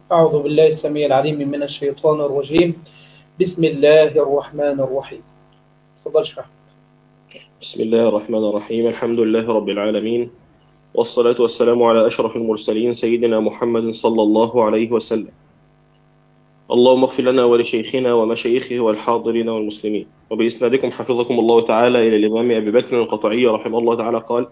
أعوذ بالله السميع العليم من الشيطان الرجيم. بسم الله الرحمن الرحيم. تفضل اشرح. بسم الله الرحمن الرحيم. الحمد لله رب العالمين، والصلاة والسلام على أشرف المرسلين سيدنا محمد صلى الله عليه وسلم. اللهم اغفر لنا ولشيخنا ومشايخه والحاضرين والمسلمين. وبإسنادكم حفظكم الله تعالى إلى الإمام أبي بكر القطعي رحمه الله تعالى قال: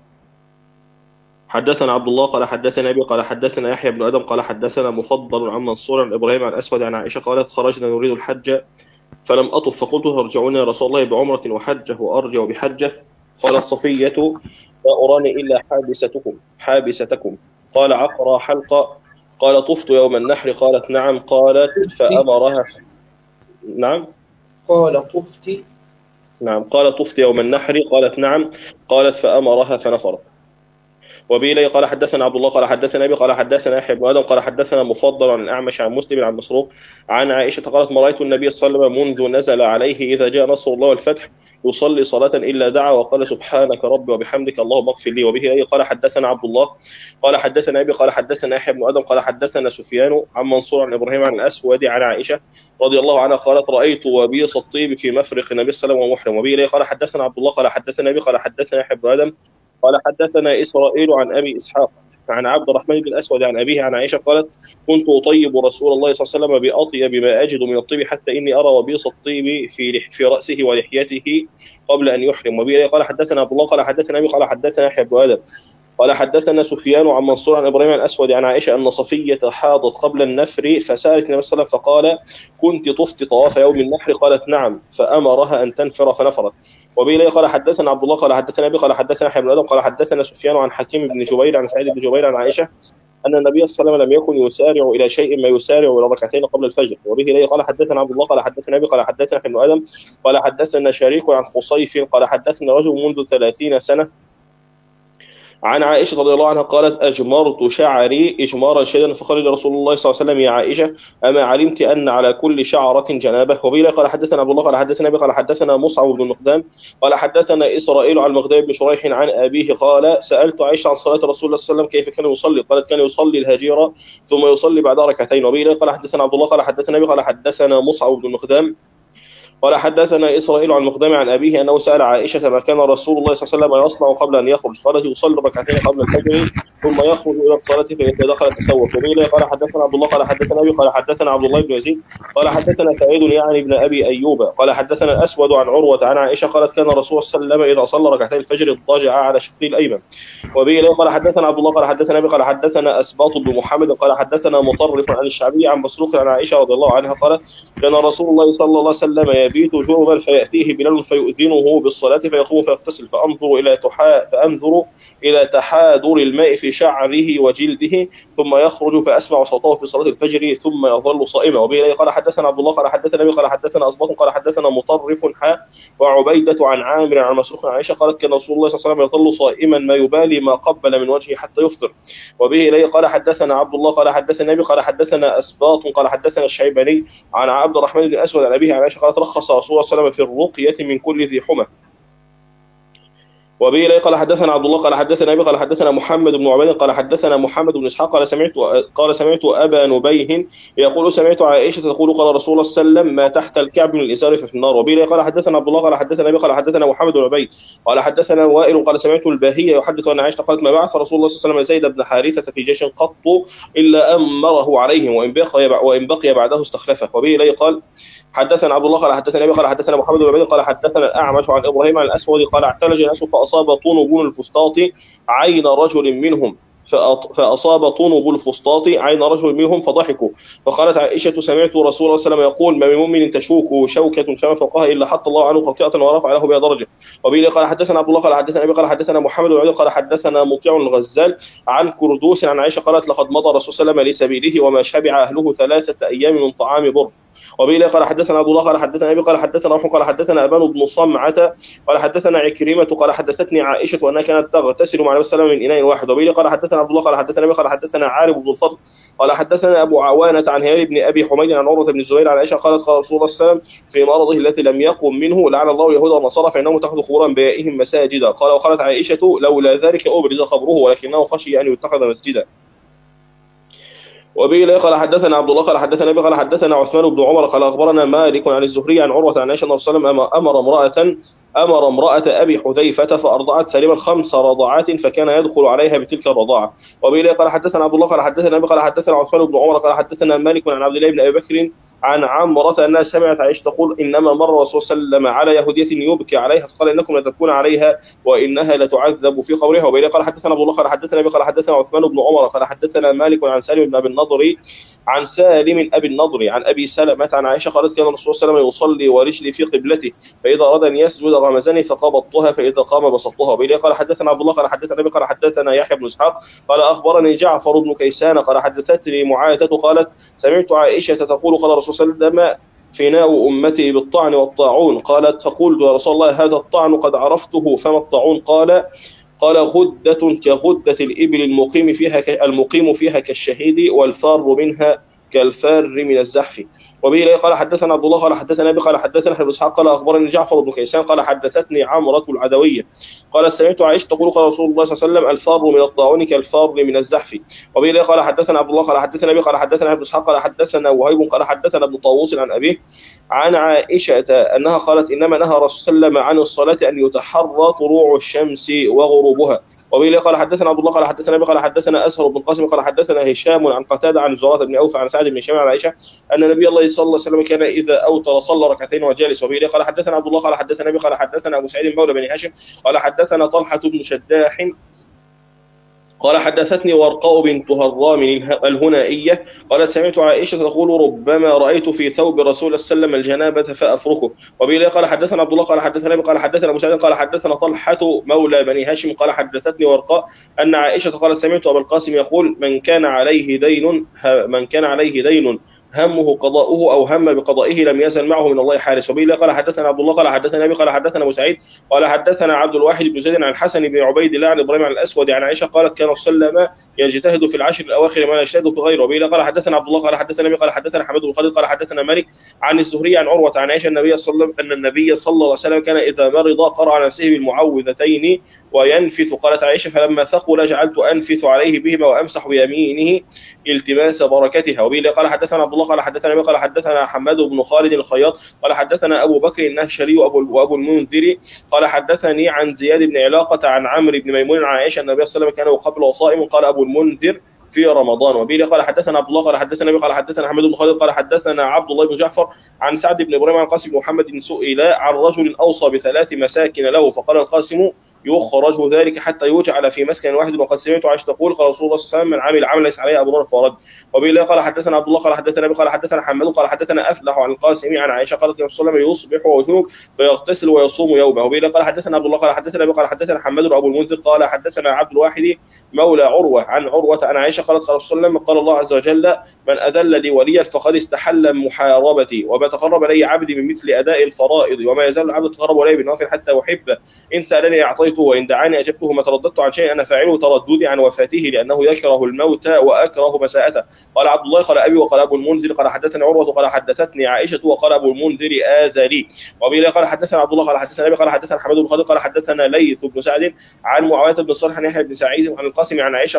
حدثنا عبد الله قال حدثنا أبي قال حدثنا يحيى بن آدم قال حدثنا مفضل عن منصور عن إبراهيم عن أسود عن عائشة قالت: خرجنا نريد الحج فلم أطف فقلت: ترجعون يا رسول الله بعمرة وحجة وأرجع بحجة؟ قالت صفية: لا أراني إلا حابستكم. قال: عقرى حلقة؟ قال: طفت يوم النحر؟ قالت: نعم. قالت: فأمرها نعم. قال طفتي. نعم. قال: طفت يوم النحر؟ قالت: نعم. قالت: فأمرها فنفرت. وبه قال حدثنا عبد الله قال حدثنا ابي قال حدثنا يحيى بن ادم قال حدثنا مفضل عن الاعمش عن مسلم عن مسروق عن عائشه قالت: ما رايت النبي صلى الله عليه وسلم منذ نزل عليه اذا جاء نصر الله والفتح يصلي صلاه الا دعا وقال: سبحانك ربي وبحمدك اللهم اغفر لي. وبه قال حدثنا عبد الله قال حدثنا ابي قال حدثنا يحيى بن ادم قال حدثنا سفيان عن منصور عن ابراهيم عن الاسود عن عائشه رضي الله عنها قالت: رايت وبيص الطيب في مفرق النبي صلى الله عليه وسلم ومحرم. وبه قال حدثنا عبد الله قال حدثنا ابي قال حدثنا يحيى بن ادم قال حدثنا إسرائيل عن أبي إسحاق عن عبد الرحمن بن الأسود عن أبيه عن عائشة قالت: كنت أطيب رسول الله صلى الله عليه وسلم بأطيب ما أجد من الطيب حتى إني أرى وبيص الطيب في رأسه ولحيته قبل أن يحرم. وبه قال حدثنا عبد الله قال حدثنا أبي قال حدثنا يحيى بن آدم قال حدثنا سفيان عن منصور عن ابراهيم الاسود عن عائشه ان صفيه حاضت قبل النفر فسالت النبي صلى الله عليه وسلم فقال: كنت طفت طواف يوم النحر؟ قالت: نعم. فامرها ان تنفر فنفرت. وبه قال حدثنا عبد الله قال حدثنا ابي قال حدثنا يحيى بن ادم قال حدثنا سفيان عن حكيم بن جبير عن سعيد بن جبير عن عائشه ان النبي صلى الله عليه وسلم لم يكن يسارع الى شيء ما يسارع الى ركعتين قبل الفجر. وبه قال حدثنا عبد الله قال حدثنا ابي قال حدثنا يحيى بن ادم قال حدثنا شريك عن خصيف قال حدثنا رجل منذ 30 سنه عن عائشة رضي الله عنها قالت: أجمرت شعري إجمارا شديدا فقال رسول الله صلى الله عليه وسلم: يا عائشة أما علمت أن على كل شعرة جنابة؟ وبه قال حدثنا عبد الله قال حدثنا أبي قال حدثنا مصعب بن المقدام قال حدثنا إسرائيل عن المقدام بن شريح عن أبيه قال: سألت عائشة عن صلاة رسول الله صلى الله عليه وسلم كيف كان يصلي؟ قالت: كان يصلي الهجيرة ثم يصلي بعد ركعتين. وبه قال حدثنا عبد الله قال حدثنا أبي قال حدثنا مصعب بن المقدام قال حدثنا إسرائيل عن مقدام عن أبيه أنه سأل عائشة ما كان رسول الله صلى الله عليه وسلم يصنع قبل أن يخرج؟ قالت: يصلي ركعتين قبل الفجر ثم يخرج إلى الصلاة فإذا دخل تسوق. وبه قال حدثنا عبد الله قال حدثنا أبي قال حدثنا عبد الله بن يزيد قال حدثنا سعيد يعني ابن أبي أيوب قال حدثنا الأسود عن عروة عن عائشة قالت: كان الرسول صلى الله عليه وسلم إذا صلى ركعتين الفجر اضطجع على شقه الأيمن. وبه قال حدثنا عبد الله قال حدثنا أبي قال حدثنا أسباط بن محمد قال حدثنا مطرف عن الشعبي عن مسروق عن عائشة رضي الله عنها قالت: كان رسول الله صلى الله عليه وسلم يبيت جنبا فيأتيه بلال فيؤذنه بالصلاة فيقوم فيغتسل فأنظر إلى تحاذر الماء في شعره وجلده ثم يخرج فأسمع صوته في صلاة الفجر ثم يظل صائما. وبه قال حدثنا عبد الله قال حدثنا أبي قال حدثنا أسباط قال حدثنا مطرف وعبيدة عن عامر عن مسروق عن عائشة قالت: كان رسول الله صلى الله عليه وسلم يظل صائما ما يبالي ما قبل من وجهه حتى يفطر. وبه قال حدثنا عبد الله قال حدثنا أبي قال حدثنا أسباط قال حدثنا الشيباني عن عبد الرحمن بن الأسود عن أبيه عن عائشة قالت: رخص رسول الله صلى الله عليه وسلم في الرقية من كل ذي حمى. وبه قال حدثنا عبد الله قال حدثنا ابي قال حدثنا محمد بن عبيد قال حدثنا محمد بن اسحاق قال سمعت ابا نبيه يقول: سمعت عائشه تقول: قال رسول الله صلى الله عليه وسلم: ما تحت الكعب من الازار ففي النار. وبه قال حدثنا عبد الله قال حدثنا ابي قال حدثنا محمد بن عبيد قال حدثنا وائل قال: سمعت الباهيه يحدث عن عائشه قالت: ما بعث رسول الله صلى الله عليه وسلم زيد بن حارثه في جيش قط الا امره عليهم وان بقي بعده استخلفه. وبه قال حدثنا عبد الله قال حدثنا ابي قال حدثنا محمد بن عبيد قال حدثنا الاعمش عن ابراهيم عن الاسود قال: اعتلج الناس فاصاب طنب الفسطاط عين رجل منهم فأصاب طنب الفسطاط عين رجل منهم فضحكوا. فقالت عائشة: سمعت رسول الله صلى الله عليه وسلم يقول: ما من مؤمن تشوك شوكة فما فوقها إلا حط الله عنه خطيئة ورفع له بها درجة. وبه قال حدثنا عبد الله قال حدثنا أبي قال حدثنا محمد بن عبيد قال حدثنا مطيع الغزال عن كردوس عن عائشة قالت: لقد مضى الرسول صلى الله عليه وسلم لسبيله وما شبع أهله 3 أيام من طعام بر. وبه قال حدثنا عبد الله قال حدثنا أبي قال حدثنا روح قال حدثنا أبان بن صمعة قال حدثنا عكرمة قال حدثتني عائشة أنها كانت تغتسل مع النبي صلى الله عليه وسلم من إناء واحد. وبه قال حدثنا عبد الله قال حدثنا أبي قال حدثنا عارب بن الفضل قال حدثنا أبو عوانة عن هلال بن أبي حميد عن عروة بن الزبير عن عائشة قالت: قال رسول الله صلى الله عليه وسلم في مرضه الذي لم يقم منه: لعن الله اليهود والنصارى فإنهم اتخذوا قبور أنبيائهم مساجدا. قال: وقالت عائشة: لولا ذلك أبرز قبره ولكنه خشي أن يتخذ مسجدا. وبه لا قال حدثنا عبد الله قال حدثنا ابي قال حدثنا عثمان بن عمر قال اخبرنا مالك عن الزهري عن عروه عن عائشه ان الرسول صلى الله عليه وسلم امر امراه ابي حذيفه فارضعت سالما 5 رضعات فكان يدخل عليها بتلك الرضاعه. وبه لا قال حدثنا عبد الله قال حدثنا ابي قال حدثنا عثمان بن عمر قال حدثنا مالك عن عبد الله بن ابي بكر عن عمرة أنها سمعت عائشة تقول إنما مر الرسول صلى الله عليه وسلم على يهودية يبكي عليها فقال إنكم لتبكون عليها وإنها لتعذب في قبرها. وبه قال حدثنا عبد الله قال حدثنا ابي قال حدثنا عثمان بن عمر قال حدثنا مالك عن سالم بن ابي النضر عن سالم ابي النضر عن ابي سلمة عن عائشه قالت كان الرسول صلى الله عليه وسلم يصلي ورجلي في قبلته فاذا اراد ان يسجد غمزني فقبضتها فاذا قام بسطتها. وبه قال حدثنا عبد الله قال حدثنا ابي قال حدثنا يحيى بن اسحاق قال اخبرني جعفر بن كيسان قال حدثتني معاذة قالت سمعت عائشه تقول قال الرسول صلى الله عليه وسلم فناء أمتي بالطعن والطاعون. قالت فقلت يا رسول الله هذا الطعن قد عرفته فما الطاعون؟ قال غدة كغدة الإبل المقيم فيها كالشهيد والفار منها كالفار من الزحف. وبه قال حدثنا عبد الله قال حدثنا ابي قال حدثنا ابن اسحاق قال اخبرني جعفر بن كيسان قال حدثتني عمرة العدويه قال سمعت عائشه تقول قال رسول الله صلى الله عليه وسلم الفار من الطاعون كالفار من الزحف. وبه قال حدثنا عبد الله قال حدثنا ابي قال حدثنا ابن اسحاق قال حدثنا وهيب قال حدثنا ابن طاووس عن ابيه عن عائشه انها قالت انما نهى الرسول صلى الله عليه وسلم عن الصلاه ان يتحرى طلوع الشمس وغروبها. وبه قال حدثنا عبد الله قال حدثنا ابي قال حدثنا اسهر بن قاسم قال حدثنا هشام عن قتاده عن زراره بن اوف عن سعد بن هشام عن عائشه ان النبي الله صلى الله عليه وسلم كان اذا اوتر صلى ركعتين وجالس. وبه قال حدثنا عبد الله قال حدثنا ابي قال حدثنا ابو سعيد مولى بن هاشم قال حدثنا طلحه بن شداح قال حدثتني ورقاء بنت هرام الهنائية قالت سمعت عائشة تقول ربما رأيت في ثوب رسول صلى الله عليه وسلم الجنابة فأفركه. وبه قال حدثنا عبد الله قال حدثنا قال حدثنا أبو سعيد قال حدثنا طلحة مولى بني هاشم قال حدثتني ورقاء أن عائشة قال سمعت أبا القاسم يقول من كان عليه دين همه قضاؤه او هم بقضائه لم يزل معه من الله حارس. وبه قال حدثنا عبد الله قال حدثنا ابي قال حدثنا ابو سعيد قال حدثنا عبد الواحد بن زيد عن الحسن بن عبيد الله عن ابراهيم عن الاسود عن عائشه قالت كان صلى الله عليه وسلم يجتهد في العشر الاواخر ما لا يجتهد في غيره. وبه قال حدثنا عبد الله قال حدثنا ابي قال حدثنا حمد بن خالد قال حدثنا مالك عن الزهري عن عروه عن عائشه النبي صلى الله عليه وسلم كان اذا مرض قرأ على نفسه بالمعوذتين وينفث. قالت عائشه فلما ثقل جعلت انفث عليه بهما وامسح بيمينه التماس بركتها. وبه قال حدثنا عبد الله قال حدثنا ابي قال حدثنا حماد بن خالد الخياط قال حدثنا ابو بكر النهشري وابو المنذر قال حدثني عن زياد بن علاقه عن عمرو بن ميمون عن عائشه النبي صلى الله عليه وسلم كان قبل وصائم قال ابو المنذر في رمضان. وبه قال حدثنا عبد الله قال حدثنا ابي قال حدثنا حماد بن خالد قال حدثنا عبد الله بن جعفر عن سعد بن ابراهيم عن قاسم بن محمد سئل عن رجل اوصى ب3 مساكن له فقال القاسم يخرج ذلك حتى يجعل في مسكن واحد. وقد سمعت عائشه تقول قال رسول الله صلى الله عليه وسلم من عمل عملا ليس عليه ابرار فرد. وبه قال حدثنا عبد الله قال حدثنا ابي قال حدثنا حماد قال حدثنا افلح عن القاسم عن عائشه قالت النبي صلى الله عليه وسلم يصبح وجنوب فيغتسل ويصوم يوما. وبه قال حدثنا عبد الله قال حدثنا ابي قال حدثنا حماد وابو المنذر قال حدثنا عبد الواحد مولى عروه عن عروه عن عائشه قالت قال رسول الله قال الله عز وجل من اذل لي وليا فقد استحل محاربتي وما تقرب الي عبدي من مثل اداء الفرائض وما يزال العبد يتقرب الي بالنوافل حتى احبه ان سالني اعطيته وان دعاني اجبته ما ترددت عن شيء انا فاعله ترددي عن وفاته لانه يكره الموت واكره مساءته. قال عبد الله قال ابي وقال ابو المنذر قال حدثني عروه قال حدثتني عائشه وقال ابو المنذر اذى لي. وبه قال حدثنا عبد الله قال حدثنا ابي قال حدثنا حماد بن خالد قال حدثنا ليث بن سعد عن معاويه بن صالح عن يحيى بن سعيد عن القاسم عن عائشه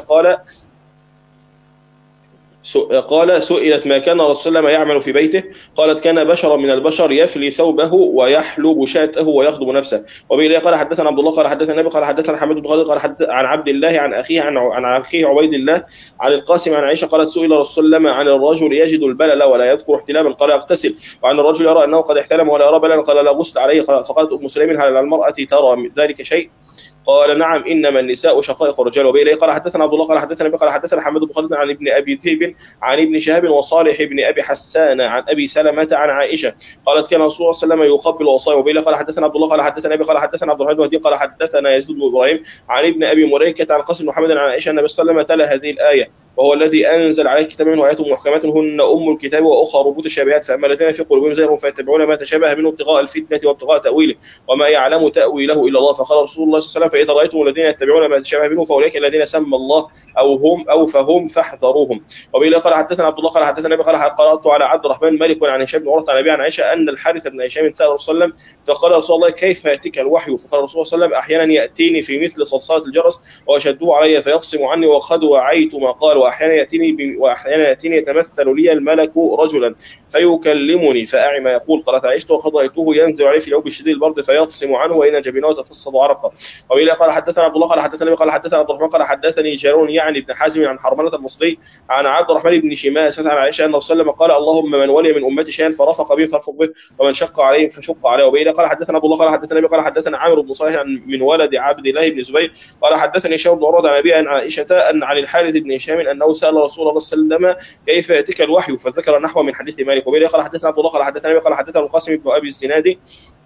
قال سئلت ما كان رسول الله يعمل في بيته قالت كان بشرا من البشر يفلي ثوبه ويحلب شاته ويخدم نفسه. وبه قال حدثنا عبد الله قال حدثنا ابي قال حدثنا حماد بن خالد قال عن عبد الله عن اخيه عن اخيه عبيد الله عن القاسم عن عائشه قالت سئل رسول الله عن الرجل يجد البلل ولا يذكر احتلاما قال اغتسل وعن الرجل يرى انه قد احتلم ولا يرى بللا قال لا غسل عليه. فقالت ام سليم هل على المراه ترى ذلك شيء؟ قال نعم انما النساء شقائق الرجال. وبه قال حدثنا عبد الله قال حدثنا ابي قال حدثنا حماد بن خالد عن ابن ابي ذئب عن ابن شهاب وصالح بن ابي حسان عن ابي سلمة عن عائشه قالت كان رسول الله صلى الله عليه وسلم يقبل وصايه. وبه قال حدثنا عبد الله قال حدثنا ابي قال حدثنا عبد الرحمن بن قال حدثنا يزيد بن ابراهيم عن ابن ابي مريكه عن قاسم محمد عن عائشه النبي صلى الله عليه وسلم تلا هذه الايه وهو الذي انزل عليه كتابا منه ايات محكمات هن ام الكتاب واخرى متشابهات فاما الذين في قلوبهم زيغ فيتبعون ما تشابه منه ابتغاء الفتنه وابتغاء تاويله وما يعلم تاويله الا الله. فقال رسول الله صلى الله عليه وسلم فاذا رايتم الذين يتبعون ما تشابه منه فاولئك الذين سمى الله او فهم فاحذروهم. وبه قال حدثنا عبد الله قال حدثنا ابي قال قرات على عبد الرحمن مالك عن هشام بن عروه عن ابي عن عائشه ان الحارث بن هشام سال رسول الله فقال رسول الله كيف ياتيك الوحي؟ فقال رسول الله صلى الله عليه وسلم احيانا ياتيني في مثل صلصله الجرس واشده علي فيفصم عني وقد وعيت ما قال وأحيانا يأتيني يتمثل لي الملك رجلا فيكلمني فأعي ما يقول. قالت عائشة وقد رأيته ينزل عليه في اليوم شديد البرد فيفصم عنه وإن جبينه تفصد عرقا. وإلى قال حدثنا عبد الله قال حدثنا قال حدثنا عبد الرحمن قال حدثني جارون يعني ابن حازم عن حرملة المصري عن عبد الرحمن بن شماسة عن عائشة أنه صلى الله عليه وسلم قال اللهم من ولي من أمتي شيئا فرفق به فارفق به ومن شق عليه فشق عليه. وإلى قال حدثنا عبد الله قال حدثنا قال حدثنا عامر بن صالح من ولد عبد الله بن زبير قال حدثني هشام بن عروة عن أبي عن عائشة أن عن الحارث بن هشام أنه سأل رسول الله صلى الله عليه وسلم كيف يأتيك الوحي فذكر نحو من حديث مالك. وإلى قال حدثنا عبد الله قال حدثنا قال حدثنا القاسم بن أبي الزناد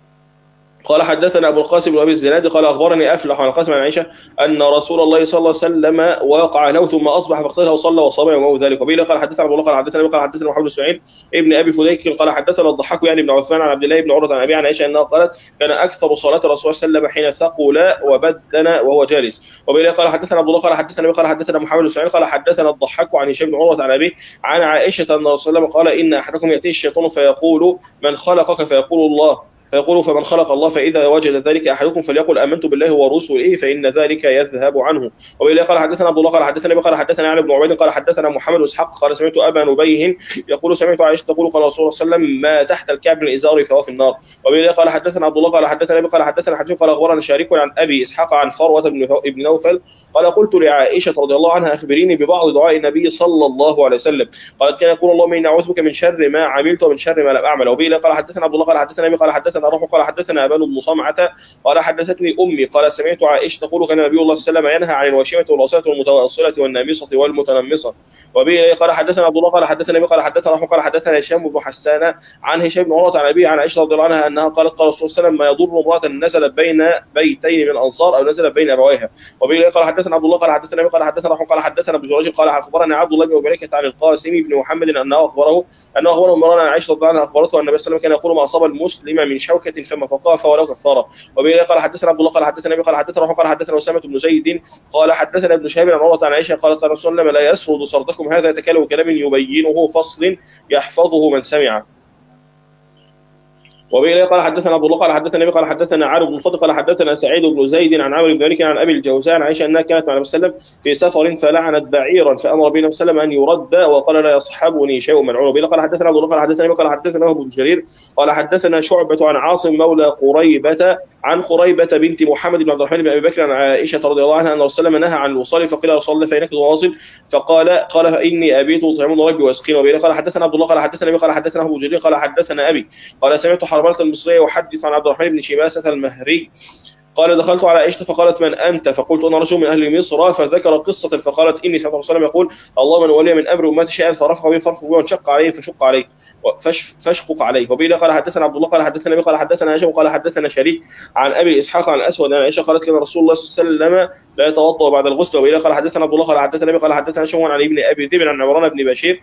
قال حدثنا أبو القاسم بن أبي الزناد قال أخبرني أفلح عن القاسم عن عائشة أن رسول الله صلى الله عليه وسلم وقع له ثم أصبح فاغتسل وصلى وصام يومه ذلك. وبه قال حدثنا أبو الله قال حدثنا محمد بن سعيد ابن أبي فديك قال حدثنا الضحاك يعني ابن عثمان عن عبد الله بن عروة عن أبي عن عائشة أنها قالت كان أكثر صلاة الرسول صلى الله عليه وسلم حين ثقل وبدن وهو جالس. وبه قال حدثنا عبد الله قال حدثنا محمد بن سعيد قال حدثنا الضحاك عن هشام بن عروة عن أبي عن عائشة أن رسول الله قال إن أحدكم يأتيه الشيطان فيقول من خلقك فيقول الله فيقول فمن خلق الله فإذا وجد ذلك أحدكم فليقل آمنت بالله ورسله فإن ذلك يذهب عنه. وبه قال حدثنا عبد الله قال حدثنا علي بن عبيد قال حدثنا محمد بن اسحاق قال سمعت أبا نبيه يقول سمعت عائشة تقول قال رسول الله صلى الله عليه وسلم ما تحت الكعب من الإزار فهو في النار. وبه قال حدثنا عبد الله قال حدثنا حجيج قال أخبرنا شريك عن أبي إسحاق عن فروة بن نوفل قال قلت لعائشة رضي الله عنها أخبريني ببعض دعاء النبي صلى الله عليه وسلم قالت كان يقول اللهم إني أعوذ بك من شر ما عملت ومن شر ما لم أعمل. وبه قال حدثنا عبد الله قال حدثنا روح قال حدثنا أبان بن صمعة قال حدثتني أمي قال سمعت عائشة تقول كان النبي الله صلى الله عليه وسلم ينهى عن الواشمة والوصلة والمتوصلة والنامصة والمتنمصة. وبه قال حدثنا عبد الله قال حدثنا روح قال حدثنا هشام بن حسان عن هشام بن عروة عن أبي عن عائشة رضي الله عنها أنها قالت قال رسول الله صلى الله عليه وسلم ما يضر امرأة نزلت بين بيتين من الأنصار أو نزلت بين أبويها. وبه قال حدثنا عبد الله قال حدثنا روح قال حدثنا ابن جريج قال أخبرنا عبد الله بن مبارك عن القاسم بن محمد أنه أخبره مرة عن عائشة رضي الله عنها أخبرته أن النبي صلى الله عليه وسلم كان يقول ما أصاب المسلم من شوكة فما فقاه فولو كفارة. وبه قال حدثنا عبد الله قال حدثنا روح قال حدثنا أسامة بن زيد قال حدثنا ابن شهاب عن عروة عن عائشة قالت رسول الله لا يسرد صردكم هذا يتكلم كلام يبينه فصل يحفظه من سمع. وبه قال حدثنا عبد الله قال حدثنا عارف بن فضل قال حدثنا سعيد بن زيد عن عمرو بن مالك عن ابي الجوزاء عن عائشه انها كانت مع النبي صلى الله عليه وسلم في سفر فلعنت بعيرا فامر به النبي صلى الله عليه وسلم ان يرد وقال لا يصحبني شيء ملعون. وبه قال حدثنا عبد الله قال حدثنا ابو جرير قال حدثنا شعبة عن عاصم مولى قريبة عن خريبة بنت محمد بن عبد الرحمن بن ابي بكر عن عائشه رضي الله عنها ان الرسول صلى الله عليه وسلم نهى عن الوصال فقيل رسول الله فانك تواصل فقال فاني ابيت اطعمون ربي واسقين. وبه قال حدثنا عبد الله قال حدثنا ابو جرير قال حدثنا ابي قال سمعت حرملة المصرية يحدث عن عبد الرحمن بن شماسة المهري قال دخلت على عائشة فقالت من أنت فقلت أنا رجل من أهل مصر فذكر قصة فقالت إني سمعت الرسول يقول الله من ولي من أمر أمتي شيئا فرفق به فرفق به وانشق عليه فشق عليه فاشقق عليه. وبه قال حدثنا عبد الله قال حدثنا أبي قال حدثنا هشام قال حدثنا شريك عن أبي إسحاق عن الأسود عن عائشة قالت كان رسول الله صلى الله عليه وسلم لا يتوضأ بعد الغسل. وبه قال حدثنا عبد الله قال حدثنا أبي قال حدثنا هشام عن ابن أبي ذئب عن عمران بن بشير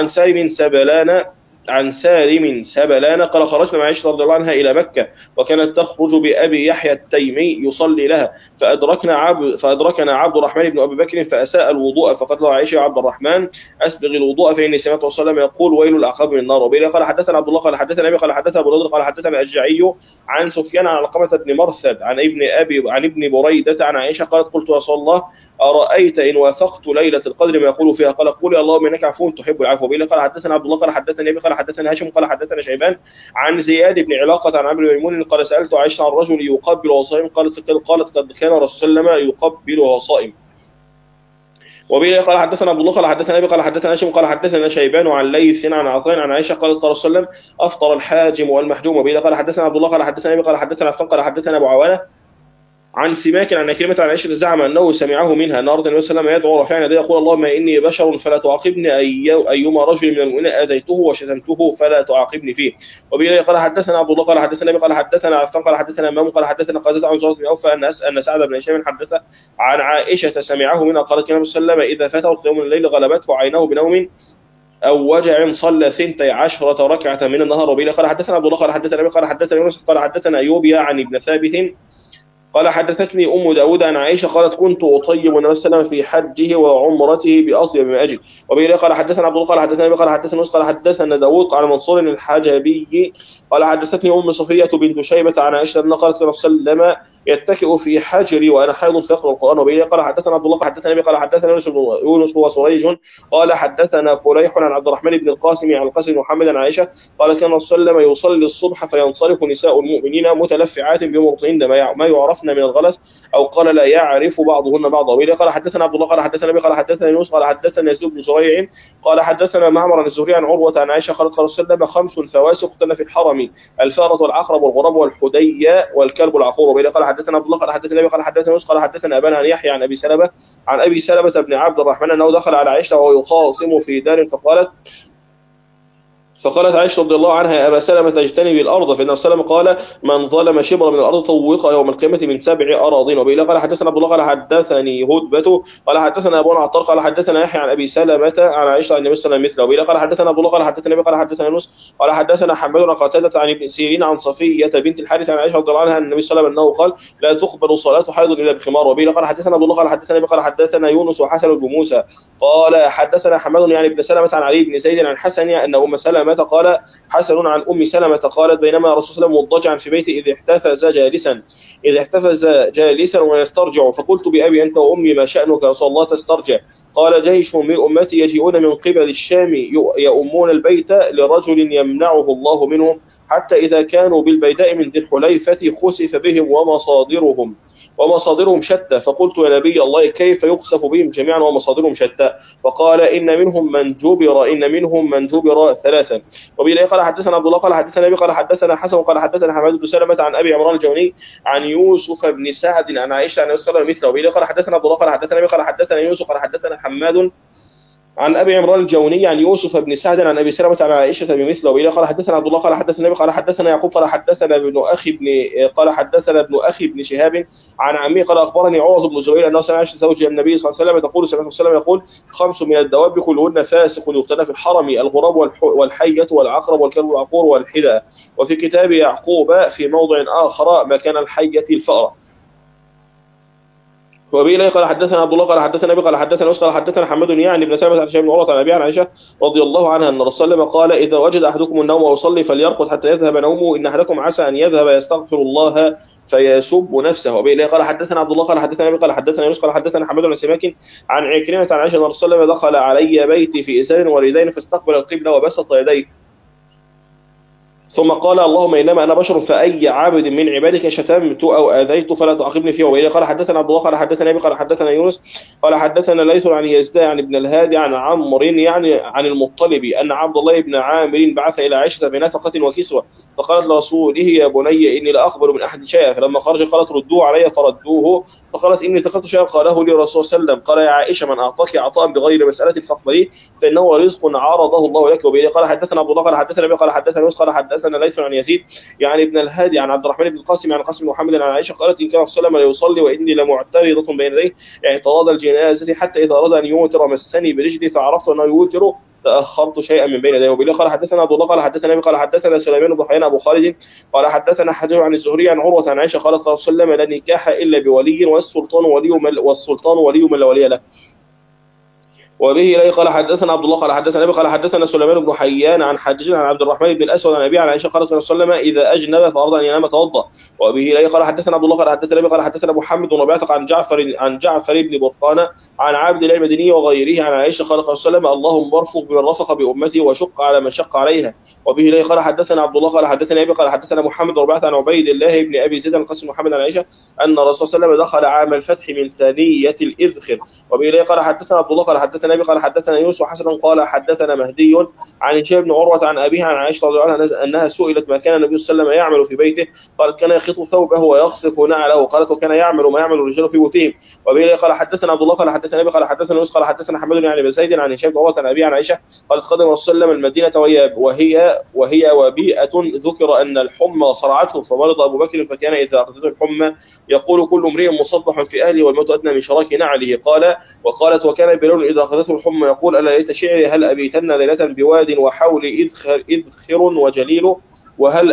عن سالم سبلان قال خرجنا مع عائشة رضي الله عنها إلى مكة وكانت تخرج بأبي يحيى التيمي يصلي لها فأدركنا عبد الرحمن بن أبي بكر فأساء الوضوء فقال له عائشة عبد الرحمن أسبغ الوضوء فإني سمعت رسول الله يقول ويل الأعقاب من النار. وبه قال حدثنا عبد الله قال حدثنا أبي قال حدثنا أبو داود قال حدثنا الأشجعي عن سفيان عن علقمة بن مرثد عن ابن بريدة عن عائشة قالت قلت يا رسول الله أرأيت إن وافقت ليلة القدر ما يقول فيها قال قولي اللهم إنك عفو تحب العفو. وبه قال حدثنا عبد الله قال حدثني أبي قال حدثنا هاشم قال حدثنا شيبان عن زياد بن علاقة عن عمرو بن ميمون قال سألت عائشة عن رجل يقبل وهو صائم قالت قد كان الرسول صلى الله عليه وسلم يقبل وهو صائم. وبه قال حدثنا عبد الله قال حدثنا أبي قال حدثنا هاشم قال حدثنا شيبان عن ليث عن عطاء عن عائشة قالت قال رسول الله أفطر الحاجم والمحجوم. وبه قال حدثنا عبد الله قال حدثنا أبي قال حدثنا عفان قال حدثنا أبو عوانة عن سماك عن كلمة عن عائشة زعم أنه سمعه منها أن النبي صلى الله عليه وسلم يدعو رافعا يديه يقول اللهم إني بشر فلا تعاقبني أيما رجل من المؤمنين أذيته وشتمته فلا تعاقبني فيه. وبه قال حدثنا عبد الله قال حدثنا أبي قال حدثنا عفان قال حدثنا إمام قال حدثنا قتادة عن زهرة بن عوف أن سعد بن هشام حدث عن عائشة سمعه منها قالت النبي صلى الله عليه وسلم إذا فاته يوم الليل غلبته عينه بنوم أو وجع صلى 12 ركعة من النهار. وبه قال حدثنا عبد الله قال حدثنا أبي قال حدثنا يونس قال حدثنا أيوب عن ابن ثابت قال حدثتني أم داود عن عائشة قالت كنت أطيب النبي صلى الله عليه وسلم في حجه وعمرته بأطيب ما أجد. وبه قال حدثنا عبد الله قال حدثنا أبي قال حدثنا يونس قال حدثنا داود عن منصور الحجبي قال حدثتني أم صفية بنت شيبة عن عائشة أنها قالت صلى الله عليه وسلم يتكئ في حجري وأنا حائض فيقرأ القرآن. وبه قال حدثنا عبد الله قال حدثنا أبي قال حدثنا يونس وسريج قال حدثنا فليح عن عبد الرحمن بن القاسم عن القاسم محمد عن عائشة قال كان صلى الله عليه وسلم يصلي الصبح فينصرف نساء المؤمنين متلفعات بمرطهن ما يعرفن من الغلس أو قال لا يعرف بعضهن بعضا. وبه قال حدثنا عبد الله قال حدثنا أبي قال حدثنا يونس قال حدثنا يزيد بن زريع قال حدثنا معمر عن الزهري عن عروة عن عائشة قالت قال صلى الله عليه وسلم 5 فواسق قتلن في الحرم الفارة والعقرب والغراب والحدية والكلب العقور. وبه قال حدثنا عبد الله قال حدثنا أبي قال حدثنا يونس قال حدثنا أبانا عن يحيى عن أبي سلمة عن أبي سلمة بن عبد الرحمن أنه دخل على عائشة وهو يخاصم في دار فقالت عائشة رضي الله عنها يا أبا سلمة اجتنب الأرض فإن سلمة قال من ظلم شبرا من الأرض طوق يوم القيامة من 7 أراضين. وبه قال حدثنا عبد الله قال حدثني هدبة قال حدثنا أبو عطار قال حدثنا يحيى عن أبي سلمة عن عائشة عن النبي صلى الله عليه وسلم مثله. وبه قال حدثنا عبد الله قال حدثنا أبي قال حدثنا يونس قال حدثنا حماد عن قتادة عن ابن سيرين عن صفية بنت الحارث عن عائشة رضي الله عنها أن النبي صلى الله عليه وسلم أنه قال لا تقبل صلاة حائض إلا بخمار. وبه قال حدثنا عبد الله قال حدثنا أبي قال حدثنا يونس وحسن بن موسى قال حدثنا حماد يعني ابن سلمة عن علي بن زيد عن حسن أن أم سلمة قال حسن عن أم سلمة قالت بينما الرسول صلى الله عليه وسلم مضطجعا في بيته إذ احتفز جالسا ويسترجع فقلت بأبي أنت وأمي ما شأنك يا رسول الله تسترجع؟ قال جيش من أمتي يجيئون من قبل الشام يؤمون البيت لرجل يمنعه الله منهم حتى إذا كانوا بالبيداء من ذي الحليفة خسف بهم ومصادرهم شتى. فقلت يا نبي الله كيف يخسف بهم جميعا ومصادرهم شتى؟ فقال إن منهم من جبر 3. وبه قال حدثنا عبد الله قال حدثنا أبي قال حدثنا حسن قال حدثنا حماد بن سلمة عن أبي عمران الجوني عن يوسف بن سعد عن عائشة عن النبي صلى الله عليه وسلم مثله. وبه قال حدثنا عبد الله قال حدثنا أبي قال حدثنا يوسف قال حدثنا حماد عن أبي عمران الجوني عن يوسف بن سعد عن أبي سلمة عن عائشة بمثله. وإلى قال حدثنا عبد الله قال حدثنا أبي قال حدثنا يعقوب قال حدثنا ابن أخي بن شهاب عن عمي قال أخبرني عروة بن الزبير أنه سمع زوج النبي صلى الله عليه وسلم تقول سمعت وسلم يقول 5 من الدواب كلهن فاسق يقتل في الحرم الغراب والحية والعقرب والكلب العقور والحدى. وفي كتاب يعقوب في موضع آخر مكان الحية الفأرة. وبه قال حدثنا عبد الله قال حدثنا أبي قال حدثنا قال حدثنا حماد يعني ابن سلمة عن هشام بن عروة عن أبي عن عائشة رضي الله عنها أن الرسول صلى الله عليه وسلم قال إذا وجد أحدكم النوم ويصلي فليرقد حتى يذهب نومه إن أحدكم عسى أن يذهب يستغفر الله فيسب نفسه. وبه قال حدثنا عبد الله قال حدثنا أبي قال حدثنا يونس قال حدثنا حماد بن سماك عن عكرمة عن عائشة أن الرسول صلى الله عليه وسلم دخل علي بيتي في إزار وردين فاستقبل القبلة وبسط يديه ثم قال اللهم إنما أنا بشر فأي عبد من عبادك شتمت أو آذيت فلا تعاقبني فيه. وإلى قال حدثنا عبد الله قال حدثنا أبي قال حدثنا يونس قال حدثنا ليث عن يزيد عن ابن الهادي عن عمرو يعني عن المطلب أن عبد الله بن عامر بعث إلى عائشة بنفقة وكسوة فقالت لرسوله يا بني إني لا أقبل من أحد شيئا فلما خرج قالت ردوه علي فردوه فقالت إني ذكرت شيئا قاله لي الرسول صلى الله عليه وسلم قال يا عائشة من أعطاك عطاء بغير مسألة فاقبليه فإنه رزق عرضه الله لك. وبه قال حدثنا عبد الله قال حدثنا أبي قال حدثنا يونس قال حدثنا ليث عن يزيد يعني ابن الهادي عن عبد الرحمن بن القاسم عن قاسم محمد عن عائشة قالت إن كان صلى الله عليه وسلم لا يصلي وإني لمعترضة بين يديه اعتراض الجنازة حتى إذا أراد أن يوتر مسني برجلي فعرفت أنه يوتر تأخرت شيئا من بين يديه. وبه قال حدثنا عبد الله قال حدثنا أبي قال حدثنا سليمان بن حيان أبو خالد قال حدثنا حجر عن الزهري عن عروة عن عائشة قالت قال صلى الله عليه وسلم لا نكاح إلا بولي والسلطان ولي من لا ولي له. وبه إليه قال حدثنا عبد الله قال حدثنا أبي قال حدثنا سليمان بن حيان عن حجاج عن عبد الرحمن بن الأسود عن أبي عن عائشة قالت صلى الله عليه وسلم إذا أجنب فأراد أن ينام توضأ. وبه إليه قال حدثنا عبد الله قال حدثنا أبي قال حدثنا محمد بن ربيعة عن جعفر بن برقانة عن عبد الله المدني وغيره عن عائشة قال صلى الله عليه وسلم اللهم ارفق بمن رفق بأمتي وشق على من شق عليها. وبه إليه قال حدثنا عبد الله قال حدثنا أبي قال حدثنا محمد بن ربيعة عن عبيد الله بن أبي زيد عن قاسم محمد عن عائشة أن الرسول صلى الله عليه وسلم دخل عام الفتح من ثانية الإذخر. وبه إليه قال حدثنا عبد الله قال حدثنا أبي قال حدثنا يونس وحسن قال حدثنا مهدي عن هشام بن عروة عن أبيها عن عائشة رضي الله عنها أنها سئلت ما كان النبي صلى الله عليه وسلم يعمل في بيته قالت كان يخيط ثوبه ويخصف نعله قالت وكان يعمل ما يعمل الرجال في بيوتهم. وبه قال حدثنا عبد الله قال حدثنا أبي قال حدثنا يونس قال حدثنا حماد يعني بن زيد عن هشام بن عروة عن أبيها عن عائشة قالت قدم الرسول صلى الله عليه وسلم المدينة وهي وبيئة ذكر أن الحمى صرعته فمرض أبو بكر فكان إذا أخذته الحمى يقول كل امرئ مصبح في أهله والموت أدنى من شراك نعله. وقالت وكان بلال إذا أخذته الحمى يقول ألا ليت شعري هل أبيتن ليلة بواد وحول إذخر وجليل وهل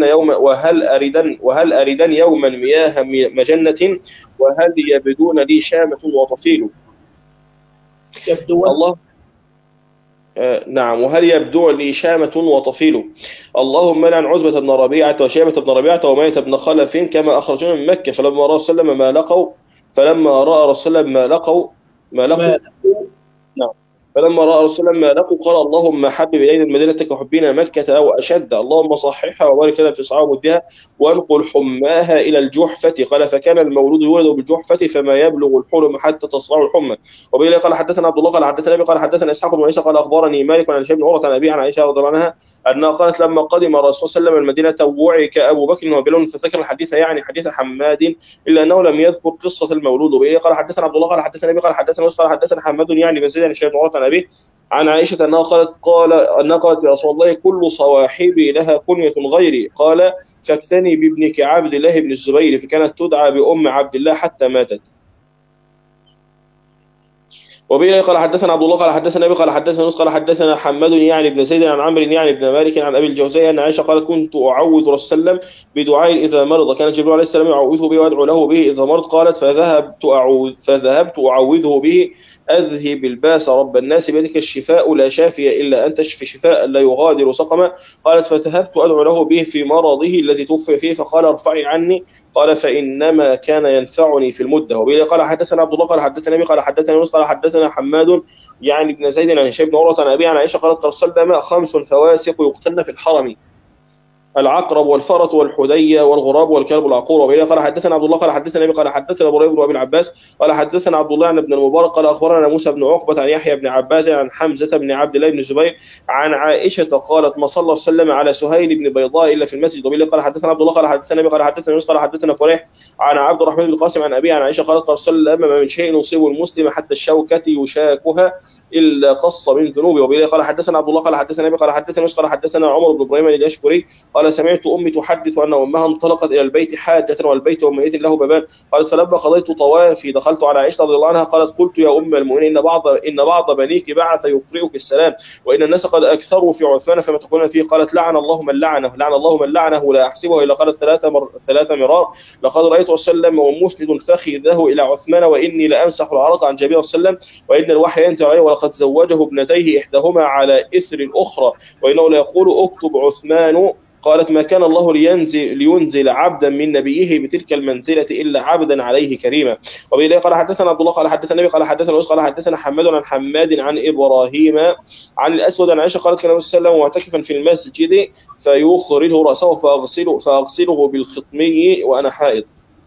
أردن يوما مياه مجنة وهل يبدون لي شامة وطفيل. يبدون نعم. وهل يبدو لي شامة وطفيل اللهم لعن عتبة بن ربيعة وشيبة بن ربيعة وأمية بن خلف كما أخرجونا من مكة فلما رأى رسول الله ما لقوا فلما رأى رسول الله ما لقوا. نعم. فلما رأى رسول الله ما لقوا قال اللهم حبب إلينا المدينة كحبنا مكة أو أشد اللهم صححها وبارك لنا في صاع مدها وانقل حماها إلى الجحفة قال فكان المولود يولد بالجحفة فما يبلغ الحلم حتى تصرع الحمى. وبه قال حدثنا عبد الله قال حدثنا أبي قال حدثنا إسحاق بن عيسى قال أخبرني مالك عن هشام بن عروة عن أبي عن عائشة رضي الله عنها أنها قالت لما قدم الرسول صلى الله عليه وسلم المدينة وعك أبو بكر وبلال فذكر الحديث يعني حديث حماد إلا أنه لم يذكر قصة المولود. وبه قال حدثنا عبد الله قال حدثنا أبي قال حدثنا قال حدثنا حماد يعني بن زيد عن هشام بن عروة عن أبيه عن عائشة أنها قالت يا رسول الله كل صواحبي لها كنية غيري قال فاكتني بابنك عبد الله بن الزبير فكانت تدعى بأم عبد الله حتى ماتت. وبه قال حدثنا عبد الله قال حدثنا ابي قال حدثنا قال حدثنا حماد يعني بن زيد عن عمرو يعني بن مالك عن ابي الجوزاء ان عائشه قالت كنت اعوذ رسول الله بدعاء اذا مرض كان جبريل عليه السلام يعوذه به وادعو له به اذا مرض قالت فذهبت اعوذه به اذهب الباس رب الناس بيدك الشفاء لا شافي الا انت اشف شفاء لا يغادر سقما. قالت فذهبت ادعو له به في مرضه الذي توفي فيه فقال ارفعي عني قال فانما كان ينفعني في المده. وبه قال حدثنا عبد الله قال حدثنا ابي قال حدثنا يونس قال حدثنا حماد يعني بن زيد عن هشام بن عروة عن أبي عن عائشة قالت قال خمس فواسق يقتلن في الحرم العقرب والفرس والحدية والغراب والكلب العقور. وبه قال حدثنا عبد الله قال حدثنا ابي قال حدثنا ابو بن ابي العباس قال حدثنا عبد الله بن المبارك قال اخبرنا موسى بن عقبة عن يحيى بن عباد عن حمزة بن عبد الله بن الزبير عن عائشة قالت ما صلى وسلم على سهيل بن بيضاء الا في المسجد. وبه قال حدثنا عبد الله قال حدثنا ابي قال حدثنا يونس قال حدثنا فريح عن عبد الرحمن بن القاسم عن ابي عن عائشة قالت قال صلى الله من شيء يصيب المسلم حتى الشوكة يشاكها الا قص من ذنوبه. وبه قال حدثنا عبد الله قال حدثنا ابي قال حدثنا يونس قال حدثنا عمر بن ابراهيم الاشكري قال سمعت امي تحدث ان امها انطلقت الى البيت حاجه والبيت اميت له بابان قالت فلما قضيت طوافي دخلت على عائشه رضي الله عنها قالت قلت يا ام المؤمنين ان بعض بنيك بعث يقرئك السلام وان الناس قد اكثروا في عثمان فما تقولون فيه قالت لعن الله من لعنه لعن الله من لعنه لا احسبه الا قالت ثلاث مرار لقد رايت وسلم ومسند فخذه الى عثمان واني لامسح العرق عن جبير وسلم وان الوحي ينزل عليه ولقد زوجه ابنتيه احداهما على اثر الاخرى وانه ليقول اكتب عثمان. قالت ما كان الله لينزل عبدا من نبيه بتلك المنزلة إلا عبدا عليه كريما. وبه قال حدثنا عبد الله قال حدثنا النبي قال حدثنا قال حدثنا حماد عن حماد عن إبراهيم عن الأسود عن عائشة قالت كان النبي صلى الله عليه وسلم معتكفا في المسجد فيخرج رأسه فأغسله بالخطمي وأنا حائض.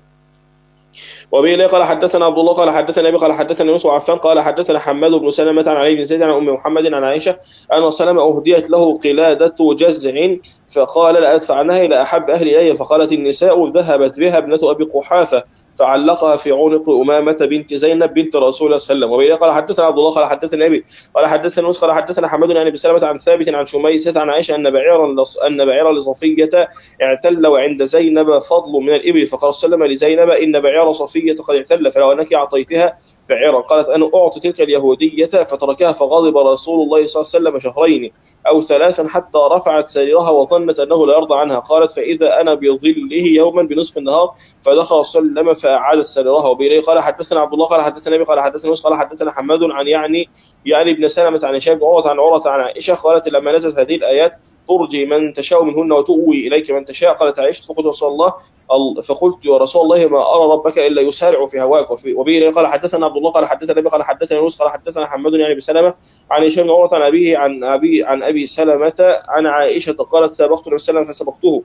وبه قال حدثنا عبد الله قال حدثنا ابي قال حدثنا يوسف عفان قال حدثنا حماد بن سلمة عن علي بن زيد عن ام محمد عن عائشه ان سلمة اهديت له قلاده جزع فقال لادفعنها الى احب اهل الي فقالت النساء ذهبت بها ابنه ابي قحافه فعلقها في عنق امامه بنت زينب بنت رسول الله صلى الله عليه وسلم. وبه قال حدثنا عبد الله قال حدثنا ابي قال حدثنا يوسف قال حدثنا حماد عن ابي سلمة عن ثابت عن شميسة عن عائشه ان بعيرا لصفيه اعتل وعند زينب فضل من الابل فقال صلى الله عليه وسلم لزينب ان بعير صفيه قد اعتل فلو انك اعطيتها بعيرا قالت انا اعطي تلك اليهوديه فتركها فغضب رسول الله صلى الله عليه وسلم شهرين او ثلاثا حتى رفعت سريرها وظنت انه لا يرضى عنها قالت فاذا انا بظله يوما بنصف النهار فدخل صلى الله عليه وسلم فاعاد سريرها. وبه قال حدثنا عبد الله قال حدثنا ابي قال حدثنا قال حدثنا حماد عن يعني ابن سلمة عن هشام بن عروة عن عائشه قالت لما نزلت هذه الايات ترجي من تشاء منهن وتؤوي اليك من تشاء قالت عائشه فقلت يا رسول الله ما ارى ربك الا يسارع في هواك. وبه قال حدثنا عبد الله قال حدثنا ابي قال حدثنا يونس قال حدثنا حماد يعني بسلمة عن هشام بن عروة عن ابي سلمة عن عائشه قالت سبقت النبي صلى الله عليه وسلم فسبقته.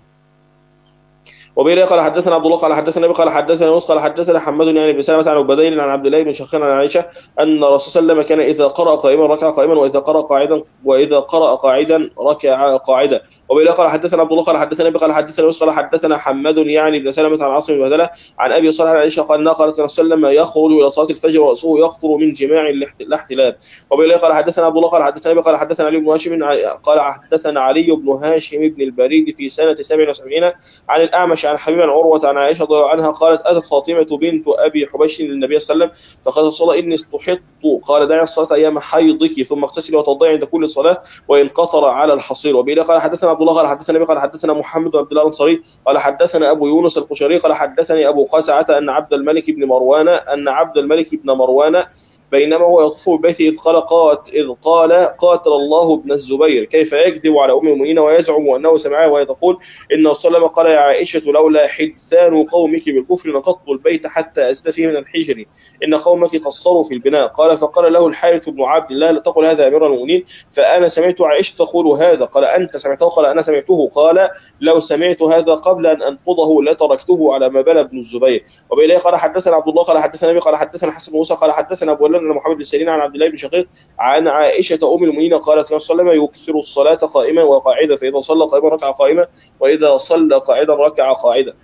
وبه قال حدثنا عبد الله قال حدثنا ابي قال حدثنا يونس قال حدثنا حماد يعني بسلمة عن عبيد عن عبد الله بن شقيق عن عائشه ان الرسول صلى الله عليه وسلم كان اذا قرأ قائما ركع قائما واذا قرأ قاعدا ركع قاعدا. وبه قال حدثنا عبد الله قال حدثنا ابي قال حدثنا يونس قال حدثنا حماد يعني بن سلمة عن عاصم بن بدلة عن ابي صالح عن عائشه قالت كان الرسول صلى الله عليه وسلم يخرج الى صلاه الفجر وراسه يخطر من جماع الاحتلال. وبه قال حدثنا عبد الله قال حدثنا ابي قال حدثنا علي بن هاشم قال حدثنا علي بن هاشم بن البريد في سنه 77 عن الاعمش عن حبيب عن عروة عن عائشة رضي الله عنها قالت أتت فاطمة بنت أبي حبيش للنبي صلى الله عليه وسلم فقالت الصلاة إني استحضت قال دعي الصلاة أيام حيضك ثم اغتسلي وتوضعي عند كل صلاة وإن قطر على الحصير. وبه قال حدثنا عبد الله قال حدثنا أبي قال حدثنا محمد بن عبد الله الأنصاري قال حدثنا أبو يونس القشيري قال حدثني أبو قزعة أن عبد الملك بن مروان بينما هو يطوف ببيته إذ قال قاتل الله ابن الزبير كيف يكذب على أم المؤمنين ويزعم أنه سمعها وهي تقول إن صلى الله عليه وسلم قال يا عائشة لولا حدثان قومك بالكفر لنقضت البيت حتى أزد فيه من الحجر إن قومك قصروا في البناء. قال فقال له الحارث بن عبد الله لا تقل هذا أمير المؤمنين فأنا سمعت عائشة تقول هذا. قال أنت سمعته؟ قال أنا سمعته. قال لو سمعت هذا قبل أن أنقضه لتركته على ما بلى ابن الزبير. وبإليه قال حدثنا عبد الله قال حدثنا أبي قال حدثنا حسن بن موسى قال حدثنا أبو ولد محمد بن سيرين عن عبد الله بن شقيق عن عائشة أم المؤمنين قالت كان صلى الله عليه وسلم يكثر الصلاة قائما وقاعدا فإذا صلى قائما ركع قائما وإذا صلى قاعدا ركع قاعدا.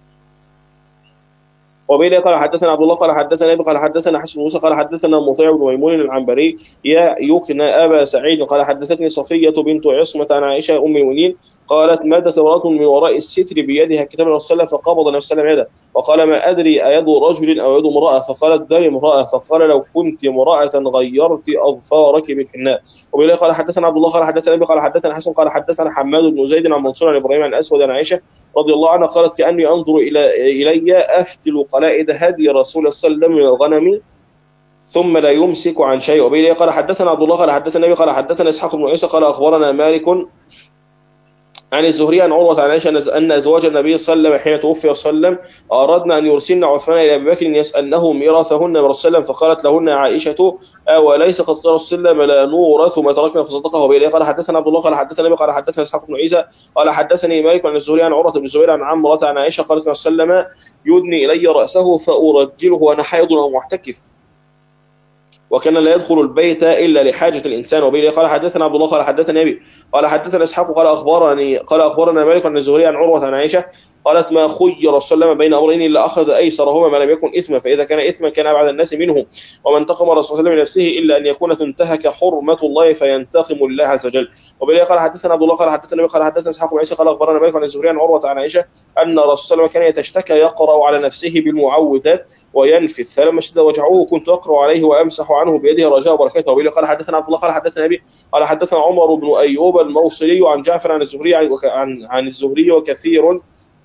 وبين قال حدثنا عبد الله قال حدثنا ابي قال حدثنا حسن موسى قال حدثنا مطيع بن ميمون العنبري يكنى ابا سعيد قال حدثتني صفيه بنت عصمه عن عائشه ام المؤمنين قالت مدت امراه من وراء الستر بيدها كتاب الرسول صلى الله عليه وسلم فقبض النبي صلى الله عليه وسلم يده وقال ما ادري ايد رجل او يد امراه فقالت دار امراه فقال لو كنت امراه غيرت اظفارك بالحناء. وبين قال حدثنا عبد الله قال حدثنا ابي قال حدثنا حسن قال حدثنا حماد بن زيد عن منصور عن ابراهيم عن اسود عن عائشه رضي الله عنها قالت كاني انظر الي افتل قلائد هدي رسول صلى الله عليه وسلم من الغنم ثم لا يمسك عن شيء. وبه قال حدثنا عبد الله قال حدثنا ابي قال حدثنا اسحاق بن عيسى قال اخبرنا مالك عن الزهري عن عروة عن عائشة أن أزواج النبي صلى الله عليه وسلم حين توفي صلى الله عليه وسلم أردنا أن يرسلن عثمان إلى أبي بكر يسألنه ميراثهن من رسول الله فقالت لهن عائشة أوليس قد قال رسول الله لا نورث ما تركنا فصدقه. وبه قال حدثنا عبد الله قال حدثنا ابي قال حدثنا اسحاق بن عيسى قال حدثني مالك عن الزهري عن عروة بن الزبير عن عمرة عن عائشة قالت صلى الله عليه وسلم يدني إلي رأسه فأرجله وأنا حائض أو معتكف وكان لا يدخل البيت الا لحاجه الانسان. وبه قال حدثنا عبد الله قال حدثنا ابي قال حدثنا اسحاق قال اخبرنا مالك عن الزهري عن عروه عن عائشه قالت ما خير رسول الله بين امرين الا اخذ ايسرهما ما لم يكن اثما فاذا كان اثما كان ابعد الناس منه وما انتقم رسول الله من نفسه الا ان يكون تنتهك حرمه الله فينتقم الله عز وجل. وبه قال حدثنا عبد الله قال حدثنا قال حدثنا اسحاق بن عيسى قال اخبرنا مالك عن الزهري عن عروه عن عائشه ان رسول الله كان يتشتكى يقرا على نفسه بالمعوذات وينفث فلما اشتد وجعه كنت اقرا عليه وامسح عنه بيده رجاء بركته. وبه قال حدثنا عبد الله قال حدثنا ابي قال حدثنا عمر بن ايوب الموصلي عن جعفر عن الزهري عن الزهري وكثير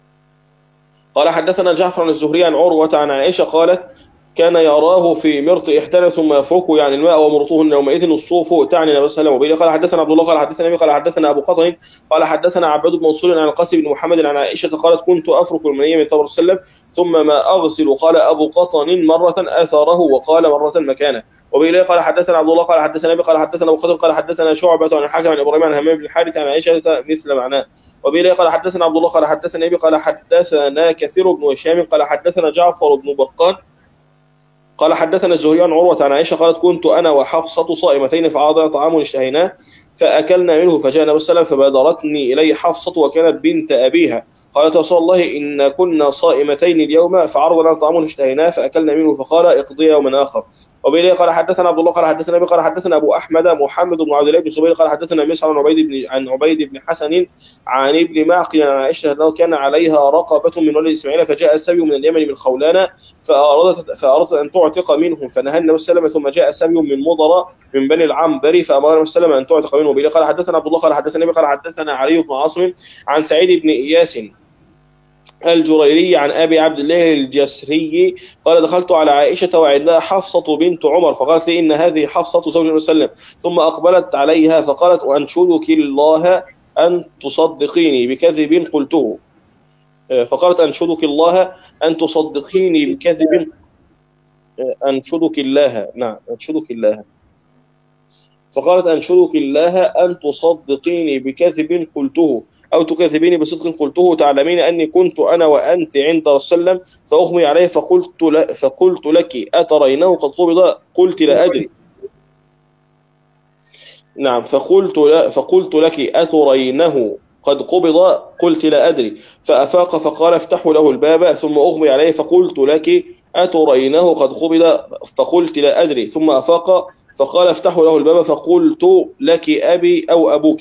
قال حدثنا جعفر عن الزهري عن عروة عن عائشة قالت كان يراه في مرط إحدانا ثم يفركه يعني الماء ومرطهن يومئذ الصوف تعني النبي صلى الله عليه وسلم. قال حدثنا عبد الله قال حدثنا ابي قال حدثنا ابو قطن قال حدثنا عباد بن منصور عن القاسم بن محمد عن عائشه قالت كنت افرك المنيه من ثوب رسول الله ثم ما اغسل قال ابو قطن مره اثره وقال مره مكانه. وبه قال حدثنا عبد الله قال حدثنا ابي قال حدثنا ابو قطن قال حدثنا شعبه عن الحكم عن ابراهيم عن همام بن الحارث عن عائشه مثل معناه. وبه قال حدثنا عبد الله قال حدثنا ابي قال حدثنا كثير بن هشام قال حدثنا جعفر بن برقان قال حدثنا الزهري عن عروة عن عائشة قالت كنت أنا وحفصة صائمتين فعرضنا طعام اشتهيناه فأكلنا منه فجاء النبي صلى الله عليه وسلم فبادرتني إليه حفصة وكانت بنت أبيها قالت يا رسول الله إن كنا صائمتين اليوم فعرضنا طعام اشتهيناه فأكلنا منه فقال اقضي يوما آخر. وبه قال حدثنا عبد الله قال حدثنا ابي قال حدثنا ابو احمد محمد بن عبد الله بن زبير قال حدثنا مسعر عن عبيد بن حسن عن ابن معقل عن عائشه انه كان عليها رقبه من ولد اسماعيل فجاء سبي من اليمن من خولان فارادت ان تعتق منهم فنهى النبي صلى الله عليه وسلم ثم جاء سبي من مضر من بني العنبري فامر النبي صلى الله عليه وسلم ان تعتق منهم. وبه قال حدثنا عبد الله قال حدثنا ابي قال حدثنا علي بن عاصم عن سعيد بن اياس الجريري عن أبي عبد الله الجسري قال دخلت على عائشة وعندها حفصة بنت عمر فقالت لي إن هذه حفصة زوج النبي صلى الله عليه وسلم ثم أقبلت عليها فقالت أنشدك الله أن تصدقيني بكذب قلته فقالت أنشدك الله أن تصدقيني بكذب أنشدك الله نعم أنشدك الله فقالت أنشدك الله أن تصدقيني بكذب قلته أو تكذبيني بصدق قلته تعلمين أني كنت أنا وأنت عند رسول الله فأغمي عليه فقلت لك أترينه قد قبض قلت لا أدري نعم فقلت لك أترينه قد قبض قلت لا أدري فأفاق فقال افتحوا له الباب ثم أغمي عليه فقلت لك أترينه قد قبض فقلت لا أدري ثم أفاق فقال افتحوا له الباب فقلت لك أبي أو أبوك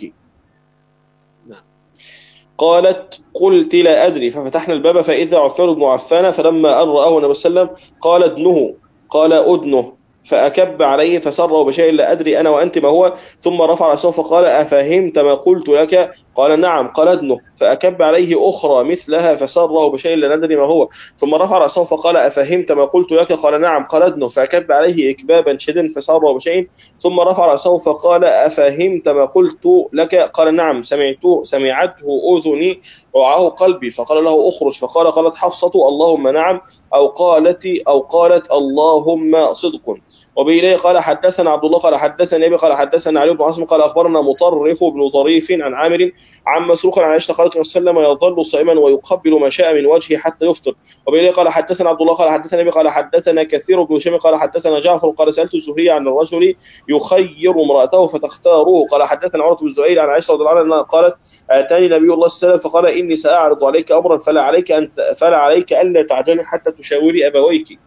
قالت قلت لا أدري ففتحنا الباب فإذا عثمان بن عفان فلما أن رآه النبي صلى الله عليه وسلم قال ادنه قال أدنه فأكب عليه فسره بشيء لا أدري أنا وأنت ما هو، ثم رفع رأسه فقال أفهمت ما قلت لك؟ قال نعم. قال ادنه. فأكب عليه أخرى مثلها فسره بشيء لا ندري ما هو، ثم رفع رأسه فقال أفهمت ما قلت لك؟ قال نعم. قال ادنه. فأكب عليه إكبابا شديدا فسره بشيء، ثم رفع رأسه فقال أفهمت ما قلت لك؟ قال نعم. سمعته أذني وعاه قلبي. فقال له اخرج. فقال قالت حفصة اللهم نعم، أو قالت اللهم صدق. وبإليه قال حدثنا عبد الله قال حدثنا أبي قال حدثنا علي بن عاصم قال أخبرنا مطرف بن طريف عن عامر عن مسروق عن عائشة قالت صلى الله عليه وسلم يظل صائما ويقبل ما شاء من وجهه حتى يفطر. وبإليه قال حدثنا عبد الله قال حدثنا أبي قال حدثنا كثير بن هشام قال حدثنا جعفر قال سألت الزهري عن الرجل يخير امرأته فتختاره. قال حدثنا عروة بن الزبير عن عائشة رضي الله عنها قالت آتاني نبي الله صلى الله عليه وسلم فقال إني سأعرض عليك أمرا فلا عليك ألا تعجلي حتى تشاوري أبويك.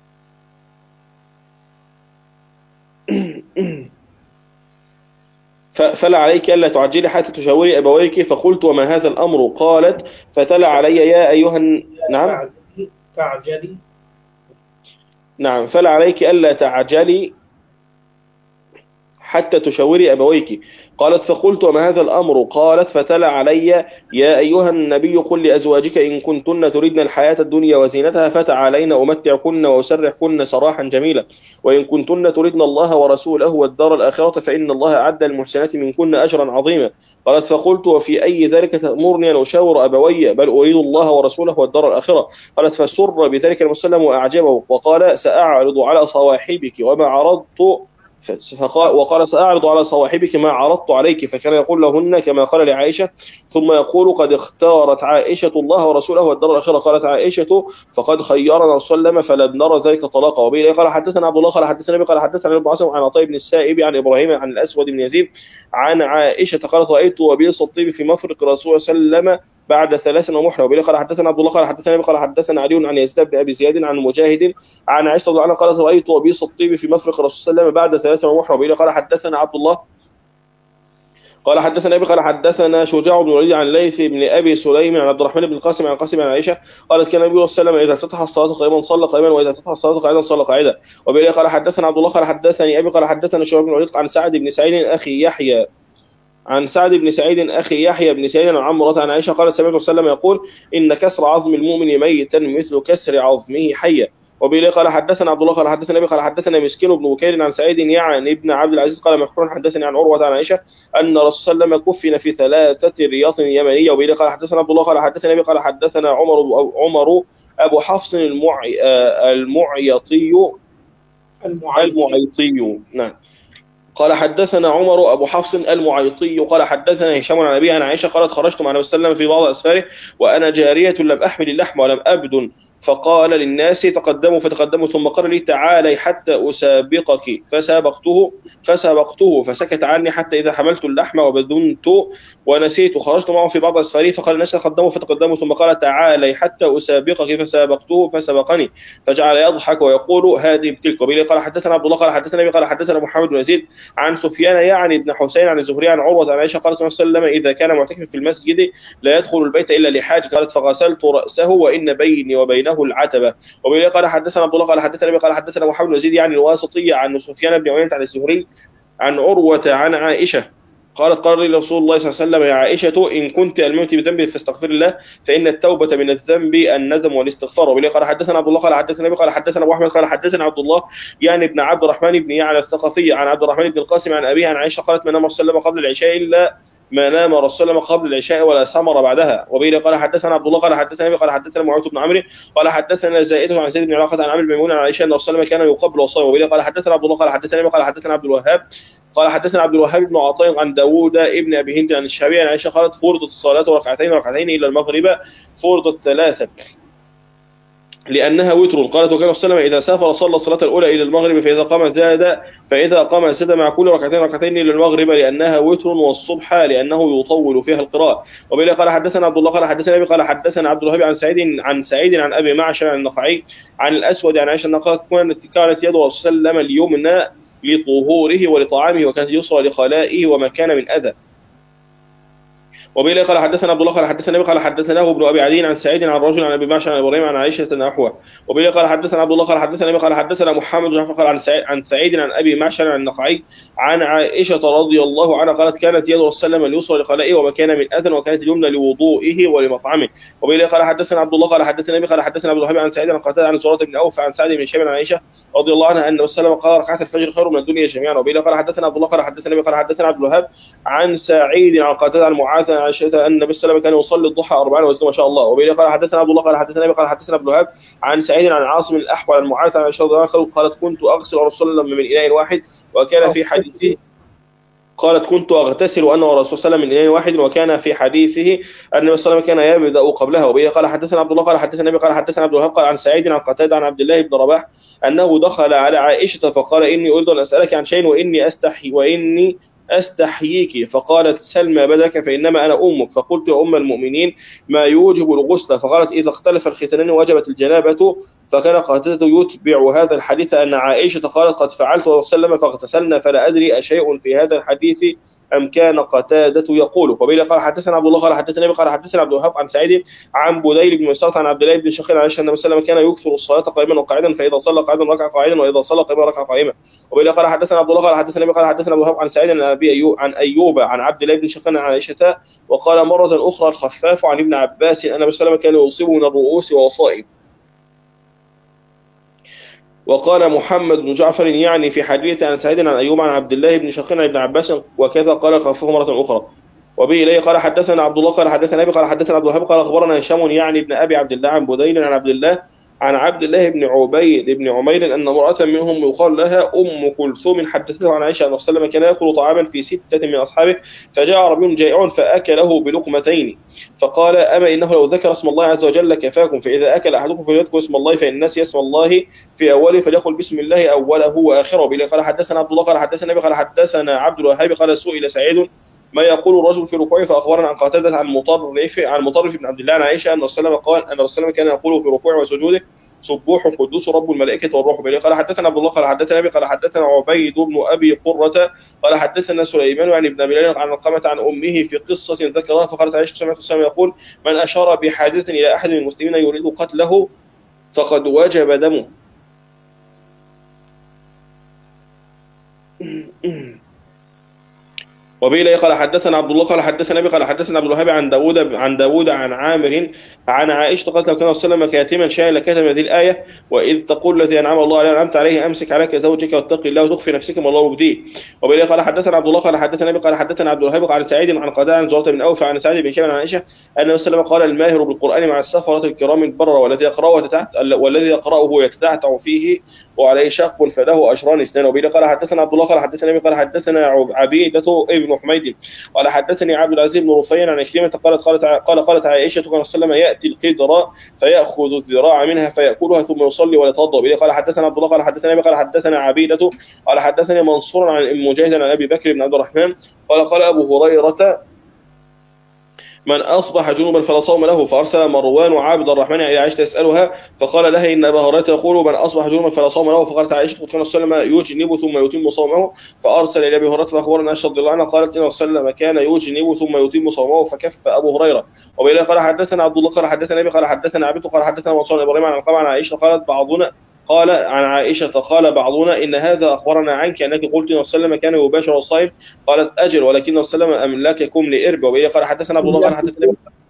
فلا عليك ألا تعجلي حتى تشاوري أبويك. فقلت وما هذا الأمر؟ قالت فتلا علي يا أيها نعم تعجلي. نعم. فلا عليك ألا تعجلي حتى تشاوري أبويك. قالت فقلت وما هذا الأمر؟ قالت فتلا علي يا أيها النبي قل لأزواجك إن كنتن تردن الحياة الدنيا وزينتها فتعالين أمتعكن وأسرحكن سراحا جميلا، وإن كنتن تردن الله ورسوله والدار الآخرة فإن الله أعد للمحسنات منكن أجرا عظيما. قالت فقلت وفي أي ذلك تأمرني أن أشاور أبوي؟ بل أريد الله ورسوله والدار الآخرة. قالت فسر بذلك المسلم وأعجبه وقال سأعرض على صواحبك وما عرضت وقال سأعرض على صواحبك ما عرضت عليك. فكان يقول لهن كما قال لعائشة، ثم يقول قد اختارت عائشة الله ورسوله والدار الآخرة. قالت عائشة فقد خيرنا وسلم فلم نرى ذلك طلاقا. وبه قال حدثنا عبد الله قال حدثنا أبي قال حدثنا ابن عاصم عن عطاء بن السائب عن إبراهيم عن الأسود بن يزيد عن عائشة قالت رأيت وبيص الطيب في مفرق رسول صلى الله عليه وسلم بعد 3 ومحرم. وبه قال حدثنا عبد الله قال حدثنا أبي قال حدثنا علي عن يزيد بن أبي زياد عن مجاهد عن عائشة رضي الله عنها قالت رأيت وبيص الطيب في مفرق رسول صلى الله عليه وسلم بعد 3 ومحرم. وبه قال حدثنا عبد الله قال حدثنا أبي قال حدثنا شجاع بن الوليد عن ليث بن أبي سليم عن عبد الرحمن بن القاسم عن قاسم عن عائشة قالت كان النبي صلى الله عليه وسلم إذا فتح الصلاة قائما صلى قائما وإذا فتح الصلاة قاعدا صلى قاعدا. وبه قال حدثنا عبد الله قال حدثني أبي قال حدثنا شجاع بن الوليد عن سعد بن سعيد أخي يحيى بن سعيد عن عمرة عن عائشة قالت سمعت صلى الله عليه وسلم يقول إن كسر عظم المؤمن ميتا مثل كسر عظمه حيا. وبه قال حدثنا عبد الله قال حدثنا أبي قال حدثنا مسكين بن بكير عن سعيد يعني ابن عبد العزيز قال مكحول حدثني عن عروة عن عائشة أن رسول صلى الله عليه وسلم كفن في 3 رياض يمنية. وبه قال حدثنا عبد الله قال حدثنا أبي قال حدثنا عمر أبو حفص المعيطي نعم قال حدثنا عمر أبو حفص المعيطي قال حدثنا هشام عن أبي عن عائشة قالت خرجت مع النبي صلى الله عليه وسلم في بعض أسفاره وأنا جارية لم أحمل اللحم ولم أبدن، فقال للناس تقدموا فتقدموا ثم قال لي تعالي حتى أسابقك فسابقته فسكت عني حتى إذا حملت اللحم وبدنت ونسيت خرجت معه في بعض أسفاره فقال الناس تقدموا فتقدموا ثم قال تعالي حتى أسابقك فسابقته فسبقني فجعل يضحك ويقول هذه بتلك. وبه قال حدثنا عبد الله قال حدثنا أبي قال حدثنا محمد بن يزيد عن سفيان يعني ابن حسين عن الزهري عن عروة عن عائشة قالت صلى الله عليه وسلم إذا كان معتكفا في المسجد لا يدخل البيت إلا لحاجة قالت فغسلت رأسه وإن بيني وبينه العتبة. وبه قال حدثنا عبد الله قال حدثنا أبي قال حدثنا محمد بن يزيد يعني الواسطي عن سفيان بن عيينة عن الزهري عن عروة عن عائشة قالت قال لي رسول الله صلى الله عليه وسلم يا عائشة إن كنت ألممت بذنب فاستغفر الله فإن التوبة من الذنب الندم والاستغفار. وبه قال حدثنا عبد الله قال حدثنا أبي قال حدثنا أبو أحمد قال حدثنا عبد الله يعني ابن عبد الرحمن بن يعلى الثقفي عن عبد الرحمن بن القاسم عن أبيه عن عائشة قالت ما نام رسول الله قبل العشاء إلا ما نام رسول الله قبل العشاء ولا سمر بعدها. وبه قال حدثنا عبد الله قال حدثنا أبي قال حدثنا معاذ بن عمرو قال حدثنا زائدة عن زيد بن علاقة عن عمرو بن ميمون عن عائشة أن رسول الله كان يقبل وصائم. وبه قال حدثنا عبد الله قال حدثنا أبي قال حدثنا عبد الوهاب قال حدثنا عبد الوهاب بن عطاء عن داوود ابن أبي هند عن الشعبي عن عائشة قالت فرضت الصلاة ركعتين إلى المغرب فرضت 3 لأنها وتر. قالت وكان صلى الله عليه وسلم إذا سافر صلى الصلاة الأولى إلى المغرب فإذا قام زاد مع كل ركعتين إلى المغرب لأنها وتر والصبح لأنه يطول فيها القراءة. وبه قال حدثنا عبد الله قال حدثنا أبي قال حدثنا عبد الوهاب عن سعيد عن أبي معشر عن النخعي عن الأسود عن عائشة قالت كانت يد رسول الله صلى الله عليه وسلم اليمنى لطهوره ولطعامه وكانت يسرى لخلائه وما كان من أذى. وبه قال حدثنا عبد الله قال حدثنا ابي قال حدثناه ابن ابي عدي عن سعيد عن رجل عن ابي معشر عن ابراهيم عن عائشه نحوه. وبه قال حدثنا عبد الله قال حدثنا ابي قال حدثنا محمد بن جعفر قال عن سعيد عن ابي معشر عن النخعي عن عائشه رضي الله عنها قالت كانت يد رسول الله اليسرى لخلائه وما كان من اذى وكانت اليمنى لوضوئه ولمطعمه. وبه قال حدثنا عبد الله قال حدثنا ابي قال حدثنا عبد الوهاب عن سعيد عن قتاده عن زراره بن اوف عن سعد بن شيبه عن عائشه رضي الله عنها ان الرسول قال ركعات الفجر خير من الدنيا جميعا. وبه قال حدثنا عبد الله قال حدثنا ابي قال حدثنا عبد الوهاب عن سعيد عن قتاده عن معاذ عن عائشه ان النبي صلى الله عليه وسلم كان يصلي الضحى 40 ويزيد ما شاء الله. وبه قال حدثنا عبد الله قال حدثنا ابي قال حدثنا عبد الوهاب عن سعيد عن عاصم الاحول عن معاذ عن عائشه رضي الله عنها قالت كنت اغسل رسول الله من اناء واحد وكان في حديثه قالت كنت اغتسل انا ورسول الله من اناء واحد وكان في حديثه ان النبي صلى الله عليه وسلم كان يبدا قبلها. وبه قال حدثنا عبد الله قال حدثنا ابي قال حدثنا عبد الوهاب قال عن سعيد عن قتاده عن عبد الله بن رباح انه دخل على عائشه فقال اني اريد ان اسالك عن شيء واني استحييك. فقالت سل ما بدك فانما انا امك. فقلت يا ام المؤمنين ما يوجب الغسل؟ فقالت اذا اختلف الختانان وجبت الجنابه. فكان قتادة يتبع هذا الحديث ان عائشه قالت قد فعلت وسلم فاغتسلنا فلا ادري اشيء في هذا الحديث ام كان قتادة يقول. وبه قال حدثنا عبد الله قال حدثنا ابي قال حدثنا عبد الوهاب عن سعيد عن بديل بن مسعود عن عبد الله بن شقيق عن عائشه النبي صلى الله عليه وسلم كان يكثر الصلاه قائما وقاعدا فاذا صلى قاعدا ركع قاعدا واذا صلى قائما ركع قائما. وبه قال حدثنا عبد الله قال حدثنا ابي قال حدثنا عبد الوهاب عن سعيد عن ايوب عن عبد الله بن شقيق عن عائشه. وقال مره اخرى الخفاف عن ابن عباس ان النبي صلى الله عليه وسلم كان يصيب من الرؤوس وصائب. وقال محمد بن جعفر يعني في حديث عن سعيد عن ايوب عن عبد الله بن شقيق عن ابن عباس وكذا قال الخفاف مره اخرى. وبه إليه قال حدثنا عبد الله قال حدثنا ابي قال حدثنا عبد الوهاب قال اخبرنا هشام يعني ابن ابي عبد الله عن بديل عن عبد الله بن عبيد بن عمير ان امراه منهم يقال لها ام كلثوم حدثته عن عائشه ان الرسول صلى الله عليه وسلم كان ياكل طعاما في 6 من اصحابه فجاء عربي جائع فاكله بلقمتين فقال اما انه لو ذكر اسم الله عز وجل كفاكم فاذا اكل احدكم فليذكر اسم الله فان الناس اسم الله في اوله فليقل بسم الله اوله واخره. بلا قال حدثنا عبد الله قال حدثنا ابي قال حدثنا عبد الوهاب قال سئل سعيد ما يقول الرجل في ركوعه فاخبرنا عن قتاده عن مطرف بن عبد الله عن عائشه ان الرسول صلى الله عليه وسلم قال ان الرسول كان يقول في ركوعه وسجوده سبوح قدوس رب الملائكه والروح. بلا قال حدثنا عبد الله قال حدثنا ابي قال حدثنا عبيد بن ابي قره قال حدثنا سليمان عن ابن بلال عن قامه عن امه في قصه ذكرها فقالت عائشه سمعت الرسول يقول من اشار بحادثه الى احد من المسلمين يريد قتله فقد وجب دمه. وبه قال حدثنا عبد الله قال حدثنا ابي قال حدثنا عبد الوهاب عن داوود عن عامر عن عائشه قالت لو كان رسول الله كاتما شيئا لكتم هذه الايه واذ تقول الذي انعم الله عليه انعمت عليه امسك عليك زوجك واتق الله وتخفي نفسك ما الله مبديه. وبه قال حدثنا عبد الله قال حدثنا ابي قال حدثنا عبد الوهاب عن سعيد عن قتاده عن زراره بن اوف عن سعد بن شيبه عن عائشه ان النبي صلى الله عليه وسلم قال الماهر بالقران مع السفره الكرام البرره والذي يقراه يتتعتع فيه وعليه شق فله اجران اثنان. وبه قال حدثنا عبد الله قال حدثنا ابي قال حدثنا عبيده ابن حميد قال حدثني عبد العزيز بن رفيع عن كلمة قالت عائشة كان صلى الله عليه وسلم يأتي القدر فيأخذ الذراع منها فيأكلها ثم يصلي ولا يتوضأ. به قال حدثنا عبد الله قال حدثنا ابي قال حدثنا عبيدة قال حدثني منصور عن مجاهد عن ابي بكر بن عبد الرحمن قال ابو هريرة من أصبح جنوبا فلا صوم له فأرسل مروان عابد الرحمن إلى عائشة يسألها فقال لها إن أبا هريرة يقول من أصبح جنوبا فلا صوم له فقالت عائشة كان صلى الله عليه وسلم يجنب ثم يتم صومه فأرسل إلى أبي هريرة فأخبرنا عائشة رضي الله عنها قالت إن صلى الله عليه وسلم كان يجنب ثم يتم صومه فكف أبو هريرة. وبه قال حدثنا عبد الله قال حدثنا أبي قال حدثنا عبد قال حدثنا منصور إبراهيم عن القمة عن عائشة قال عن عائشة قال بعضنا إن هذا أخبرنا عنك أنك قلت إن وسلم كان يباشر الصائم قالت أجل ولكن وسلم أملككم لإرب. وبه قال حدثنا عبد الله قال حدثنا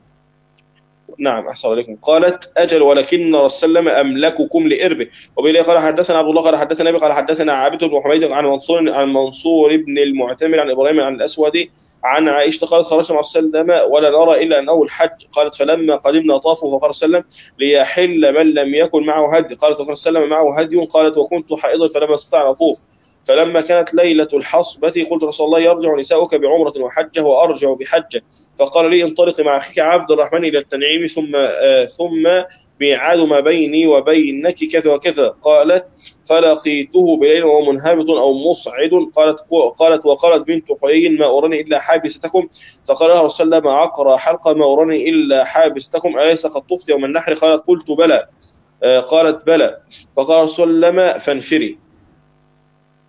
نعم أحسن عليكم قالت أجل ولكن وسلم أملككم لإربه. وبه قال حدثنا عبد الله قال حدثنا أبي قال حدثنا عابد بن حميد عن منصور بن المعتمر عن إبراهيم عن الأسود عن عائشة قالت خرجنا مع السلم ولا نرى إلا أنه الحج قالت فلما قدمنا طافوا فقال السلم ليحل من لم يكن معه هدي قالت وقال السلم معه هدي قالت وكنت حائضا فلما استطاع أطوف فلما كانت ليلة الحصبة قلت رسول الله يرجع نساؤك بعمرة وحجة وأرجع بحجة فقال لي انطلق مع أخيك عبد الرحمن إلى التنعيم ثم ميعاد ما بيني وبينك كذا وكذا قالت فلقيته بليل وهو منهبط أو مصعد وقالت بنت حيي ما أراني إلا حابستكم فقال لها رسول الله ما عقر حلقة ما أراني إلا حابستكم أليس قد طفت يوم النحر قلت بلى قالت بلى فقال رسول الله فانفري.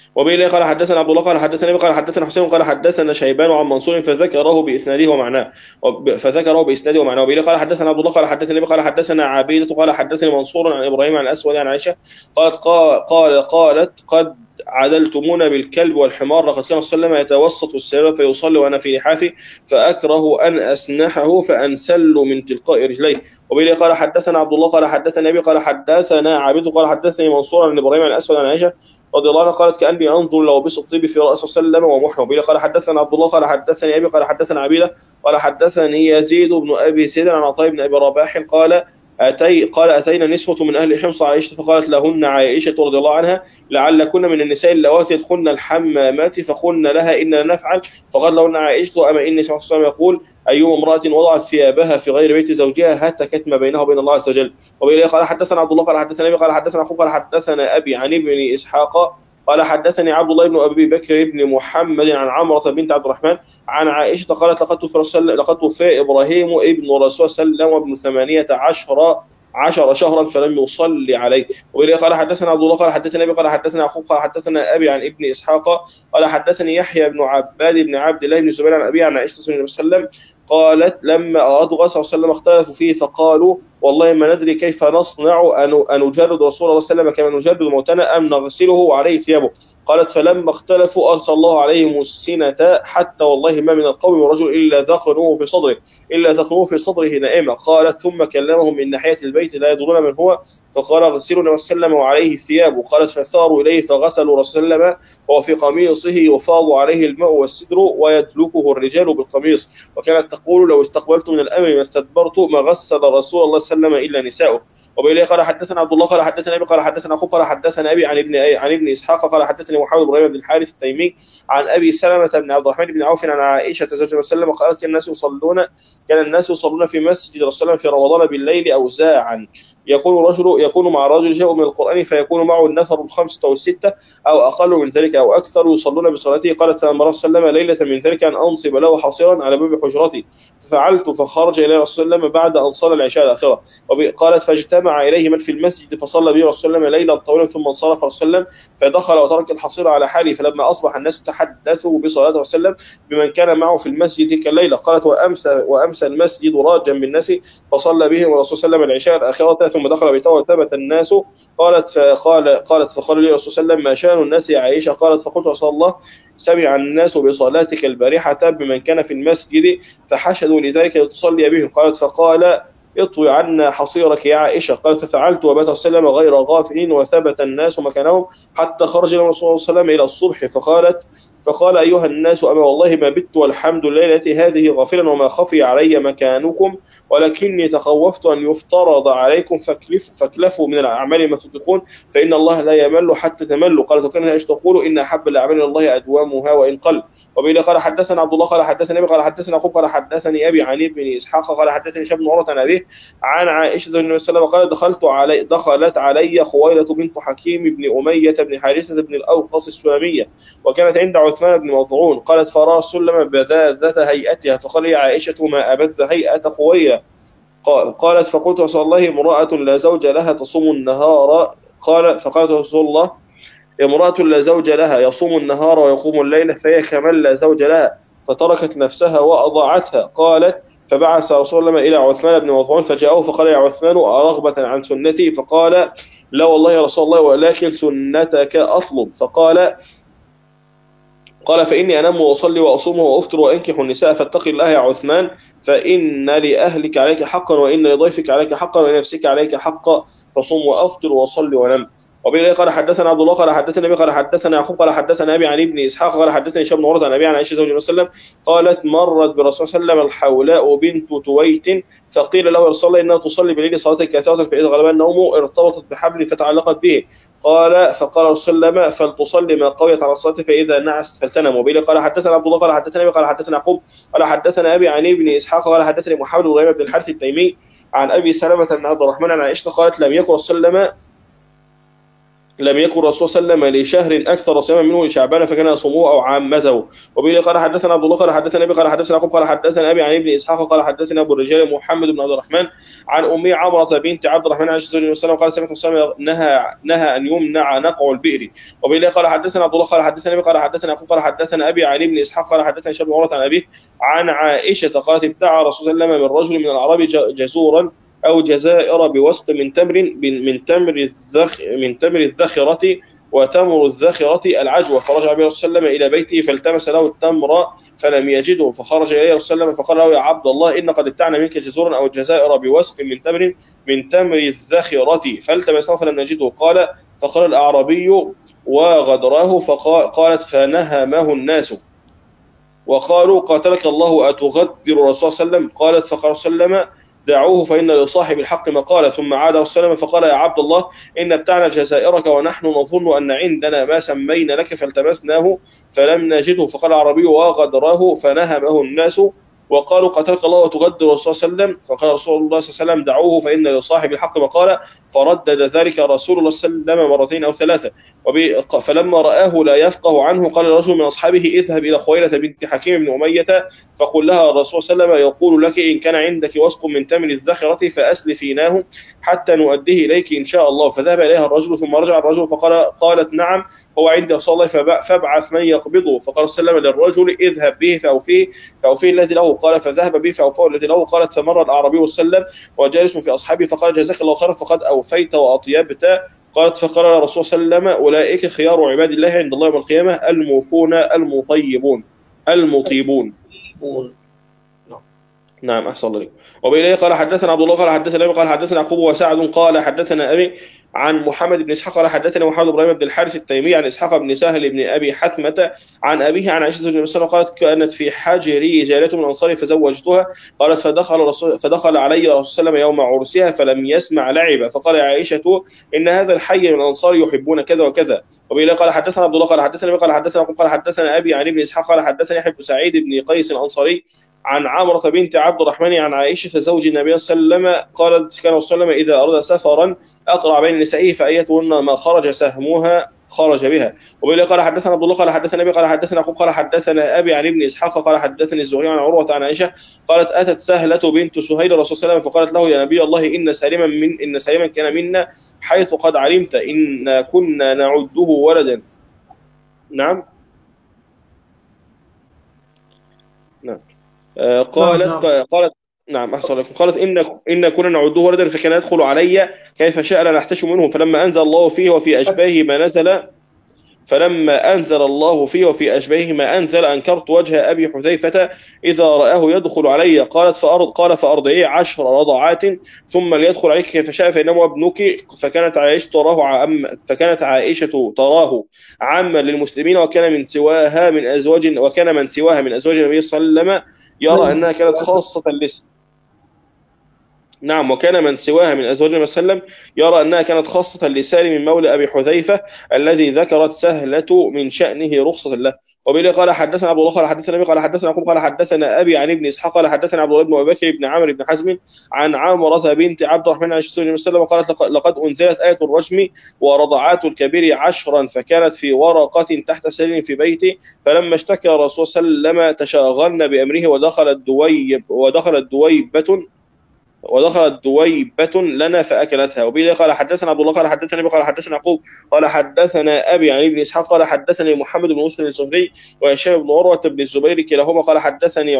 وبه قال حدثنا عبد الله قال حدثنا قال حدثنا حسين قال حدثنا شيبان عن منصور فذكره باسناده ومعناه وبه قال حدثنا عبد الله قال حدثنا قال حدثنا عبيدة قال حدثني منصور عن ابراهيم عن الاسود عن عائشه قالت قد عدلتمونا بالكلب والحمار، لقد كان صلى الله عليه وسلم يتوسط السير فيصلي وانا في لحافي فاكره ان اسنحه فانسل من تلقاء رجليه. وبه قال حدثنا عبد الله قال حدثنا ابي قال حدثنا عبيد قال حدثني منصور عن ابراهيم عن الاسود عن عائشه رضي الله عنها قالت كاني انظر لو بس الطيب في راس صلى الله عليه وسلم ومحنه. وبه قال حدثنا عبد الله قال حدثني ابي قال حدثنا عبيده قال حدثني يزيد بن ابي زيد عن عطاء بن ابي رباح قال أتينا نسوة من أهل حمص عائشة فقالت لهن عائشة رضي الله عنها لعلكن من النساء اللواتي يدخلن الحمامات فقلن لها إننا نفعل، فقال لهن عائشة أما إني سمعت الله يقول أيما امرأة وضعت ثيابها في غير بيت زوجها هتكت ما بينها وبين الله عز وجل. وبه قال حدثنا عبد الله قال حدثنا أبي قال حدثنا أخوه قال حدثنا أبي عن ابن إسحاق قال حدثني عبد الله بن ابي بكر بن محمد عن عمرة بنت عبد الرحمن عن عائشة قالت لقد توفي ابراهيم ابن رسول صلى الله عليه وسلم وابن 18 شهرا فلم يصلي عليه. وبه قال حدثنا عبد الله قال حدثنا ابي قال حدثنا اخوه قال حدثنا ابي عن ابن اسحاق قال حدثني يحيى بن عباد بن عبد الله بن الزبير عن ابي عن عائشة صلى الله عليه وسلم قالت لما أرادوا غسل صلى الله عليه وسلم اختلفوا فيه فقالوا والله ما ندري كيف نصنع أن نجرد رسول الله صلى الله عليه وسلم كما نجرد موتنا أم نغسله وعليه ثيابه. قالت فلما اختلفوا أرسل الله عليهم السنة حتى والله ما من القوم رجل إلا ذقنوه في صدره نائمة. قالت ثم كلمهم من ناحية البيت لا يدرون من هو فقال اغسلوا النبي صلى الله عليه وسلم وعليه ثيابه. قالت فثاروا إليه فغسلوا رسول الله صلى الله عليه وسلم وهو في قميصه يفاض عليه الماء والسدر ويدلكه الرجال بالقميص. وكانت تقول لو استقبلت من الأمر ما استدبرت ما غسل رسول الله صلى الله عليه وسلم إلا نساؤه. وبه قال حدثنا عبد الله قال حدثنا ابي قال حدثنا اخوه قال حدثنا ابي عن ابن اسحاق قال حدثني محمد بن ابراهيم بن الحارث التيمي عن ابي سلمة بن عبد الرحمن بن عوف عن عائشه زوج النبي صلى الله عليه وسلم قالت كان الناس يصلون في مسجد رسول الله صلى الله عليه وسلم في رمضان بالليل اوزاعا يكون مع رجل شيء من القران فيكون معه النفر الخمسه او السته او اقل من ذلك او اكثر يصلون بصلاته. قالت فامر صلى الله عليه وسلم ليله من ذلك ان انصب له حصيرا على باب حجرتي ففعلت فخرج الى رسول الله بعد ان صلى العشاء الاخره. قالت فاجتمع اليه من في المسجد فصلى به رسول الله ليلا طويلا ثم انصرف رسول الله فدخل وترك الحصير على حاله. فلما اصبح الناس تحدثوا بصلاه رسول الله بمن كان معه في المسجد تلك الليله. قالت وامسى المسجد راجا بالناس فصلى بهم الرسول صلى الله عليه وسلم العشاء الاخره ثم دخل بيته وثبت الناس. قالت فقال لي الرسول صلى الله عليه وسلم ما شان الناس يا عائشه؟ قالت فقلت رسول الله سمع الناس بصلاتك البارحه بمن كان في المسجد فحشدوا لذلك لتصلي بهم. قالت فقال اطوي عنا حصيرك يا عائشة. قالت ففعلت وبات صلى الله عليه وسلم غير غافلين وثبت الناس مكانهم حتى خرج الرسول صلى الله عليه وسلم إلى الصبح. فقال أيها الناس أما والله ما بت والحمد لله التي هذه غافلا وما خفي علي مكانكم ولكني تخوفت أن يفترض عليكم فاكلفوا من الأعمال ما تطيقون فإن الله لا يمل حتى تملوا. قالت وكانت عائشة تقول إن أحب الأعمال إلى الله أدومها وإن قل. وبه قال حدثنا عبد الله قال حدثنا أبي قال حدثنا أخوه قال حدثني أبي عن ابن إسحاق قال حدثني شاب بن عروة عن أبيه عن عائشة زوج النبي صلى الله عليه وسلم قال دخلت علي خويلة بنت حكيم بن أمية بن حارثة بن الأوقص السلمية وكانت عند عثمان بن مظعون. قالت فرأى سلم بذاذة هيئتها فقال يا عائشة ما أبذ هيئة خويلة. قالت فقلت رسول الله امرأة لا زوج لها تصوم النهار. فقالت رسول الله امرأة لا زوج لها يصوم النهار ويقوم الليل فهي كمن لا زوج لها فتركت نفسها وأضاعتها. قالت فبعث رسول الله إلى عثمان بن مظعون فجاءه فقال يا عثمان أرغبة عن سنتي؟ فقال لا والله يا رسول الله ولكن سنتك أطلب. قال فإني أنام وأصلي وأصوم وأفطر وأنكح النساء فاتق الله يا عثمان فإن لأهلك عليك حقا وإن لضيفك عليك حقا ولنفسك عليك حقا فصم وأفطر وصلي ونم. وبه قال حدثنا عبد الله قال حدثنا أبي قال حدثنا يعقوب قال حدثنا أبي عن ابن إسحاق قال حدثني شاب بن عروة عن أبي عن عائشة زوج النبي صلى الله عليه وسلم قالت مرت برسول صلى الله عليه وسلم الحولاء بنت تويت فقيل له يا رسول الله إنها تصلي بالليل صلاة كثيرة فإذا غلبها النوم ارتبطت بحبل فتعلقت به. فقال رسول الله وسلم فلتصلي ما قويت على الصلاة فإذا نعست فلتنم. وبه قال حدثنا عبد الله قال حدثنا أبي قال حدثنا يعقوب قال حدثنا أبي عن ابن إسحاق قال حدثني محمد بن ابراهيم بن الحارث التيمي عن أبي سلمة بن عبد الرحمن عن عائشة قالت لم يكن رسول الله لم يكن الرسول صلى الله عليه وسلم لشهر اكثر صياما منه لشعبان فكان يصومه او عامته. وبه قال حدثنا عبد الله قال حدثنا ابي قال حدثنا يعقوب قال حدثنا ابي عن ابن اسحاق قال حدثنا ابو الرجال محمد بن عبد الرحمن عن امي عمره بنت عبد الرحمن عن النبي صلى الله عليه وسلم قال سمعت الرسول نهى ان يمنع نقع البئر. وبه قال حدثنا عبد الله قال حدثنا ابي قال حدثنا يعقوب قال حدثنا ابي عن ابن اسحاق قال حدثنا هشام بن عروه عن ابيه عن عائشه قالت ابتاع الرسول صلى الله عليه وسلم من رجل من الاعراب جزورا أو جزائر بوسط من تمر الذخرة وتمر الذخرة العجوة، فرجع به الرسول صلى الله عليه وسلم إلى بيته فالتمس له التمر فلم يجده، فخرج إليه الرسول صلى الله عليه وسلم فقال له يا عبد الله إن قد ابتعنا منك جزورا أو جزائر بوسط من تمر الذخرة فالتمسناه فلم نجده. فقال الأعرابي وغدراه قالت فنهمه الناس وقالوا قاتلك الله أتغدر الرسول صلى الله عليه وسلم. قالت فقال صلى الله عليه وسلم دعوه فإن لصاحب الحق مقالة. ثم عاد الرسول صلى الله عليه وسلم فقال يا عبد الله إن ابتعنا جزائرك ونحن نظن أن عندنا ما سمينا لك فالتمسناه فلم نجده. فقال العربي وغدراه فنهمه الناس وقالوا قتلك الله وتغدر الرسول صلى الله عليه وسلم. فقال رسول الله صلى الله عليه وسلم دعوه فإن لصاحب الحق مقالة. فردد ذلك رسول الله صلى الله عليه وسلم مرتين أو ثلاثة. فلما رآه لا يفقه عنه قال رجل من أصحابه اذهب إلى خويلة بنت حكيم بن أمية فقل لها الرسول صلى الله عليه وسلم يقول لك إن كان عندك وسق من تمر الذخرة فأسلفيناه حتى نؤديه إليك إن شاء الله. فذهب إليها الرجل ثم رجع الرجل قالت نعم هو عند رسول الله فابعث من يقبضه. فقال صلى الله عليه وسلم للرجل اذهب به فأوفيه الذي له. قال فذهب به فأوفاه الذي له. قالت فمر الأعرابي صلى الله عليه وسلم وجالس في أصحابه فقال جزاك الله خيرا فقد أوفيت وأطيبت. قالت فقال الرسول صلى الله عليه وسلم أولئك خيار عباد الله عند الله يوم القيامة الموفون المطيبون. نعم أحسن الله. وبإليه قال حدثنا عبد الله قال حدثنا أبي قال حدثنا يعقوب وسعد قال حدثنا أبي عن محمد بن إسحاق قال حدثنا محمد بن إبراهيم بن الحارث التيمي عن إسحاق بن سهل بن أبي حثمة عن أبيه عن عائشة زوج النبي صلى الله عليه وسلم قالت كانت في حجري جارية من الأنصار فزوجتها. قالت فدخل علي الرسول صلى الله عليه وسلم يوم عرسها فلم يسمع لعبا فقال يا عائشة إن هذا الحي من الأنصار يحبون كذا وكذا. وبإليه قال حدثنا عبد الله قال حدثنا قال حدثنا أبي عن ابن إسحاق قال حدثني يحيى بن سعيد بن قيس الأنصاري عن عمرة بنت عبد الرحمن عن عائشة زوج النبي صلى الله عليه وسلم قالت كان رسول الله إذا أراد سفرا أقرع بين نسائه فأيتهن ما خرج سهمها خرج بها. وبالله قال حدثنا عبد الله قال حدثنا أبي قال حدثنا يعقوب قال حدثنا أبي عن ابن إسحاق قال حدثني الزهري عن عروة عن عائشة قالت أتت سهلة بنت سهيل الرسول صلى الله عليه وسلم فقالت له يا نبي الله إن سالما كان منا حيث قد علمت إن كنا نعده ولدا. نعم قالت نعم أحسن لكم. قالت إن كنا نعده ولدا فكان يدخل علي كيف شاء لا نحتش منه فلما أنزل الله فيه وفي أشباهه ما نزل أنكرت وجه أبي حذيفة إذا رآه يدخل علي. قال فأرضعيه 10 رضعات ثم ليدخل عليك كيف شاء فإنه ابنك. فكانت عائشة تراه عاما للمسلمين وكان من سواها من أزواج النبي صلى الله عليه وسلم يرى أنها كانت خاصة نعم وكان من سواها من أزواج النبي صلى الله عليه وسلم يرى أنها كانت خاصة لسالم من مولى أبي حذيفة الذي ذكرت سهلة من شأنه رخصة له. وبه قال حدثنا عبد الله قال حدثنا أبي قال حدثنا يعقوب قال حدثنا أبي عن ابن إسحاق قال حدثنا عبد الله بن أبي بكر بن عامر بن حزم عن عمرة بنت عبد الرحمن عن النبي صلى الله عليه وسلم قالت لقد أنزلت آية الرجم ورضعات الكبير 10 فكانت في ورقة تحت سرير في بيتي فلما اشتكى الرسول صلى الله عليه وسلم تشاغلن بأمره ودخلت دويبة لنا فأكلتها. وبه قال حدثنا عبد الله قال حدثنا أبي قال حدثنا يعقوب قال حدثنا أبي عن ابن إسحاق قال حدثني محمد بن مسلم الزهري وهشام بن عروة بن الزبير كلاهما قال حدثني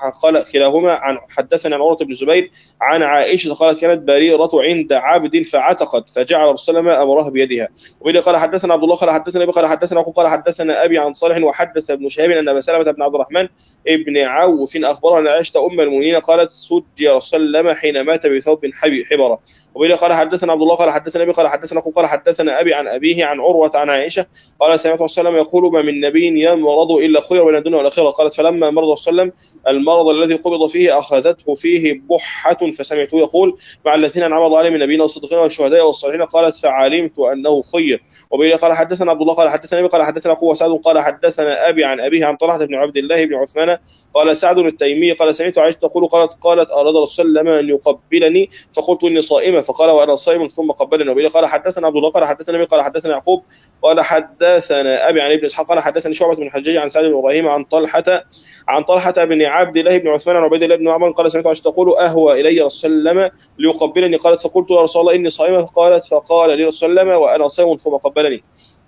عن عروة بن الزبير عن عائشة قالت كانت بريرة عند عبد فعتقت فجعل رسول الله أمرها بيدها. وبه قال حدثنا عبد الله قال حدثنا أبي قال حدثنا يعقوب قال حدثنا أبي عن صالح وحدث ابن شهاب أن أبا سلمة بن عبد الرحمن ابن عوف أخبرها أن عائشة أم المؤمنين قالت سجي رسول الله حين مات بثوب حبرة. وبه قال حدثنا عبد الله قال حدثنا أبي قال حدثنا قال حدثنا أبي عن أبيه عن عروة عن عائشة قال سمعت رسول الله يقول ما من نبي يمرض إلا خير بين الدنيا والآخرة. قالت فلما مرض رسول الله المرض الذي قبض فيه أخذته فيه بحة فسمعته يقول مع الذين أنعم الله عليهم من النبيين والصديقين والشهداء والصالحين قالت فعلمت أنه خير. وبه قال حدثنا عبد الله قال حدثنا أبي قال حدثنا أخوه سعد قال حدثنا أبي عن أبيه عن طلحة بن عبد الله بن عثمان قال سعد التيمي قال سمعت عائشة تقول قالت أراد رسول الله أن ليقبلني فقلت إني صائمة فقال وأنا صائم ثم قبلني. وبه قال حدثنا عبد الله قال حدثنا أبي قال حدثنا يعقوب قال حدثنا أبي عن ابن إسحاق قال حدثني شعبة بن الحجاج عن سعد بن إبراهيم عن طلحة بن عبد الله بن عثمان عن عبيد الله بن عمر قال سمعت عائشة تقول أهوى إلي رسول الله صلى الله عليه وسلم ليقبلني قالت فقلت يا رسول الله إني صائمة فقال لي رسول الله وأنا صائم ثم قبلني.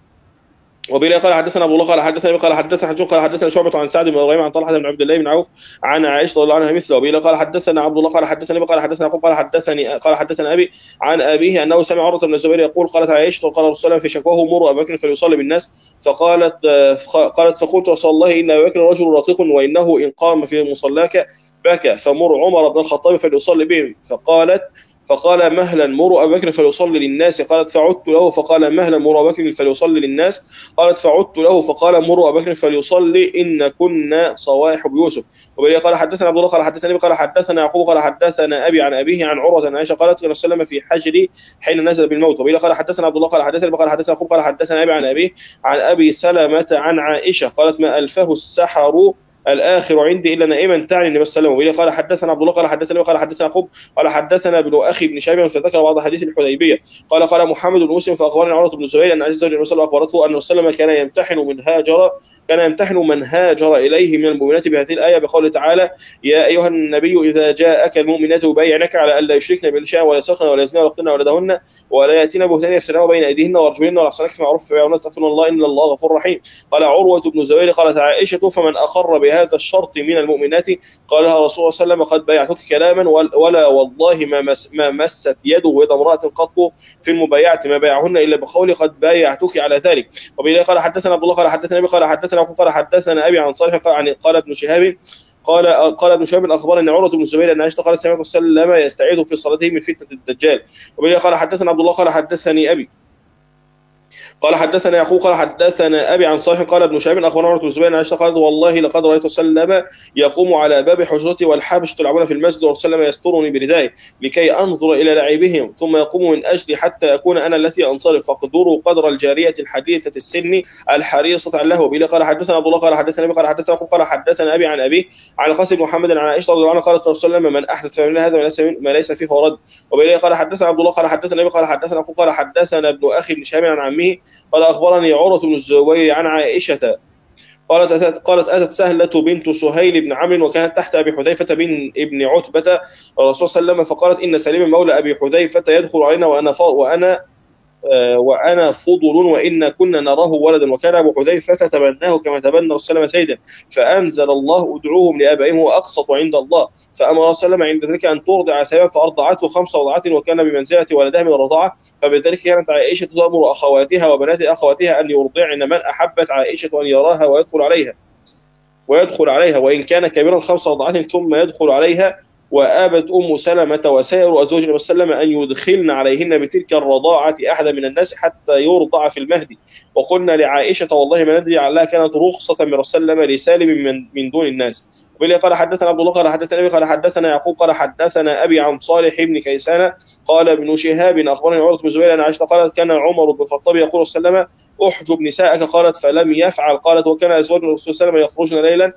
وبه قال حدثنا ابو الله قال حدثنا قال حدثنا حجون قال حدثنا شعبة عن سعد بن ابراهيم عن طلحة بن عبد الله بن عوف عن عائشة رضي الله عنها مثله. وبه قال حدثنا عبد الله قال حدثنا قال حدثنا يعقوب قال حدثنا ابي عن ابيه انه سمع عروة بن الزبير يقول قالت عائشة قال رسول الله في شكواه مروا ابا بكر فليصلي بالناس قالت فقلت رسول الله ان ابا بكر رجل رقيق وانه ان قام في مصلاك بكى فمر عمر بن الخطاب فليصلي بهم فقال مهلا مروا أبا بكر فليصلي للناس قالت فعدت له فقال مهلا مروا أبا بكر فليصلي للناس قالت فعدت له فقال مروا أبا بكر فليصلي إن كنا صواحب يوسف. وبه قال حدثنا عبد الله قال حدثنا قال حدثنا يعقوب قال حدثنا أبي عن أبيه عن عروة عن عائشة قالت كان وسلم في حجري حين نزل بالموت. وبه قال حدثنا عبد الله قال حدثنا يعقوب قال حدثنا أبي عن أبيه عن أبي سلمة عن عائشة قالت ما ألفه السحر الآخر عندي إلا نائما تعني النبي صلى الله عليه وسلم. قال حدثنا عبد الله قال حدثنا يعقوب قال حدثنا ابن أخي بن شيبة فذكر بعض حديث الحديبية قال محمد بن مسلم فأخبرني عروة بن الزبير أن عزيز زوج النبي صلى الله عليه وسلم أخبرته أن الرسول صلى الله عليه وسلم كان يمتحن من هاجر إليه من المؤمنات بهذه الآية بقوله تعالى يا أيها النبي إذا جاءك المؤمنات يبايعنك على ألا يشركن بالله ولا يسرقن ولا يزنين ولا يقتلن أولادهن ولا يأتين بهتان يفترين بين أيديهن وأرجلهن ولا يحصنن في معروف فبيعوا الناس تغفرون الله إن الله غفور رحيم. قال عروة بن الزبير قالت عائشة فمن أقر بهذا الشرط من المؤمنات قال لها رسول الله صلى الله عليه وسلم قد بايعتك كلاما ولا والله ما مست يده يد امرأة قط في المبايعة ما بايعهن إلا بقول قد بايعتك على ذلك. وبه قال حدثنا عبد الله قال حدثنا أبي قال حدثنا أبي عن صالح قال ابن شهاب قال ابن شهاب اخبرني عروة بن الزبير ان عائشة قالت سمعت صلى الله عليه وسلم يستعيذ في صلاته من فتنة الدجال. وبه قال حدثنا عبد الله قال حدثني أبي قال حدثنا يعقوب قال حدثنا أبي عن صالح قال ابن شهاب أخبرنا عروة بن الزبير عن عائشة قالت والله لقد رأيت صلى الله عليه وسلم يقوم على باب حجرتي والحبش تلعبون في المسجد ورسول الله يسترني بردائه لكي أنظر إلى لعبهم ثم يقوم من أجلي حتى أكون أنا التي أنصرف فاقدروا قدر الجارية الحديثة السن الحريصة على اللهو. به قال حدثنا عبد الله قال حدثنا أبي قال حدثنا يعقوب قال حدثنا أبي عن أبي عن القاسم بن محمد عن عائشة رضي الله عنها قالت رسول الله من أحدث من هذا ما ليس فيه فرد. وبه قال حدثنا عبد الله قال حدثنا أبي قال حدثنا يعقوب قال حدثنا ابن أخي بن شهاب عن عمه قال أخبرني عروة بن الزبير عن عائشة قالت أتت سهلة بنت سهيل بن عمرو وكانت تحت أبي حذيفة بن ابن عتبة الرسول صلى الله عليه وسلم فقالت إن سليم مولى أبي حذيفة يدخل علينا وأنا فضل وإن كنا نراه ولدا وكان أبو حذيفة تبناه كما تبنى رسول الله سيدا فأنزل الله ادعوهم لآبائهم وأقسط عند الله فأمر رسول الله عند ذلك أن ترضع سببا فأرضعته 5 رضعات وكان بمنزلة ولدها من الرضاعة فبذلك كانت عائشة تأمر أخواتها وبنات أخواتها أن يرضعن من أحبت عائشة أن يراها ويدخل عليها وإن كان كبيرا 5 رضعات ثم يدخل عليها. وآبت أم سلمة وسائر أزواج النبي صلى الله عليه وسلم أن يدخلن عليهن بتلك الرضاعة أحد من الناس حتى يرضع في المهدي وقلنا لعائشة والله ما ندري علها كانت رخصة من رسول الله لسالم من دون الناس. وبه قال حدثنا عبد الله قال حدثنا أبي قال حدثنا يعقوب قال حدثنا أبي عن صالح بن كيسان قال ابن شهاب أخبرني عروة بن الزبير أن عائشة قالت كان عمر بن الخطاب يقول صلى الله عليه وسلم أحجب نساءك قالت فلم يفعل قالت وكان أزواج الرسول صلى الله عليه وسلم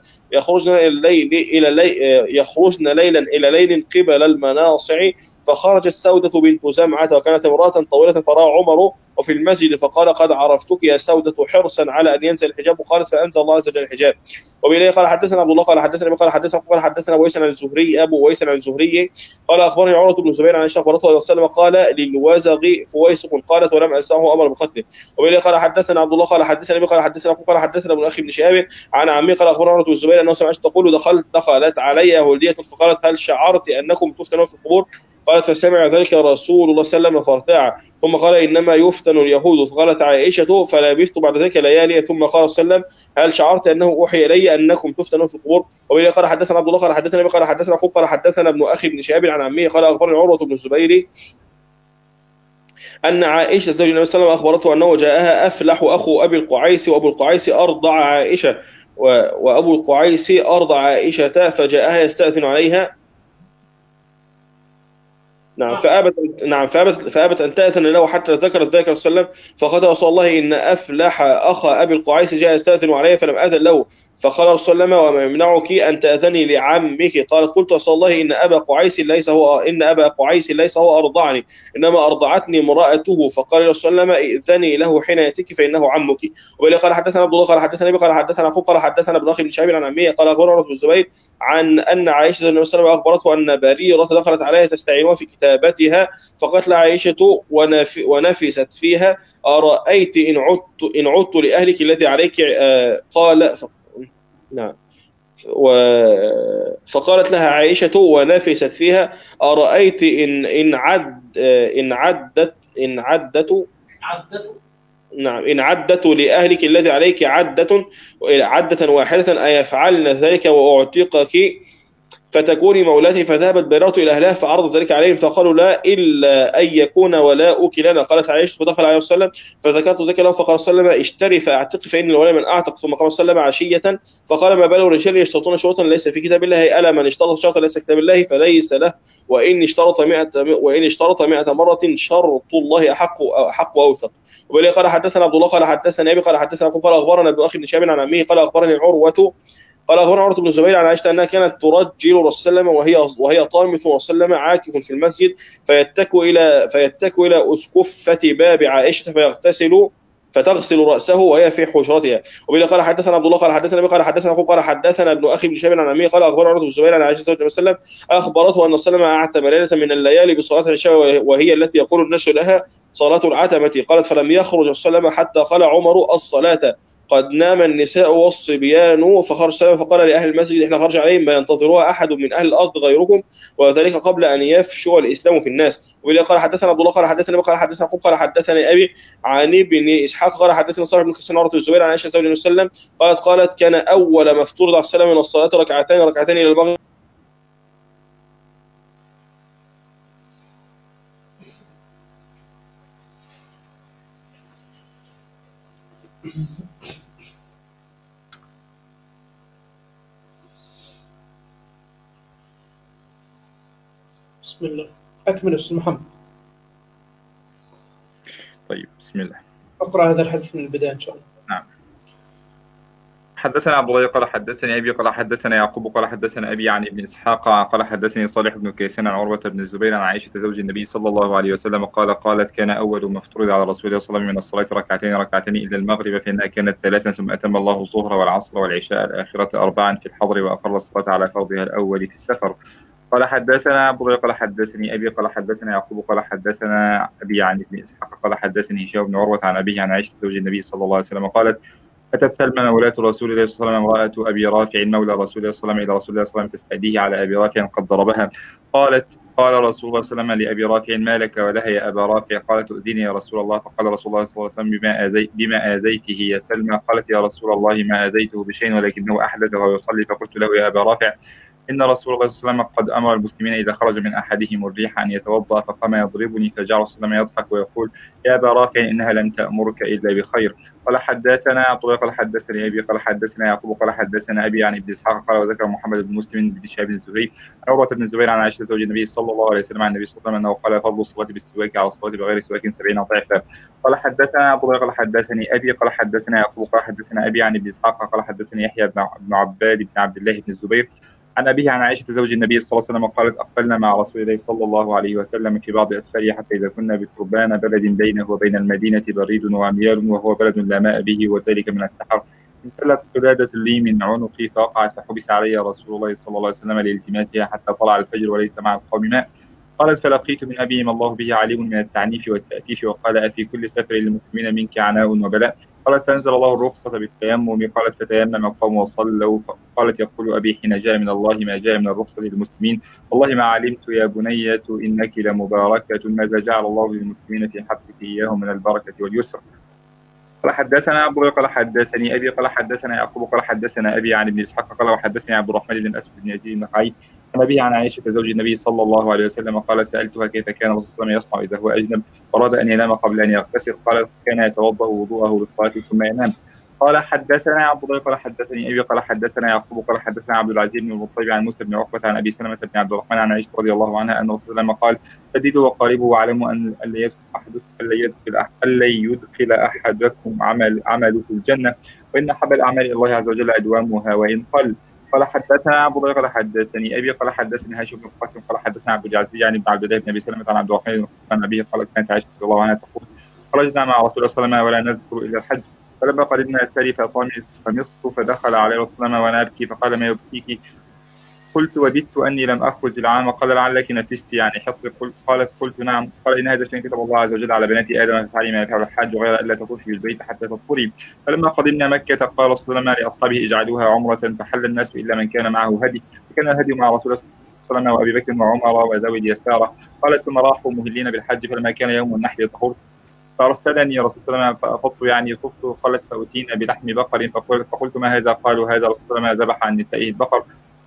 يخرجن ليلا إلى ليل قبل المناصع فخرجت سودة بنت زمعة وكانت امرأة طويلة فرأى عمر وفي المسجد فقال قد عرفتك يا سودة حرصا على أن ينزل الحجاب قالت فأنزل الله عز وجل الحجاب. وبإليه قال حدثنا عبد الله قال حدثنا قال ويس عن الزهري أبو ويس عن الزهري قال أخبرني عروة بن الزبير عن عائشة أخبرته عليه وسلم قال للوزغ فويسق قالت ولم أنساه أمر بقتله. وبإليه قال حدثنا عبد الله قال حدثنا حدثنا ابن أخي بن شهاب عن عمي قال أخبرنا عروة بن الزبير أنه سمعت تقول دخلت علي يهودية فقالت هل شعرت أنكم تفتنون في القبور قالت فسمع ذلك رسول الله صلى الله عليه وسلم فارتاع ثم قال إنما يفتن اليهود فقالت عائشة فلبثت بعد ذلك ليالي ثم قال صلى الله عليه وسلم هل شعرت أنه أوحي إلي أنكم تفتنون في القبور. وبه قال حدثنا عبد الله قال حدثنا أبي قال حدثنا يعقوب قال حدثنا ابن أخي بن شهاب عن عمه قال أخبرني عروة بن الزبير أن عائشة زوج النبي صلى الله عليه وسلم أخبرته أنه جاءها أفلح أخو أبي القعيس وأبو القعيس أرضع عائشة وأبو القعيس أرضع عائشة فجاءها يستأذن عليها فأبت أن تأذن له حتى ذكرت ذلك صلى الله عليه وسلم فقال رسول الله إن أفلح أخا أبي القعيس جاء يستأذن عليه فلم أذن له فقال رسول الله: وما يمنعك أن تأذني لعمك؟ قالت: قلت رسول الله: إن أبا قعيس ليس هو أرضعني، إنما أرضعتني امرأته. فقال رسول الله: ائذني له حين يأتيك فإنه عمك. وبه قال حدثنا عبد الله قال حدثنا أبي قال حدثنا أخوه قال حدثنا ابن أخي بن شعيب عن عمه قال أخبرنا بن الزبير عن أن عائشة النبي صلى الله عليه وسلم أخبرته أن بريرة دخلت عليها تستعينها في كتابتها، فقالت لها عائشة ونفست فيها: أرأيت إن عدت لأهلك الذي عليك؟ قال نعم. فقالت لها عائشة ونفست فيها: أرأيت إن عدت لأهلك الذي عليك عدة واحدة أيفعلن ذلك وأعتقك فتكوني مولاتي؟ فذهبت بريرة إلى أهلها فعرض ذلك عليهم فقالوا: لا إلا أن يكون ولاؤك لنا. قالت عائشة: فدخل عليه وسلم فذكرت ذلك له فقال صلى الله عليه وسلم: اشتري فأعتق فإن الولاء من أعتق. ثم قال صلى الله عليه وسلم عشية فقال: ما بال الرجال يشترطون شروطا ليس في كتاب الله؟ ألا من اشترط شرطا ليس في كتاب الله فليس له، وإن اشترط 100 مرة شرط الله أحق وأوثق. وبه قال حدثنا عبد الله قال حدثنا أبي قال حدثنا أخوه قال أخبرنا ابن أخي بن شهاب عن عمه قال أخبرني عروة بن الزبير عن عائشة أنها كانت ترجل رسول الله وهي طامث ورسول الله عاكف في المسجد فيتك إلى أسقفة باب عائشة فتغسل رأسه وهي في حجرتها. وبه قال حدثنا عبد الله قال حدثنا أبي قال حدثنا أخوه قال حدثنا ابن أخي بن شهاب عن عمه قال أخبرنا عروة بن الزبير عن عائشة صلى الله عليه وسلم أخبرته أن صلى الله عليه وسلم أعتم ليلة من الليالي بصلاة العشاء وهي التي يقول الناس لها صلاة العتمة. قالت: فلم يخرج صلى الله عليه وسلم حتى قال عمر: الصلاة، قد نام النساء والصبيان. فخرج سلم فقال لأهل المسجد: إحنا خرج عليهم ما ينتظرها أحد من أهل الأرض غيركم، وذلك قبل أن يفشو الإسلام في الناس. وبه قال حدثنا عبد الله قال حدثنا قال حدثنا أخوه قال حدثني أبي عن ابن إسحاق قال حدثنا صاحب بن كيسان عروة الزبير عن عائشة زوج النبي صلى الله عليه وسلم قالت: كان أول ما افترض على السلام من الصلاة ركعتين إلى المغرب. بسم الله. أكمل أستاذ محمد. طيب بسم الله. أقرأ هذا الحديث من البداية إن شاء الله. نعم. حدثنا عبد الله قال حدثني أبي قال حدثنا يعقوب قال حدثنا أبي عن ابن إسحاق قال حدثني صالح بن كيسان عن عروة بن الزبير عن عائشة زوج النبي صلى الله عليه وسلم قالت: كان أول ما افترض على رسول الله صلى الله عليه وسلم من الصلاة ركعتين إلى المغرب، فإنها كانت 3 ثم أتم الله الظهر والعصر والعشاء الآخرة 4 في الحضر وأقر الصلاة على فرضها الأول في السفر. قال حدثنا عبد الله قال حدثني أبي قال حدثنا يعقوب قال حدثنا أبي عن ابن إسحاق قال حدثني هشام بن عروة عن أبيه عن عائشة زوج النبي صلى الله عليه وسلم قالت: أتت سلمى مولاة رسول الله صلى الله عليه وسلم امرأة أبي رافع مولى رسول الله صلى الله عليه وسلم إلى رسول الله صلى الله عليه وسلم تستأديه على أبي رافع قد ضربها. قال رسول الله صلى الله عليه وسلم لأبي رافع: ما لك ولها يا أبا رافع؟ قالت: تؤذيني يا رسول الله. فقال رسول الله صلى الله عليه وسلم: بما آذيته يا سلمى؟ قالت: يا رسول الله ما آذيته بشيء ولكنه أحدث وهو يصلي. فقلت له: يا أبا رافع، إن رسول الله صلى الله عليه وسلم قد أمر المسلمين إذا خرج من أحدهم الريح أن يتوضأ. فقام يضربني فجعل رسول الله يضحك ويقول: يا أبا رافع، إنها لم تأمرك إلا بخير. قال حدثنا عبد الله قال حدثني أبي قال حدثنا يعقوب قال حدثنا أبي عن ابن إسحاق قال: وذكر محمد بن مسلم بن شهاب الزهري عن عروة بن الزبير عن عائشة زوج النبي صلى الله عليه وسلم عن النبي صلى الله عليه وسلم أنه قال: فضل الصلاة بالسواك على الصلاة بغير سواك 70 ضعفا. قال حدثنا عبد الله قال حدثني أبي قال حدثنا يعقوب قال حدثنا أبي عن ابن إسحاق قال حدثني يحيى بن عباد بن عبد الله بن الزبير عن أبيه عن عائشة زوج النبي صلى الله عليه وسلم قالت: أقبلنا مع رسول الله صلى الله عليه وسلم في بعض أسفاره حتى إذا كنا بتربان بلد بينه وبين المدينة بريد وعميال وهو بلد لا ماء به وذلك من السحر، انفلت قلادة لي من عنقي فوقع فحبس علي رسول الله صلى الله عليه وسلم لالتماسها حتى طلع الفجر وليس مع القوم ماء. قالت: فلقيت من أبي ما الله به عليم من التعنيف والتأفيف، وقال: أفي كل سفر للمسلمين منك عناء وبلاء؟ قالت: فأنزل الله الرخصة بالتيمم. قالت: فتيمم القوم وصلوا. قالت: يقول أبي حين جاء من الله ما جاء من الرخصة للمسلمين: والله ما علمت يا بنية إنك لمباركة ماذا جعل الله للمسلمين في حبسك إياهم من البركة واليسر. قال حدثنا عبد الله قال حدثني أبي قال حدثنا يعقوب قال حدثنا أبي عن ابن إسحاق قال وحدثني عبد الرحمن بن أسود بن يزيد النخعي عن أبيه عن عائشة زوج النبي صلى الله عليه وسلم قال: سألتها كيف كان الرسول صلى الله عليه وسلم يصنع إذا هو أجنب أراد أن ينام قبل أن يغتسل؟ قالت: كان يتوضأ وضوءه للصلاة ثم ينام. قال حدثنا عبد الله قال حدثني أبي قال حدثنا يعقوب قال حدثنا عبد العزيز بن المطلب عن موسى بن عقبة عن أبي سلمة بن عبد الرحمن عن عائشة رضي الله عنها أن الرسول لما قال: سددوا وقاربوا واعلموا أن ألا يدخل أحدكم عمله الجنة، وإن أحب الأعمال إلى الله عز وجل أدومها وإن قل. قال حدثنا عبد الله قال حدثني أبي قال حدثني هاشم بن القاسم قال حدثنا عبد العزيز يعني بن عبد الله بن أبي سلمة عن عبد الرحمن بن عن أبيه قالت كانت عائشة رضي الله عنها تقول خرجنا مع رسول الله صلى الله عليه وسلم ولا نذكر إلا الحج فلما قدمنا الساري فمصت فدخل عليه رسول الله وأنا أبكي فقال ما يبكيك؟ قلت وددت أني لم أخرج العام. قال لعلك نفست يعني حفظ. قالت قلت نعم. قال إن هذا شيء كتب الله عز وجل على بنات آدم فافعلي ما يفعل الحاج غير ألا تطوفي بالبيت حتى تطهري. فلما قدمنا مكة قال رسول الله لأصحابه اجعلوها عمرة فحل الناس إلا من كان معه هدي فكان الهدي مع رسول الله صلى الله عليه وسلم وأبي بكر وعمر وذوي اليسارة. قالت ثم راحوا مهلين بالحج فلما كان يوم النحر طهرت فأرسلني رسول الله صلى الله عليه وسلم فأفضت يعني خفت. قالت فأتينا بلحم بقر فقلت ما هذا؟ قالوا هذا رسول الله ذبح عن نسائه البقر.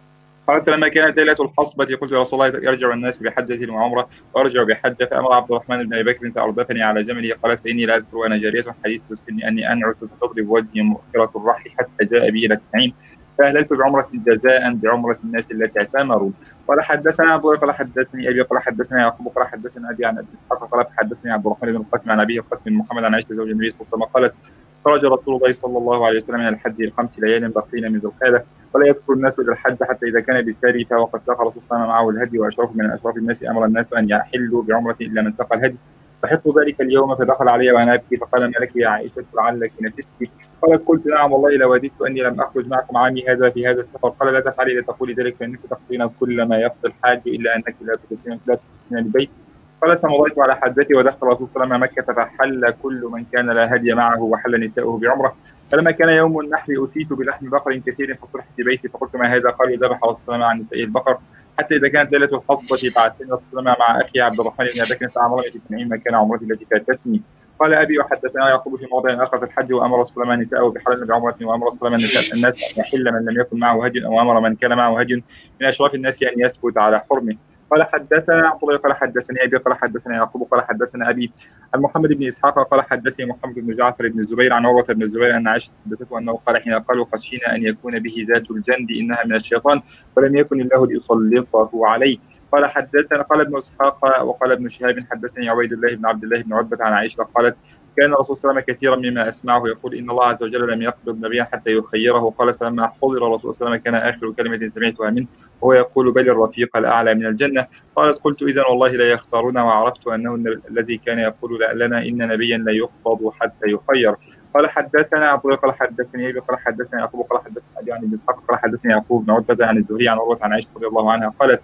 قال فلما كانت ليلة الحصبة قلت يا رسول الله يرجع الناس بحجة وعمرة وأرجع بحجة فأمر عبد الرحمن بن أبي بكر فأردفني على جمله. قالت فإني لا أذكر وأنا جارية حديث السن أني أنعس فتضرب وجهي مؤخرة الرحل حتى جاء بي إلى التنعيم فأهللت بعمرة جزاء بعمرة الناس التي اعتمروا. قال حدثنا أبو قال حدثني أبي قال حدثنا يعقوب قال حدثنا أبي عن أبي إسحاق قال حدثني عبد الرحمن بن القاسم عن أبيه القاسم بن محمد عن عائشة زوج النبي صلى الله عليه وسلم قالت خرج رسول الله صلى الله عليه وسلم من الحج ل5 ليال بقين من ذي القعدة ولا يذكر الناس إلى الحج حتى إذا كان بالساري وقد ساق رسول الله معه الهدي وأشرف من أشراف الناس أمر الناس أن يحلوا بعمرة إلا من ساق الهدي فحط ذلك اليوم فدخل علي وأنا أبكي فقال ما لك يا عائشة لعلك نفست. قالت قلت نعم والله لوددت أني لم أخرج معكم عامي هذا في هذا السفر. قال لا تفعلي لا تقولي ذلك فإنك تقضين كل ما يقضي الحاج إلا أنك لا تقضين البيت. قال فمضيت على حجتي ودخل الرسول صلى الله عليه وسلم مكة فحل كل من كان لا هدي معه وحل نساؤه بعمرة. فلما كان يوم النحر أتيت بلحم بقر كثير فصلحت بيتي فقلت ما هذا؟ قالوا ذبح رسول الله عن نسائه البقر حتى إذا كانت ليلة الحصبة بعثني رسول الله مع أخي عبد الرحمن بن أبي بكر فأمرني في تنعيم مكان عمرتي التي فاتتني. قال أبي وحدثنا يعقوب في موضع آخر في الحج وأمر رسول الله نساءه بحلال بعمرة وأمر رسول الله الناس أن يحل من لم يكن معه هدي وأمر من كان معه هدي من أشراف الناس أن يثبت على حرمه. قال حدثنا عبد الله قال حدثني أبي قال حدثنا يعقوب قال حدثنا أبي عن محمد بن إسحاق قال حدثني محمد بن جعفر بن الزبير عن عروة بن الزبير أن عائشة حدثته أنه قال حين قالوا خشينا أن يكون به ذات الجند إنها من الشيطان ولم يكن الله ليسلطه عليه. قال حدثنا قال ابن إسحاق وقال ابن شهاب حدثني عبيد الله بن عبد الله بن عتبة عن عائشة قالت كان الرسول صلى الله عليه وسلم كثيرا مما أسمعه يقول إن الله عز وجل لم يقبض نبيا حتى يخيره. قالت فلما حضر الرسول صلى الله عليه وسلم كان آخر كلمة سمعتها منه وهو يقول بل الرفيق الأعلى من الجنة. قالت قلت إذن والله لا يختارون وعرفت أنه الذي كان يقول لنا إن نبيا لا يقبض حتى يخير. قال حدثنا أبو قال حدثني أبي قال حدثني يعقوب قال حدثني أبي عن ابن إسحاق قال حدثني يعقوب بن عتبة عن الزهري عن عروة عن عائشة رضي الله عنها قالت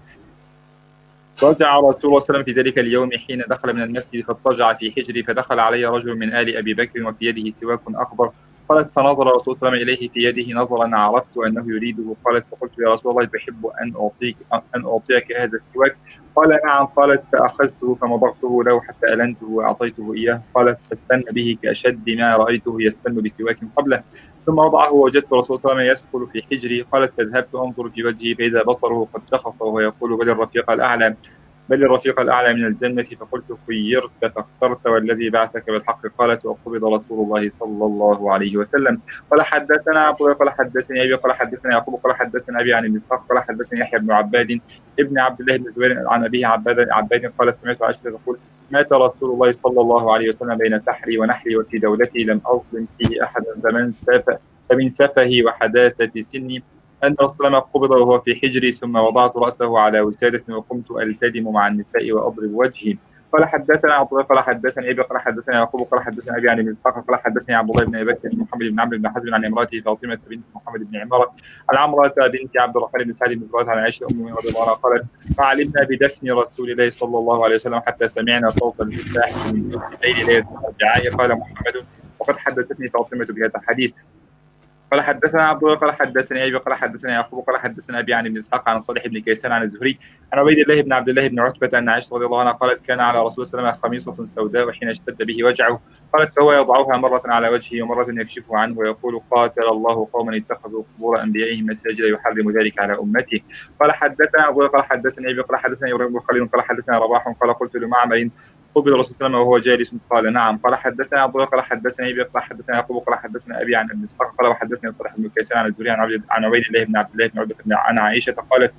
رجع رسول الله صلى الله عليه وسلم في ذلك اليوم حين دخل من المسجد فاضطجع في حجري فدخل علي رجل من آل أبي بكر وفي يده سواك أخضر. قالت فنظر رسول الله صلى الله عليه وسلم إليه في يده نظرا عرفت أنه يريده. قالت فقلت يا رسول الله تحب أن أعطيك هذا السواك؟ قال نعم. قالت فأخذته فمضغته له حتى ألنته وأعطيته إياه. قالت فاستن به كأشد ما رأيته يستن بسواك قبله ثم وضعه وجدت رسول الله يدخل في حجري. قالت فذهبت أنظر في وجهه فإذا بصره قد شخص وهو يقول بل الرفيق الأعلى من الجنة. فقلت خيرت فاخترت والذي بعثك بالحق. قالت وقبض رسول الله صلى الله عليه وسلم. قال حدثنا أبو قال حدثني أبي قال حدثنا يعقوب قال حدثنا أبي عن ابن إسحاق قال حدثني يحيى بن عباد ابن عبد الله بن الزبير عن أبيه عباد قال سمعت عائشة تقول مات رسول الله صلى الله عليه وسلم بين سحري ونحري وفي دولتي لم أظلم فيه أحدا فمن سفه وحداثة سني أن رسول الله قبض وهو في حجري ثم وضعت رأسه على وسادة وقمت ألتدم مع النساء وأضرب وجهي. قال حدثنا عبد الله قال حدثني أبي قال حدثنا يعقوب قال حدثنا أبي عن ابن إسحاق قال حدثني عبد الله بن أبي بكر محمد بن عمرو بن حزم عن امرأته فاطمة بنت محمد بن عمارة عن عمرة بنت عبد الرحمن بن سعد بن زرعة عن عائشة أم رضي الله عنها قالت فعلمنا بدفن رسول الله صلى الله عليه وسلم حتى سمعنا صوت المفتاح من الليل لا يرجع. قال محمد وقد حدثتني فاطمة بهذا الحديث. قال حدثنا عبد الله قال حدثني أبي قال حدثنا يعقوب قال حدثنا أبي عن ابن إسحاق عن صالح بن كيسان عن الزهري عن عبيد الله بن عبد الله بن عتبة أن عائشة رضي الله عنها قالت كان على رسول الله صلى الله عليه وسلم خميصة سوداء حين اشتد به وجعه. قالت فهو يضعها مرة على وجهه ومرة يكشفه عنه ويقول قاتل الله قوما اتخذوا قبور أنبيائهم مساجد يحرم ذلك على أمته. قال حدثنا أبو قال حدثني أبي قال حدثنا إبراهيم بن خليل قال حدثنا رباح قال قلت لمعمر قبل الرسول صلى الله عليه وسلم وهو جالس قال نعم. قال حدثنا عبد الله قال حدثنا أبي قال حدثنا يعقوب قال حدثنا أبي عن ابن إسحاق قال وحدثني صالح بن كيسان عن الزهري عن عبيد الله بن عبد الله بن عتبة عن عائشة قالت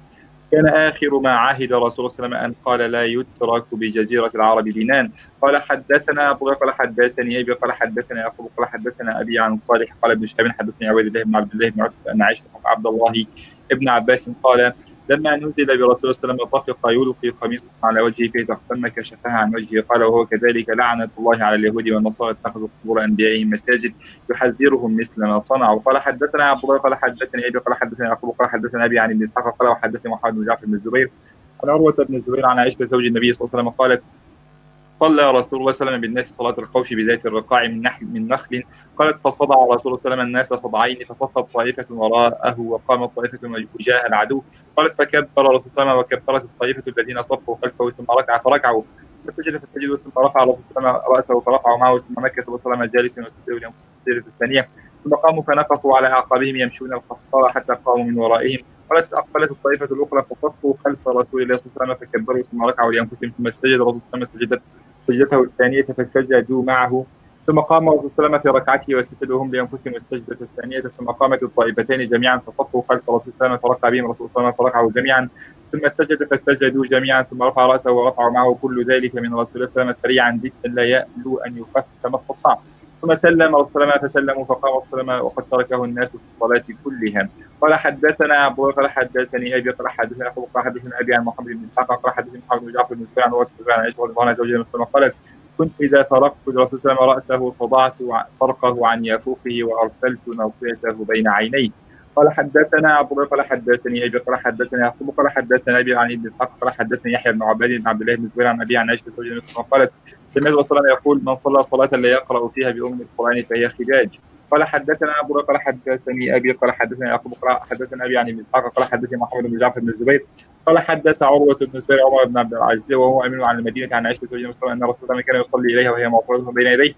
كان آخر ما عهد رسول الله صلى الله عليه وسلم أن قال لا يترك بجزيرة العرب دينان. قال حدثنا أبو بكر قال حدثني أبي قال حدثنا يعقوب قال حدثنا أبي عن صالح قال ابن شهاب حدثني عبيد الله بن عبد الله بن عتبة أن عائشة عبد الله ابن عباس قال لما نزل برسول الله صلى الله عليه وسلم طفق يلقي قميصه على وجهه كي تختم كشفها عن وجهه. قال وهو كذلك لعنة الله على اليهود والنصارى اتخذوا قبور أنبيائهم مساجد يحذرهم مثل ما صنعوا. قال حدثنا عبد الله قال حدثني أبي قال حدثني يعقوب قال حدثنا أبي عن ابن إسحاق قال وحدثني محمد بن جعفر بن الزبير عن عروة بن الزبير عن عائشة زوج النبي صلى الله عليه وسلم قالت صلى رسول الله صلى الله عليه وسلم بالناس صلاة الخوف بذات الرقاع من نخل. قالت فصدع رسول الله صلى الله عليه وسلم الناس صدعين فصفت طائفة وراءه وقامت طائفة وجاه العدو. قالت فكبر رسول الله صلى الله عليه وسلم وكبرت الطائفة الذين صفوا خلفه ثم ركع فركعوا فسجد فسجدوا ثم رفع رسول الله صلى الله عليه وسلم رأسه فرفعوا معه ثم مكث صلى الله عليه وسلم جالسا وسجدوا السجدة الثانية ثم قاموا فنقصوا على أعقابهم يمشون القصارى حتى قاموا من ورائهم. قالت أقبلت الطائفة الأخرى فصفوا خلف رسول الله صلى الله عليه وسلم فكبروا ثم ركعوا لأنفسهم ثم سجد رسول الله صلى الله عليه وسلم سجدته الثانية فسجدوا معه ثم قام رسول الله صلى الله عليه وسلم في ركعته وسجدوا هم لأنفسهم السجدة الثانية ثم قامت الطائفتين جميعا فصفوا خلف رسول الله صلى الله عليه وسلم فركع بهم رسول الله صلى الله عليه وسلم فركعوا جميعا ثم سجد فسجدوا جميعا ثم رفع رأسه ورفعوا معه كل ذلك من رسول الله صلى الله عليه وسلم سريعا جدا لا يألو أن يخفف ما استطاع. ثم سلم رسول الله فسلموا فقام رسول الله وقد تركه الناس في الصلاة كلها. قال حدثنا أبو بكر قال حدثني أبي قال حدثنا أبو قال حدثنا أبي عن محمد بن إسحاق قال حدثني محمد بن جعفر بن سفيان عن عائشة رضي الله عنها زوجها مسلمة قالت كنت إذا فرقت الرسول صلى الله عليه وسلم رأسه فضعت فرقه عن يافوقه وأرسلت ناصيته بين عينيه. قال حدثنا أبو بكر قال حدثني أبي قال حدثنا يعقوب قال حدثنا أبي عن ابن إسحاق قال حدثني يحيى بن عباد بن عبد الله بن الزبير عن أبي عن عائشة زوجها مسلمة قالت سمعت رسول الله صلى الله عليه وسلم يقول من صلى صلاة لا يقرأ فيها بأم القرآن فهي خداج. قال حدثنا أبو بكر قال حدثني أبي قال حدثني يعقوب قال حدثنا أبي عن ابن إسحاق قال حدثني محمد بن جعفر بن الزبير قال حدث عروة بن الزبير عمر بن عبد العزيز وهو أمين عن المدينة عن عائشة زوجها مسلمة أن رسول الله كان يصلي إليها وهي معطرة بين يديه.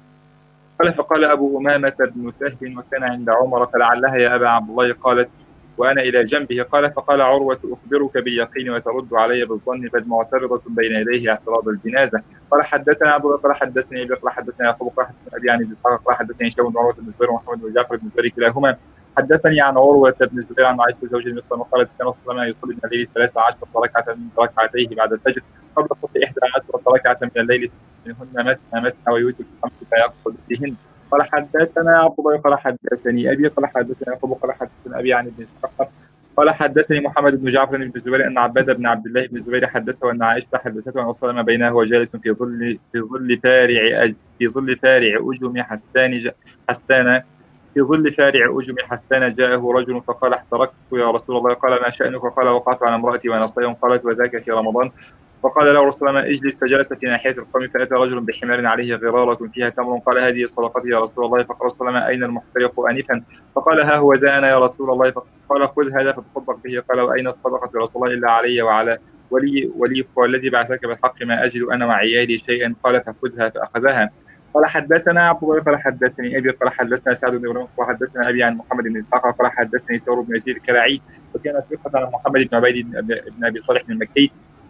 قال فقال أبو أمامة بن سهل وكان عند عمر فلعلها يا أبا عبد الله قالت وأنا إلى جنبه. قال فقال عروة أخبرك باليقين وترد علي بالظن بل معترضة بين يديه اعتراض الجنازة. قال حدثنا أبو بكر قال حدثني أبي قال حدثني يعقوب قال حدثني أبي عن إسحاق قال حدثني هشام بن عروة بن الزبير ومحمد بن جعفر بن الزبير كلاهما حدثني عن عروة بن الزبير عن عائشة زوج المسلم قالت كان صلى الله عليه وسلم يصلي من الليل 13 ركعة من ركعتيه بعد الفجر قبل صلاة 11 ركعة من الليل منهن مثنى ويوتر 5 فيقصد فيهن. قال حدثنا عبد الله قال حدثني أبي قال حدثني يعقوب قال حدثني أبي عن ابن إسحاق قال حدثني محمد بن جعفر بن الزبير أن عباد بن عبد الله بن الزبير حدثه أن عائشة حدثته أن صلى بينه وجالس في ظل فارع أجم حسان جاءه رجل فقال احترقت يا رسول الله. قال ما شأنك؟ قال وقعت على امرأتي وأنا صائم. قالت وذاك في رمضان. فقال له رسول الله اجلس فجلس في ناحية القوم فأتى رجل بحمار عليه غرارة فيها تمر. قال هذه صدقتي يا رسول الله. فقال رسول الله أين المحترق آنفا؟ فقال ها هو ذا أنا يا رسول الله. فقال خذ هذا فتصدق به. قال وأين الصدقة يا رسول الله؟ إلا علي وعلى ولي والذي بعثك بالحق ما أجد أنا وعيالي شيئا. قال فخذها فأخذها. قال حدثنا عبد الله قال حدثني أبي قال حدثنا سعد بن إبراهيم قال حدثنا أبي عن محمد بن إسحاق قال حدثني ثور بن يزيد الكلاعي وكان ثقة عن محمد بن عبيد بن أبي صالح المكي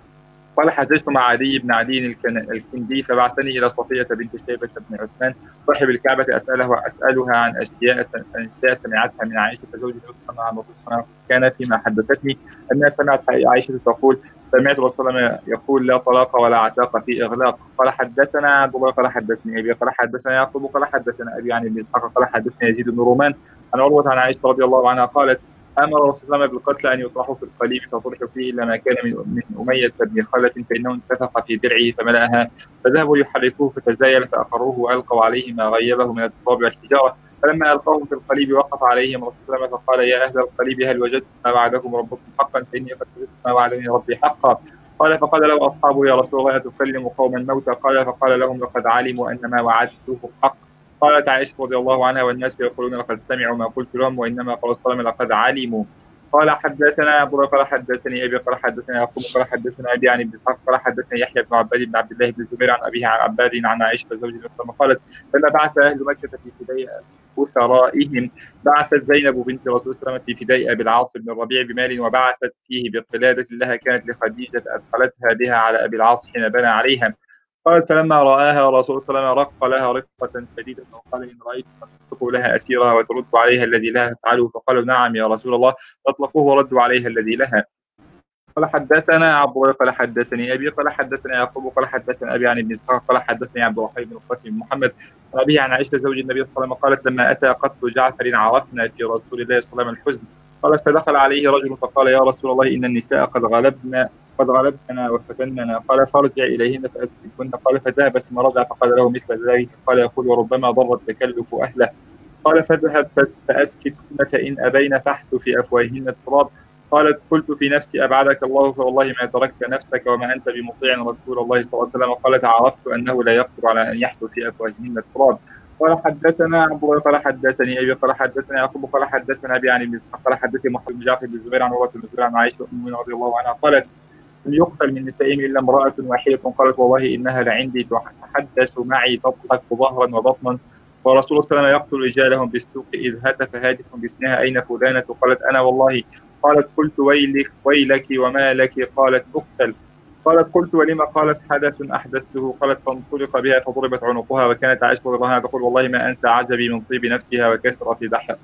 قال حدثت مع عدي بن عدي الكندي فبعثني إلى صفية بنت شيبة بن عثمان صاحب الكعبة أسألها عن أشياء سمعتها من عائشة زوج النبي عن رسول الله. كان فيما حدثتني أنها سمعت عائشة تقول سمعت رسول الله يقول لا طلاق ولا عتاق في إغلاق. قال حدثنا عبد الله قال حدثني أبي قال حدثنا يعقوب قال حدثنا أبي عن ابن إسحاق قال حدثني يزيد بن رومان عن عروة عن عائشة رضي الله عنها قالت أمر رسول الله بالقتل أن يطرحوا في القليب فطرحوا فيه إلا ما كان من أمية بن خلف فإنه انتفخ في درعه فملأها فذهبوا يحركوه فتزايل فأقروه وألقوا عليه ما غيبه من التراب والحجارة. فلما ألقوه في القليب وقف عليهم رسول الله فقال يا أهل القليب هل وجدتم ما وعدكم ربكم حقا؟ فإني قد وجدت ما وعدني ربي حقا. قال فقال له أصحابه يا رسول الله أتكلم قوما موتى؟ قال فقال لهم لقد علموا أن ما وعدته حق. قالت عائشة رضي الله عنها والناس يقولون لقد سمعوا ما قلت لهم وإنما قال صلى الله عليه وسلم لقد علموا. قال حدثنا أبو بكر قال حدثني أبي قال حدثنا يعقوب قال حدثنا أبي عن ابن إسحاق قال حدثني يحيى بن عباد بن عبد الله بن الزبير عن أبيه عن عباد عن عائشة زوج النبي قالت لما بعث أهل مكة في فداء أسرائهم بعثت زينب بنت رسول الله صلى الله عليه وسلم في فداء أبي العاص بن الربيع بمال وبعثت فيه بقلادة لها كانت لخديجة أدخلتها بها على أبي العاص حين بنى عليها. قالت فلما رآها رسول الله صلى الله عليه وسلم رق لها رقة شديدة وقال إن رأيت تطلقوا لها أسيرها وترد عليها الذي لها فافعلوا. فقالوا نعم يا رسول الله فاطلقوه وردوا عليها الذي لها. قال حدثنا عبد الله قال حدثني أبي قال حدثنا يعقوب قال حدثنا أبي عن ابن إسحاق قال حدثني عبد الوهاب بن القاسم بن محمد عن أبيه عن عائشة زوج النبي صلى الله عليه وسلم قالت لما أتى قتل جعفر عرفنا في رسول الله صلى الله عليه وسلم الحزن. قالت فدخل عليه رجل فقال يا رسول الله إن النساء قد غلبنا وفتننا. قال فارجع إليهن فأسكتهن. قال فذهب ثم رجع فقال له مثل ذلك. قال يقول وربما ضر التكلف أهله. قال فاذهب فأسكتهن فإن أبين فاحث في أفواههن التراب. قالت قلت في نفسي أبعدك الله فوالله ما تركت نفسك وما أنت بمطيع رسول الله صلى الله عليه وسلم. قالت عرفت أنه لا يقدر على أن يحث في أفواههن التراب. قال حدثنا عبد الله قال حدثني أبي قال حدثنا يعقوب قال حدثنا أبي عن ابن إسحاق قال حدثني محمد بن جعفر بن الزبير عن عروة بن الزبير عن عائشة أم المؤمنين رضي الله عنها قالت لم يقتل من نسائهم إلا امرأة واحدة. قالت والله إنها لعندي تتحدث معي تضحك ظهرا وبطنا ورسول الله صلى الله عليه وسلم يقتل رجالهم بالسوق إذ هتف هاتف باسمها أين فلانة. قالت أنا والله. قالت قلت ويلك وما لك. قالت أقتل. قالت قلت ولما. قالت حدث أحدثته. قالت فانطلق بها فضربت عنقها. وكانت عائشة رضي الله عنها تقول والله ما أنسى عجبي من طيب نفسها وكثرة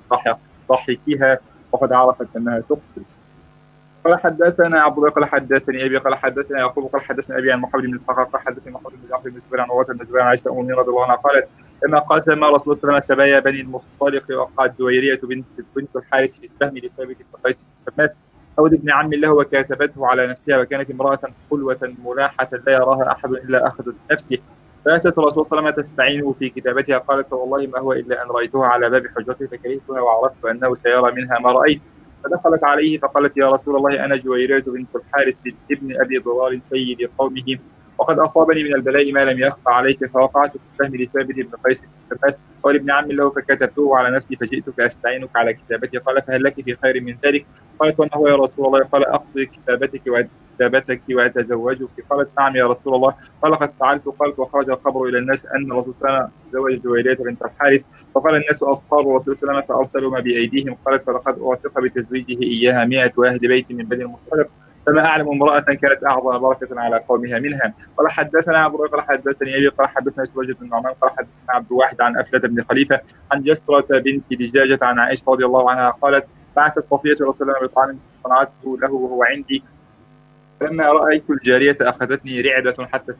ضحكها وقد عرفت أنها تقتل. قال حدثنا عبد الله قال حدثني أبي قال حدثنا يعقوب قال حدثنا أبي عن محمد بن إسحاق قال حدثني محمد بن جعفر بن الزبير عن عروة بن الزبير عن عائشة أم المؤمنين رضي الله عنها قالت لما قاسم رسول الله صلى الله عليه وسلم سبايا بني المصطلق وقعت جويرية بنت الحارث في السهم لثابت بن قيس بن شماس أود ابن عم له وكاتبته على نفسها وكانت امرأة خلوة ملاحة لا يراها أحد إلا أخذت نفسه. فأتت الرسول صلى الله عليه وسلم تستعينه في كتابتها. قالت والله ما هو إلا أن رأيتها على باب حجرتي فكرهتها وعرفت أنه سيرى منها ما رأيت. فدخلت عليه فقالت يا رسول الله أنا جويرية بنت الحارث ابن أبي ضرار سيد قومه وقد أصابني من البلاء ما لم يخفى عليك فوقعت في السهم لثابت بن قيس بن شماس قال ابن عم له فكتبته على نفسي فجئتك أستعينك على كتابتي. قال فهل لك في خير من ذلك؟ قالت وما هو يا رسول الله؟ قال أقضي كتابتك وأتزوجك. قالت نعم يا رسول الله. قال قد فعلت. قالت وخرج الخبر إلى الناس أن الرسول صلى الله عليه وسلم زوج جويرية بنت الحارث فقال الناس أصحاب الرسول صلى الله عليه وسلم فأرسلوا ما بأيديهم. قالت فلقد أوثق بتزويجه إياها 100 أهل بيت من بني المصطلق فما أعلم امرأة كانت أعظم بركة على قومها منها. قال حدثنا عبد الله قال حدثني أبي قال حدثنا سويد بن نعمان قال حدثنا عبد الواحد عن أفلة بن خليفة عن جسرة بنت دجاجة عن عائشة رضي الله عنها قالت بعثت صفية رسول الله بطعام صنعته له وهو عندي فلما رأيت الجارية أخذتني رعدة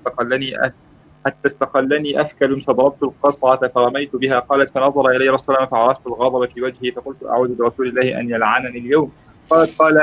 حتى استقلني أفكل فضربت القصعة فرميت بها. قالت فنظر إلي رسول الله فعرفت الغضب في وجهي فقلت أعوذ برسول الله أن يلعنني اليوم. قال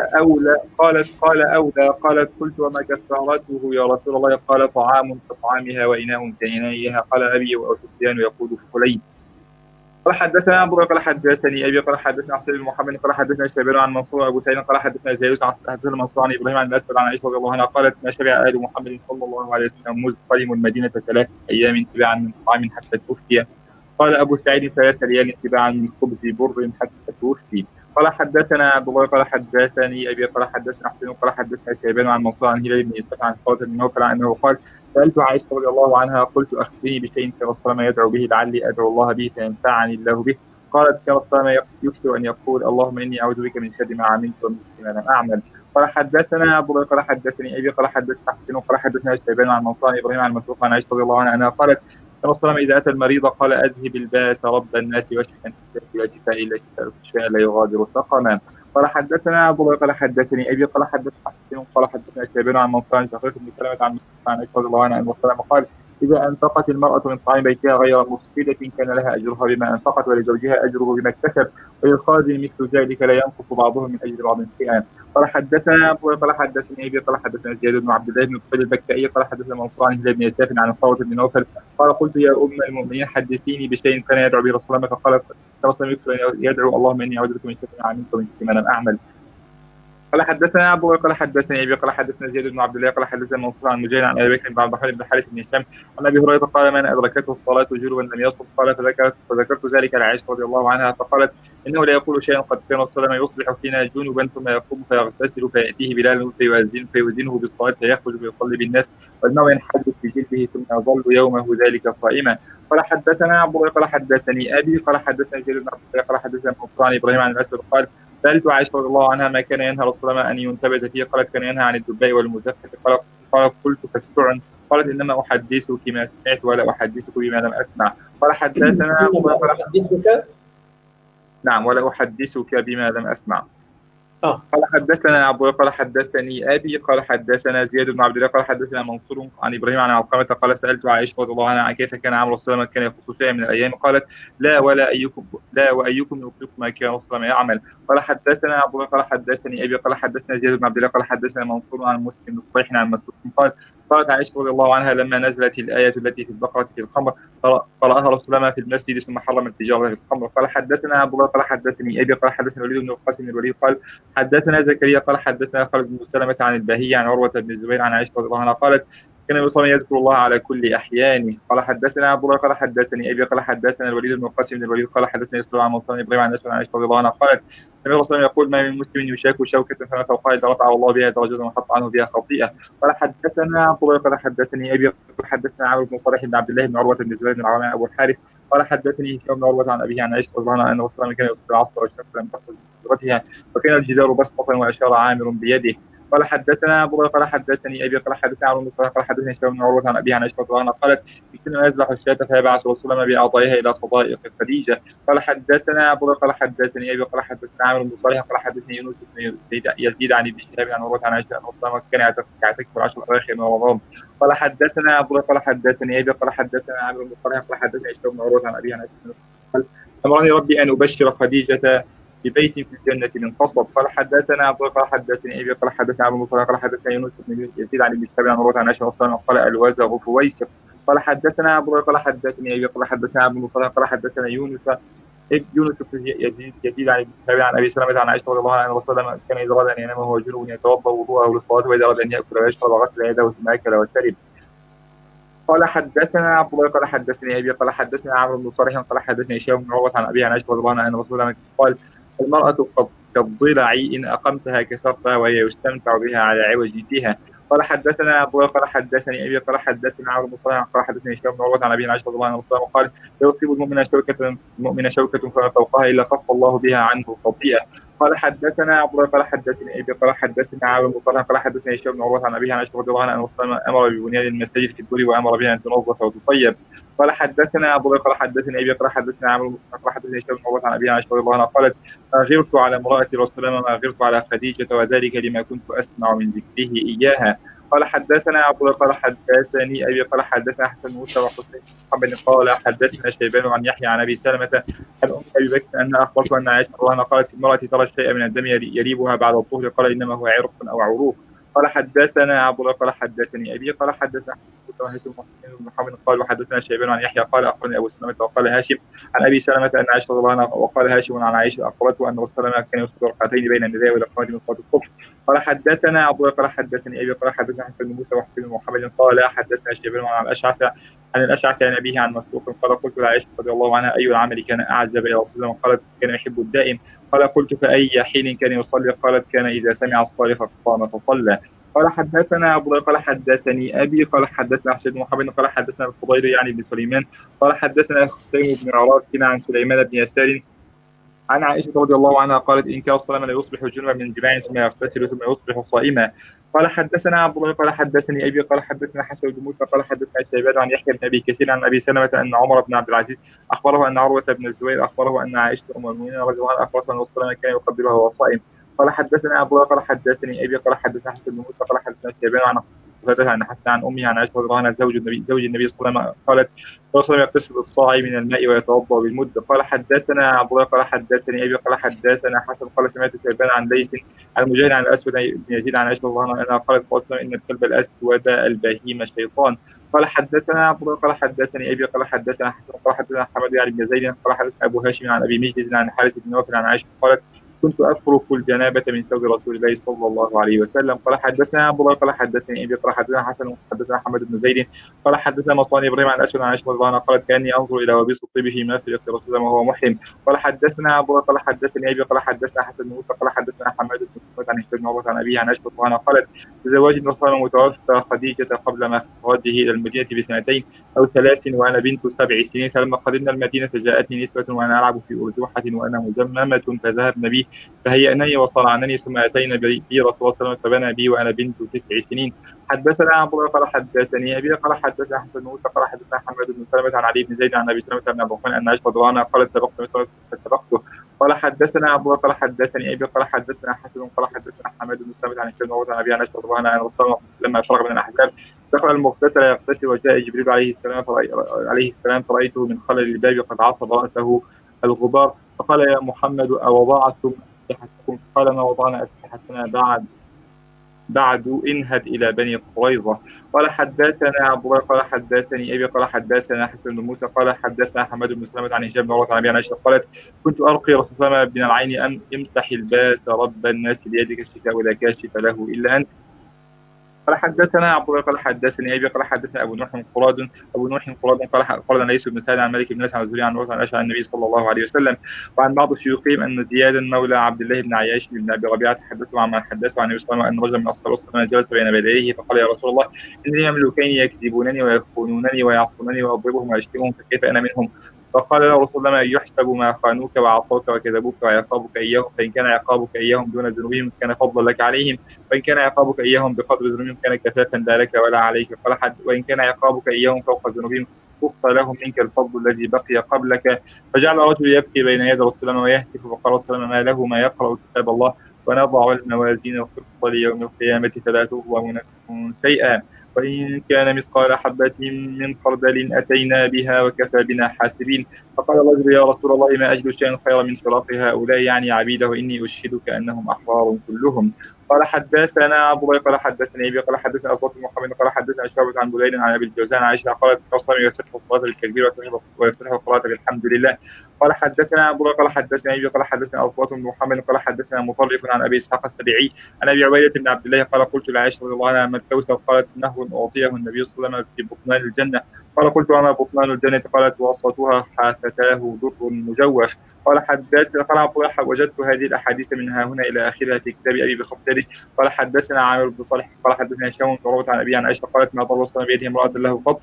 أولى. قالت قلت وما كفارته يا رسول الله؟ قال طعام كطعامها وإناء كإنائها. قال أبي وسفيان يقول فلي. قال حدثنا أبو قال حدثني أبي قال حدثنا حسين بن محمد قال حدثنا شابير عن منصور أبو سعيد قال حدثنا زيد عن حدثنا منصور عن إبراهيم عن الأسود عن عائشة رضي الله عنها قالت ما شبع آل محمد صلى الله عليه وسلم مذ قدموا المدينة 3 أيام تباعا من طعام حتى توفي. قال أبو سعيد 3 ليال تباعا من خبز بر حتى توفي. قال حدثنا عبد الله قال حدثني أبي قال حدثنا حسين قال حدثنا شيبان عن منصور عن هلال بن إسحاق عن خالد بن نوفل أنه قال سألت عائشة رضي الله عنها قلت أخبرني بشيء كان رسول الله يدعو به لعلي أدعو الله به فينفعني الله به. قالت كان رسول الله يكثر أن يقول اللهم إني أعوذ بك من شر ما عملت ومن شر ما لم أعمل. قال حدثنا عبد الله قال حدثني أبي قال حدثنا حسين قال حدثنا شيبان عن منصور عن إبراهيم عن مسروق عن عائشة رضي الله عنها أنها قالت كان رسول الله إذا أتى المريض قال أذهب الباس رب الناس واشفى لا شفاء إلا شفاء لا يغادر سقما. قال حدثنا عبد الله قال حدثني أبي قال حدثنا حسين قال حدثنا شيبان عن منصور عن شقيق بن سلمة عن عائشة رضي الله عنها أن الرسول قال إذا أنفقت المرأة من طعام بيتها غير مفسدة كان لها أجرها بما أنفقت ولزوجها أجره بما اكتسب وللخازن مثل ذلك لا ينقص بعضهم من أجر بعض شيئا. قال حدثنا قال حدثني أبي قال حدثنا زياد بن عبد الله بن الطفيل البكائي قال حدثنا منصور عن هلال بن يساف عن خالد بن نوفل قال قلت يا أم المؤمنين حدثيني بشيء كان يدعو به رسول الله فقالت رسول الله يدعو اللهم إني أعوذ بك من شر ما عملت ومن شر ما لم أعمل. قال حدثنا أبو قال حدثني أبي قال حدثنا زياد بن عبد الله قال حدثنا منصور عن مجاهد عن أبي بكر بن عبد الرحمن بن الحارث بن هشام عن أبي هريرة قال من أدركته الصلاة جنبا لم يصل. قال فذكرت ذلك لعائشة رضي الله عنها فقالت إنه لا يقول شيئا قد كان صلى الله عليه وسلم يصبح فينا جنبا ثم يقوم فيغتسل فيأتيه بلال فيؤذنه بالصلاة فيخرج فيصلي بالناس والماء ينحدث في جلده ثم يظل يومه ذلك صائما. قال حدثنا أبو قال حدثني أبي قال حدثنا زياد بن عبد الله قال حدثنا منصور عن إبراهيم عن الأسود قال سألت عائشة رضي الله عنها ما كان ينهى رسول الله أن ينتبذ فيه. قالت كان ينهى عن الدباء والمزفت. قال قلت فاستعن. قالت إنما أحدثك ما سمعت ولا أحدثك بما لم أسمع. قال حدثنا أحدثك نعم ولا أحدثك بما لم أسمع. قال حدثنا أبو قال حدثني أبي قال حدثنا زياد بن عبد الله قال حدثنا منصور عن إبراهيم عن علقمة قال سألت عائشة رضي الله عنها كيف كان عمل رسول الله كان يخص شيئا من الأيام قالت لا وأيكم يخبركم ما كان رسول الله يعمل. قال حدثنا أبو قال حدثني أبي قال حدثنا زياد بن عبد الله قال حدثنا منصور عن مسلم بن صبيح عن مسعود قال قالت عائشة رضي الله عنها لما نزلت الآية التي في البقرة في الخمر قرأها رسول الله في المسجد ثم حرم التجارة في الخمر. قال حدثنا أبو قال حدثني أبي قال حدثنا الوليد بن القاسم بن الوليد قال حدثنا زكريا قال حدثنا خالد بن سلمة عن البهي عن عروة بن الزبير عن عائشة رضي الله عنها قالت كان النبي صلى الله عليه وسلم يذكر الله على كل أحيانه. قال حدثنا أبو قال حدثني أبي قال حدثنا الوليد بن القاسم بن الوليد قال حدثنا يسوع عن منصور إبراهيم عن عائشة رضي الله عنها قالت النبي صلى الله عليه وسلم يقول ما من مسلم يشاك شوكة فما فوقها إلا رفع الله بها درجة وحط عنه بها خطيئة. قال حدثنا أبو قال حدثني أبي قال حدثنا عمرو بن صالح بن عبد الله بن عروة بن الزبير بن العوام أبو الحارث قال حدثني هشام بن عروة عن أبيه عن عائشة رضي الله عنها أن رسول الله كان يصلي العصر والشمس لم تخرج بصورتها وكان الجدار بسطة وأشار عامر بيده. قال حدثنا أبو قال حدثني أبي قال حدثنا عمرو بن صالح قال حدثني هشام بن عروة عن أبيه عن عائشة رضي الله عنها قالت كنا نذبح الشاة فيبعث رسول الله بأعضائها إلى صدائق خديجة. قال حدثنا أبو قال حدثني أبي قال حدثنا عمرو بن صالح قال حدثني يونس بن يزيد عن ابن شهاب عن عروة عن عائشة أن رسول الله كان يعتكف العشر الأواخر من رمضان. قال حدثنا أبو قال حدثني أبي قال حدثنا عمرو بن صالح قال حدثني هشام بن عروة عن أبيه عن عائشة قال أمرني ربي أن أبشر خديجة ببيت في الجنة منقصب. قال حدثنا أبو قال حدثني أبي قال حدثنا عمرو بن صالح قال حدثنا يونس بن يزيد عن ابن شهاب عن عروة عن عائشة قال الوزغ فويسق. قال حدثنا أبو قال حدثني أبي قال حدثنا عمرو بن صالح قال حدثنا يونس بن يزيد عن ابن شهاب عن أبي سلمة عن عائشة رضي الله عنها أن رسول الله كان إذا أراد أن ينام وهو جنوب يتوضأ وضوءه للصلاة وإذا أراد أن يأكل ويشرب غسل يده ثم أكل وشرب. قال حدثنا أبو قال حدثني أبي قال حدثنا عمرو بن صالح قال حدثني هشام بن عروة عن أبيه عن عائشة رضي الله عنها أن رسول الله قال المرأة كالضلع إن أقمتها كسرتها وهي يستمتع بها على عوج فيها. قال حدثنا أبو قال حدثني أبي قال حدثنا عمرو بن صالح قال حدثني هشام بن عروة عن أبيه عن عائشة رضي الله عنها قال يصيب المؤمن شوكة فما فوقها إلا خف الله بها عنه خطيئة. قال حدثنا أبو قال حدثني أبي قال حدثنا عمرو بن صالح قال حدثني هشام بن عروة عن أبيه عن عائشة رضي الله عنها أن رسول الله أمر ببنيان المساجد في الدور وأمر بها أن تنظف وتطيب. قال حدثنا أبو قال حدثني أبي قال حدثنا عمرو بن صالح قال حدثني هشام بن عروة عن أبيه عن عائشة رضي الله عنها قالت ما غرت على امرأة رسول الله ما غرت على خديجة وذلك لما كنت أسمع من ذكره إياها. قال حدثنا أبو قال حدثني أبي قال حدثنا حسن موسى وحسين محمد قال حدثنا شيبان عن يحيى عن أبي سلمة عن أم أبي بكر أن أخبرت أن عائشة رضي الله عنها قالت المرأة ترى الشيء من الدم يريبها بعد الطهر قال إنما هو عرق أو عروق. قال حدثنا أبو قال حدثني أبي قال حدثنا حسن محمد قال وحدثنا شيبان عن يحيى قال أخبرني أبو سلمة وقال هاشم عن أبي سلمة أن عائشة رضي الله عنها وقال هاشم عن عائشة أخبرته أن رسول الله كان يصلي ركعتين بين النداء والإقامة من صلاة الصبح. قال حدثنا أبو قال حدثني أبي قال حدثنا حسن بن موسى وحسين بن محمد قال حدثنا شيبان عن الأشعث عن أبيه عن مسروق قال قلت لعائشة رضي الله عنها أي العمل كان أعجب إلى رسول الله قالت كان يحب الدائم. قال قلت فأي حين كان يصلي قالت كان إذا سمع الصالح قام فصلى. قال حدثنا أبو قال حدثني أبي قال حدثنا حسين بن محمد قال حدثنا الخضير يعني بن سليمان قال حدثنا خصيم بن عراق عن سليمان بن يسار عن عائشة رضي الله عنها قالت إن كان الصلاة لا يصبح جنبا من جماع ثم يغتسل ثم يصبح صائما. قال حدثنا أبو قال حدثني أبي قال حدثنا حسن بن موسى قال حدثنا شيبان عن يحيى بن أبي كثير عن أبي سلمة أن عمر بن عبد العزيز أخبره أن عروة بن الزبير أخبره أن عائشة أم المؤمنين رضي الله عنها أخبرته أن الصلاة كان يقبلها وهو صائم. قال حدثنا أبو قال حدثني أبي قال حدثنا حسن بن موسى قال حدثنا شيبان عن قتادة عن حسن عن أمه عن عائشة رضي الله عنها زوج النبي صلى الله عليه وسلم قالت الرسول يغتسل بالصاع من الماء ويتوضأ بالمد. قال حدثنا أبو قال حدثني أبي قال حدثنا حسن قال سمعت شيبان عن ليث عن مجاهد عن الأسود بن يزيد عن عائشة رضي الله عنها أنها قالت إن الكلب الأسود البهيم شيطان. قال حدثنا أبو قال حدثني أبي قال حدثنا حسن قال حدثنا حمد يعني بن زيد قال حدثنا أبو هاشم عن أبي مجلس عن حارث بن نوفل عن عائشة قالت كنت أفرك الجنابة من ثوب رسول الله صلى الله عليه وسلم. قال حدثنا أبو قال حدثني أبي قال حدثنا حسن حدثنا حمد بن زيد قال حدثنا مصطفى إبراهيم عن أسود عن عائشة رضي الله عنها قالت كأني أنظر إلى وبيص طيبه ما في رسول الله وهو محرم. قال حدثنا أبو قال حدثني أبي قال حدثنا حسن بن موسى قال حدثنا حماد بن سلمة عن هشام بن عروة عن أبيه عن عائشة رضي الله عنها قالت تزوج الرسول متوفى خديجة قبل ما خرجه إلى المدينة بسنتين أو 3 وأنا بنت 7 سنين فلما قدمنا المدينة جاءتني نسبة وأنا ألعب في أرجوحة وأنا مجممة فذهبن بي فهيأنني وصنعنني ثم أتينا بي رسول الله صلى الله عليه وسلم فبنى بي وأنا بنت 9 سنين. حدثنا أبو قال حدثني أبي قال حدثنا حسن بن موسى قال حدثنا حماد بن سلمة عن علي بن زيد عن أبي سلمة بن عبد الرحمن أن عائشة رضي الله عنها قالت سبقته قال حدثنا أبو قال حدثني أبي قال حدثنا حسن قال حدثنا حماد بن ثابت عن هشام بن عروة عن أبي عن عائشة رضي الله عنها أن رسول الله لما فرغ من الأحزاب دخل المغتسل يغتسل وجاء جبريل عليه السلام فرأيته من خلل الباب قد عصب رأسه الغبار فقال يا محمد أوضعتم أسلحتكم؟ قال ما وضعنا أسلحتنا بعد انهد إلى بني قريظة. قال حدثنا أبو بكر قال حدثني أبي قال حدثنا حسن بن موسى قال حدثنا حماد بن سلمة عن هشام بن عروة عن أبي عائشة قالت كنت أرقي رسول الله بن العين أن امسح الباس رب الناس بيدك الشفاء لا كاشف له إلا أنت. قال حدثنا عبد الله قال حدثني أبي قال حدثنا أبو نوح قراد قال أخبرنا ليس بن سعد عن مالك بن ناس عن الزهري عن عروة عن عائشة عن النبي صلى الله عليه وسلم وعن بعض شيوخهم أن زيادا مولى عبد الله بن عياش بن أبي ربيعة تحدثوا عن من حدثوا عن النبي صلى الله عليه وسلم أن رجلا من أصحاب الصلاة جلس بين يديه فقال يا رسول الله إنني مملوكين يكذبونني ويخونونني ويعصونني وأضربهم وأشتمهم فكيف أنا منهم؟ فقال له رسول الله ما يحسب ما خانوك وعصوك وكذبوك وعقابك إياهم فإن كان عقابك إياهم دون ذنوبهم كان فضلا لك عليهم وإن كان عقابك إياهم بقدر ذنوبهم كان كفافا لا لك ولا عليك. قال وإن كان عقابك إياهم فوق ذنوبهم قص لهم منك الفضل الذي بقي قبلك. فجعل الرجل يبكي بين يدي رسول الله ويهتف فقال رسول الله ما له ما يقرأ كتاب الله ونضع الموازين القسط ليوم القيامة فلا تظلم نفس شيئا وإن كان مثقال حبة من خردل أتينا بها وكفى بنا حاسبين. فقال الرجل يا رسول الله ما أجد شيئا خيرا من فراق هؤلاء يعني عبيده إني أشهدك أنهم أحرار كلهم. قال حدثنا أبو بكر قال حدثني أبي قال حدثنا أصوات محمد قال حدثنا شعبة عن بليل عن أبي الجوزان عائشة قالت الرسول يفتتح الصلاة بالتكبير ويفتتح الصلاة بالحمد لله. قال حدثنا أبو بكر قال حدثنا أبي قال حدثنا أصوات محمد قال حدثنا مطرف عن أبي إسحاق السبيعي عن أبي عبيدة بن عبد الله قال قلت لعائشة رضي الله عنها ما الكوثر؟ قالت نهر أعطيه النبي صلى الله عليه وسلم في بطنان الجنة. قال قلت وما بطنان الجنة؟ قالت وسطها حافتاه در مجوف. قال حدثنا قال عبد الله وجدت هذه الأحاديث من ها هنا إلى آخرها في كتاب أبي بخطره. قال حدثنا عامر بن صالح قال حدثنا هشام بن عروة عن أبي عن عائشة قالت ما ضر صلى بيده امرأة له قط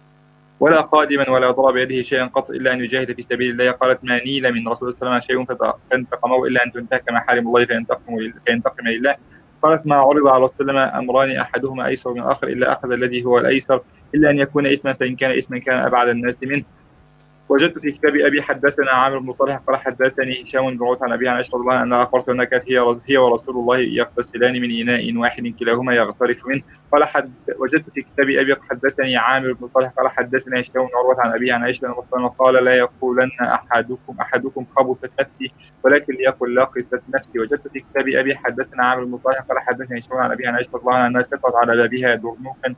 ولا خادما ولا ضرب بيده شيئا قط إلا أن يجاهد في سبيل الله. قالت ما نيل من رسول الله صلى الله عليه وسلم شيء فانتقموا إلا أن تنتهك محارم الله فينتقم لله. قالت ما عرض على رسول الله أمران أحدهما أيسر من الآخر إلا أخذ الذي هو الأيسر إلا أن يكون إثما فإن كان إثما كان أبعد الناس منه. وجدت في كتاب أبي حدثنا عامر بن صالح قال حدثني هشام بن عروة عن أبي عن عائشة رضي الله عنها أنها أخبرت أنها كانت هي ورسول الله يغتسلان من إناء واحد كلاهما يغترف منه. قال وجدت في كتاب أبي حدثني عامر بن صالح قال حدثنا هشام بن عروة عن أبي عن عائشة رضي الله عنها قال لا يقولن أحدكم خبثت نفسي ولكن ليقل لقست نفسي. وجدت في كتاب أبي حدثنا عامر بن صالح قال حدثني هشام عن أبي عن عائشة رضي الله عنها أنها سقط على بابها درنوكا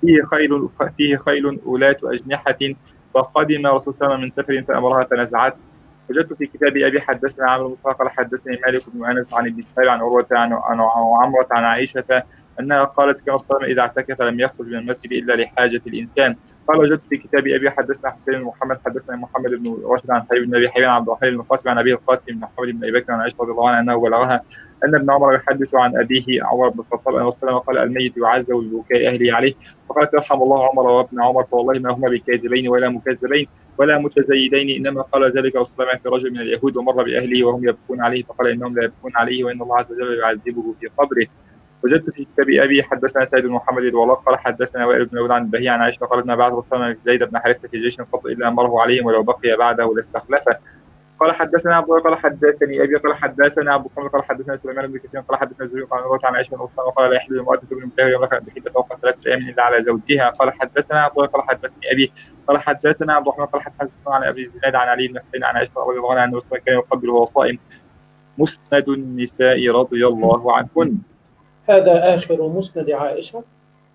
فيه خيل أولاة أجنحة فقدم رسول الله من سفر فأمرها فنزعت. وجدت في كتاب أبي حدثنا عمرو بن قال حدثني مالك بن أنس عن ابن سهيل عن عروة عن عمرة عن عائشة أنها قالت كان صلى الله عليه وسلم إذا اعتكف لم يخرج من المسجد إلا لحاجة الإنسان. قال وجدت في كتاب أبي حدثنا حسين بن محمد حدثنا محمد بن راشد عن حبيب بن أبي حبيب عن عبد الرحمن بن القاسم عن أبي القاسم بن محمد بن أبي بكر عن عائشة رضي الله عنها أنه بلغها أن ابن عمر يحدث عن أبيه عمر بن الخطاب أن رسول الله قال الميت يعزى ببكاء أهله عليه. فقالت يرحم الله عمر وابن عمر فوالله ما هما بكاذبين ولا مكذبين ولا متزيدين إنما قال ذلك رسول الله في رجل من اليهود ومر بأهله وهم يبكون عليه فقال إنهم لا يبكون عليه وإن الله عز وجل يعذبه في قبره. وجدت في كتاب أبي حدثنا سيد بن محمد الولاق قال حدثنا وائل بن داود عن البهي عن عائشة قالت ما بعث رسول الله زيد بن حارثة في جيش قط إلا أمره عليهم ولو بقي بعده لاستخلفه. قال حدثنا عبد الله قال حدثني أبي قال حدثنا أبو محمد قال حدثنا سليمان بن كثير قال حدثنا الزهري قال رواه عن عائشة قال لا يحل لامرأة تبن متاهة يوم لك بحيث فوق 3 أيام إلا على زوجها. قال حدثنا عبد الله قال حدثني أبي قال حدثنا عبد الرحمن قال حدثنا عن أبي زناد عن علي بن حسين عن عائشة رضي الله عنها أن رسول كان يقبل وهو صائم. مسند النساء رضي الله عنهن. هذا آخر مسند عائشة.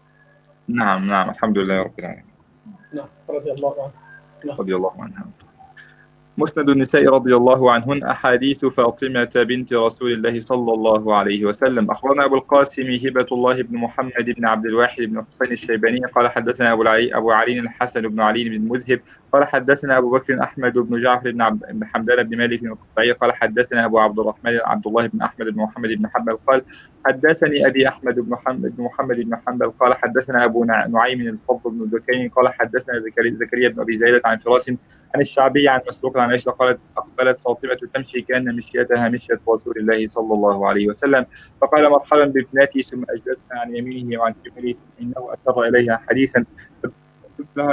نعم الحمد لله رب العالمين. نعم رضي الله عنها. رضي الله عنها. مسند النساء رضي الله عنهن أحاديث فاطمة بنت رسول الله صلى الله عليه وسلم. أخبرنا أبو القاسم هبة الله بن محمد بن عبد الواحد بن حسين الشيباني قال حدثنا أبو علي الحسن بن علي بن مذهب قال حدثنا أبو بكر أحمد بن جعفر بن حمدان بن مالك القطعي قال حدثنا أبو عبد الرحمن عبد الله بن أحمد بن محمد بن حنبل قال حدثني أبي أحمد بن محمد بن حنبل قال حدثنا أبو نعيم الفضل بن الدكين قال حدثنا زكريا بن أبي زيدة عن فراس عن الشعبي عن مسروق عن عائشة قالت أقبلت فاطمة تمشي كأن مشيتها مشية رسول الله صلى الله عليه وسلم فقال مرحبا بابنتي ثم أجلسها عن يمينه وعن شماله إنه أسر إليها حديثا قلت لها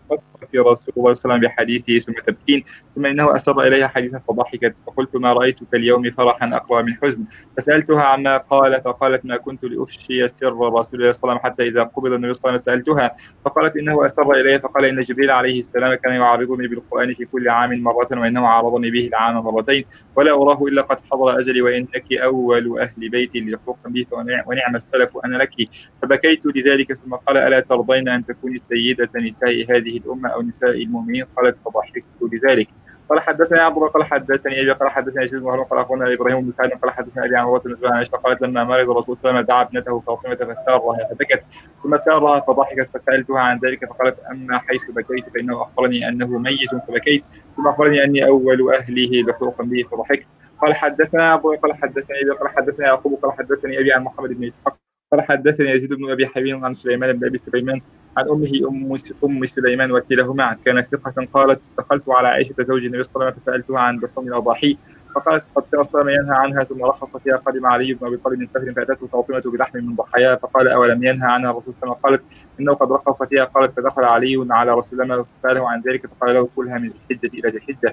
في رسول الله صلى الله عليه وسلم بحديثه ثم تبكين، ثم إنه أسر إليها حديثا فضحكت، فقلت ما رأيتك اليوم فرحا أقوى من حزن، فسألتها عما قال فقالت ما كنت لأفشي سر رسول الله صلى الله عليه وسلم حتى إذا قبض النبي صلى الله عليه وسلم سألتها فقالت إنه أسر إلي فقال إن جبريل عليه السلام كان يعارضني بالقرآن في كل عام مرة وإنه عارضني به العام مرتين ولا أراه إلا قد حضر أجلي وإنك أول أهل بيتي ليحق به ونعم السلف أنا لك، فبكيت لذلك ثم قال ألا ترضين أن تكوني سيدة نساء هذه الأمة أو نساء المؤمنين؟ قالت فضحكت لذلك. قال حدثني عبد الله قال حدثني أبي قال حدثني يزيد بن هارون قال أخبرنا إبراهيم بن سعد قال حدثنا أبي عن عروة بن زبير عائشة قالت لما مرض الرسول صلى الله عليه وسلم دعا ابنته فاطمة فسارها فبكت ثم سارها فضحكت فسألتها عن ذلك فقالت أما حيث بكيت فإنه أخبرني أنه ميت فبكيت ثم أخبرني أني أول أهله لحوقا به فضحكت. قال حدثنا أبو قال حدثني أبي قال حدثني يعقوب قال حدثني أبي عن محمد بن إسحاق قال حدثني يزيد بن أبي حبيب عن سليمان بن أبي سليمان عن أمه أم سليمان وكلاهما كانت ثقة قالت دخلت على عائشة زوج النبي صلى الله عليه وسلم فسألتها عن لحوم الأضاحي فقالت قد كان صلى الله ينهى عنها ثم رخص فيها قدم علي بن أبي طالب من سفر فأتته فاطمة بلحم من ضحايا فقال أولم ينهى عنها الرسول صلى الله عليه وسلم؟ قالت إنه قد رخص فيها. قالت فدخل علي على رسول الله فسأله عن ذلك فقال له كلها من الحجة إلى الحجة.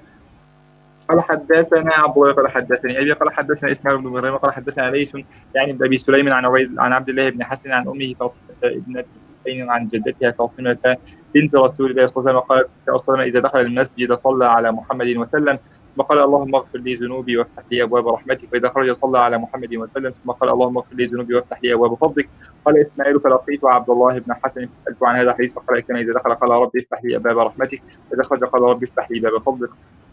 قال حدثنا عبد الله قال حدثني أبي قال حدثنا إسماعيل بن مريم قال حدثنا ليس يعني بن أبي سليم عن عبد الله بن حسن عن أمه فاطمة ابنة عن جدتها فاطمة بنت رسول الله صلى الله عليه وسلم قالت صلى إذا دخل المسجد صلى على محمد وسلم وقال اللهم اغفر لي ذنوبي وافتح لي أبواب رحمتك، فإذا خرج صلى على محمد وسلم ثم قال اللهم اغفر لي ذنوبي وافتح لي أبواب فضلك. قال إسماعيل فلقيت عبد الله بن حسن فسألته عن هذا الحديث فقال كان إذا دخل قال ربي افتح لي أبواب رحمتك وإذا خرج قال ربي افتح لي باب فضلك.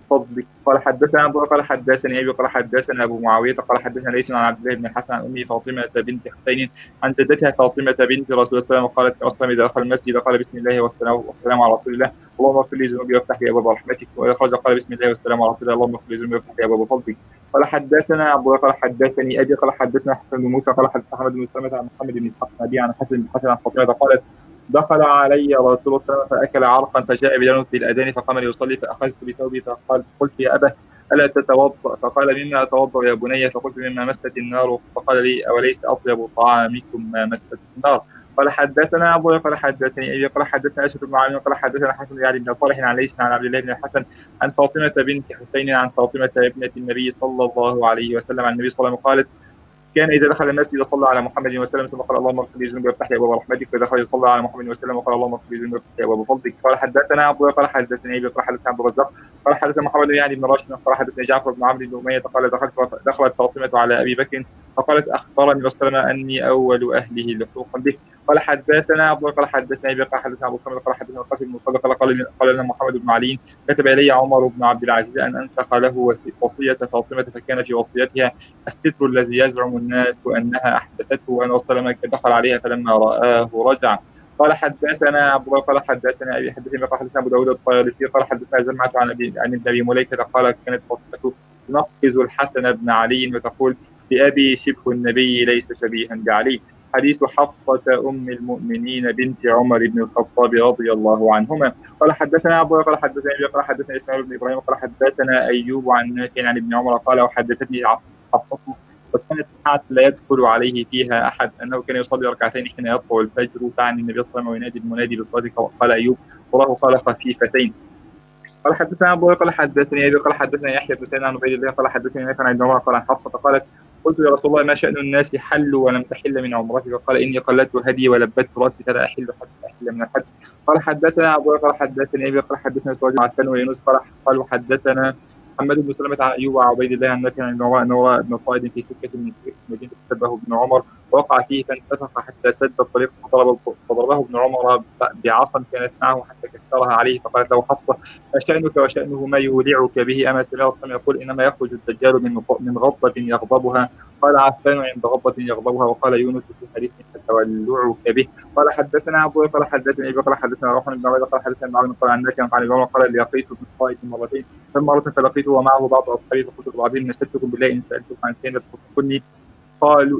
قال حدثنا أبو قال حدثني أبي قال حدثنا أبو معاوية قال حدثنا ليس عن عبد الله بن الحسن عن أمه فاطمة بنت حسين عن جدتها فاطمة بنت رسول الله صلى الله عليه وسلم قالت أصلا إذا دخل المسجد قال بسم الله والسلام على رسول الله اللهم اغفر لي ذنوبي وافتح لي أبواب رحمتك، وإذا خرج قال بسم الله والسلام على رسول الله اللهم اغفر لي ذنوبي وافتح لي أبواب فضلك. قال حدثنا أبو قال حدثني أبي قال حدثنا حسن بن موسى قال حدثنا أحمد بن سلمة عن محمد بن إسحاق عن أبي عن حسن بن حسن عن فاطمة قالت دخل علي رسول الله صلى الله عليه وسلم فأكل عرقا فجاء بلون في الأذان فقام ليصلي فأخذت بثوبي فقلت يا أبا ألا تتوضأ؟ فقال مما أتوضأ يا بني؟ فقلت مما مست النار. فقال لي أوليس أطيب طعامكم ما مست النار؟ قال حدثنا أبو قال حدثني أبي قال حدثنا أشرف بن عامر قال حدثنا حسن يعني بن صالح عن ليس عن عبد الله بن الحسن عن فاطمة بنت حسين عن فاطمة ابنة النبي صلى الله عليه وسلم عن النبي صلى الله عليه وسلم قالت كان إذا دخل المسجد صلى على محمد وسلم ثم قال اللهم اغفر لي ذنوبي وافتح لي أبواب رحمتك، وإذا خرج صلى على محمد وسلم وقال اللهم اغفر لي ذنوبي وافتح لي أبواب فضلك. قال حدثنا أبو قال حدثني أبي قال حدثنا عبد الرزاق قال حدثنا محمد يعني بن راشد قال حدثني جعفر بن عمرو بن أمية قال دخلت فاطمة على أبي بكر فقالت أخبرني وسلم أني أول أهله لحوقا به. قال حدثنا أبو قال حدثنا أبي قال حدثنا أبو صمد قال حدثنا القاسم بن صدق قال لنا محمد بن علي كتب إلي عمر بن عبد العزيز أن أنسخ له وصية فاطمة فكان في وصيتها الستر الذي يزعم الناس أنها أحدثته وأن سلمة دخل عليها فلما رآه رجع. قال حدثنا أبو قال حدثنا أبي حدثني قال حدثنا أبو داود الطيالسي قال حدثنا زمعة عن ابن أبي مليكة قال كانت فاطمة تنقذ الحسن بن علي وتقول بأبي شبه النبي ليس شبيها بعلي. حديث حفصة أم المؤمنين بنت عمر بن الخطاب رضي الله عنهما. قال حدثنا أبو قال حدثنا أبي قال حدثنا إسماعيل بن إبراهيم قال حدثنا أيوب عن نافع عن ابن عمر قال وحدثتني حفصة وكانت ساعة لا يدخل عليه فيها أحد أنه كان يصلي ركعتين حين يطلع الفجر تعني النبي صلى الله عليه وسلم وينادي المنادي بالصلاة. قال أيوب وراه قال خفيفتين. قال حدثنا أبو قال حدثني أبي قال حدثنا يحيى بن سعيد عن عبيد الله قال حدثني نافع عن ابن عمر قال عن حفصة قالت قلت يا رسول الله ما شأن الناس حلوا ولم تحل من عمرتك؟ قال إني قلدت هدي ولبت رأسي فلا أحل حتى أحل من الحج. قال حدثنا أبو قال حدثني أبي قال حدثنا سواج عفان ويونس قال حدثنا محمد بن سلمة عن أيوب وعبيد الله عن نافع عن نوى بن صائد في سكة من مدينة تبه ابن عمر وقع فيه فانتفخ حتى سد الطريق فضربه ابن عمر بعصا كانت معه حتى كسرها عليه. فقالت له حفصة فشأنك وشأنه ما يولعك به؟ أما سمعت يقول إنما يخرج الدجال من غضبة يغضبها. قال عفان عند غضبة يغضبها. وقال يونس في حديث تولعك به. قال حدثنا أبو قال حدثني أبي قال حدثنا روح بن عبيد قال حدثنا ابن عبد قال عن نافع عن ابن عمر قال لقيت ابن صائد مرتين فمرة فلقيته ومعه بعض أصحابه فقلت لبعضهم نشدتكم بالله إن سألتكم عن شيء لتسبقني قالوا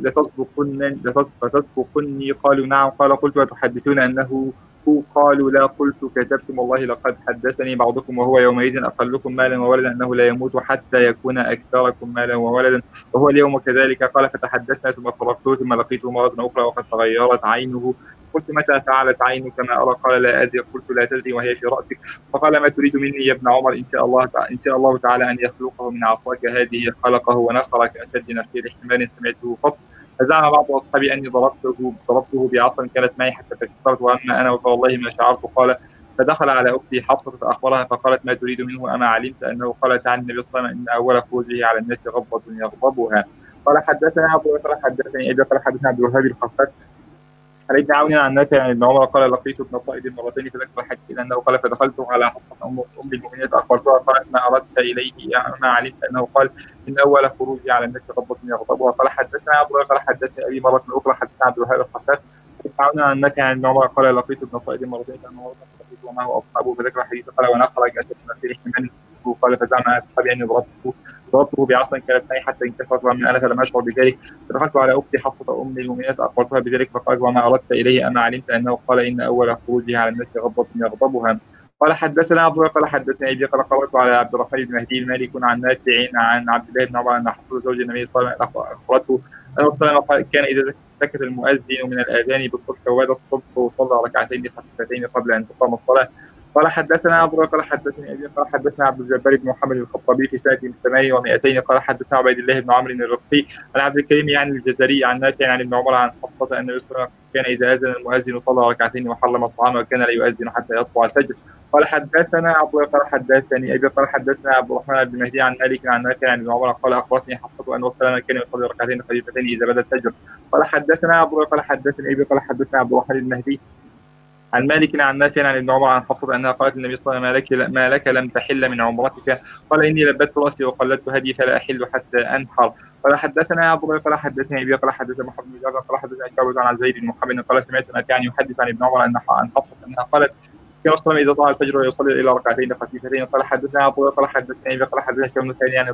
لتسبقني قالوا نعم. قال قلت وتحدثون أنه قالوا لا. قلت كتبتم والله لقد حدثني بعضكم وهو يومئذ أقلكم مالا وولدا أنه لا يموت حتى يكون أكثركم مالا وولدا وهو اليوم كذلك. قال فتحدثنا ثم فرقته ثم لقيته مرة أخرى وقد تغيرت عينه فقلت متى فعلت عينك ما أرى؟ قال لا أدري. قلت لا تدري وهي في رأسك. فقال ما تريد مني يا ابن عمر؟ إن شاء الله تعالى أن يخلقه من عصاك هذه خلقه ونخر كأشد نخيل حمار سمعته قط. فزعم بعض أصحابي أني ضربته بعصا كانت معي حتى تكسرت، وأما أنا فوالله ما شعرت. قال فدخل على أختي حفصة فأخبرها فقالت ما تريد منه؟ أما علمت أنه قالت عن النبي صلى الله عليه وسلم إن أول خروجه على الناس غضبة يغضبها. قال حدثنا أبو بكر حدثني أبي قال حدثنا عبد الوهاب الخفاف عن ابن عون عن نافع عن ابن عمر قال لقيت ابن صائد مرتين فذكر الحديث إلى أنه قال فدخلت على حفصة أم المؤمنين فأخبرتها قالت ما أردت إليه ما علمت أنه قال إن أول خروجي على الناس غضبة يغضبها. قال حدثنا أبو بكر حدثني أبي مرة أخرى حدثنا عبد الوهاب الخفاف عن نافع عن ابن عمر قال لقيت ابن صائد مرتين فأنه ومعه أصحابه فذكر الحديث قال ونخرج أشد نخيل حمار قال فزعم أصحابي أني ضربته بعصا كانت معي حتى انكسرت، ومن أنا فلم أشعر بذلك. فدخلت على أختي حفصة أم المؤمنين فأخبرتها بذلك فقالت وما أردت إليه؟ أما علمت أنه قال إن أول خروجه على الناس غضبة يغضبها. قال حدثنا عبد الله قال حدثنا أبي قال قرأت على عبد الرحمن بن مهدي المالك عن نافع عن عبد الله بن عمر أن حفصة زوج النبي صلى الله عليه وسلم أخبرته أنه صلى الله عليه وسلم كان إذا سكت المؤذن من الآذان بالصبح وبعد الصبح وصلى ركعتين خفيفتين قبل أن تقام الصلاة. قال حدثنا عبد الله قال حدثني أبي قال حدثنا عبد الجبار بن محمد الخطابي في سنة 800 قال حدثنا عبيد الله بن عمرو الرقي عن عبد الكريم يعني الجزري عن نافع عن ابن عمر عن حفصة أن النبي صلى الله عليه وسلم كان إذا أذن المؤذن صلى ركعتين وحرم الطعام وكان لا يؤذن حتى يطلع الفجر. قال حدثنا عبد الله قال حدثني أبي قال حدثنا عبد الرحمن بن مهدي عن مالك عن نافع عن ابن عمر قال أخبرتني حفصة أن الرسول كان يصلي ركعتين خفيفتين إذا بدا الفجر. قال حدثنا عبد الله قال حدثني أبي قال حدثنا عبد الرحمن بن مهدي عن مالك عن نافع عن ابن عمر عن حفصة أنها قالت النبي صلى الله عليه وسلم ما لك لم تحل من عمرتك؟ قال إني لبت رأسي وقلدت هدي فلا أحل حتى أنحر. قال حدثنا أبو بكر قال حدثني أبي قال حدثنا محمد بن جعفر قال حدثنا شعبة عن زيد بن محمد قال سمعت نافع يحدث عن ابن عمر عن حفصة أنها قالت كان رسول الله إذا طلع الفجر يصلي إلى ركعتين خفيفتين. قال حدثنا أبو بكر قال حدثني أبي قال حدثنا شعبة بن ثاني عن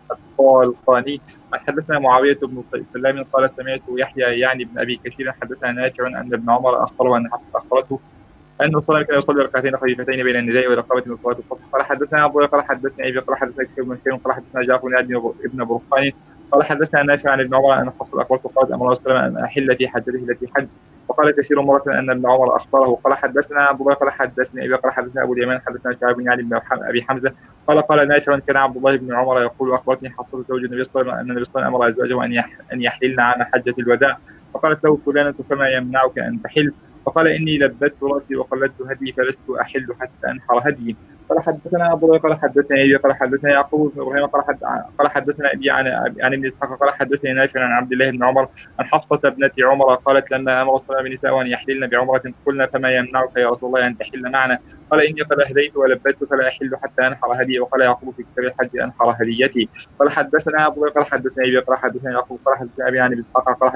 الطالقاني حدثنا معاوية بن سلام قال سمعت يحيى يعني بن أبي كثير حدثنا نافع أن ابن عمر أخبره أن حفصة أخبرته أنه صلى الله عليه وسلم يصلي ركعتين خفيفتين بين النداء والإقامة من صلاة الصبح. قال حدثنا أبو قال حدثني أبي قال حدثنا كثير بن كثير قال حدثنا جعفر بن ابن برقاني قال حدثنا نافع عن ابن عمر أن حفصة أخبرته قالت أمر الله صلى الله عليه وسلم أن أحل في حجته التي حج. وقال كثير مرة أن ابن عمر أخبره. قال حدثنا أبو قال حدثني أبي قال حدثنا أبو اليمان حدثنا شعيب بن علي بن أبي حمزة قال نافع كان عبد الله بن عمر يقول أخبرتني حفصة زوج النبي صلى الله عليه وسلم أن النبي صلى الله عليه وسلم أمر أزواجه أن يحللن عام حجة الوداع. فقالت له فلانة فما يمنعك أن تحل؟ فقال إني لبت رأسي وقلدت هدي فلست أحل حتى أنحر هدي. قال حدثنا أبو قال حدثني أبي قال حدثنا يعقوب بن إبراهيم قال حدثنا أبي عن ابن إسحاق قال حدثني نافع عن عبد الله بن عمر عن حفصة ابنة عمر قالت لما أمر صلى بالنساء أن يحللن بعمرة قلنا فما يمنعك يا رسول الله أن تحل معنا؟ قال إني قد أهديت ولبت فلا أحل حتى أنحر هدي. وقال يعقوب في كتاب الحج أنحر هديتي. قال حدثنا أبو قال حدثني أبي قال حدثني يعقوب قال حدثني أبي عن ابن إسحاق قال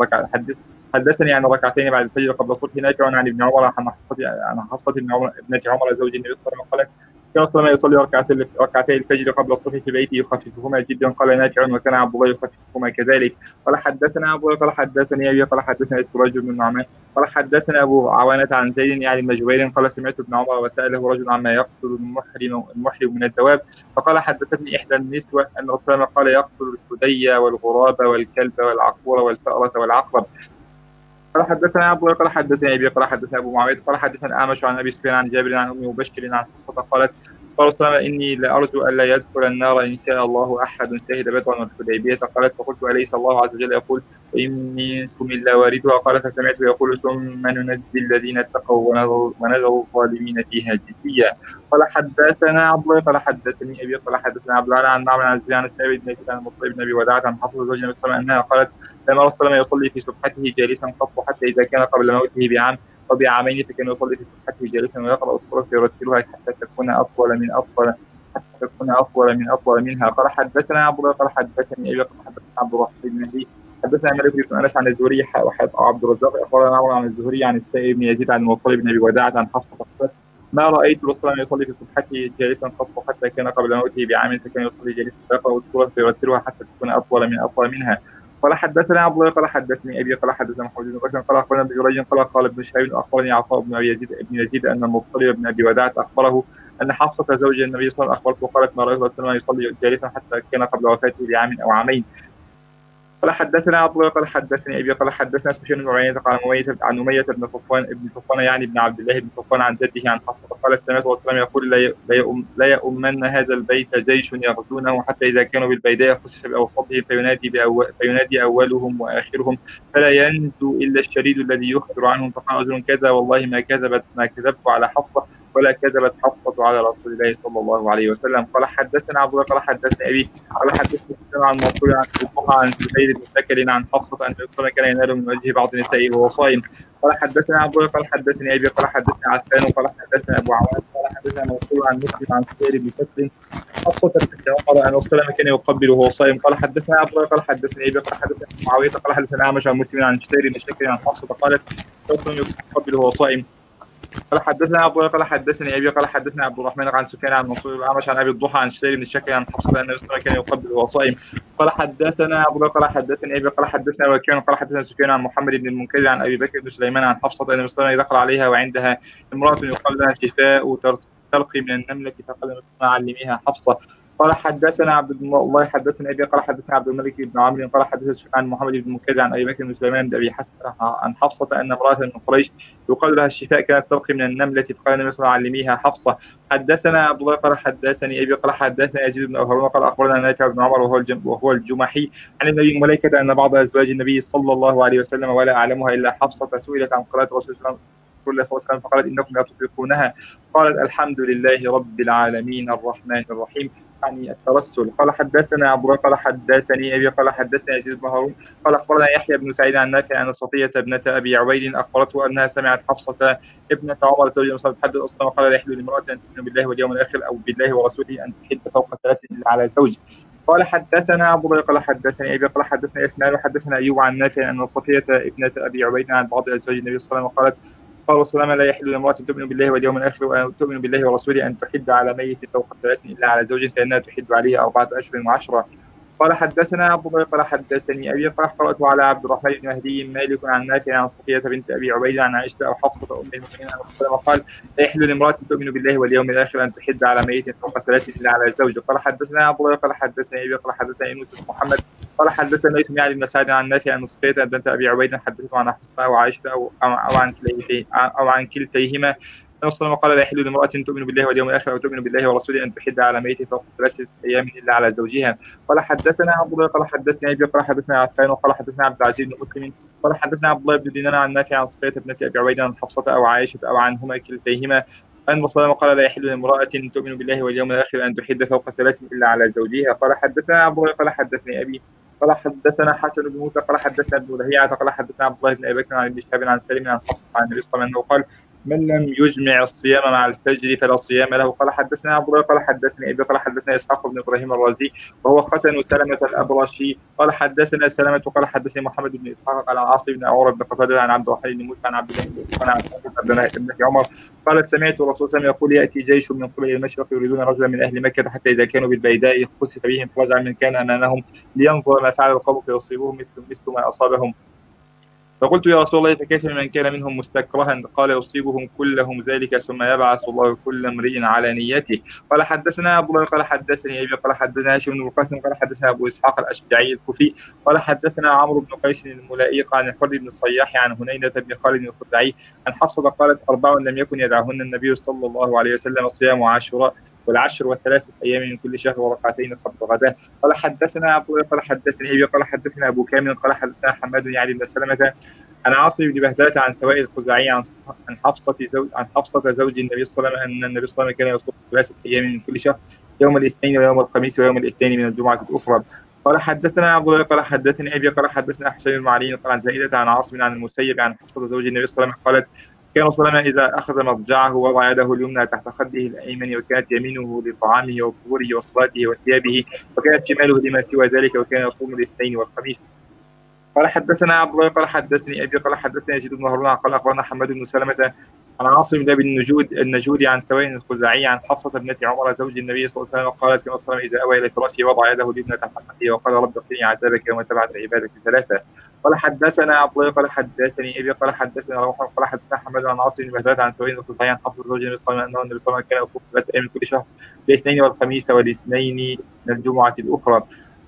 حدثني عن ركعتين بعد الفجر قبل الصبح نافع عن ابن عمر عن حفصة ابنة عمر زوج النبي صلى الله عليه وسلم قالت كان صلى الله يصلي ركعتي الفجر قبل الصبح في بيته يخففهما جدا. قال نافع وكان عبد الله يخففهما كذلك. قال حدثنا أبو قال حدثني أبي قال حدثنا استراج بن نعمان قال حدثنا أبو عوانة عن زيد يعني بن جبير قال سمعت ابن عمر وسأله رجل عما يقتل المحرم من الدواب فقال حدثتني إحدى النسوة أن رسول الله قال يقتل الثدي والغراب والكلب والعقور والفأرة والعقرب. قال حدثنا أبو قال حدثني أبي قال حدثنا أبو معاوية قال حدثنا أعمش عن أبي سفيان عن جابر عن أم مبشر عن حفصة قالت قال صلى الله عليه وسلم إني لأرجو ألا يدخل النار إن شاء الله أحد شهد بدرا والحديبية. قالت فقلت أليس الله عز وجل يقول وإن منكم إلا واردها؟ قال فسمعت يقول ثم ننجي الذين اتقوا ونذر الظالمين فيها جثيا. قال حدثنا عبد الله قال حدثني أبي قال حدثنا عبد الله عن معمر عن زيان الثابت بن عن المطلب بن أبي وداعة عن حفصة زوج النبي صلى الله عليه وسلم أنها قالت لما رسول الله يصلي في سبحته جالسا قط حتى إذا كان قبل موته بعام وبعامين فكان يصلي في سبحته جالسا ويقرأ السورة فيرتلها حتى تكون أطول منها. قال حدثنا عبد الله قال حدثني أبي قال حدثنا عبد الرحمن بن مهدي حدثنا مالك بن أنس عن الزهري عبد الرزاق أخبرنا عمرو عن الزهري عن السائب بن يزيد عن المطلب بن أبي وداعة عن حفصة ما رأيت رسول الله يصلي في سبحته جالسا قط حتى كان قبل موته بعام فكان يصلي جالسا ويقرأ السورة فيرتلها حتى تكون أطول منها. قال حدثنا عبد الله قال حدثني أبي قال حدثنا محمد بن بكر قال أخبرنا ابن جريج قال ابن شهاب أخبرني عطاء بن يزيد أن المطلب بن أبي وداعة أخبره أن حفصة زوج النبي صلى الله عليه وسلم أخبرته قالت ما رأيت رسول الله يصلي جالسا حتى كان قبل وفاته بعام أو عامين قال حدثنا عبد الله قال حدثني ابي قال حدثنا سفيان بن عيينة قال عن أمية بن صفوان يعني بن عبد الله بن صفوان عن جده عن حفصة قال سمعت وسلم يقول لا يؤمن هذا البيت جيش يغزونه حتى اذا كانوا بالبيداء خسف باوسطهم فينادي اولهم واخرهم فلا ينجو الا الشريد الذي يخبر عنهم. فقال رجل كذا والله ما كذبت على حفصة ولا كذبت حفصة على رسول الله صلى الله عليه وسلم. قال حدثنا عبد الله قال حدثني ابي قال حدثني عن منصور عن زبير بن سكر عن حفصة ان الرسول كان ينال من وجه بعض نسائه وهو صائم. قال حدثنا عبد الله قال حدثني ابي قال حدثني عفان قال حدثنا ابو عوان قال حدثنا منصور عن مسلم عن زبير بن سكر حفصة بن عمر ان الرسول كان يقبل وهو صائم. قال حدثنا عبد الله قال حدثني ابي قال حدثنا معاويه قال حدثنا اعمش عن مسلم عن زبير بن سكر عن حفصة قالت الرسول يقبل وهو صائم. قال حدثنا ابو قال حدثني ابي قال حدثنا عبد الرحمن عن سفيان عن منصور الاعمش عن ابي الضحى عن شرير بن الشكل عن حفصة ان الرسول كان يقبل وهو صائم. قال حدثنا ابو قال حدثني ابي قال حدثنا وكيع قال حدثنا سفيان عن محمد بن المنكدر عن ابي بكر بن سليمان عن حفصة ان الرسول دخل عليها وعندها امراه يقال لها شفاء ترقي من النمله فقال الرسول علميها حفصة. قال حدثنا عبد الله حدثنا ابي قال حدثنا عبد الملك بن عمرو قال حدثنا عن محمد بن المنكدر عن ابي بكر بن سليمان بن ابي حسن عن حفصة ان امراه من قريش يقال لها الشفاء كانت ترقي من النمله فقال النبي صلى الله عليه وسلم علميها حفصة. حدثنا عبد الله قال حدثني ابي قال حدثنا يزيد بن هارون قال اخبرنا نافع بن عمر وهو الجمحي عن النبي ملائكه ان بعض ازواج النبي صلى الله عليه وسلم ولا اعلمها الا حفصة سئلت عن قراءه رسول الله صلى الله عليه وسلم فقالت انكم لا تطيقونها قالت الحمد لله رب العالمين الرحمن الرحيم يعني الترسل. قال حدثنا ابو قال حدثني ابي قال حدثنا يزيد بن هارون قال اخبرنا يحيى بن سعيد عن نافع ان صفيه ابنه ابي عبيد اخبرته انها سمعت حفصة ابنه عمر زوج الرسول تحدث اصلا وقال لا يحل لامراه ان تؤمن بالله واليوم الاخر او بالله ورسوله ان تحد فوق ثلاث الا على زوج. قال حدثنا ابو قال حدثني ابي قال حدثنا اسماعيل وحدثنا ايوب عن نافع ان صفيه ابنه ابي عبيد عن بعض ازواج النبي صلى الله عليه وسلم قالت قال رسول الله لا يحل لامرأة تؤمن بالله واليوم الآخر وأن تؤمن بالله ورسوله أن تحد على ميت فوق ثلاث إلا على زوج فإنها تحد عليه 4 أشهر و10. قال حدثنا أبو بكر قال حدثني أبي قال قرأت على عبد الرحمن بن مهدي مالك عن نافع عن صفية بنت أبي عبيد عن عائشة أو حفصة أم المؤمنين قال لا يحل لامرأة تؤمن بالله واليوم الآخر أن تحد على ميت فوق 3 إلا على زوج. قال حدثنا أبو بكر قال حدثني أبي قال حدثني يونس بن محمد قال حدثنا ليث بن علي بن سعد عن نافع عن صفية بنت أبي عبيد حدثته عن حفصة أو عائشة أو عن كلتيهما النبي صلى الله عليه وسلم قال لا يحل لامرأة تؤمن بالله واليوم الآخر أو تؤمن بالله ورسوله أن تحد على ميت فوق 3 أيام إلا على زوجها. قال حدثنا أبو بكر قال حدثني أبي قال حدثنا عفان وقال حدثنا عبد العزيز بن مسلم قال حدثنا عبد الله بن دينار عن نافع عن صفية بنت أبي عبيد عن حفصة أو عائشة أو عنهما كلتيهما أن صلى الله قال لا يحل لامرأة تؤمن بالله واليوم الآخر أن تحد فوق 3 إلا على زوجها. قال حدثنا أبو بكر قال حدثني أبي قال حدثنا حسن بن موسى قال حدثنا ابن لهيعة قال حدثنا عبد الله بن أبي بكر عن ابن شهاب عن سالم عن حفصة عن النبي صلى الله عليه وسلم قال من لم يجمع الصيام مع الفجر فلا صيام له. قال حدثنا ابو قال حدثني ابي قال حدثنا اسحاق بن ابراهيم الرازي وهو ختن سلمة الابرشي قال حدثنا سلمة قال حدثني محمد بن اسحاق عن عاصم بن عمر بن قتادة عن عبد الرحمن بن موسى عن عبد الله بن ابن عمر قالت سمعت الرسول صلى الله عليه وسلم يقول ياتي جيش من قبل المشرق يريدون رجلا من اهل مكه حتى اذا كانوا بالبيداء خسف بهم فرجع من كان امامهم لينظر ما فعل القوم فيصيبوهم مثل ما اصابهم. فقلت يا رسول الله فكيف من كان منهم مستكرها قال يصيبهم كلهم ذلك ثم يبعث الله كل امرئ على نيته. قال حدثنا ابو قال حدثني ابي قال حدثنا هاشم بن القاسم قال حدثنا ابو اسحاق الاشجعي الكوفي قال حدثنا عمرو بن قيس الملائق عن الحر بن الصياح عن هنينة بن خالد الخزاعي عن حفصة قالت 4 لم يكن يدعهن النبي صلى الله عليه وسلم صيام عاشوراء والعشر و3 أيام من كل شهر وركعتين قبل غداه. قال حدثنا أبو قال حدثني أبي قال حدثنا أبو كامل قال حدثنا حماد يعني بن سلمة عن عاصم بن بهدلة عن سوائل الخزاعي عن حفصة زوج النبي صلى الله عليه وسلم أن النبي صلى الله عليه وسلم كان يصوم 3 أيام من كل شهر يوم الاثنين ويوم الخميس ويوم الاثنين من الجمعة الأخرى. قال حدثنا أبو قال حدثني أبي قال حدثنا حسين بن علي قال عن زائدة عن عاصم عن المسيب عن حفصة زوج النبي صلى الله عليه وسلم قالت كان صلى الله عليه وسلم إذا أخذ مضجعه وضع يده اليمنى تحت خده الأيمن وكانت يمينه لطعامه وفطوره وصلاته وثيابه وكانت شماله لما سوى ذلك وكان يصوم الاثنين والخميس. قال حدثنا عبد الله قال حدثني أبي قال حدثني يزيد بن هارون قال أخبرنا حماد بن سلمة عن عاصم بن النجودي عن سوائل الخزاعي عن حفصة بنت عمر زوج النبي صلى الله عليه وسلم قالت كما صلى الله عليه وسلم إذا أوى إلى فراشه وضع يده اليمنى تحت خده وقال رب اغفرني عذابك يوم تبعث عبادك 3. قال حدثنا عبد الله قال حدثني ابي قال حدثنا روح قال حدثنا حماد عن عاصم بن بهدلة عن سوائل الخزاعي عن حفصة زوج النبي صلى الله عليه وسلم انه النبي صلى الله عليه وسلم كان يصوم 3 أيام من كل شهر الاثنين والخميس والاثنين من الجمعة الأخرى.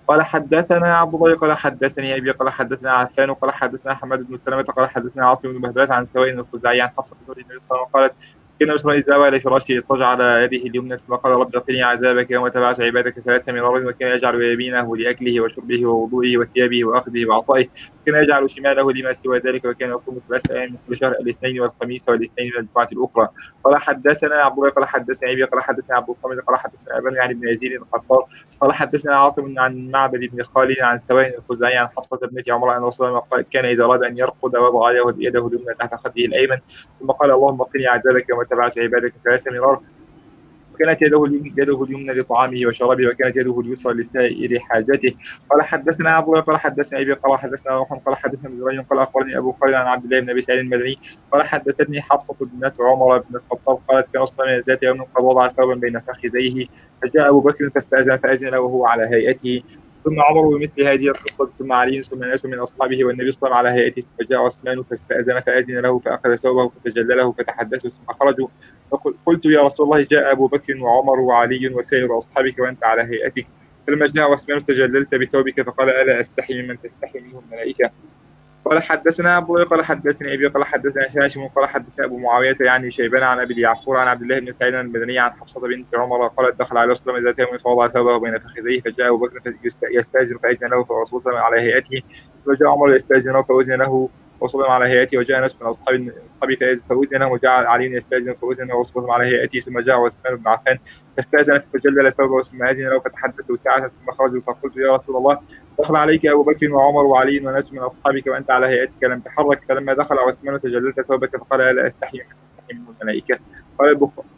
قال حدثنا عبد الله قال حدثني ابي قال حدثنا عفان قال حدثنا حماد بن سلمة قال حدثنا عاصم بن بهدلة عن سويد الخزاعي عن حفصة بنت النبي صلى الله عليه وسلم قالت كان النبي صلى الله عليه وسلم إذا أوى إلى فراشه اضطجع على يده اليمنى ثم قال رب قني عذابك يوم تبعث عبادك 3 مرار وكان يجعل يمينه لأكله وشربه ووضوئه وثيابه وأخذه وعطائه وكان يجعل شماله لما سوى ذلك وكان يصوم 3 أيام من كل شهر الاثنين والخميس والاثنين من الجمعة الأخرى. قال حدثنا عبد الله قال حدثنا أبي قال حدثنا عبد الصمد قال حدثنا أبان يعني بن يزيد القطار قال حدثنا عاصم عن معبد بن خالد عن سوين الخزاعي عن حفصة بنت عمر أن رسول الله قال كان إذا أراد أن يرقد وضع يده اليمنى تحت خده الأيمن ثم قال اللهم قني عذابك يوم تبعث عبادك 3 مرار وكانت يده اليمنى لطعامه وشرابه وكانت يده اليسرى لسائر حاجته. قال حدثنا عبد الله قال حدثنا ابي قال حدثنا روح قال حدثنا ابن جريج قال اخبرني ابو خالد عن عبد الله بن ابي سعيد المدني قال حدثتني حفصه بنت عمر بن الخطاب قالت كان صلى ذات يوم قد وضع ثوبا بين فخذيه فجاء ابو بكر فاذن له وهو على هيئته ثم عمر بمثل هذه القصه ثم علي ثم ناس من اصحابه والنبي صلى الله عليه وسلم على هيئته فجاء عثمان فاذن له فاخذ ثوبه فتجلله فتحدثوا ثم خرجوا فقلت يا رسول الله جاء ابو بكر وعمر وعلي وسائر اصحابك وانت على هيئتك فلما جاء عثمان تجللت بثوبك فقال الا استحي ممن تستحي منه الملائكه. قال حدثنا ابو قال حدثني ابي قال حدثنا هاشم قال حدثنا ابو معاويه يعني شيبان عن ابي اليعفور عن عبد الله بن سعيد المدني عن حفصه بنت عمر قالت دخل عليه وسلم ذات يوم فوضع ثوبه بين فخذيه فجاء ابو بكر يستاذن فاذن له فالرسول صلى الله عليه وسلم على هيئته وجاء عمر يستاذن له فاذن له وصلى على هيئته وجاء ناس من اصحابه فاذن له وجاء علي يستاذن فاذن له وصلى على هيئته ثم جاء عثمان بن عفان فاستاذن فجلل ثوبه ثم اذن له فتحدثوا ساعه ثم خرجوا فقلت يا رسول الله دخل عليك ابو بكر وعمر وعلي وناس من اصحابك وانت على هيئتك لم تحرك فلما دخل عثمان تجللت ثوبك فقال لا استحي من الملائكه. قال البخاري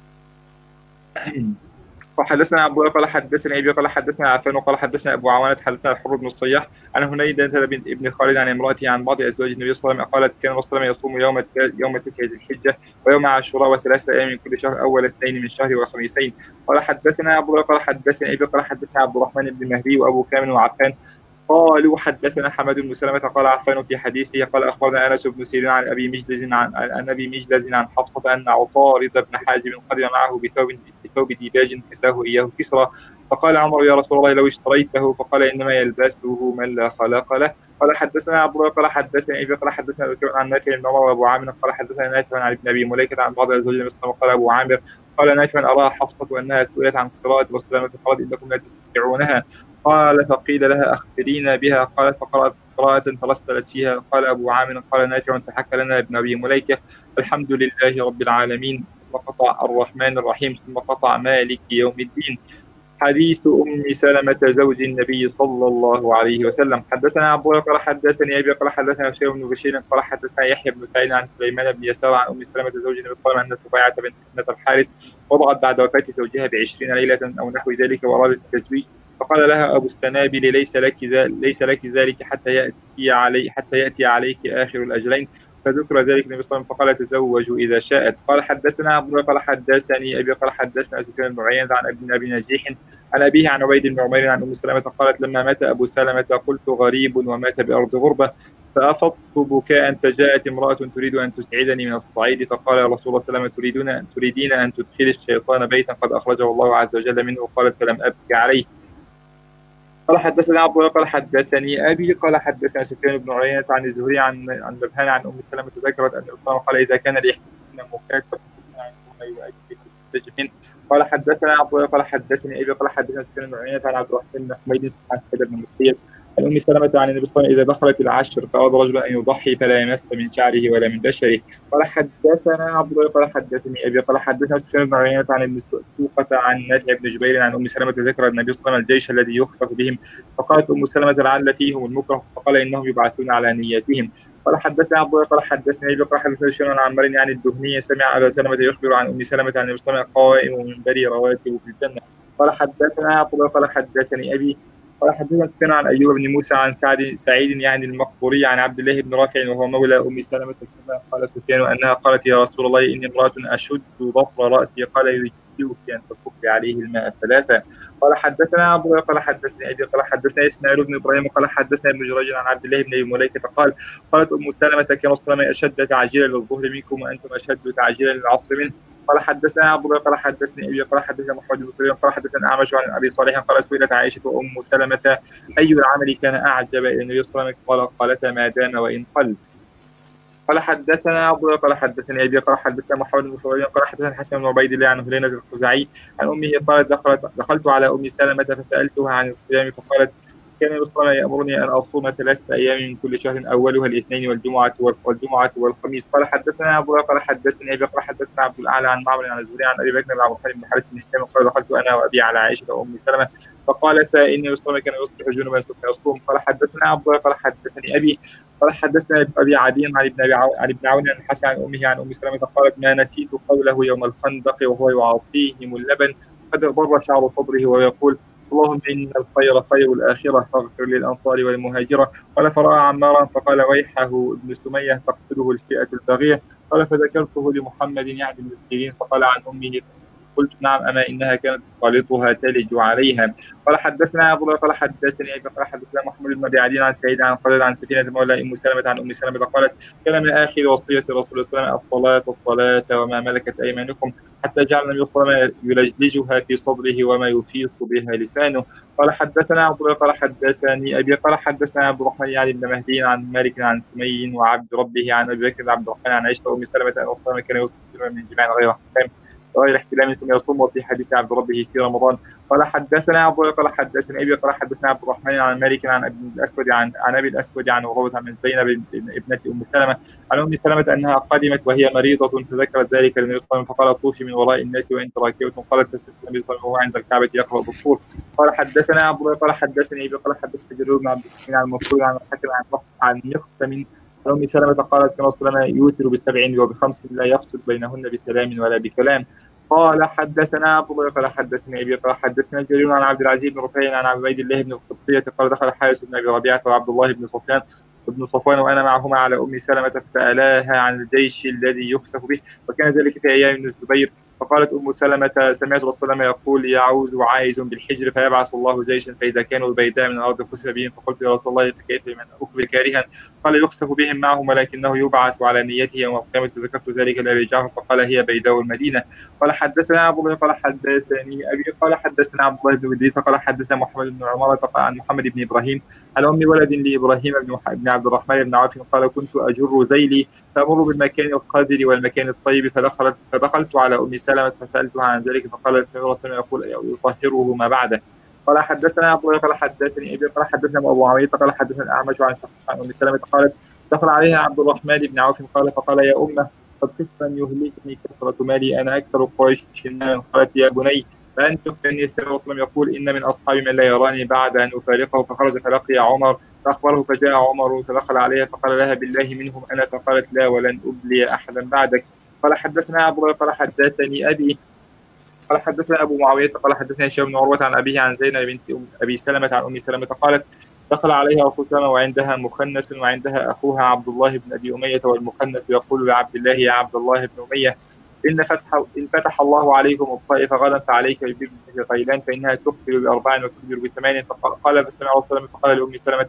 وحدثنا عبد الله قال حدثنا ابي قال حدثنا عفان قال حدثنا ابو عوانة حدثنا الحر بن الصياح عن هنيدة ابن خالد عن امراته عن بعض ازواج النبي صلى الله عليه وسلم قالت كان الرسول يصوم يوم 9 ذي الحجه ويوم عاشوراء و3 ايام من كل شهر اول 2 من شهر وخميسين. قال حدثنا عبد الله قال حدثنا ابي قال حدثنا عبد الرحمن بن مهدي وابو كامل وعفان قالوا حدثنا حماد بن سلمة قال عفان في حديثه قال اخبرنا انس بن سيرين عن ابي مجلز عن حفصة ان عطارد بن حازم قدم معه بثوب ديباج كساه اياه كسرى فقال عمر يا رسول الله لو اشتريته فقال انما يلبسه من لا خلاق له. قال حدثنا عبد الله قال حدثنا ابي قال حدثنا عن نافع بن عمر وابو عامر قال حدثنا نافع عن ابن ابي مليكة عن بعض ازواج النبي صلى الله عليه وسلم قال ابو عامر قال نافع اراها حفصة انها سئلت عن قراءة وسلمة قالت انكم لا تستطيعونها قال فقيل لها أخبرينا بها قالت فقرأت قراءة ترسلت فيها. قال أبو عامر قال نافع فحكى لنا ابن أبي مليكة الحمد لله رب العالمين ثم قطع الرحمن الرحيم ثم قطع مالك يوم الدين. حديث أم سلمة زوج النبي صلى الله عليه وسلم. حدثنا عبد الله قال حدثني أبي قال حدثنا بشير بن بشير قال حدثنا يحيى بن سعيد عن سليمان بن يسار عن أم سلمة زوج النبي قال أن سبيعة بنت ابنة الحارث وضعت بعد وفاة زوجها ب20 ليلة أو نحو ذلك وأرادت التزويج فقال لها أبو السنابل ليس لك ذلك حتى يأتي عليك آخر الأجلين فذكر ذلك النبي صلى الله عليه وسلم فقال تزوجوا إذا شاءت. قال حدثنا عبد الله قال حدثني أبي قال حدثنا سفيان بن عيينة عن ابن أبي نجيح عن أبيه عن عبيد بن عمير عن أم سلمة قالت لما مات أبو سلمة قلت غريب ومات بأرض غربة فأفضت بكاء فجاءت امرأة تريد أن تسعدني من الصعيد فقال يا رسول الله صلى الله عليه وسلم تريدين أن تدخل الشيطان بيتا قد أخرجه الله عز وجل منه قالت فلم أبكي عليه. قال حدثنا عبد الله قال حدثني أبي قال حدثنا سفيان بن عيينة عن الزهري عن برهان عن أم سلمة ذكرت أن الرسول قال إذا كان ليحتسبن مكاك فكنا قال حدثنا عبد الله قال حدثني أبي قال حدثنا سفيان بن عيينة عن عبد الرحمن بن حميد عن سعيد بن مسيب عن أم سلمة عن النبي صلى الله عليه وسلم إذا دخلت العشر فأراد رجل أن يضحي فلا يمس من شعره ولا من بشره. قال حدثنا عبد الله قال حدثني أبي قال حدثنا سفيان بن عيينة عن المسوقة عن نافع بن جبير عن أم سلمة ذكر النبي صلى الله عليه وسلم الجيش الذي يخسف بهم فقالت أم سلمة لعل فيهم المكره فقال إنهم يبعثون على نياتهم. قال حدثنا عبد الله قال حدثني أبي قال حدثنا هشام عن عمار عن الدهني سمع أبا سلمة يخبر عن أم سلمة عن النبي صلى الله عليه وسلم قائم من بري رواتب في الجنة. قال حدثنا عبد الله قال حدثني أبي قال حدثنا سفيان عن أيوب بن موسى عن سعيد يعني المقبوري عن عبد الله بن رافع وهو مولى أم سلمة كما قال سفيان أنها قالت يا رسول الله إني امرأة أشد ظفر رأسي قال يجزئك أن تصب عليه الماء 3. قال حدثنا عبد الله قال حدثني أبي قال حدثنا إسماعيل بن إبراهيم قال حدثنا ابن جريج عن عبد الله بن أبي مليكة قالت أم سلمة كان رسول الله أشد تعجيلا للظهر منكم وأنتم أشد تعجيلا للعصر منه. قال حدثنا عبد الله قال حدثني ابي قال حدثنا محمد بن سليم قال حدثنا اعمش عن ابي صالح قال سئلت عائشه وام سلمه اي العمل كان اعجب الى النبي صلى الله عليه وسلم قالتا ما دام وان قل. قال حدثنا عبد الله قال حدثني ابي قال حدثنا محمد بن سليم قال حدثنا حسن بن عبيد الله عن هلينة الخزاعي عن امه قالت دخلت على ام سلمه فسالتها عن الصيام فقالت كان النبي صلى الله عليه وسلم يأمرني أن أصوم 3 أيام من كل شهر أولها الاثنين والجمعة والخميس. قال حدثنا أبو قال حدثني أبي قال حدثنا عبد الأعلى عن معمر عن الزهري عن أبي بكر بن عبد الرحمن بن حارث بن هشام قال دخلت أنا وأبي على عائشة وأم سلمة فقالت إن النبي صلى الله عليه وسلم كان يصبح جنبا ثم يصوم. قال حدثنا عبد قال حدثني أبي قال حدثنا أبي عدي عن ابن عون عن الحسن عن أمه عن أم سلمة قالت ما نسيت قوله يوم الخندق وهو يعطيهم اللبن قد ضر شعر صدره ويقول اللهم إن الخير خير الآخرة فاغفر للأنصار والمهاجرة. قال فرأى عمارا فقال ويحه ابن سمية تقتله الفئة البغية. قال فذكرته لمحمد يعني بن سيرين فقال عن أمه قلت نعم أما إنها كانت تخالطها تلج عليها. قال حدثنا أبو قال حدثني أبي قال حدثنا محمد بن أبي عدي عن سعيد عن خالد عن سفينة مولى أم سلمة عن أم سلمة قالت كان من آخر وصية رسول الله صلى الله عليه وسلم الصلاة وما ملكت أيمانكم حتى جعل النبي صلى الله عليه وسلم يلجلجها في صدره وما يفيض بها لسانه. قال حدثنا عبد الله قال حدثني أبي قال حدثنا عبد الرحمن يعني بن مهدي عن مالك عن سمي وعبد ربه عن أبي بكر عبد الرحمن عن عائشة وأم سلمة أن أصلا كان يصوم من جماع غير احتلام ثم يصوم وفي حديث عبد ربه في رمضان. قال حدثنا عبد الله قال حدثنا ابي قال حدثنا عبد الرحمن عن مالك عن ابي الاسود عن ابي الاسود عن عروه عن زينب ابنه ام سلمه عن ام سلمه انها قدمت وهي مريضه فذكرت ذلك للنبي صلى الله عليه وسلم فقال طوفي من وراء الناس وانت راكبه. قالت فسجد النبي صلى الله عليه وسلم وهو عند الكعبه يقرا بالطور. قال حدثنا عبد الله قال حدثني ابي قال حدثنا جرير بن عبد الرحمن عن المنصور عن الحكم عن مقسم عن ام سلمه قالت كان رسول الله يوتر ب7 وب5 لا يقصد بينهن بسلام ولا بكلام. قال حدثنا أبو بكر قال حدثنا أبي قال حدثنا جرير عن عبد العزيز بن رفيع عن عبيد الله بن القبطية قال دخل حارث بن أبي ربيعة وعبد الله بن صفوان وأنا معهما على أم سلمة فسألاها عن الجيش الذي يخسف به وكان ذلك في أيام ابن الزبير. فقالت أم سلمة سمعت رسول الله يقول يعوذ عائز بالحجر فيبعث الله جيشا فإذا كانوا البيداء من الأرض خسف بهم. فقلت يا رسول الله فكيف من أخبر كارها؟ قال يخسف بهم معهم ولكنه يبعث على نيته يوم القيامة. فذكرت ذلك لأبي جعفر فقال هي بيداء المدينة. قال حدثنا أبو بكر قال حدثني أبي قال حدثنا عبد الله بن إدريس قال حدثنا محمد بن عمر عن محمد بن إبراهيم عن أم ولد لإبراهيم بن عبد الرحمن بن عوف قال كنت أجر زيلي فأمر بالمكان القذر والمكان الطيب فدخلت على أم سلمة فسألتها عن ذلك فقال النبي صلى الله عليه وسلم يقول يطهره ما بعده. قال حدثنا أبو قال حدثني أبي قال حدثنا أبو عوية قال حدثنا الأعمش عن أم سلمة قالت دخل عليها عبد الرحمن بن عوف فقال يا أمه قد خفت أن يهلكني كثرة مالي أنا أكثر قريش مالا. قالت يا بني فأنت كأني صلى الله عليه وسلم يقول إن من أصحابي من لا يراني بعد أن أفارقه. فخرج فلقي عمر فأخبره فجاء عمر فدخل عليها فقال لها بالله منهم أنا فقالت لا ولن أبلي أحدا بعدك. قال حدثنا أبو قال حدثني أبي قال حدثنا أبو معاوية قال حدثنا هشام بن عروة عن أبيه عن زينب بنت أبي سلمة عن أم سلمة قالت دخل عليها أخو سلمة وعندها مخنث وعندها أخوها عبد الله بن أبي أمية والمخنث يقول لعبد الله يا عبد الله بن أمية إن فتح الله عليكم الطائف غدا فعليك ببنت غيلان فإنها تخبر ب4 وتخبر ب8. فقال فسمع رسول الله فقال لأم سلمة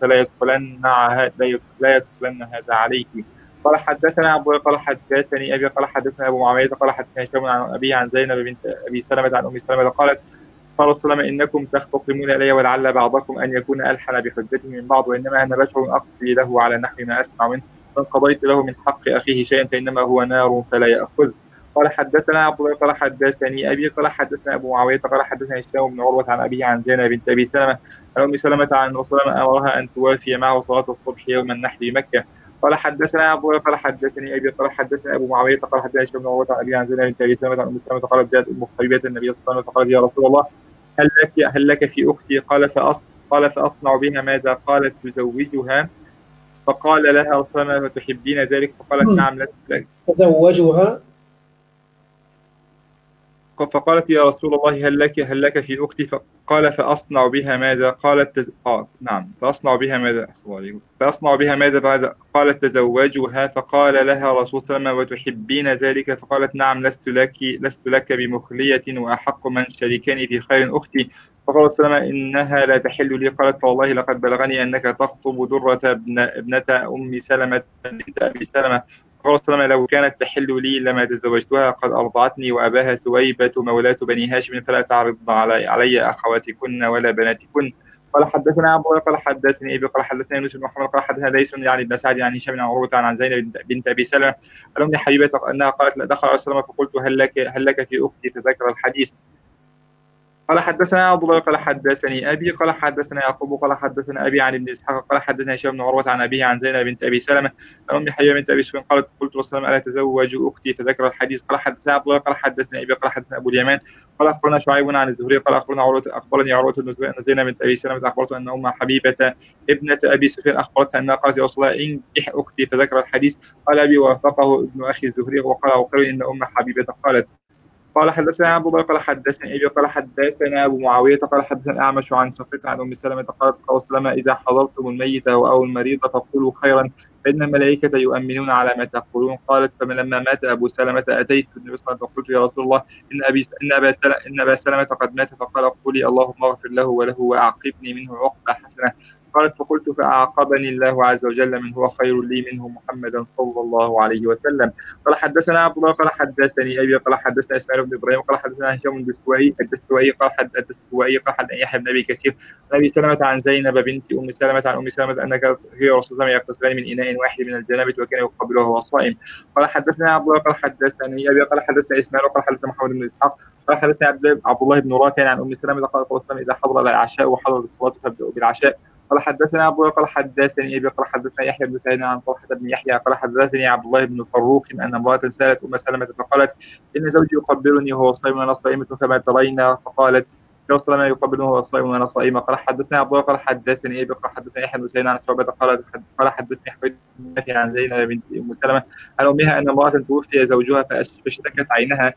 لا يدخلن هذا عليك. قال حدثنا أبو قال حدثني أبي قال حدثنا أبو معاوية قال حدثنا هشام عن أبيه عن زينب بنت أبي سلمة عن أم سلمة قالت قال رسول الله إنكم تختصمون إلي ولعل بعضكم أن يكون ألحن بحجته من بعض وإنما أنا بشر أقضي له على نحو ما أسمع منه فإن قضيت له من حق أخيه شيئا فإنما هو نار فلا يأخذ. قال حدثنا أبو قال حدثني أبي قال حدثنا أبو معاوية قال حدثنا هشام بن عروة عن أبيه عن زينب بنت أبي سلمة عن أم سلمة عن رسول الله أمرها أن توافي معه صلاة الصبح يوم النحر بمكة. قال حدثنا أبو قال حدثني أبي قال حدثنا أبو معاوية قال حدثنا هشام بن عروة عن أبيه عن زينب بنت أبي سلمة عن أم سلمة قالت جاءت أم حبيبة النبي صلى الله عليه وسلم فقالت يا رسول الله هل لك في أختي؟ قال فأصنع بها ماذا؟ قالت تزوجها. فقال لها رسول الله وتحبين ذلك؟ فقالت نعم لك تزوجها. فقالت يا رسول الله هل لك في أختي؟ قال فأصنع بها ماذا؟ قالت نعم فأصنع بها ماذا؟ فأصنع بها ماذا؟ قالت تزوجها. فقال لها رسول الله صلى الله عليه وسلم وتحبين ذلك؟ فقالت نعم لست لك بمخلية وأحق من شركني في خير أختي. فقال صلى الله عليه وسلم إنها لا تحل لي. قالت فوالله لقد بلغني أنك تخطب درة ابنة أم سلمة بنت أبي سلمة. فقال صلى الله عليه وسلم: لو كانت تحل لي لما تزوجتها، قد أرضعتني وأباها ثويبة مولاة بني هاشم، فلا تعرضن علي أخواتكن ولا بناتكن. قال حدثنا أبو قال حدثني أبي قال حدثني يونس بن محمد قال حدثنا ليس يعني بن سعد عن هشام عن عروة عن زينب بنت أبي سلمة عن أم حبيبة أنها قالت: دخل عليه وسلم فقلت: هل لك في أختي؟ فذكر الحديث. قال حدثنا عبد الله قال حدثني أبي قال حدثنا يعقوب قال حدثنا أبي عن ابن إسحاق قال حدثنا هشام بن عروة عن أبيه عن زينب بنت أبي سلمة عن أم حبيبة بنت أبي سفيان قالت: قلت وسلم: ألا تزوج أختي؟ فذكر الحديث. قال حدثنا عبد الله قال حدثنا أبي قال حدثنا أبو اليمان قال أخبرنا شعيب عن الزهري قال أخبرني عروة بن الزبير أن زينب بنت أبي سلمة أخبرته أن أم حبيبة ابنة أبي سفيان أخبرتها أنها قالت: يا رسول الله انكح أختي. فذكر الحديث. قال أبي وافقه ابن أخي الزهري وقال إن أم حبيبة قالت. قال حدثنا أبو بكر قال حدثني أبي قال حدثنا أبو معاوية قال حدثنا الأعمش عن شقيق عن أم سلمة قالت: قال سلمة: إذا حضرتم الميت أو المريض فقولوا خيرا فإن الملائكة يؤمنون على ما تقولون. قالت: فلما مات أبو سلمة أتيت النبي صلى الله عليه وسلم فقلت: يا رسول الله إن أبا سلمة قد مات. فقال: قولي اللهم اغفر له وله وأعقبني منه عقبة حسنة. قالت: فقلت: فأعقبني الله عز وجل من هو خير لي منه محمدا صلى الله عليه وسلم. قال حدثنا عبد الله قال حدثني أبي قال حدثنا إسماعيل بن إبراهيم قال حدثنا هشام الدستوائي قال حدثنا يحيى بن أبي كثير عن أبي سلمة عن زينب بنت أم سلمة عن أم سلمة أنك هي رسول الله يغتسلان من إناء واحد من الجنابة وكان يقبله وهو صائم. قال حدثنا عبد الله قال حدثني أبي قال حدثنا إسماعيل قال حدثنا محمد بن إسحاق قال حدثنا عبد الله بن رافع عن أم سلمة قال: إذا حضر العشاء وحضر الصلاة فابدأوا بالعشاء. قال حدثنا أبو قال حدثني أبي قال حدثنا يحيى بن سعيد عن طلحة بن يحيى قال حدثني عبد الله بن فروخ أن امرأة سألت أم سلمة فقالت: إن زوجي يقبلني وهو صائم وأنا صائمة فما ترين؟ فقالت: يا رسول الله: يقبلني وهو صائم وأنا صائمة. قال حدثنا أبو قال حدثني أبي قال حدثني يحيى بن سعيد عن شعبة قال حدثني حميد عن زينب بنت أم سلمة عن أمها أن امرأة توفي زوجها فاشتكت عينها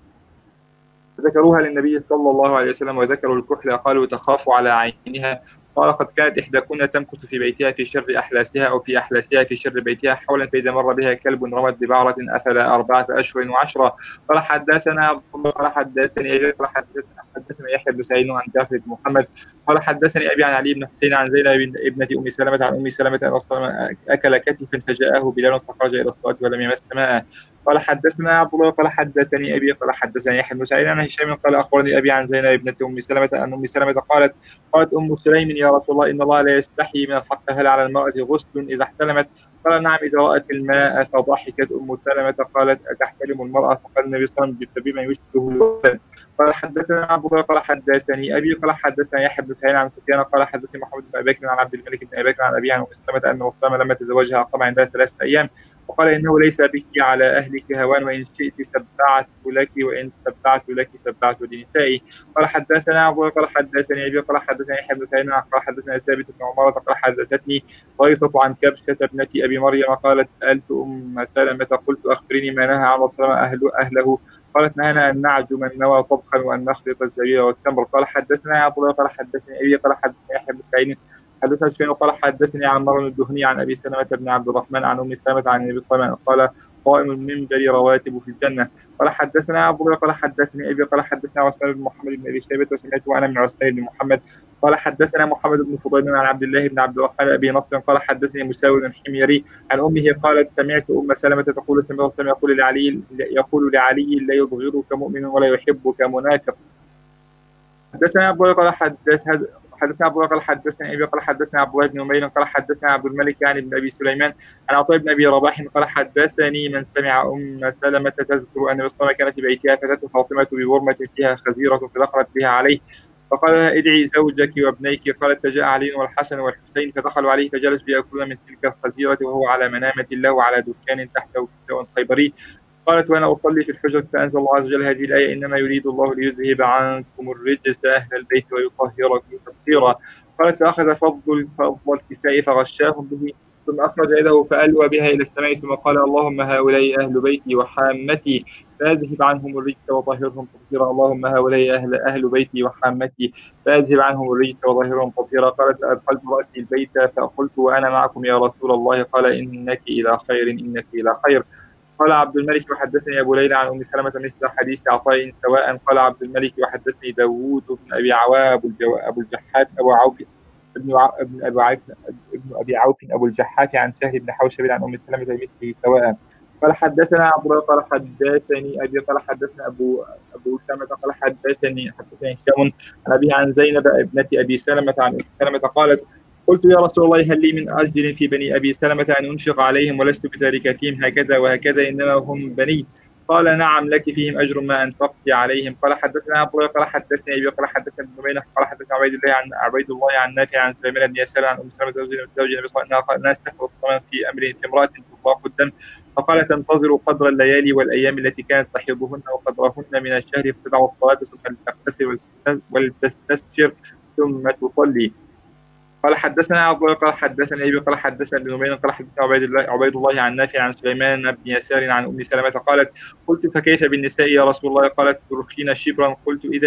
فذكروها للنبي صلى الله عليه وسلم وذكروا الكحل قالوا: تخاف على عينها. قال: قد كانت إحداكن تمكث في بيتها في شر أحلاسها أو في أحلاسها في شر بيتها حولا فإذا مر بها كلب رمت ببعرة أفلا 4 أشهر و10. قال حدثنا قال حدثني أبي قال حدثنا يحيى بن سعيد عن جعفر بن محمد قال حدثني أبي عن علي بن حسين عن زينب ابنة أم سلمة عن أم سلمة أن أكل كتفا فجاءه بلال فخرج إلى الصلاة ولم يمس ماء. قال حدثنا عبد الله قال حدثني أبي قال حدثني يحيى بن سعيد عن هشام قال أخبرني أبي عن زينب ابنة أم سلمة أن أم سلمة قالت أم سليم: يا رسول الله إن الله لا يستحي من الحق، هل على المرأة غسل إذا احتلمت؟ قال: نعم إذا رأت الماء. فضحكت أم سلمة قالت: أتحتلم المرأة؟ فقال النبي صلى الله عليه وسلم: بما يشبه الولد. قال حدثنا عبد الله قال حدثني أبي قال حدثنا يحيى بن سعيد عن سفيان قال حدثني محمد بن أبي بكر عن عبد الملك بن أبي بكر عن أبي عن أم سلمة أن رسول الله لما تزوجها أقام عندها 3 أيام وقال: إنه ليس بك على أهلك هوان، وإن شئت سبعت لك وإن سبعت لك سبعت لنسائي. قال حدثنا أبو قال حدثني أبي قال حدثني يحيى بن سعيد قال حدثنا ثابت بن عمارة قال حدثتني غيثة عن كبشة ابنة أبي مريم قالت: سألت أم سلمة قلت: أخبرني ما نهى عن رسول الله أهله؟ قالت: نهانا أن نعجم النوى طبخا وأن نخلط الزبيب والتمر. قال حدثنا أبو قال حدثني أبي قال حدثني يحيى بن سعيد حدثنا سفيان قال حدثني عن مر الدهني عن أبي سلمة بن عبد الرحمن عن أم سلمة عن النبي صلى الله عليه وسلم قال: قائم المنبر رواتب في الجنة. قال حدثنا أبو قال حدثني أبي قال حدثنا عثمان بن محمد بن أبي شيبة وسمعت وأنا من عثمان بن محمد. قال حدثنا محمد بن فضيل عن عبد الله بن عبد الرحمن أبي نصر قال حدثني مساور الحميري عن أمه قالت: سمعت أم سلمة تقول: سمعت الله يقول لعلي: لا يبغضك مؤمن ولا يحبك منافق. حدثنا أبو قال حدثنا أبو قال حدثنا أبي قال حدثنا عبد الله بن أمير قال حدثنا عبد الملك يعني بن أبي سليمان عن عطاء بن أبي رباح قال حدثني من سمع أم سلمة تذكر أن رسول الله كانت في بيتها فتاة فاطمة بورمة فيها خزيرة فدخلت بها عليه فقال: ادعي زوجك وابنيك. قالت: فجاء علي والحسن والحسين فدخلوا عليه فجلس بيأكلون من تلك الخزيرة وهو على منامة الله وعلى دكان تحته كساء خيبري. قالت: وأنا أصلي في الحجرة فأنزل الله عز وجل هذه الآية: إنما يريد الله ليذهب عنكم الرجس أهل البيت ويطهركم تطهيرا. قالت: فأخذ فضل الكساء فغشاهم به ثم أخرج يده فألوى بها إلى السماء ثم قال: اللهم هؤلاء أهل بيتي وحامتي فأذهب عنهم الرجس وطهرهم تطهيرا. اللهم هؤلاء أهل بيتي وحامتي فأذهب عنهم الرجس وطهرهم تطهيرا. قالت: فأدخلت رأسي البيت فقلت: وأنا معكم يا رسول الله؟ قال: إنك إلى خير إنك إلى خير. قال عبد الملك: وحدثني أبو ليلى عن أم سلمة مثل حديث عطاء سواء. قال عبد الملك: وحدثني داوود بن أبي عواب أبو الجحات أبو عوف ابن أبي عوف أبو الجحات عن سهل بن حوشب عن أم سلمة مثله سواء. قال حدثنا عبد الله قال حدثني أبي قال حدثنا أبو سلمة قال حدثني هشام عن أبي عن زينب ابنة أبي سلمة عن أم سلمة قالت قلت يا رسول الله هل لي من أجر في بني أبي سلمة أن أنفق عليهم ولست بتاركتهم هكذا وهكذا إنما هم بني. قال نعم لك فيهم أجر ما أنفقت عليهم. قال حدثنا عبد الله قال حدثني أبي قال حدثنا ابن بينه قال حدثنا عبيد الله عن نافع عن سليمان بن يسار عن أم سلمة زوج النبي صلى الله عليه وسلم الناس تخلص في أمر في امرأة تطاق الدم فقال تنتظر قدر الليالي والأيام التي كانت تحيضهن وقدرهن من الشهر فتدع الصلاة ثم تغتسل ولتستشر ثم تصلي. قال حدثنا عبد الله قال حدثنا ابي قال حدثنا ابن نمير قال حدثنا عبيد الله عن نافع عن سليمان بن يسار عن ام سلمة قالت قلت فكيف بالنساء يا رسول الله؟ قالت ترخين شبرا. قلت اذا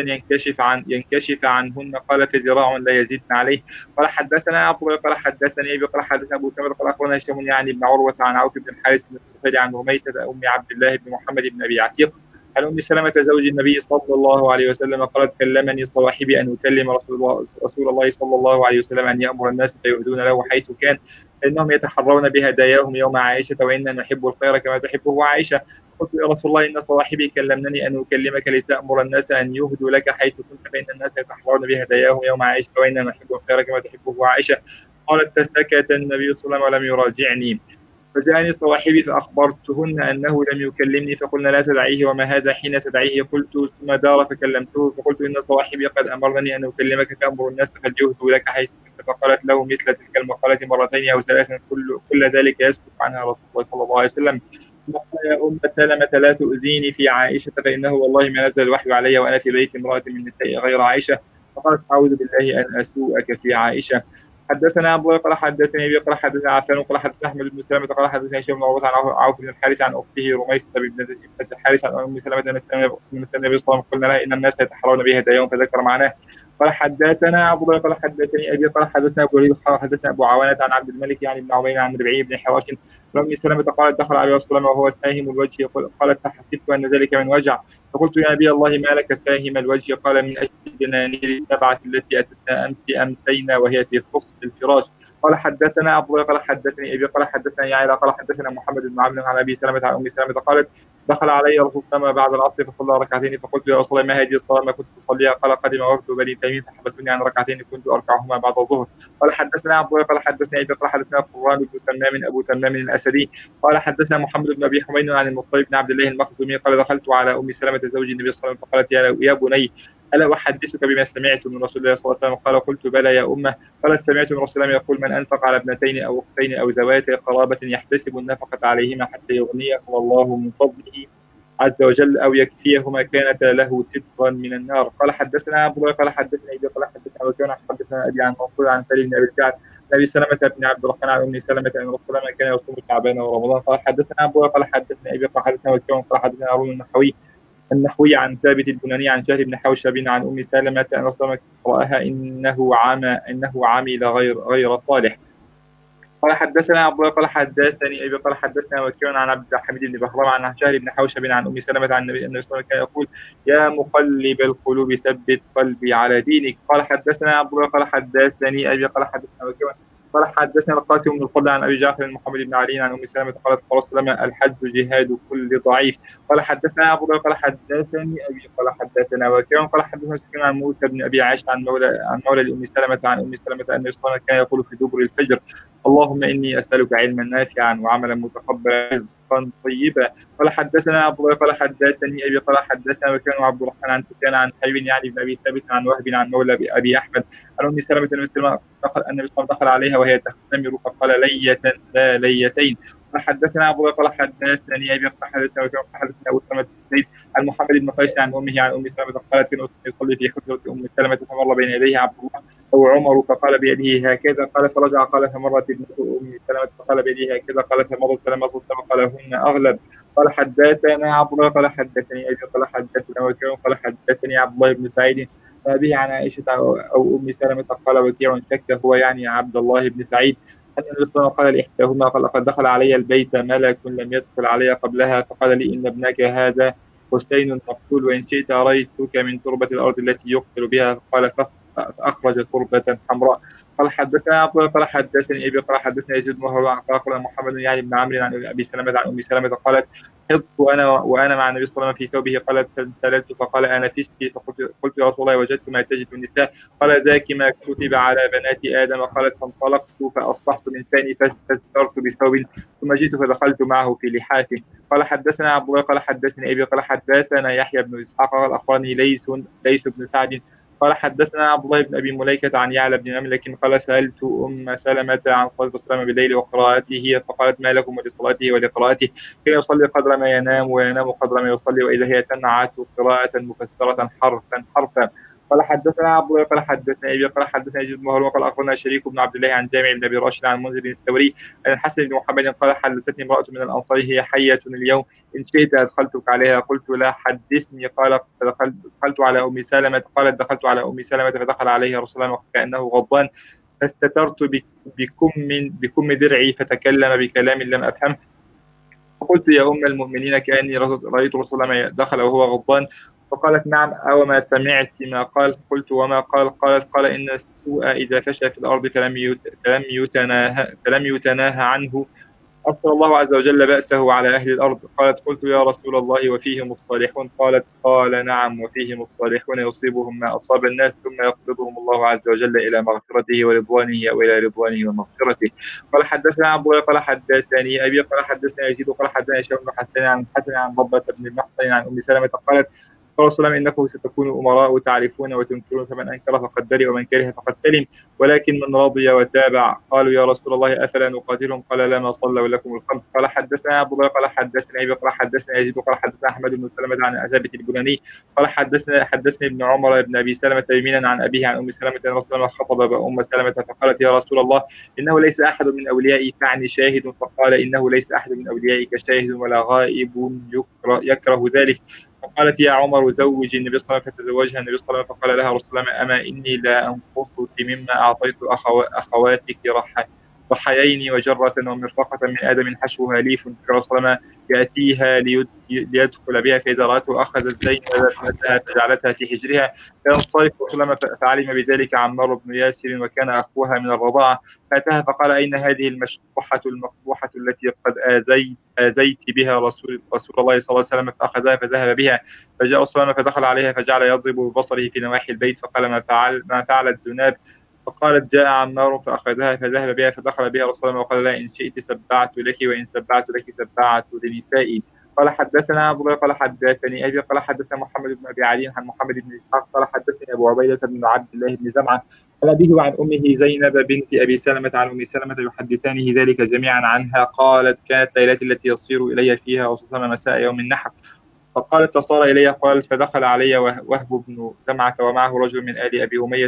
ينكشف عنهن. قال فذراع لا يزيدن عليه. قال حدثنا عبد الله قال حدثني ابي قال حدثنا ابو سلمة قال اخبرنا هشام يعني بن عروة عن عوف بن الحارث بن الطفيل عن رميسة ام عبد الله بن محمد بن ابي عتيق عن ام سلمة زوج النبي صلى الله عليه وسلم قالت كلمني صواحبي ان اكلم رسول الله صلى الله عليه وسلم ان يامر الناس فيهدون له حيث كان فانهم يتحرون بهداياهم يوم عائشه وانا نحب الخير كما تحبه عائشه. قلت يا رسول الله ان صواحبي كلمنني ان اكلمك لتامر الناس ان يهدوا لك حيث كنت فان الناس يتحرون بهداياهم يوم عائشه وانا نحب الخير كما تحبه عائشه. قالت فسكت النبي صلى الله عليه وسلم ولم يراجعني. فجاءني صواحبي فأخبرتهن أنه لم يكلمني فقلنا لا تدعيه وما هذا حين تدعيه؟ قلت ثم دار فكلمته فقلت إن صواحبي قد أمرني أن أكلمك تأمر الناس فليهدوا لك حيث كنت. فقالت له مثل تلك المقالة مرتين أو ثلاثا كل ذلك يسكت عنها رسول الله صلى الله عليه وسلم. قال يا أم سلمة لا تؤذيني في عائشة فإنه والله ما نزل الوحي علي وأنا في بيت امرأة من نساء غير عائشة. فقالت أعوذ بالله أن أسوءك في عائشة. حدثنا ابو قال حدثني ابي قال حدثنا عفان قال حدثنا احمد بن سلمة قال حدثنا هشام بن عروة عن عوف بن الحارث عن اخته رميسة بنت الحارث عن ام سلمة ان النبي صلى الله عليه وسلم قلنا لها ان الناس يتحرون بهداياهم فذكر معناه. قال حدثنا ابو قال حدثني ابي قال حدثنا ابو وليد قال حدثنا ابو عوانة عن عبد الملك يعني بن عمير عن ربيعي بن حراش ام سلمة قالت دخل عليه رسول الله وهو ساهم الوجه قالت فحسبت ان ذلك من وجع فقلت يا نبي الله ما لك ساهم الوجه؟ قال من اجل الدنانير السبعة التي اتتنا امسينا وهي في خص الفراش. قال حدثنا ابو قال حدثني ابي قال حدثنا يعلى قال حدثنا محمد بن عبد عن ابي سلمة عن ام سلمة قالت دخل علي رسول الله بعد العصر فصلى ركعتين فقلت يا رسول الله ما هذه الصلاه ما كنت اصليها؟ قال قدم وفد بني تيمين فحبسوني عن ركعتين كنت اركعهما بعد الظهر. قال حدثنا ابو قال حدثني ابي قال حدثنا قران بن تمام ابو تمام الاسدي قال حدثنا محمد بن ابي حميد عن المطلب بن عبد الله المخزومي قال دخلت على ام سلمة زوج النبي صلى الله عليه وسلم فقالت يا بني ألا أحدثك بما سمعت من رسول الله صلى الله عليه وسلم؟ قال قلت بلى يا أمه. قالت سمعت من رسول الله يقول من أنفق على ابنتين أو أختين أو ذواتي قرابة يحتسب النفقة عليهما حتى يغنيهم الله من فضله عز وجل أو يكفيهما كانت له سترا من النار. قال حدثنا أبو قال حدثنا أبي قال حدثنا وكان حدثنا أبي عن منصور عن سالم بن أبي الجعد أبي سلمة بن عبد الرحمن عن أم سلمة أن رسول الله كان يصوم شعبان ورمضان. قال حدثنا أبو قال حدثنا أبي قال حدثنا وكان قال حدثنا هارون النحوي عن ثابت البناني عن شهر بن حوشب عن أم سلمة أن رسول الله رآها إنه عمل غير صالح. قال حدثنا أبو قال حدثني أبي قال حدثنا وكيع عن عبد الحميد بن بهرام عن شهر بن حوشب عن أم سلمة عن النبي صلى الله عليه وسلم كان يقول يا مقلب القلوب ثبت قلبي على دينك. قال حدثنا أبو قال حدثني أبي قال حدثنا وكيع قال حدثنا القاسم بن الفضل عن ابي جعفر محمد بن علي عن ام سلمة قالت قال سلمة الحج جهاد كل ضعيف. قال حدثنا ابو قال حدثني ابي قال حدثنا وكيع قال حدثنا سفيان عن موسى بن ابي عائشة عن مولى لام سلمة عن ام سلمة ان الرسول كان يقول في دبر الفجر اللهم اني اسالك علما نافعا وعملا متقبلا رزقا طيبا. قال حدثنا ابو قال حدثني ابي قال حدثنا وكان عبد الرحمن عن سفيان عن حبيب يعني بن ابي ثابت عن وهب عن مولى ابي احمد عن ام سلمة ان الرسول دخل عليها وهي تختمر فقال لية لا ليتين. حدثنا ابو قال حدثني ابي قال حدثنا وكان حدثنا ابو سلمة زيد عن محمد بن قيس عن امه عن ام سلمة قالت كان يصلي في حجرة ام سلمة فمر بين يديه عبد الله او عمر فقال بيده هكذا قال فرجع قال فمرت ابنة ام سلمة فقال بيده هكذا قال فمرت سلمة فقال هن اغلب. قال حدثنا عبد الله قال حدثني ابي قال حدثنا وكيع قال حدثني عبد الله بن سعيد به عن عائشة او ام سلمة قال وكيع شك هو يعني عبد الله بن سعيد أن الرسول قال لإحداهما قال لقد دخل علي البيت ملك لم يدخل علي قبلها فقال لي إن ابنك هذا حسين مقتول وإن شئت أريتك من تربة الأرض التي يقتل بها. قال فأخرج تربة حمراء قال حدثنا عبد الله قال حدثني ابي قال حدثنا يزيد بن هارون قال محمد يعني بن عمرو عن ابي سلمة عن ام سلمة قالت حضت وانا مع النبي صلى الله عليه وسلم في ثوبه قالت فانسللت فقال انا فيك قلت يا رسول الله وجدت ما تجد النساء قال ذاك ما كتب على بنات ادم قالت فانطلقت فاصبحت من ثاني فاستترت بثوب ثم جئت فدخلت معه في لحافه. قال حدثنا عبد الله قال حدثني ابي قال حدثنا يحيى بن اسحاق قال اخبرني ليث بن سعد قال حدثنا عبد الله بن ابي مليكه عن يعلى بن مملك قال سالت ام سلمه عن صلاه الصلاه بالليل وقراءته فقالت ما لكم ولصلاته ولقراءته كان يصلي قدر ما ينام وينام قدر ما يصلي واذا هي تنعت قراءه مفسره حرفا. قال حدثنا عبد الله قال حدثنا ابي قال حدثنا يزيد بن هارون قال اخبرنا شريك بن عبد الله عن جامع بن ابي راشد عن منذر الثوري عن الحسن بن محمد قال حدثتني امراه من الانصار هي حيه اليوم ان شئت ادخلتك عليها قلت لا حدثني قال دخلت على ام سلمه قالت دخلت على ام سلمه فدخل عليها رسول الله كانه غضبان فاستترت بكم درعي فتكلم بكلام لم افهمه فقلت يا ام المؤمنين كاني رايت رسول الله دخل وهو غضبان فقالت نعم أو ما سمعت ما قال قلت وما قال قال إن السوء إذا فشى في الأرض فلم يتناهى عنه أرسل الله عز وجل بأسه على أهل الأرض. قالت قلت يا رسول الله وفيهم الصالحون قال نعم وفيهم الصالحون يصيبهم ما أصاب الناس ثم يقبضهم الله عز وجل إلى مغفرته ورضوانه أو إلى رضوانه ومغفرته. قال حدثنا عبد الله قال حدثني أبي قال حدثنا يزيد قال حدثنا هشام بن حسن عن ضبة بن المحصن عن أم سلمة قالت قال صلى الله عليه وسلم إنكم ستكونوا أمراء تعرفون وتنكرون فمن أنكر فقد برئ ومن كره فقد سلم ولكن من رضي وتابع. قالوا يا رسول الله أفلا نقاتلهم قال لا ما صلوا لكم الخمس. قال حدثنا أبو بكر قال حدثنا أبي قال حدثنا يزيد قال حدثنا أحمد بن سلمة عن ثابت البناني قال حدثني ابن عمر بن أبي سلمة يمينا عن أبيه عن أم سلمة أن رسول الله خطب أم سلمة فقالت يا رسول الله إنه ليس أحد من أوليائي تعني شاهد فقال إنه ليس أحد من أوليائك شاهد ولا غائب يكره ذلك. فقالت يا عمر زوج النبي صلى الله عليه وسلم فتزوجها النبي صلى الله عليه وسلم فقال لها رسول الله أما إني لا أنقصك مما أعطيت أخواتك رحيين وجرة ومرفقة من آدم حشوها ليف رسول الله يأتيها ليدخل بها فإذا رأته أخذت زين وذاتها فجعلتها في حجرها فينصرف رسول الله فعلم بذلك عمار بن ياسر وكان أخوها من الرضاعة فأتاها فقال أين هذه المقبوحة التي قد آذيت بها رسول الله صلى الله عليه وسلم فأخذها فذهب بها فجاء رسول الله فدخل عليها فجعل يضرب ببصره في نواحي البيت فقال ما فعل الذناب فقالت جاء عمار فأخذها فذهب بها فدخل بها رسول الله وقال لا إن شئت سبعت لك وإن سبعت لك سبعت لنسائي. قال حدثنا أبو بكر قال حدثني أبي قال حدثنا محمد بن أبي علي عن محمد بن إسحاق قال حدثني أبو عبيدة بن عبد الله بن زمعة عن أبيه وعن أمه زينب بنت أبي سلمة عن أم سلمة يحدثانه ذلك جميعا عنها قالت كانت ليلتي التي يصير إلي فيها وصلنا مساء يوم النحر فقالت فصار إلي قالت فدخل علي وهب بن زمعة ومعه رجل من آل أبي أمية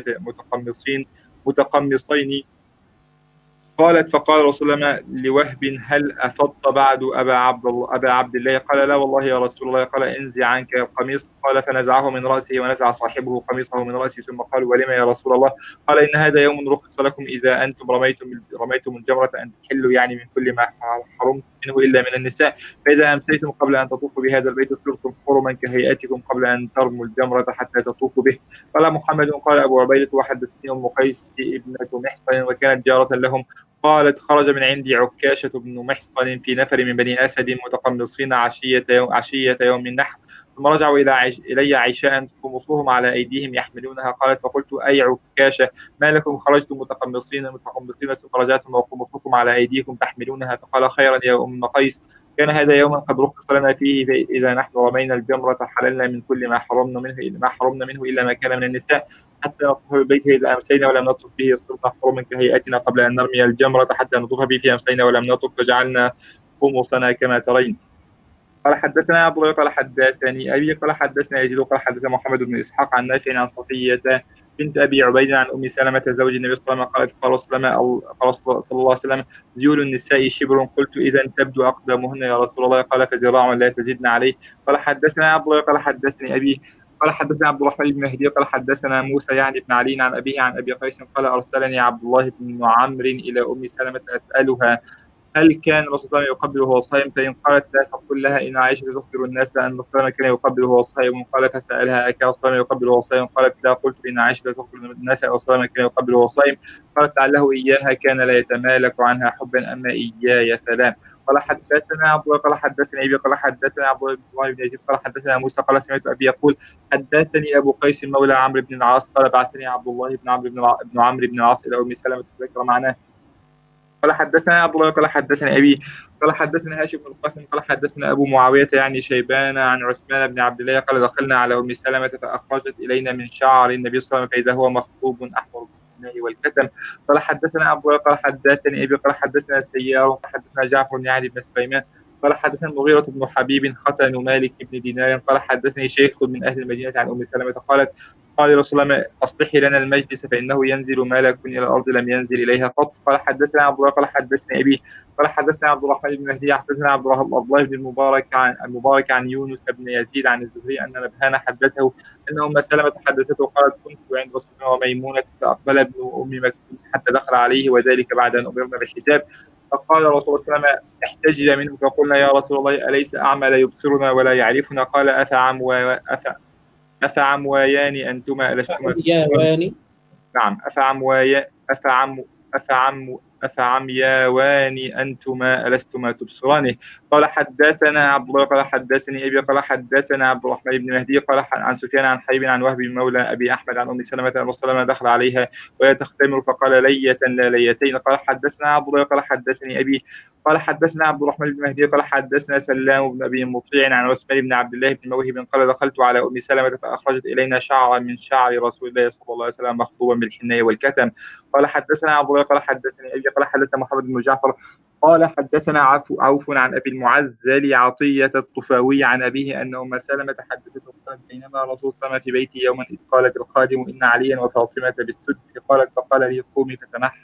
متقمصين قالت فقال رسول الله لوهب هل أفضت بعد أبا عبد الله قال لا والله يا رسول الله قال انزع عنك القميص قال فنزعه من رأسه ونزع صاحبه قميصه من رأسه ثم قال ولما يا رسول الله قال إن هذا يوم رخص لكم إذا أنتم رميتم الجمرة أن تحلوا يعني من كل ما حرمت منه إلا من النساء فإذا أمسيتم قبل أن تطوفوا بهذا البيت صرتم حرما كهيئتكم قبل أن ترموا الجمرة حتى تطوفوا به. قال محمد قال أبو عبيدة وحدثني أم قيس ابنة محصن وكانت جارة لهم قالت خرج من عندي عكاشة بن محصن في نفر من بني أسد متقمصين عشية يوم النحر ثم رجعوا إلي عشاء قمصوهم على أيديهم يحملونها قالت فقلت أي عكاشة ما لكم خرجتم متقمصين ثم رجعتم وقمصوكم على أيديكم تحملونها فقال خيرا يا أم قيس كان هذا يوما قد رخص لنا فيه إذا نحن رمينا الجمرة حللنا من كل ما حرمنا منه إلا ما كان من النساء حتى نطوف ببيته إذا أمسينا ولم نطوف به صرنا حرما كهيئتنا قبل أن نرمي الجمرة حتى نطوف به في أمسينا ولم نطوف فجعلنا قمصنا كما ترين. قال حدثنا أبو قال حدثني أبي قال حدثنا يزيد قال حدثنا محمد بن إسحاق عن نافع عن صفية بنت أبي عبيد عن أم سلمة زوج النبي صلى الله عليه وسلم قالت قال صلى الله عليه وسلم ذيول النساء شبر قلت إذا تبدو أقدامهن يا رسول الله قال فذراع لا تزدن عليه. قال حدثنا أبو قال حدثني أبي قال حدثنا عبد الرحمن بن مهدي قال حدثنا موسى يعني بن علي عن أبيه عن أبي قيس قال أرسلني عبد الله بن عمرو إلى أم سلمة هل كان الرسول صلى الله عليه وسلم يقبل وهو صائم؟ فإن قالت لا فقل لها إن عائشة تخبر الناس أن الرسول صلى الله عليه وسلم كان يقبل وهو صائم. قال فسألها أكان الرسول صلى الله عليه وسلم يقبل وهو صائم؟ قالت لا. قلت إن عائشة تخبر الناس أن الرسول صلى الله عليه وسلم كان يقبل وهو صائم. قالت لعله إياها كان لا يتمالك عنها حبا أما إياي فلا. قال حدثنا عبد الله قال حدثنا أبي قال حدثنا عبد الله بن يزيد قال حدثنا موسى قال سمعت أبي يقول حدثني أبو قيس مولى عمرو بن العاص قال بعثني عبد الله بن عمرو بن العاص إلى أم سلمة ذكر معناه. قال حدثنا عبد الله قال حدثنا أبي قال حدثنا هاشم بن القاسم قال حدثنا أبو معاوية يعني شيبان عن عثمان بن عبد الله قال دخلنا على أم سلمة فأخرجت إلينا من شعر النبي صلى الله عليه وسلم فإذا هو مخطوب أحمر بالحناء والكتم. قال حدثنا أبو الله قال حدثني أبي قال حدثنا السيار قال حدثنا جعفر يعني بن سليمان قال حدثنا المغيرة بن حبيب ختن مالك بن دينار قال حدثني شيخ من أهل المدينة عن أم سلمة قالت قال رسول الله أصلحي لنا المجلس فإنه ينزل ملك إلى الأرض لم ينزل إليها قط. قال حدثنا عبد الله قال حدثنا أبي قال حدثنا عبد الرحمن بن مهدي حدثنا عبد الله بن المبارك عن يونس بن يزيد عن الزهري أن نبهان حدثه أن أم سلمة حدثته قالت كنت عند رسول الله وميمونة فأقبل ابن أم مكتوم حتى دخل عليه وذلك بعد أن أمرنا بالحجاب. فقال رسول الله صلى الله عليه وسلم احتجب منه فقلنا يا رسول الله أليس أعمى لا يبصرنا ولا يعرفنا؟ قال أفعمويان أنتما ألستما نعم أفعمياوان أنتما ألستما تبصرانه. قال حدثنا عبد الله قال حدثني أبي قال حدثنا عبد الرحمن بن مهدي قال عن سفيان عن حبيب عن وهب مولى أبي أحمد عن أم سلمة أن رسول الله دخل عليها وهي تختمر فقال لية لا ليتين. قال حدثنا عبد الله قال حدثني أبي قال حدثنا عبد الرحمن بن مهدي قال حدثنا سلام بن أبي مطيع عن عثمان بن عبد الله بن موهب قال دخلت على أم سلمة فأخرجت إلينا شعرا من شعر رسول الله صلى الله عليه وسلم مخطوبا بالحناء والكتم. قال حدثنا عبد الله قال حدثني أبي قال حدثنا محمد بن جعفر قال حدثنا عوف عن أبي المعزل عطية الطفاوي عن أبيه أن أم سلمة حدثته قالت بينما رسول الله في بيتي يوما إذ قالت الخادم إن عليا وفاطمة بالسد قالت فقال لي قومي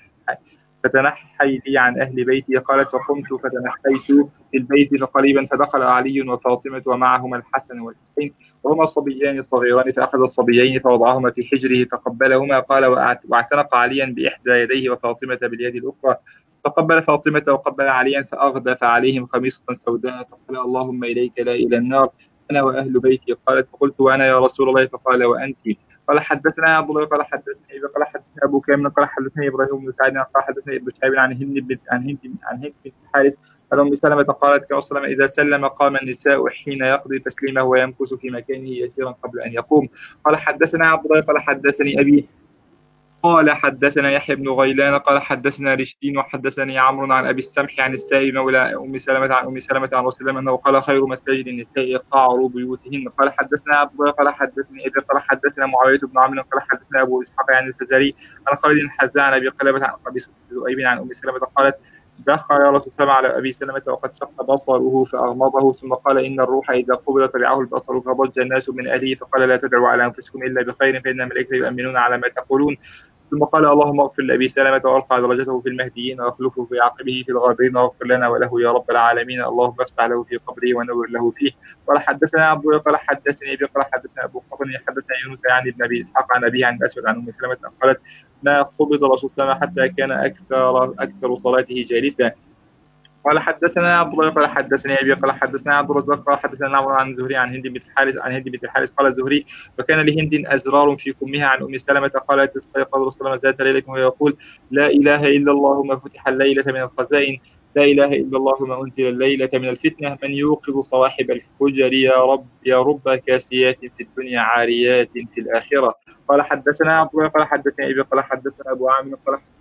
فتنحي لي عن أهل بيتي. قالت فقمت فتنحيت في البيت فقريبا فدخل علي وفاطمة ومعهما الحسن والحسين وهما صبيان صغيران فأخذ الصبيين فوضعهما في حجره فقبلهما قال واعتنق عليا بإحدى يديه وفاطمة باليد الأخرى فقبل فاطمة وقبل عليا فأغدف عليهم خميصة سوداء فقال اللهم إليك لا إلى النار أنا وأهل بيتي. قالت فقلت وأنا يا رسول الله فقال وأنت. قال حدثنا عبد الله قال حدثني قال حدثنا أبو كامل قال حدثني إبراهيم بن سعد قال حدثني ابن شهاب عن هند بن الحارث عن أم سلمة قالت كان صلى الله عليه وسلم إذا سلم قام النساء حين يقضي تسليمه ويمكث في مكانه يسيرا قبل أن يقوم. قال حدثنا عبد الله قال حدثني أبي قال حدثنا يحيى بن غيلان قال حدثنا رشدين وحدثني عمرو عن أبي السمح عن السائب مولى أم سلمة عن أم سلمة عن رسول الله أنه قال خير مساجد النساء قعر بيوتهن. قال حدثنا عبد الله قال حدثني أبي قال حدثنا معاوية بن عمرو قال حدثنا أبو إسحاق عن الفزاري عن خالد حزان عن أبي قلبة عن أبي ذؤيب عن أم سلمة قالت دخل رسول الله على أبي سلمة وقد شق بصره فأغمضه ثم قال إن الروح إذا قبض تبعه البصر فضج الناس من أهله فقال لا تدعوا على أنفسكم إلا بخير فإن الملائكة يؤمنون على ما تقولون. ثم قال اللهم اغفر لأبي سلمة وارفع درجته في المهديين واخلفه في عقبه في الغابرين واغفر لنا وله يا رب العالمين اللهم افتح له في قبره ونور له فيه. قال حدثنا عبد الله قال حدثني أبي قال حدثنا أبو قطن حدثنا يونس عن ابن أبي إسحاق عن أبيه عن الأسود عن أم سلمة قالت ما قبض رسول الله حتى كان أكثر صلاته جالسا. قال حدثنا عبد الله قال حدثني أبي قال حدثنا عبد الرزاق قال حدثنا عمرو عن الزهري عن هند بنت الحارث قال الزهري وكان لهند أزرار في كمها عن أم سلمة قالت استيقظ رسول الله ذات ليلة ويقول لا إله إلا الله ما فتح الليلة من الخزائن لا إله إلا الله ما أنزل الليلة من الفتنة من يوقظ صواحب الفجر يا رب كاسيات في الدنيا عاريات في الآخرة. قال حدثنا عبد الله قال حدثني أبي قال حدثنا أبو عامر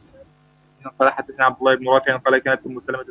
قال حدثنا عبد الله بن رافع قال كانت أم سلمة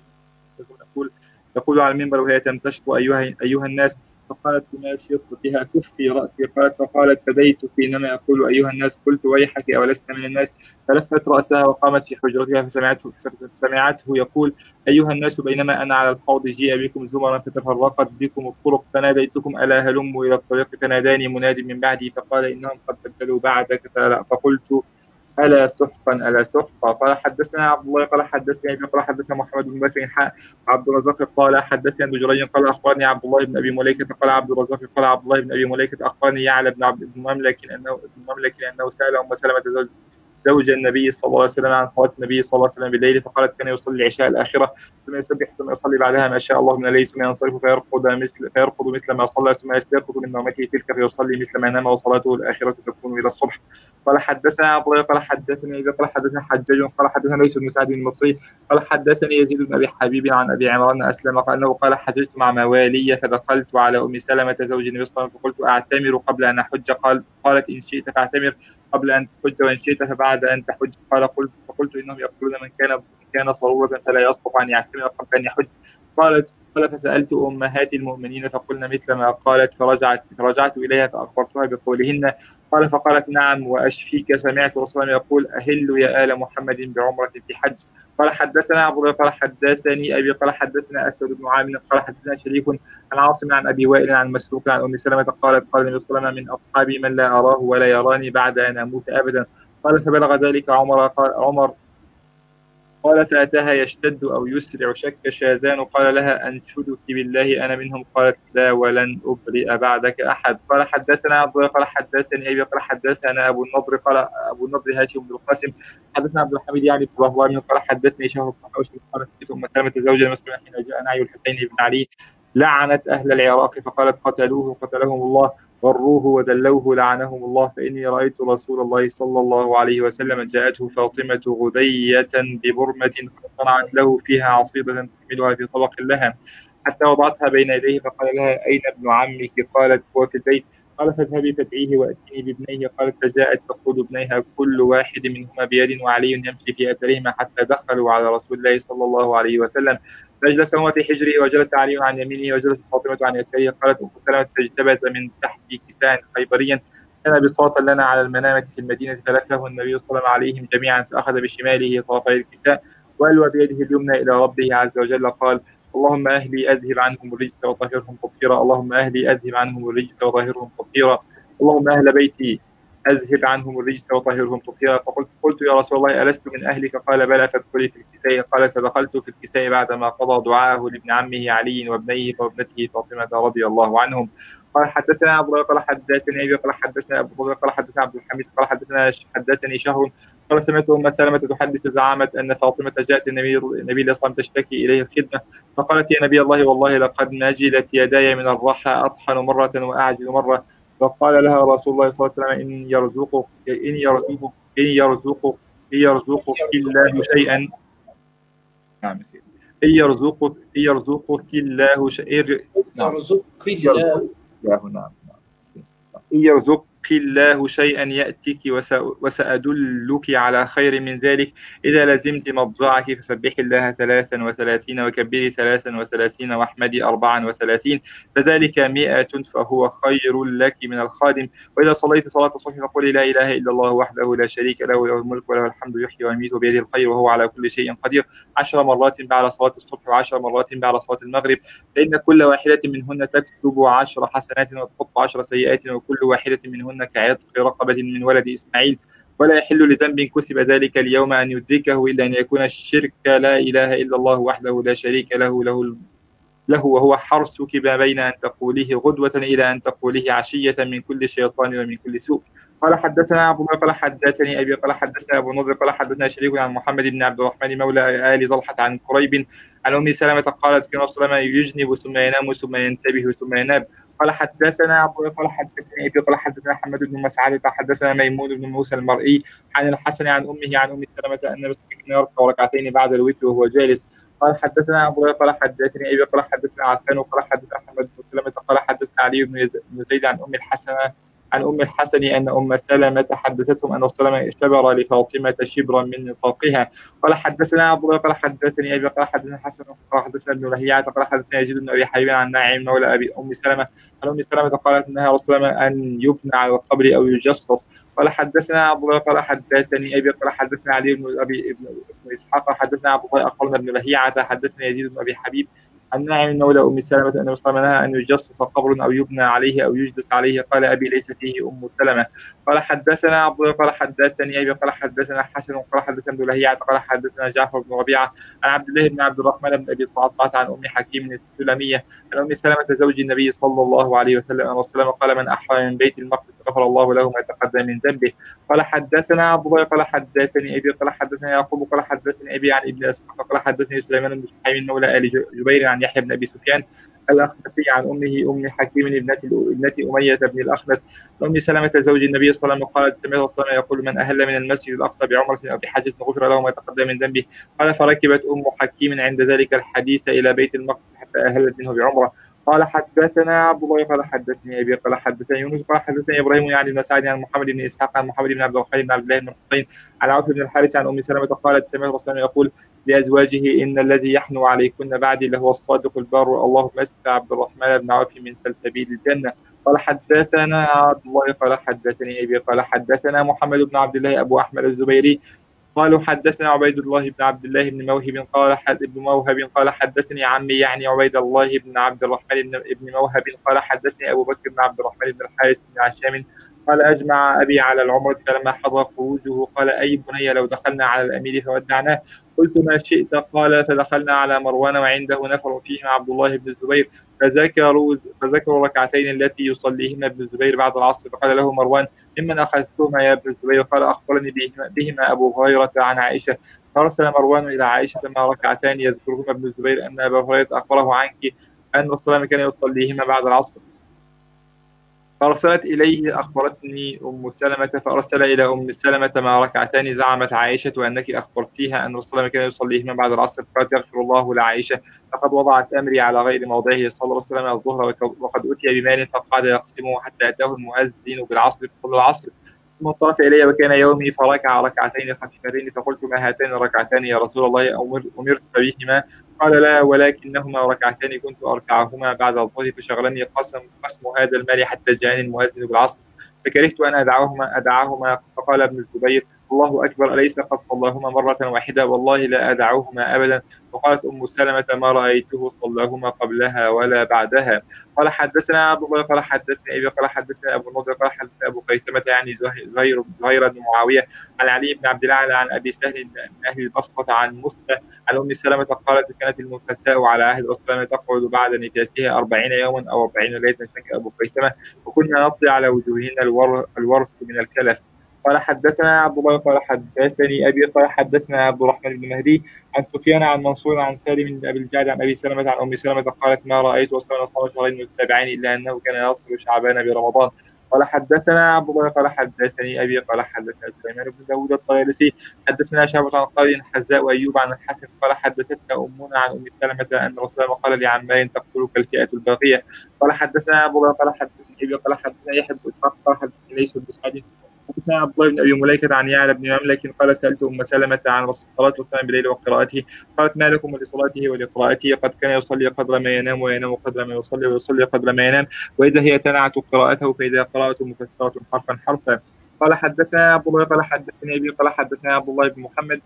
تقول على المنبر وهي تمتشط أيها الناس فقالت لما شيطتها كفي رأسي فقالت فديت حينما يقول أيها الناس قلت ويحك أولست من الناس فلفت رأسها وقامت في حجرتها فسمعته يقول أيها الناس بينما أنا على الحوض جيء بكم زمرا فتفرقت بكم الطرق فناديتكم ألا هلموا إلى الطريق فناداني مناد من بعدي فقال إنهم قد بدلوا بعدك فقلت ألا سحقا. قال حدثنا عبد الله قال حدثني أبي قال حدثنا محمد بن بكر عبد الرزاق قال حدثني ابن جريج قال أخبرني عبد الله بن أبي مليكة قال عبد الرزاق قال عبد الله بن أبي مليكة أخبرني يعلى بن عبد المملك أنه سأل أم سلمة زوج النبي صلى الله عليه وسلم عن صلاة النبي صلى الله عليه وسلم بالليل، فقالت كان يصلي العشاء الآخرة ثم يسبح ثم يصلي بعدها ما شاء الله من الليل ثم ينصرف فيرقد مثل ما صلى ثم يستيقظ من نومته تلك فيصلي مثل ما نام وصلاته الآخرة تكون إلى الصبح. قال حدثنا عبد الله قال حدثني قال حدثنا حجاج قال حدثنا ليس بن سعد المصري قال حدثني يزيد بن أبي حبيب عن أبي عمران أسلم قال أنه قال حججت مع موالي فدخلت على أم سلمة زوج النبي صلى الله عليه وسلم فقلت أعتمر قبل أن أحج قالت إن شئت فاعتمر قبل أن تحج وإن شئت فبعد أن تحج فقلت إنهم يقولون من كان صرورة فلا يصلح أن يعتمر قبل أن يحج. قال فسألت أمهات المؤمنين فقلن مثل ما قالت فرجعت إليها فأخبرتها بقولهن. قال فقالت نعم وأشفيك سمعت رسول الله يقول أهلوا يا آل محمد بعمرة في حج. قال حدثنا عبد الله قال حدثني أبي قال حدثنا أسود بن عامر قال حدثنا شريك عن عاصم عن أبي وائل عن مسروق عن أم سلمة قالت قال النبي صلى الله عليه وسلم من أصحابي من لا أراه ولا يراني بعد أن أموت أبدا. قال فبلغ ذلك عمر قال فأتاها يشتد أو يسرع شك شاذان قال لها أنشدك بالله أنا منهم قالت لا ولن أبرئ بعدك أحد. قال حدثنا عبد الله قال حدثني أبي قال حدثنا أبو النضر قال أبو النضر هاشم بن القاسم حدثنا عبد الحميد يعني بن رهوان قال حدثني شهر بن حوشب قالت أم سلمة زوج المسلم حين جاء نعي الحسين بن علي لعنت أهل العراق فقالت قتلهم الله ضروه ودلوه لعنهم الله فإني رأيت رسول الله صلى الله عليه وسلم جاءته فاطمة غدية ببرمة فصنعت له فيها عصيدة تحملها في طبق لها حتى وضعتها بين يديه فقال لها أين ابن عمك؟ قالت هو في البيت. قال فاذهبي فادعيه وأتيني بابنيه. قالت فجاءت تقود ابنيها كل واحد منهما بيد وعلي يمشي في أثرهما حتى دخلوا على رسول الله صلى الله عليه وسلم فاجلسهما في حجره وجلس علي عن يمينه وجلست فاطمة عن يساره. قالت أم سلمة فاجتبت من تحت كساء خيبريا كان بساطا لنا على المنامة في المدينة فلكه النبي صلى الله عليه وسلم جميعا فأخذ بشماله طرفي الكساء وألوى بيده اليمنى إلى ربه عز وجل قال اللهم أهلي أذهب عنهم الرجس وطهرهم تطهيرا اللهم أهلي أذهب عنهم الرجس وطهرهم تطهيرا اللهم أهل بيتي أذهب عنهم الرجس وطهرهم تطهيرا. فقلت يا رسول الله ألست من أهلك؟ قال بلى فادخلي في الكساء. قال فدخلت في الكساء بعدما قضى دعاءه لابن عمه علي وابنيه وابنته فاطمة رضي الله عنهم. قال حدثنا أبو قال حدثني أبي قال حدثنا أبو قال حدثنا عبد الحميد قال حدثني شهر قال سمعت أم سلمة تحدث زعمت أن فاطمة جاءت النبي صلى الله عليه وسلم تشتكي إليه الخدمة فقالت يا نبي الله والله لقد نجلت يداي من الرحى أطحن مرة وأعجل مرة. فقال لها رسول الله صلى الله عليه وسلم إن يرزقك الله شيئا نعم إن يرزقك الله شيئا إن يرزقك الله شيئا يأتيك وسأدلك على خير من ذلك إذا لزمت مضجعك فسبح الله 33 وكبري 33 واحمدي 34 فذلك 100 فهو خير لك من الخادم. وإذا صليت صلاة الصبح فقولي لا إله إلا الله وحده لا شريك له له الملك وله الحمد يحيي ويميت بيده الخير وهو على كل شيء قدير 10 مرات بعد صلاة الصبح و10 مرات بعد صلاة المغرب فإن كل واحدة منهن تكتب 10 حسنات وتحط 10 سيئات وكل واحدة منهن كعتق رقبة من ولد إسماعيل ولا يحل لذنب كسب ذلك اليوم أن يدركه إلا أن يكون الشرك لا إله إلا الله وحده لا شريك له وهو حرسك ما بين أن تقوله غدوة إلى أن تقوله عشية من كل شيطان ومن كل سوء. قال حدثنا أبو قال حدثني أبي قال حدثنا أبو النضر قال حدثنا شريك عن محمد بن عبد الرحمن مولى آل زلحة عن قريب عن أم سلمة قالت كان صلى الله عليه وسلم يجنب ثم ينام ثم ينتبه ثم ينام. قال حدثنا أبو قال حدثني أبي قال حدثنا محمد بن مسعد حدثنا ميمون بن موسى المرئي عن الحسن عن أمه عن أم سلمة أن مسلم يركع ركعتين بعد الوتر وهو جالس. قال حدثنا أبو قال حدثني أبي قال حدثنا عفان قال حدثنا أحمد بن سلمة قال حدثنا علي بن زيد عن أم الحسن أن أم سلمة حدثتهم أن سلمة اشتبر لفاطمة شبرا من نطاقها. قال حدثنا أبو قال حدثني أبي قال حدثنا حسن قال حدثنا ابن لهيعة قال حدثنا يزيد بن أبي حبيب عن ناعم مولى أبي أم سلمة عن أم سلمة قالت أنها رسول الله أن يبنى على القبر أو يجصص. قال حدثنا أبو قال حدثني أبي قال حدثنا علي بن أبي ابن إسحاق حدثنا أبو أخبرنا ابن لهيعة حدثنا يزيد بن أبي حبيب عن ناعم مولى أم سلمة أن الرسول منها أن يجصص قبر أو يبنى عليه أو يجلس عليه. قال أبي ليس فيه أم سلمة. قال حدثنا عبد الله قال حدثني أبي قال حدثنا حسن قال حدثنا ابن لهيعة قال حدثنا جعفر بن ربيعة عن عبد الله بن عبد الرحمن بن أبي صعصعة عن أم حكيم السلمية عن أم سلمة زوج النبي صلى الله عليه وسلم أن الرسول قال من أحرم من بيت المقدس غفر الله له ما تقدم من ذنبه. قال حدثنا عبد الله قال حدثني أبي قال حدثنا يعقوب قال حدثني أبي عن ابن أسحاق قال حدثني سليمان بن سحيم مولى آل جبير عن يحيى بن أبي سفيان الأخنسي عن أمه أم حكيم ابنة أمية بن الأخنس أم سلمة زوج النبي صلى الله عليه وسلم قالت سمعت صلى الله عليه وسلم يقول من أهل من المسجد الأقصى بعمرة أو بحجة غفر له ما تقدم من ذنبه. قال فركبت أم حكيم عند ذلك الحديث إلى بيت المقدس حتى أهلت منه بعمرة. قال حدثنا عبد الله قال حدثني أبي قال حدثني يونس قال حدثني إبراهيم يعني بن سعد عن محمد بن إسحاق عن محمد بن عبد الرحمن بن عبد الله بن الحسين عن عوف بن الحارث عن أم سلمة قالت سمعت رسول الله يقول لأزواجه إن الذي يحنو عليكن بعدي لهو الصادق البار اللهم اسق عبد الرحمن بن عوف من سلسبيل الجنة. قال حدثنا عبد الله قال حدثني أبي قال حدثنا محمد بن عبد الله أبو أحمد الزبيري قالوا حدثنا عبيد الله بن عبد الله بن موهب قال حدثني عمي يعني عبيد الله بن عبد الرحمن بن موهب قال حدثني أبو بكر بن عبد الرحمن بن الحارث بن عشام قال أجمع أبي على العمرة فلما حضر خروجه قال أي بني لو دخلنا على الأمير فودعناه. قلت ما شئت. قال فدخلنا على مروان وعنده نفر فيهم عبد الله بن الزبير فذكروا ركعتين التي يصليهما ابن الزبير بعد العصر. فقال له مروان ممن أخذتهما يا ابن الزبير؟ قال أخبرني بهما أبو هريرة عن عائشة. فأرسل مروان إلى عائشة ما ركعتان يذكرهما ابن الزبير أن أبا هريرة أخبره عنك أن الرسول كان يصليهما بعد العصر. فأرسلت إليه أخبرتني أم سلمة فأرسل إلى أم سلمة ما ركعتان زعمت عائشة أنك أخبرتيها أن الرسول كان يصليهما بعد العصر. قالت يغفر الله لعائشة لقد وضعت أمري على غير موضعه صلى الله عليه وسلم الظهر وقد أتي بمال فقعد يقسمه حتى أتاه المؤذن بالعصر فصلى العصر ثم انصرف إلي وكان يومي فركع ركعتين خفيفتين فقلت ما هاتين الركعتان يا رسول الله أمرت بهما؟ قال لا ولكنهما ركعتان كنت أركعهما بعد الظهر فشغلني قسم هذا المال حتى جاءني المؤذن بالعصر فكرهت أن أدعهما. فقال ابن الزبير الله أكبر أليس قد صلاهما مرة واحدة؟ والله لا أدعوهما أبدا. وقالت أم سلمة ما رأيته صلاهما قبلها ولا بعدها. قال حدثنا عبد الله قال حدثني أبي قال حدثنا أبو النضر قال حدثنا أبو قيسمة يعني زهير بن معاوية عن علي بن عبد الله عن أبي سهل من أهل البصرة عن مسلم عن أم سلمة قالت كانت المنفساء على عهد الرسول تقعد بعد نفاسها 40 يوما أو 40 ليلة شك أبو قيسمة وكنا نطلع على وجوهنا الورث من الكلف. قال حدثنا عبد الله قال حدثني أبي قال حدثنا عبد الرحمن بن مهدي عن سفيان عن منصور عن سالم بن أبي الجعد عن أبي سلمة عن أم سلمة قالت ما رأيت وصلنا صام شهرين متتابعين إلا أنه كان يصل شعبان برمضان. قال حدثنا عبد الله قال حدثني أبي قال حدثنا سليمان بن داود الطيالسي حدثنا شعبة عن قال حزاء وأيوب عن الحسن قال حدثتنا أمنا عن أم سلمة أن رسول الله قال لعمار تقتلك الفئة الباغية. قال حدثنا أبو الله قال حدثني أبي قال حدثنا يحيى بن إسحاق قال حدثني ليس بن سعد حدثنا عبد الله بن أبي مليكة عن يعلى بن مملك قال سألت أم سلمة عن صلاة الرسول بالليل وقراءته قالت ما لكم لصلاته ولقراءته قد كان يصلي قدر ما ينام وينام قدر ما يصلي ويصلي قدر ما ينام وإذا هي تنعت قراءته فإذا قراءته مفسرة حرفا. قال حدثنا عبد الله قال حدثني أبي قال حدثنا عبد الله بن محمد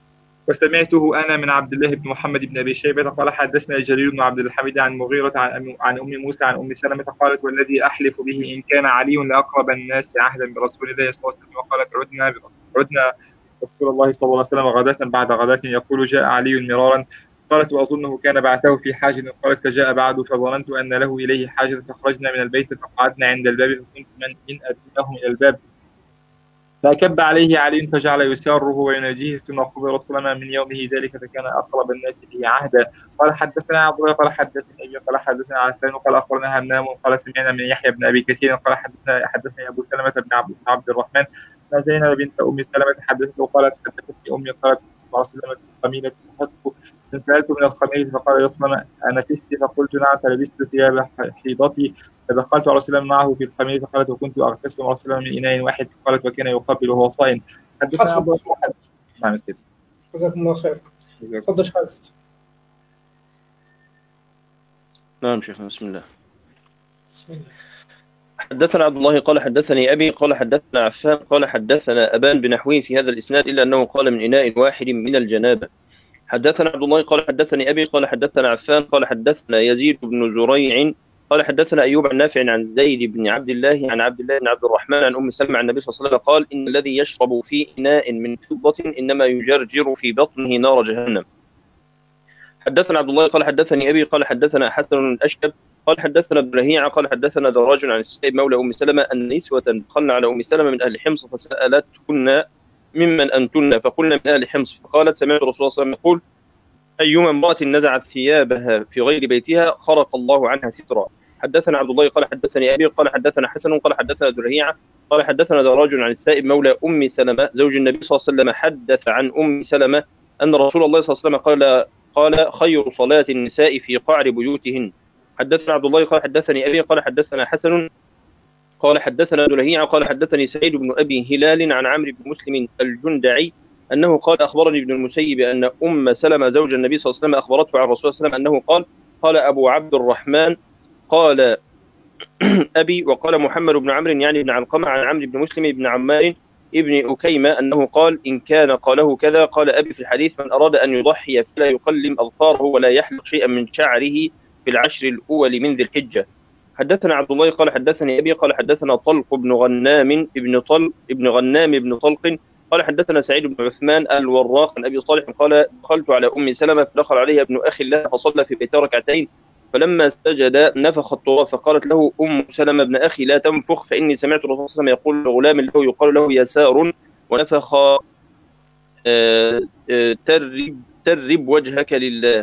وسمعته أنا من عبد الله بن محمد بن أبي شيبة قال حدثنا جرير بن عبد الحميد عن مغيرة عن أم موسى عن أم سلمة قالت والذي أحلف به إن كان علي لأقرب الناس عهدا برسول الله صلى الله عليه وسلم. وقالت عدنا رسول الله صلى الله عليه وسلم غداة بعد غداة يقول جاء علي مرارا. قالت وأظنه كان بعثه في حاجة. قالت فجاء بعد فظننت أن له إليه حاجة فخرجنا من البيت فقعدنا عند الباب فكنت من أدناهم إلى الباب فكب عليه علي فجعل يساره ويناجيه ثم قبل رسول الله من يومه ذلك فكان أقرب الناس به عهدا. قال حدثنا عبد الله قال حدثني أبي قال حدثنا عفان قال أخبرنا همام قال سمعنا من يحيى بن أبي كثير قال حدثني أبو سلمة بن عبد الرحمن زينب بنت أم سلمة حدثته قالت حدثتني أمي قالت رسول الله قميلة حطه فسألت من الخميس فقال يصنم أنا فست فقلت نعم فلبست ثياب حيضتي فدخلت على رسول الله معه في الخميس فقالت وكنت أغتسل مع رسول الله من إناء واحد قالت وكان يقبل وهو صائم. حدثنا أبو أحمد. نعم أستاذ. جزاكم الله خير. تفضل شهادتك. نعم شيخنا بسم الله. بسم الله. حدثنا عبد الله قال حدثني أبي قال حدثنا عفان قال حدثنا أبان بنحوه في هذا الإسناد إلا أنه قال من إناء واحد من الجنابة حدثنا عبد الله قال حدثني أبي قال حدثنا عفان قال حدثنا يزيد بن زريع قال حدثنا أيوب عن نافع عن زيد بن عبد الله عن عبد الله بن عبد الرحمن عن أم سلمة عن النبي صلى الله عليه وسلم قال إن الذي يشرب في إناء من فضة إنما يجرجر في بطنه نار جهنم. حدثنا عبد الله قال حدثني أبي قال حدثنا حسن الأشهب قال حدثنا ابن لهيعة قال حدثنا دراج عن السائب مولى أم سلمة أن نسوة دخلن على أم سلمة من أهل حمص فسألتهن ممن أنتن فقلنا من أهل حمص فقالت سمعت رسول الله صلى الله عليه وسلم يقول أيما امرأة نزعت ثيابها في غير بيتها خرق الله عنها سترا. حدثنا عبد الله قال حدثني أبي قال حدثنا حسن قال حدثنا ابن لهيعة قال حدثنا دراج عن السائب مولى أم سلمة زوج النبي صلى الله عليه وسلم حدث عن أم سلمة أن رسول الله صلى الله عليه وسلم قال خير صلاة النساء في قعر بيوتهن. حدثنا عبد الله قال حدثني أبي قال حدثنا حسن قال حدثنا ابن لهيعة قال حدثني سعيد بن أبي هلال عن عمرو بن مسلم الجندعي أنه قال أخبرني ابن المسيب أن أم سلمة زوج النبي صلى الله عليه وسلم أخبرته عن رسول الله صلى الله عليه وسلم أنه قال أبو عبد الرحمن قال أبي وقال محمد بن عمرو يعني بن علقمة عن عمرو بن مسلم بن عمار ابن أكيمة أنه قال إن كان قاله كذا قال أبي في الحديث من أراد أن يضحي فلا يقلم أظفاره ولا يحلق شيئا من شعره في العشر الأول من ذي الحجة. حدثنا عبد الله قال حدثني أبي قال حدثنا طلق بن غنام بن طلق قال حدثنا سعيد بن عثمان الوراق عن أبي صالح قال دخلت على أم سلمة فدخل عليها ابن أخي لها فصلى في بيتها ركعتين فلما سجد نفخ التراب فقالت له أم سلمة ابن أخي لا تنفخ فإني سمعت الرسول صلى الله عليه وسلم يقول لغلام له يقال له يسار ونفخ ترب وجهك لله.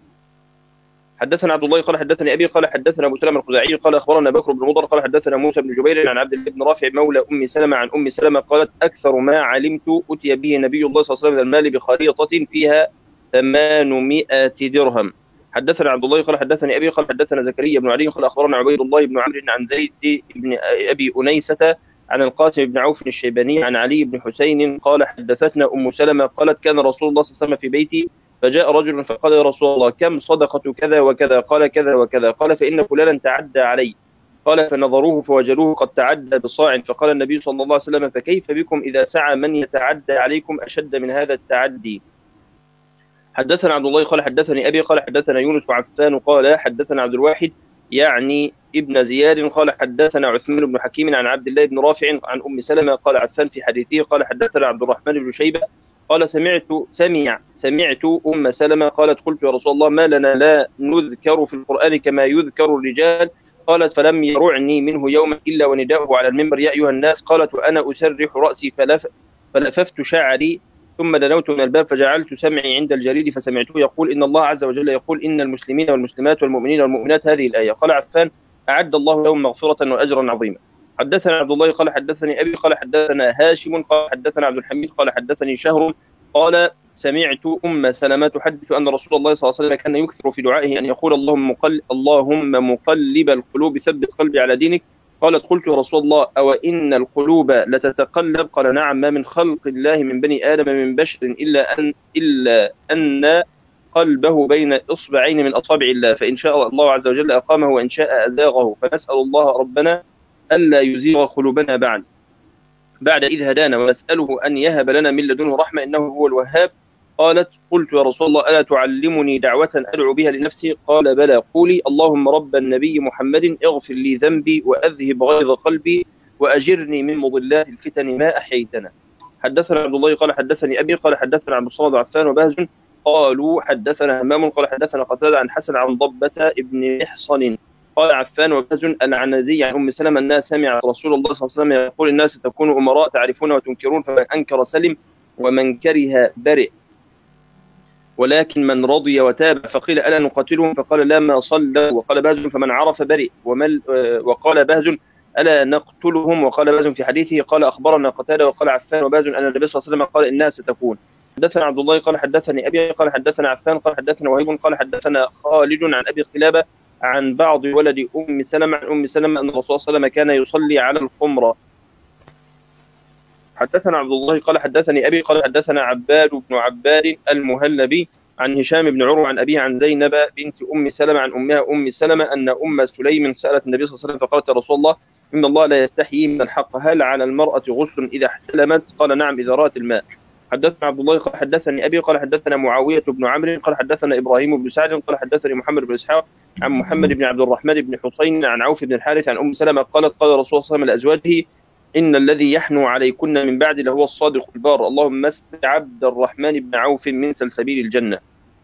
حدثنا عبد الله قال حدثني أبي قال حدثنا أبو سلمة الخزاعي قال أخبرنا بكر بن مضر قال حدثنا موسى بن جبير عن عبد الله بن رافع مولى أم سلمة عن أم سلمة قالت أكثر ما علمت أتي به نبي الله صلى الله عليه وسلم من المال بخريطة فيها 800 درهم. حدثنا عبد الله قال حدثني أبي قال حدثنا زكريا بن علي قال أخبرنا عبيد الله بن عمرو عن زيد بن أبي أنيسة عن القاسم بن عوف الشيباني عن علي بن حسين قال حدثتنا أم سلمة قالت كان رسول الله صلى الله عليه وسلم في بيتي فجاء رجل فقال يا رسول الله كم صدقة كذا وكذا قال كذا وكذا قال فإن فلانا تعدى علي قال فنظروه فوجدوه قد تعدى بصاع فقال النبي صلى الله عليه وسلم فكيف بكم إذا سعى من يتعدى عليكم أشد من هذا التعدي. حدثنا عبد الله قال حدثني أبي قال حدثنا يونس وعفان قال حدثنا عبد الواحد يعني ابن زياد قال حدثنا عثمان بن حكيم عن عبد الله بن رافع عن أم سلمة قال عفان في حديثه قال حدثنا عبد الرحمن بن شيبة قال سمعت أم سلمة قالت قلت يا رسول الله ما لنا لا نذكر في القرآن كما يذكر الرجال قالت فلم يرعني منه يوما إلا ونداؤه على المنبر يا أيها الناس قالت وأنا أسرح رأسي فلففت شعري ثم دنوت من الباب فجعلت سمعي عند الجريد فسمعته يقول إن الله عز وجل يقول إن المسلمين والمسلمات والمؤمنين والمؤمنات هذه الآية. قال عفان أعد الله لهم مغفرة وأجرا عظيما. حدثنا عبد الله قال حدثني أبي قال حدثنا هاشم قال حدثنا عبد الحميد قال حدثني شهر قال سمعت أم سلمة تحدث أن رسول الله صلى الله عليه وسلم كان يكثر في دعائه أن يقول اللهم مقلب القلوب ثبت قلبي على دينك. قالت قلت يا رسول الله أو إن القلوب لتتقلب قال نعم ما من خلق الله من بني آدم من بشر إلا أن قلبه بين إصبعين من أصابع الله فإن شاء الله عز وجل أقامه وإن شاء أزاغه فنسأل الله ربنا ألا يزيغ قلوبنا بعد إذ هدانا ونسأله أن يهب لنا من لدنه رحمة إنه هو الوهاب. قالت قلت يا رسول الله ألا تعلمني دعوة أدعو بها لنفسي قال بلى قولي اللهم رب النبي محمد اغفر لي ذنبي وأذهب غيظ قلبي وأجرني من مضلات الفتن ما أحييتنا. حدثنا عبد الله قال حدثني أبي قال حدثنا عبد الصمد وعفان وبهز قالوا حدثنا همام قال حدثنا قتادة عن حسن عن ضبة ابن محصن قال عفان وبهز العنزي عن أم سلمة أنها سمعت رسول الله صلى الله عليه وسلم يقول الناس تكون أمراء تعرفون وتنكرون فمن أنكر سلم ومن كره برئ ولكن من رضي وتاب فقيل ألا نقاتلهم فقال لا ما صلى وقال بهز فمن عرف برئ وقال بهز ألا نقتلهم وقال بهز في حديثه قال أخبرنا قتادة وقال عفان وبهز أن النبي صلى الله عليه وسلم قال إنها ستكون. حدثنا عبد الله قال حدثني أبي قال حدثنا عفان قال حدثنا وهيب قال حدثنا خالد عن أبي قلابة عن بعض ولد أم سلمة عن أم سلمة أن الرسول صلى الله عليه وسلم كان يصلي على الخمرة. حدثنا عبد الله قال حدثني أبي قال حدثنا عباد بن عباد المهلبي عن هشام بن عروة عن أبيه عن زينب بنت أم سلمة عن أمها أم سلمة أن أم سليم سألت النبي صلى الله عليه وسلم فقالت يا رسول الله إن الله لا يستحيي من الحق هل على المرأة غسل إذا احتلمت قال نعم إذا رأت الماء. حدثنا عبد الله قال حدثني أبي قال حدثنا معاوية بن عمرو قال حدثنا إبراهيم بن سعد قال حدثني محمد بن إسحاق عن محمد بن عبد الرحمن بن حسين عن عوف بن الحارث عن أم سلمة قالت قال رسول الله صلى الله عليه وسلم لأزواجه إن الذي يحنو عليكن من بعد لهو الصادق البار اللهم اسق عبد الرحمن بن عوف من سلسبيل الجنة.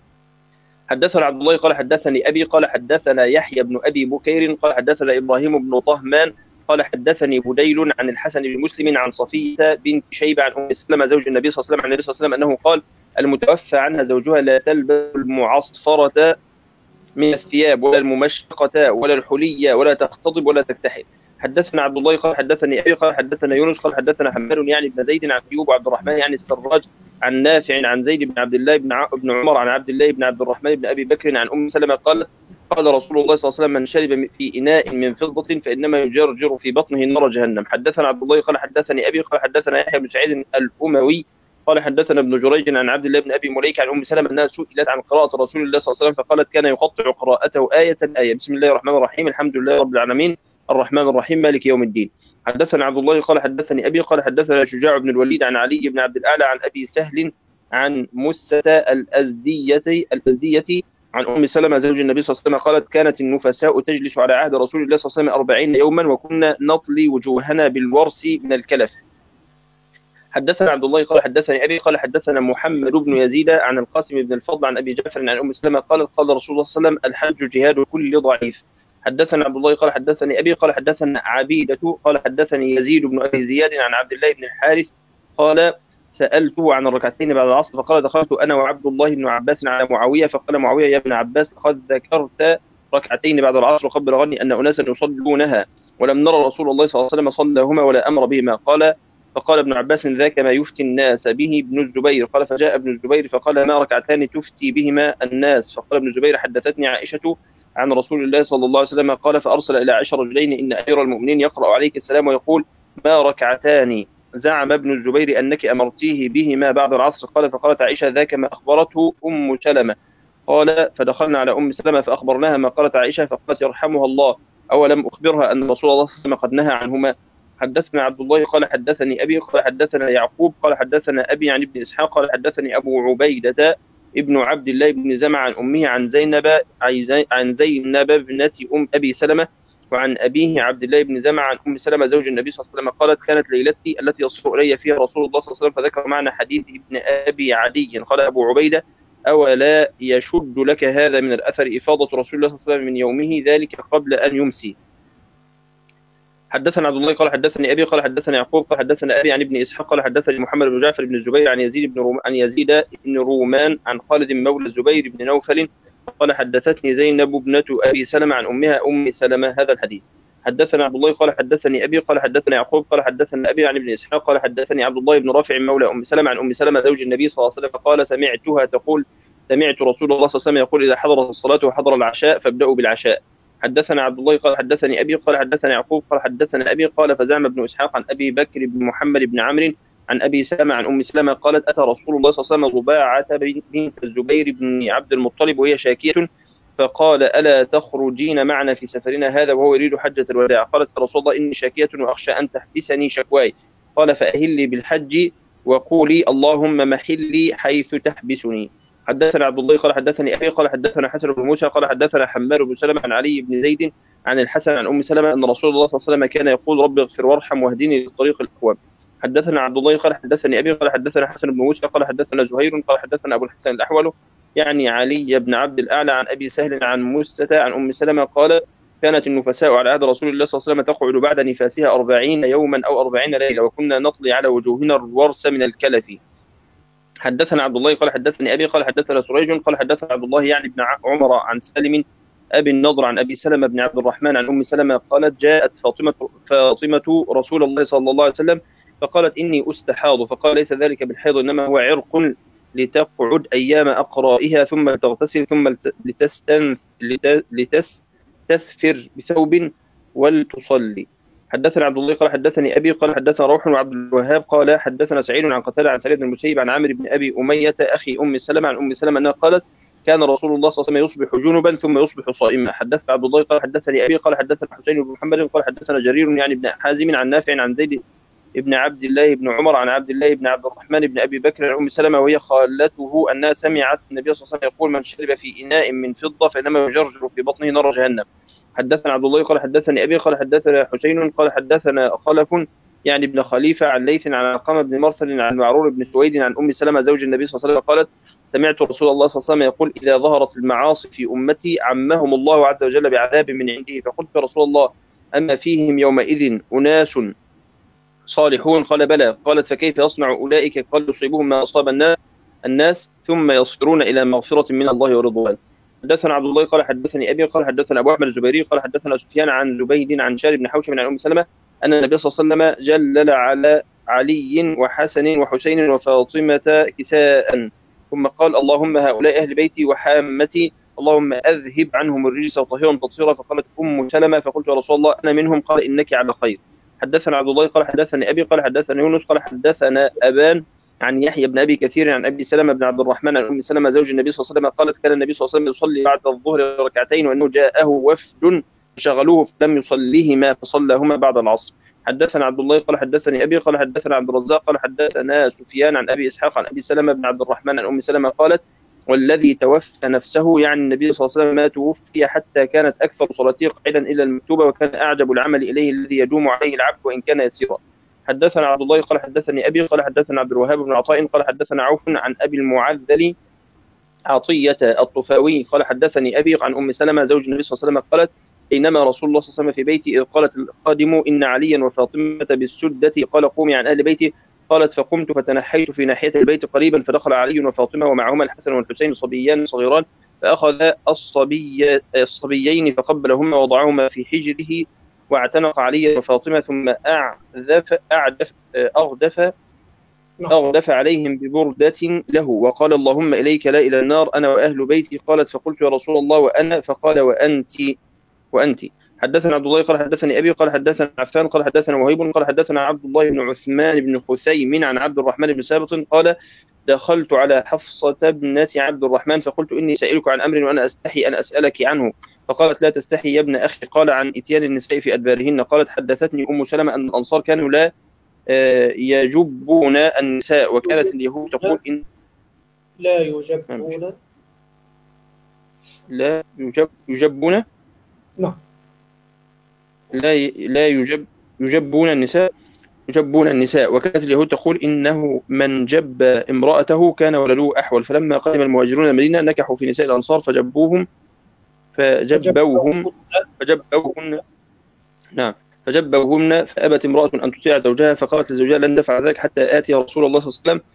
حدثنا عبد الله قال حدثني أبي قال حدثنا يحيى بن أبي بكير قال حدثنا إبراهيم بن طهمان قال حدثني بديل عن الحسن بن مسلم عن صفية بنت شيبة عن أم سلمة زوج النبي صلى الله عليه وسلم عن النبي صلى الله عليه وسلم أنه قال المتوفى عنها زوجها لا تلبس المعصفرة من الثياب ولا الممشقة ولا الحلية ولا تختضب ولا تكتحل. حدثنا عبد الله قال حدثني أبي قال حدثنا يونس قال حدثنا حماد يعني بن زيد عن أيوب وعبد الرحمن يعني السراج عن نافع عن زيد بن عبد الله بن عمر عن عبد الله بن عبد الرحمن بن أبي بكر عن أم سلمة قالت قال رسول الله صلى الله عليه وسلم من شرب في إناء من فضة فإنما يجرجر في بطنه نار جهنم. حدثنا عبد الله قال حدثني أبي قال حدثنا يحيى بن سعيد الأموي قال حدثنا ابن جريج عن عبد الله بن أبي مليك عن أم سلمة أنها سئلت عن قراءة رسول الله صلى الله عليه وسلم فقالت كان يقطع قراءته آية بسم الله الرحمن الرحيم الحمد لله رب العالمين الرحمن الرحيم مالك يوم الدين. حدثنا عبد الله قال حدثني أبي قال حدثنا شجاع بن الوليد عن علي بن عبد الأعلى عن أبي سهل عن مسة الأزدية عن أم سلمة زوج النبي صلى الله عليه وسلم قالت كانت النفساء تجلس على عهد رسول الله صلى الله عليه وسلم 40 يوما وكنا نطلي وجوهنا بالورس من الكلف. حدثنا عبد الله قال حدثني أبي قال حدثنا محمد بن يزيد عن القاسم بن الفضل عن أبي جعفر عن أم سلمة قالت قال رسول الله صلى الله عليه وسلم الحج جهاد كل ضعيف. حدثنا عبد الله قال حدثني أبي قال حدثنا عبيدة قال حدثني يزيد بن أبي زياد عن عبد الله بن الحارث قال سألته عن الركعتين بعد العصر فقال دخلت أنا وعبد الله بن عباس على معاوية فقال معاوية يا ابن عباس قد ذكرت ركعتين بعد العصر وقد بلغني أن أناسا يصلونها ولم نرى رسول الله صلى الله عليه وسلم صلىهما ولا أمر بهما. فقال ابن عباس ذاك ما يفتي الناس به ابن الزبير. قال فجاء ابن الزبير فقال ما ركعتان تفتي بهما الناس. فقال ابن الزبير حدثتني عائشة عن رسول الله صلى الله عليه وسلم قال فأرسل إلى 10 رجلين إن أمير المؤمنين يقرأ عليك السلام ويقول ما ركعتان. زعم ابن الزبير أنك أمرتيه بهما بعد العصر. قال فقالت عائشة ذاك ما أخبرته أم سلمة. قال فدخلنا على أم سلمة فأخبرناها ما قالت عائشة فقالت يرحمها الله أولم أخبرها أن رسول الله صلى الله عليه وسلم قد نهى عنهما. حدثنا عبد الله قال حدثني أبي قال حدثنا يعقوب قال حدثنا أبي عن ابن إسحاق قال حدثني أبو عبيدة ابن عبد الله بن زمع عن أمه عن زينب ابنة أبي سلمة وعن أبيه عبد الله بن زمع عن أم سلمة زوج النبي صلى الله عليه وسلم قالت كانت ليلتي التي يصف إلي فيها رسول الله صلى الله عليه وسلم فذكر معنا حديث ابن أبي عدي. قال أبو عبيدة أولا يشد لك هذا من الأثر إفاضة رسول الله صلى الله عليه وسلم من يومه ذلك قبل أن يمسي. حدثنا عبد الله قال حدثني أبي قال حدثنا يعقوب قال حدثنا أبي عن ابن إسحاق قال حدثني محمد بن جعفر بن الزبير عن يزيد بن رومان عن خالد مولى الزبير بن نوفل قال حدثتني زينب ابنة أبي سلمة عن أمها أم سلمة هذا الحديث. حدثنا عبد الله قال حدثني أبي قال حدثنا يعقوب قال حدثنا أبي عن ابن إسحاق قال حدثني عبد الله بن رافع مولى أم سلمة عن أم سلمة زوج النبي صلى الله عليه وسلم قال سمعتها تقول سمعت رسول الله صلى الله عليه وسلم يقول إذا حضرت الصلاة وحضر العشاء فابدأوا بالعشاء. حدثنا عبد الله قال حدثني أبي قال حدثنا يعقوب قال حدثنا أبي قال فزعم ابن إسحاق عن أبي بكر بن محمد بن عمرو عن أبي سلمة عن أم سلمة قالت أتى رسول الله صلى الله عليه وسلم رباعة بنت الزبير بن عبد المطلب وهي شاكية فقال ألا تخرجين معنا في سفرنا هذا وهو يريد حجة الوداع. قالت رسول الله إني شاكية وأخشى أن تحبسني شكواي. قال فأهلي بالحج وقولي اللهم محلي حيث تحبسني. حدثنا عبد الله قال حدثني أبي قال حدثنا حسن بن موسى قال حدثنا حمار بن سلمة عن علي بن زيد عن الحسن عن أم سلمة أن رسول الله صلى الله عليه وسلم كان يقول رب اغفر وارحم واهدني للطريق الأقوم. حدثنا عبد الله قال حدثني أبي قال حدثنا حسن بن موسى قال حدثنا زهير قال حدثنا أبو الحسن الأحول يعني علي بن عبد الأعلى عن أبي سهل عن موسى عن أم سلمة قال كانت النفساء على عهد رسول الله صلى الله عليه وسلم تقعد بعد نفاسها 40 يوما أو 40 ليلة وكنا نطلي على وجوهنا الورس من الكلف. حدثنا عبد الله قال حدثني أبي قال حدثنا سريج قال حدثنا عبد الله يعني بن عمر عن سالم أبي النضر عن أبي سلمة بن عبد الرحمن عن أم سلمة قالت جاءت فاطمة رسول الله صلى الله عليه وسلم فقالت إني أستحاض فقال ليس ذلك بالحيض إنما هو عرق لتقعد أيام أقرائها ثم تغتسل ثم لتستثفر بثوب ولتصلي. حدثنا عبد الله قال حدثني أبي قال حدثنا روح وعبد الوهاب قال حدثنا سعيد عن قتادة عن سعيد بن المسيب عن عامر بن أبي أمية أخي أم سلمة عن أم سلمة أنها قالت كان رسول الله صلى الله عليه وسلم يصبح جنبا ثم يصبح صائما. حدثنا عبد الله قال حدثني أبي قال حدثنا حسين بن محمد قال حدثنا جرير يعني بن حازم عن نافع عن زيد بن عبد الله بن عمر عن عبد الله بن عبد الرحمن بن أبي بكر عن أم سلمة وهي خالته أنها سمعت النبي صلى الله عليه وسلم يقول: من شرب في إناء من فضة فإنما يجرجر في بطنه نار جهنم. حدثنا عبد الله قال حدثني أبي قال حدثنا حسين قال حدثنا خلف يعني ابن خليفة عن ليث عن علقمة بن مرثل عن معرور بن سويد عن أم سلمة زوج النبي صلى الله عليه وسلم قالت: سمعت رسول الله صلى الله عليه وسلم يقول: إذا ظهرت المعاصي في أمتي عمهم الله عز وجل بعذاب من عنده. فقلت: يا رسول الله أما فيهم يومئذ أناس صالحون؟ قال: بلى. قالت: فكيف يصنع أولئك؟ قال: يصيبهم ما أصاب الناس ثم يصبرون إلى مغفرة من الله ورضوان. حدثنا عبد الله قال حدثني أبي قال حدثنا أبو أحمد الزبيري قال حدثنا سفيان عن زبيد عن شارب بن حوشب عن أم سلمة أن النبي صلى الله عليه وسلم جلل على علي وحسن وحسين وفاطمة كساء، ثم قال: اللهم هؤلاء أهل بيتي وحامتي، اللهم أذهب عنهم الرجس وطهرهم تطهيرا. فقالت أم سلمة: فقلت: يا رسول الله أنا منهم؟ قال: إنك على خير. حدثنا عبد الله قال حدثني أبي قال حدثنا يونس قال حدثنا أبان عن يحيى بن أبي كثير عن أبي سلمة بن عبد الرحمن عن أم سلمة زوج النبي صلى الله عليه وسلم قالت: كان النبي صلى الله عليه وسلم يصلي بعد الظهر ركعتين وأنه جاءه وفد فشغلوه فلم يصليهما فصلىهما بعد العصر. حدثنا عبد الله قال حدثني أبي قال حدثنا عبد الرزاق قال حدثنا سفيان عن أبي إسحاق عن أبي سلمة بن عبد الرحمن عن أم سلمة قالت: والذي توفى نفسه يعني النبي صلى الله عليه وسلم ما توفي حتى كانت أكثر صلاته قيلا إلى المكتوبة وكان أعجب العمل إليه الذي يدوم عليه العبد وإن كان يسيرا. حدثنا عبد الله قال حدثني أبي قال حدثنا عبد الوهاب بن عطاء قال حدثنا عوف عن أبي المعذل عطية الطفاوي قال حدثني أبي عن أم سلمة زوج النبي صلى الله عليه وسلم قالت: بينما رسول الله صلى الله عليه وسلم في بيتي إذ قالت الخادم: إن عليا وفاطمة بالسدة. قال: قومي عن أهل بيتي. قالت: فقمت فتنحيت في ناحية البيت قريبا فدخل علي وفاطمة ومعهما الحسن والحسين صبيان صغيران فأخذ الصبيين فقبلهما ووضعهما في حجره واعتنق علي وفاطمة ثم أغدف عليهم ببردة له وقال: اللهم إليك لا إلى النار أنا وأهل بيتي. قالت: فقلت: يا رسول الله وأنا؟ فقال: وأنت. حدثنا عبد الله قال حدثني أبي قال حدثنا عفان قال حدثنا وهيب قال حدثنا عبد الله بن عثمان بن خثيم عن عبد الرحمن بن ثابت قال: دخلت على حفصة ابنة عبد الرحمن فقلت: إني سائلك عن أمر وأنا أستحي أن أسألك عنه. فقالت: لا تستحي يا ابن أخي. قال: عن إتيان النساء في أدبارهن. قالت: حدثتني أم سلمة أن الأنصار كانوا لا يجبون النساء وكانت اليهود تقول إن لا يجبون يجبون نعم لا يجبون النساء وكانت اليهود تقول إنه من جب امرأته كان ولده أحول. فلما قدم المهاجرون المدينة نكحوا في نساء الأنصار فجبوهن فأبت امرأة أن تطيع زوجها فقالت لزوجها: لن دفع ذلك حتى آتي رسول الله صلى الله عليه وسلم.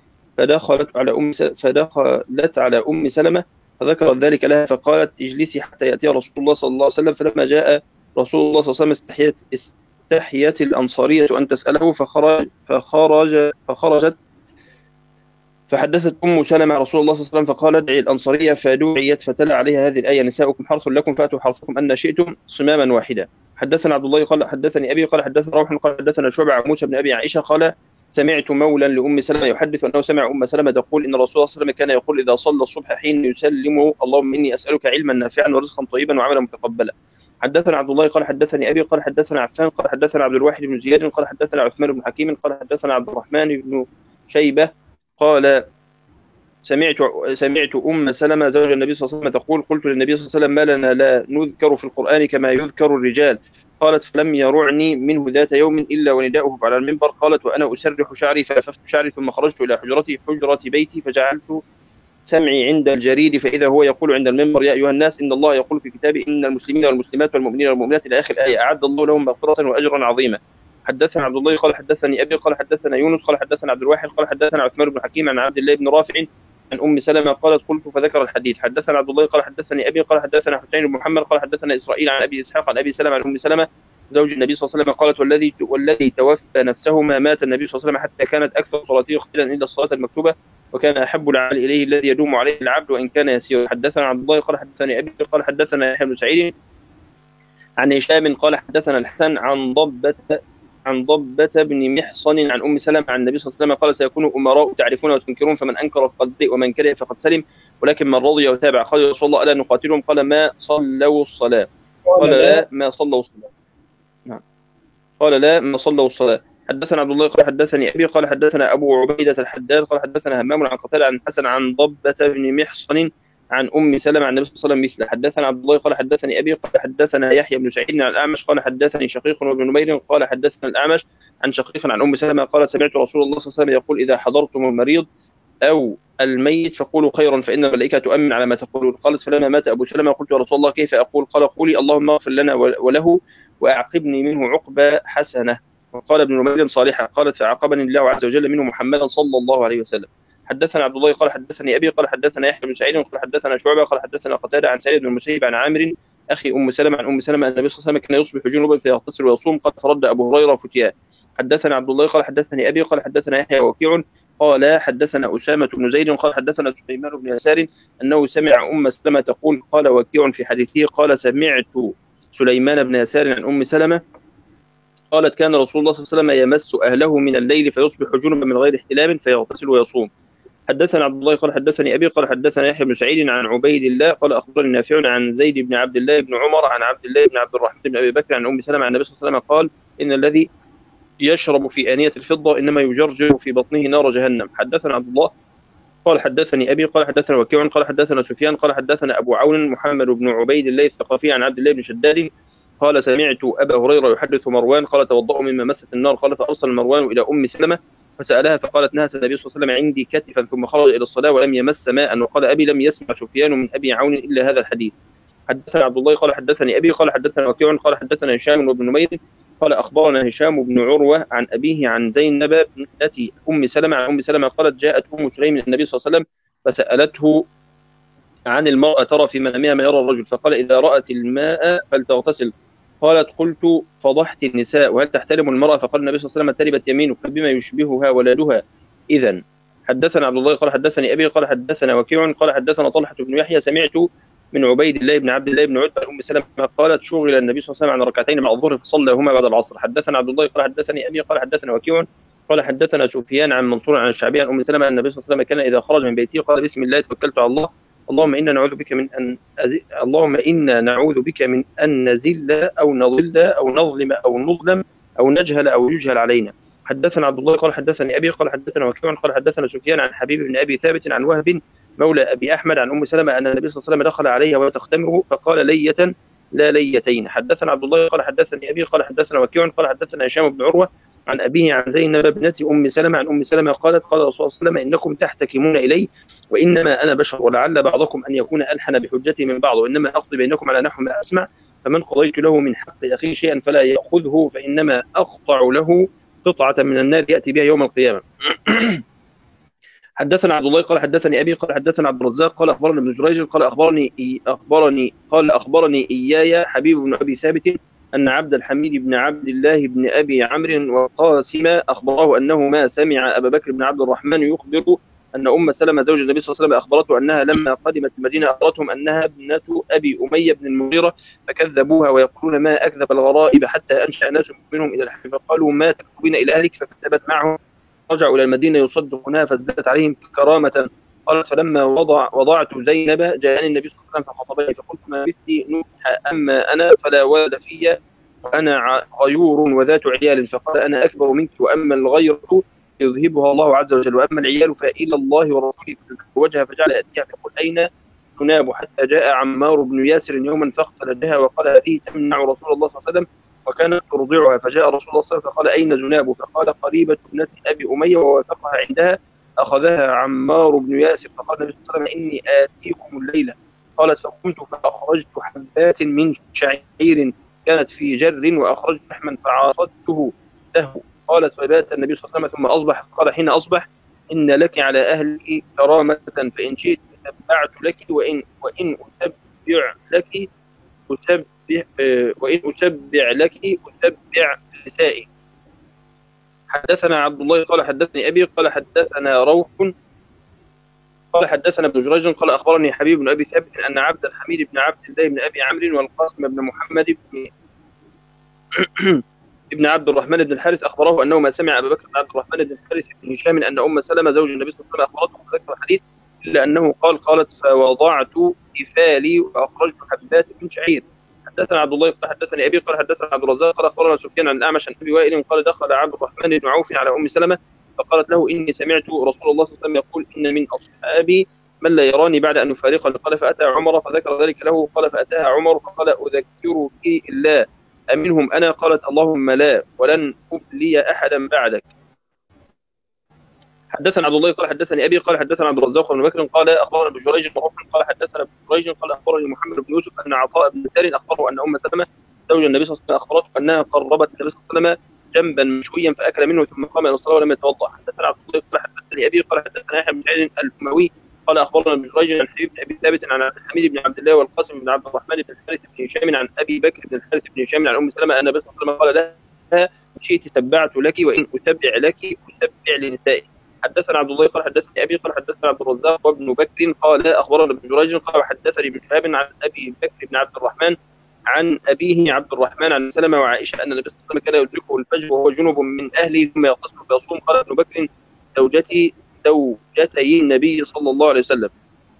فدخلت على أم سلمة فذكرت ذلك لها فقالت: اجلسي حتى يأتي رسول الله صلى الله عليه وسلم. فلما جاء رسول الله صلى الله عليه وسلم استحيت الأنصارية أن تسأله فخرجت فحدثت أم سلمة رسول الله صلى الله عليه وسلم فقال: ادعي الأنصارية. فدعيت فتلا عليها هذه الآية: نساؤكم حرث لكم فأتوا حرثكم أن شئتم صماما واحدا. حدثنا عبد الله قال حدثني أبي قال حدثنا روح قال حدثنا شعبة عن موسى بن أبي عائشة قال: سمعت مولا لأم سلمة يحدث أنه سمع أم سلمة تقول: إن رسول الله صلى الله عليه وسلم كان يقول إذا صلى الصبح حين يسلم: اللهم إني أسألك علما نافعا ورزقا طيبا وعملا متقبلا. حدثنا عبد الله قال حدثني أبي قال حدثنا عفان قال حدثنا عبد الواحد بن زياد قال حدثنا عثمان بن حكيم قال حدثنا عبد الرحمن بن شيبة قال: سمعت أم سلمة زوج النبي صلى الله عليه وسلم تقول: قلت للنبي صلى الله عليه وسلم: ما لنا لا نذكر في القرآن كما يذكر الرجال؟ قالت: فلم يرعني منه ذات يوم إلا ونداؤه على المنبر. قالت: وأنا أسرح شعري فلففت شعري ثم خرجت إلى حجرة بيتي فجعلت سمعي عند الجريد فإذا هو يقول عند المنبر: يا أيها الناس إن الله يقول في كتابه إن المسلمين والمسلمات والمؤمنين والمؤمنات إلى آخر الآية أعد الله لهم مغفرة وأجرا عظيما. حدثنا عبد الله قال حدثني أبي قال حدثنا يونس قال حدثنا عبد الواحد قال حدثنا عثمان بن حكيم عن عبد الله بن رافع عن أم سلمة قالت: قلت فذكر الحديث. حدثنا عبد الله قال حدثني أبي قال حدثنا حسين بن محمد قال حدثنا إسرائيل عن أبي إسحاق عن أبي سلمة عن أم سلمة زوج النبي صلى الله عليه وسلم قالت: والذي توفى نفسه ما مات النبي صلى الله عليه وسلم حتى كانت أكثر صلاته قليلا إلا الصلاة المكتوبة وكان أحب العمل إليه الذي يدوم عليه العبد وإن كان يسيرا. حدثنا عبد الله قال حدثني أبي قال حدثنا يحيى بن سعيد عن هشام قال حدثنا الحسن عن ضبة بن محصن عن أم سلمة عن النبي صلى الله عليه وسلم قال: سيكون أمراء تعرفون وتنكرون فمن أنكر فقد ضيء ومن كره فقد سلم ولكن من رضي وتابع. قال: يا رسول الله ألا نقاتلهم؟ قال: ما صلوا الصلاة. قال: لا ما صلوا الصلاة. نعم. قال: لا ما صلوا الصلاة. حدثنا عبد الله قال حدثني أبي قال حدثنا أبو عبيدة الحداد قال حدثنا همام عن قتادة عن حسن عن ضبة بن محصن عن أم سلمة عن النبي صلى الله عليه وسلم مثله. حدثنا عبد الله قال حدثني أبي قال حدثنا يحيى بن سعيد عن الأعمش قال حدثني شقيق وابن نمير قال حدثنا الأعمش عن شقيق عن أم سلمة قال سمعت رسول الله صلى الله عليه وسلم يقول إذا حضرتم المريض أو الميت فقولوا خيرا فإن الملائكة تؤمن على ما تقولون. قالت فلما مات أبو سلمة قلت يا رسول الله كيف أقول؟ قال قولي اللهم اغفر لنا وله وأعقبني منه عقبى حسنة. وقال ابن نمير صالحة قالت فعاقبني الله عز وجل منه محمدا صلى الله عليه وسلم. حدثنا عبد الله قال حدثني أبي قال حدثنا يحيى بن سعيد قال حدثنا شعبة قال حدثنا قتادة عن سعيد بن المسيب عن عامر أخي أم سلمة عن أم سلمة أن النبي صلى الله عليه وسلم كان يصبح جنوبا فيغتسل ويصوم قد فرد أبو هريرة فتياه. حدثنا عبد الله قال حدثني أبي قال حدثنا يحيى وكيع قال حدثنا أسامة بن زيد قال حدثنا سليمان بن يسار أنه سمع أم سلمة تقول قال وكيع في حديثه قال سمعت سليمان بن يسار عن أم سلمة قالت كان رسول الله صلى الله عليه وسلم يمس أهله من الليل فيصبح جنبا من غير احتلام فيغتسل ويصوم. حدثنا عبد الله قال حدثني أبي قال حدثنا يحيى بن سعيد عن عبيد الله قال أخبرني نافع عن زيد بن عبد الله بن عمر عن عبد الله بن عبد الرحمن بن أبي بكر عن أم سلمة عن النبي صلى الله عليه وسلم قال إن الذي يشرب في آنية الفضة إنما يجرجر في بطنه نار جهنم. حدثنا عبد الله قال حدثني أبي قال حدثنا وكيع قال حدثنا سفيان قال حدثنا أبو عون محمد بن عبيد الله الثقفي عن عبد الله بن شداد قال سمعت أبا هريرة يحدث مروان قال توضأوا مما مست النار قال فأرسل مروان إلى أم سلمة فسألها فقالت نهى النبي صلى الله عليه وسلم عندي كتفا ثم خرج إلى الصلاة ولم يمس ماء. وقال أبي لم يسمع سفيان من أبي عون إلا هذا الحديث. حدثنا عبد الله قال حدثني أبي قال حدثنا وكيع قال حدثنا هشام وابن نمير قال أخبرنا هشام بن عروة عن أبيه عن زينب بنت أم سلمة عن أم سلمة قالت جاءت أم سليم النبي صلى الله عليه وسلم فسألته عن المرأة ترى في منامها ما يرى الرجل فقال إذا رأت الماء فلتغتسل. قالت قلت فضحت النساء وهل تحترم المرأة؟ فقال النبي صلى الله عليه وسلم تربت يمينك بما يشبهها ولدها إذن. حدثنا عبد الله قال حدثني أبي قال حدثنا وكيع قال حدثنا طلحة بن يحيى سمعت من عبيد الله بن عبد الله بن عتبة أم سلمة قالت شغل النبي صلى الله عليه وسلم عن ركعتين مع الظهر فصلىهما بعد العصر. حدثنا عبد الله قال حدثني أبي قال حدثنا وكيع قال حدثنا سفيان عن منصور عن الشعبي عن أم سلمة أن النبي صلى الله عليه وسلم كان إذا خرج من بيته قال بسم الله توكلت على الله اللهم إنا نعوذ بك من أن نزل أو نضل أو نظلم أو نظلم أو نجهل أو يجهل علينا. حدثنا عبد الله قال حدثني أبي قال حدثنا وكيع قال حدثنا سفيان عن حبيب بن أبي ثابت عن وهب مولى أبي أحمد عن أم سلمة أن النبي صلى الله عليه وسلم دخل عليها وهي تختمره فقال لية لا ليتين. حدثنا عبد الله قال حدثني أبي قال حدثنا وكيع قال حدثنا هشام بن عروة عن أبيه عن زينب بنت أم سلمة عن أم سلمة قالت قال رسول الله صلى الله عليه وسلم إنكم تحتكمون إلي وإنما أنا بشر ولعل بعضكم أن يكون ألحن بحجتي من بعض وإنما أقضي بينكم على نحو ما أسمع فمن قضيت له من حق أخيه شيئا فلا يأخذه فإنما أقطع له قطعة من النار يأتي بها يوم القيامة. حدثنا عبد الله قال حدثني أبي قال حدثنا عبد الرزاق قال أخبرني ابن جريج قال أخبرني إياي حبيب بن أبي ثابت أن عبد الحميد بن عبد الله بن أبي عمرو وقاسم أخبره أنه ما سمع أبا بكر بن عبد الرحمن يخبر أن أم سلمة زوج النبي صلى الله عليه وسلم أخبرته أنها لما قدمت المدينة أخبرتهم أنها ابنة أبي أمية بن المغيرة فكذبوها ويقولون ما أكذب الغرائب حتى أنشأ ناس منهم إلى الحج فقالوا ما تكتبين إلى أهلك فكتبت معهم رجعوا إلى المدينة يصدقونها فازدادت عليهم كرامة. قالت فلما وضعت زينب جاءني النبي صلى الله عليه وسلم فخطبني فقلت ما مثلي نوح أما أنا فلا ولد في وأنا غيور وذات عيال فقال أنا أكبر منك وأما الغيرة يذهبها الله عز وجل وأما العيال فإلى الله ورسوله فتزوجها فجعل يأتيها فقل أين تناب حتى جاء عمار بن ياسر يوما فاختلجها وقال هذه تمنع رسول الله صلى الله عليه وسلم وكانت ترضعها فجاء رسول الله صلى الله عليه وسلم فقال أين زناب فقال قريبة ابنة أبي أمية ووافقها عندها أخذها عمار بن ياسر فقال النبي صلى الله عليه وسلم إني آتيكم الليلة. قالت فقمت فأخرجت حبات من شعير كانت في جر وأخرجت لحما فعاصدته له. قالت فبات النبي صلى الله عليه وسلم ثم أصبح قال حين أصبح إن لك على أهلك كرامة فإن شئت تبعت لك وإن أتبع لك أتبع نسائي. حدثنا عبد الله قال حدثني أبي قال حدثنا روح قال حدثنا ابن جريج قال أخبرني حبيب بن أبي ثابت أن عبد الحميد بن عبد الله بن أبي عمرو والقاسم بن محمد ابن عبد الرحمن بن الحارث أخبره أنه ما سمع أبا بكر بن عبد الرحمن بن الحارث بن هشام أن أم سلمة زوج النبي صلى الله عليه وسلم أخبرته فذكر الحديث إلا أنه قالت فوضعت إفالي وأخرجت حبات من شعير. حدثنا عبد الله قال حدثني ابي قال حدثنا عبد الرزاق قال اخبرنا سفيان عن الاعمش عن ابي وائل قال دخل عبد الرحمن بن عوف على ام سلمة فقالت له اني سمعت رسول الله صلى الله عليه وسلم يقول ان من اصحابي من لا يراني بعد ان يفارقني. قال فاتى عمر فذكر ذلك له. قال فاتاها عمر فقال اذكرك الله امنهم انا؟ قالت اللهم لا ولن ابلي احدا بعدك. حدثنا عبد الله قال حدثني ابي قال حدثنا عبد الرزاق بن بكر قال اخبرنا ابن جريج قال حدثنا ابن جريج قال اخبرني محمد بن يوسف ان عطاء بن سار اخبره ان ام سلمة زوج النبي صلى الله عليه وسلم اخبرته انها قربت النبي صلى الله عليه وسلم جنبا مشويا فاكل منه ثم قام الى الصلاه ولم يتوضا. حدثنا عبد الله قال حدثني ابي قال حدثنا يحيى بن سعيد الاموي قال اخبرنا ابن جريج عن حبيب بن ابي ثابت عن عبد الحميد بن عبد الله والقاسم بن عبد الرحمن بن الحارث بن هشام عن ابي بكر بن الحارث بن هشام عن ام سلمة ان النبي صلى الله عليه وسلم قال لها شئت تبعت لك وان اتبع لك اتبع لنسائي. حدثنا عبد الله قال حدثني ابي قال حدثنا عبد الرزاق وابن بكر قال اخبرنا ابن جريج قال حدثني ابن شهاب عن ابي بكر بن عبد الرحمن عن ابيه عبد الرحمن عن سلمة وعائشه ان النبي صلى الله عليه وسلم كان يدركه الفجر وهو جنب من اهله ثم يغتسل فيصوم. قال ابن بكر زوجتي النبي صلى الله عليه وسلم.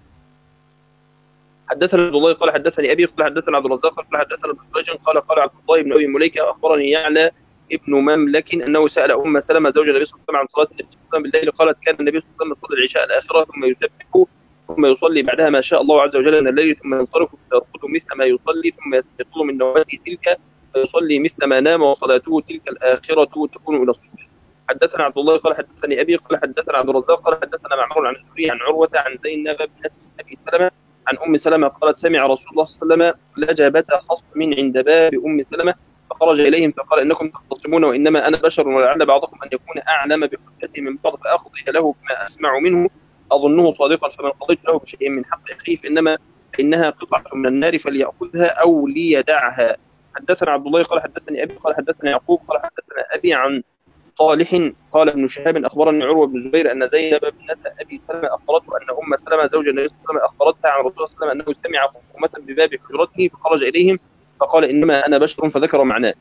حدثنا عبد الله قال حدثني ابي قال حدثنا عبد الرزاق قال حدثنا ابن جريج قال عبد الله بن ابي مليكه اخبرني يعلى ابن مملك انه سال ام سلمة زوج النبي صلى الله عليه وسلم عن صلاه النبي صلى الله عليه وسلم بالليل. قالت كان النبي صلى الله عليه وسلم يصلي العشاء الاخره ثم يسبح ثم يصلي بعدها ما شاء الله عز وجل من الليل ثم ينصرف فيرقد مثل ما يصلي ثم يستيقظ من نومته تلك فيصلي مثل ما نام وصلاته تلك الاخره تكون الى الصبح. حدثنا عبد الله قال حدثني ابي قال حدثنا عبد الرزاق قال حدثنا معمر عن الزهري عن عروه عن زينب بنت ابي سلمة عن ام سلمة قالت سمع رسول الله صلى الله عليه وسلم لجبة خصم عند باب ام سلمة فخرج اليهم فقال انكم تختصمون وانما انا بشر ولعل بعضكم ان يكون اعلم بحجته من بعض فاقضي له بما اسمع منه اظنه صادقا فمن قضيت له بشيء من حق اخيه فانها قطعه من النار فليأخذها او ليدعها. حدثنا عبد الله قال حدثني ابي قال حدثنا يعقوب قال حدثنا ابي عن صالح قال ابن شهاب اخبرني عروه بن الزبير ان زينب بنت ابي سلمة اخبرته ان ام سلمة زوج النبي صلى الله عليه وسلم اخبرتها عن رسول الله صلى الله عليه وسلم انه سمع خصومه بباب حجرته فخرج اليهم فقال انما انا بشر فذكر معناه.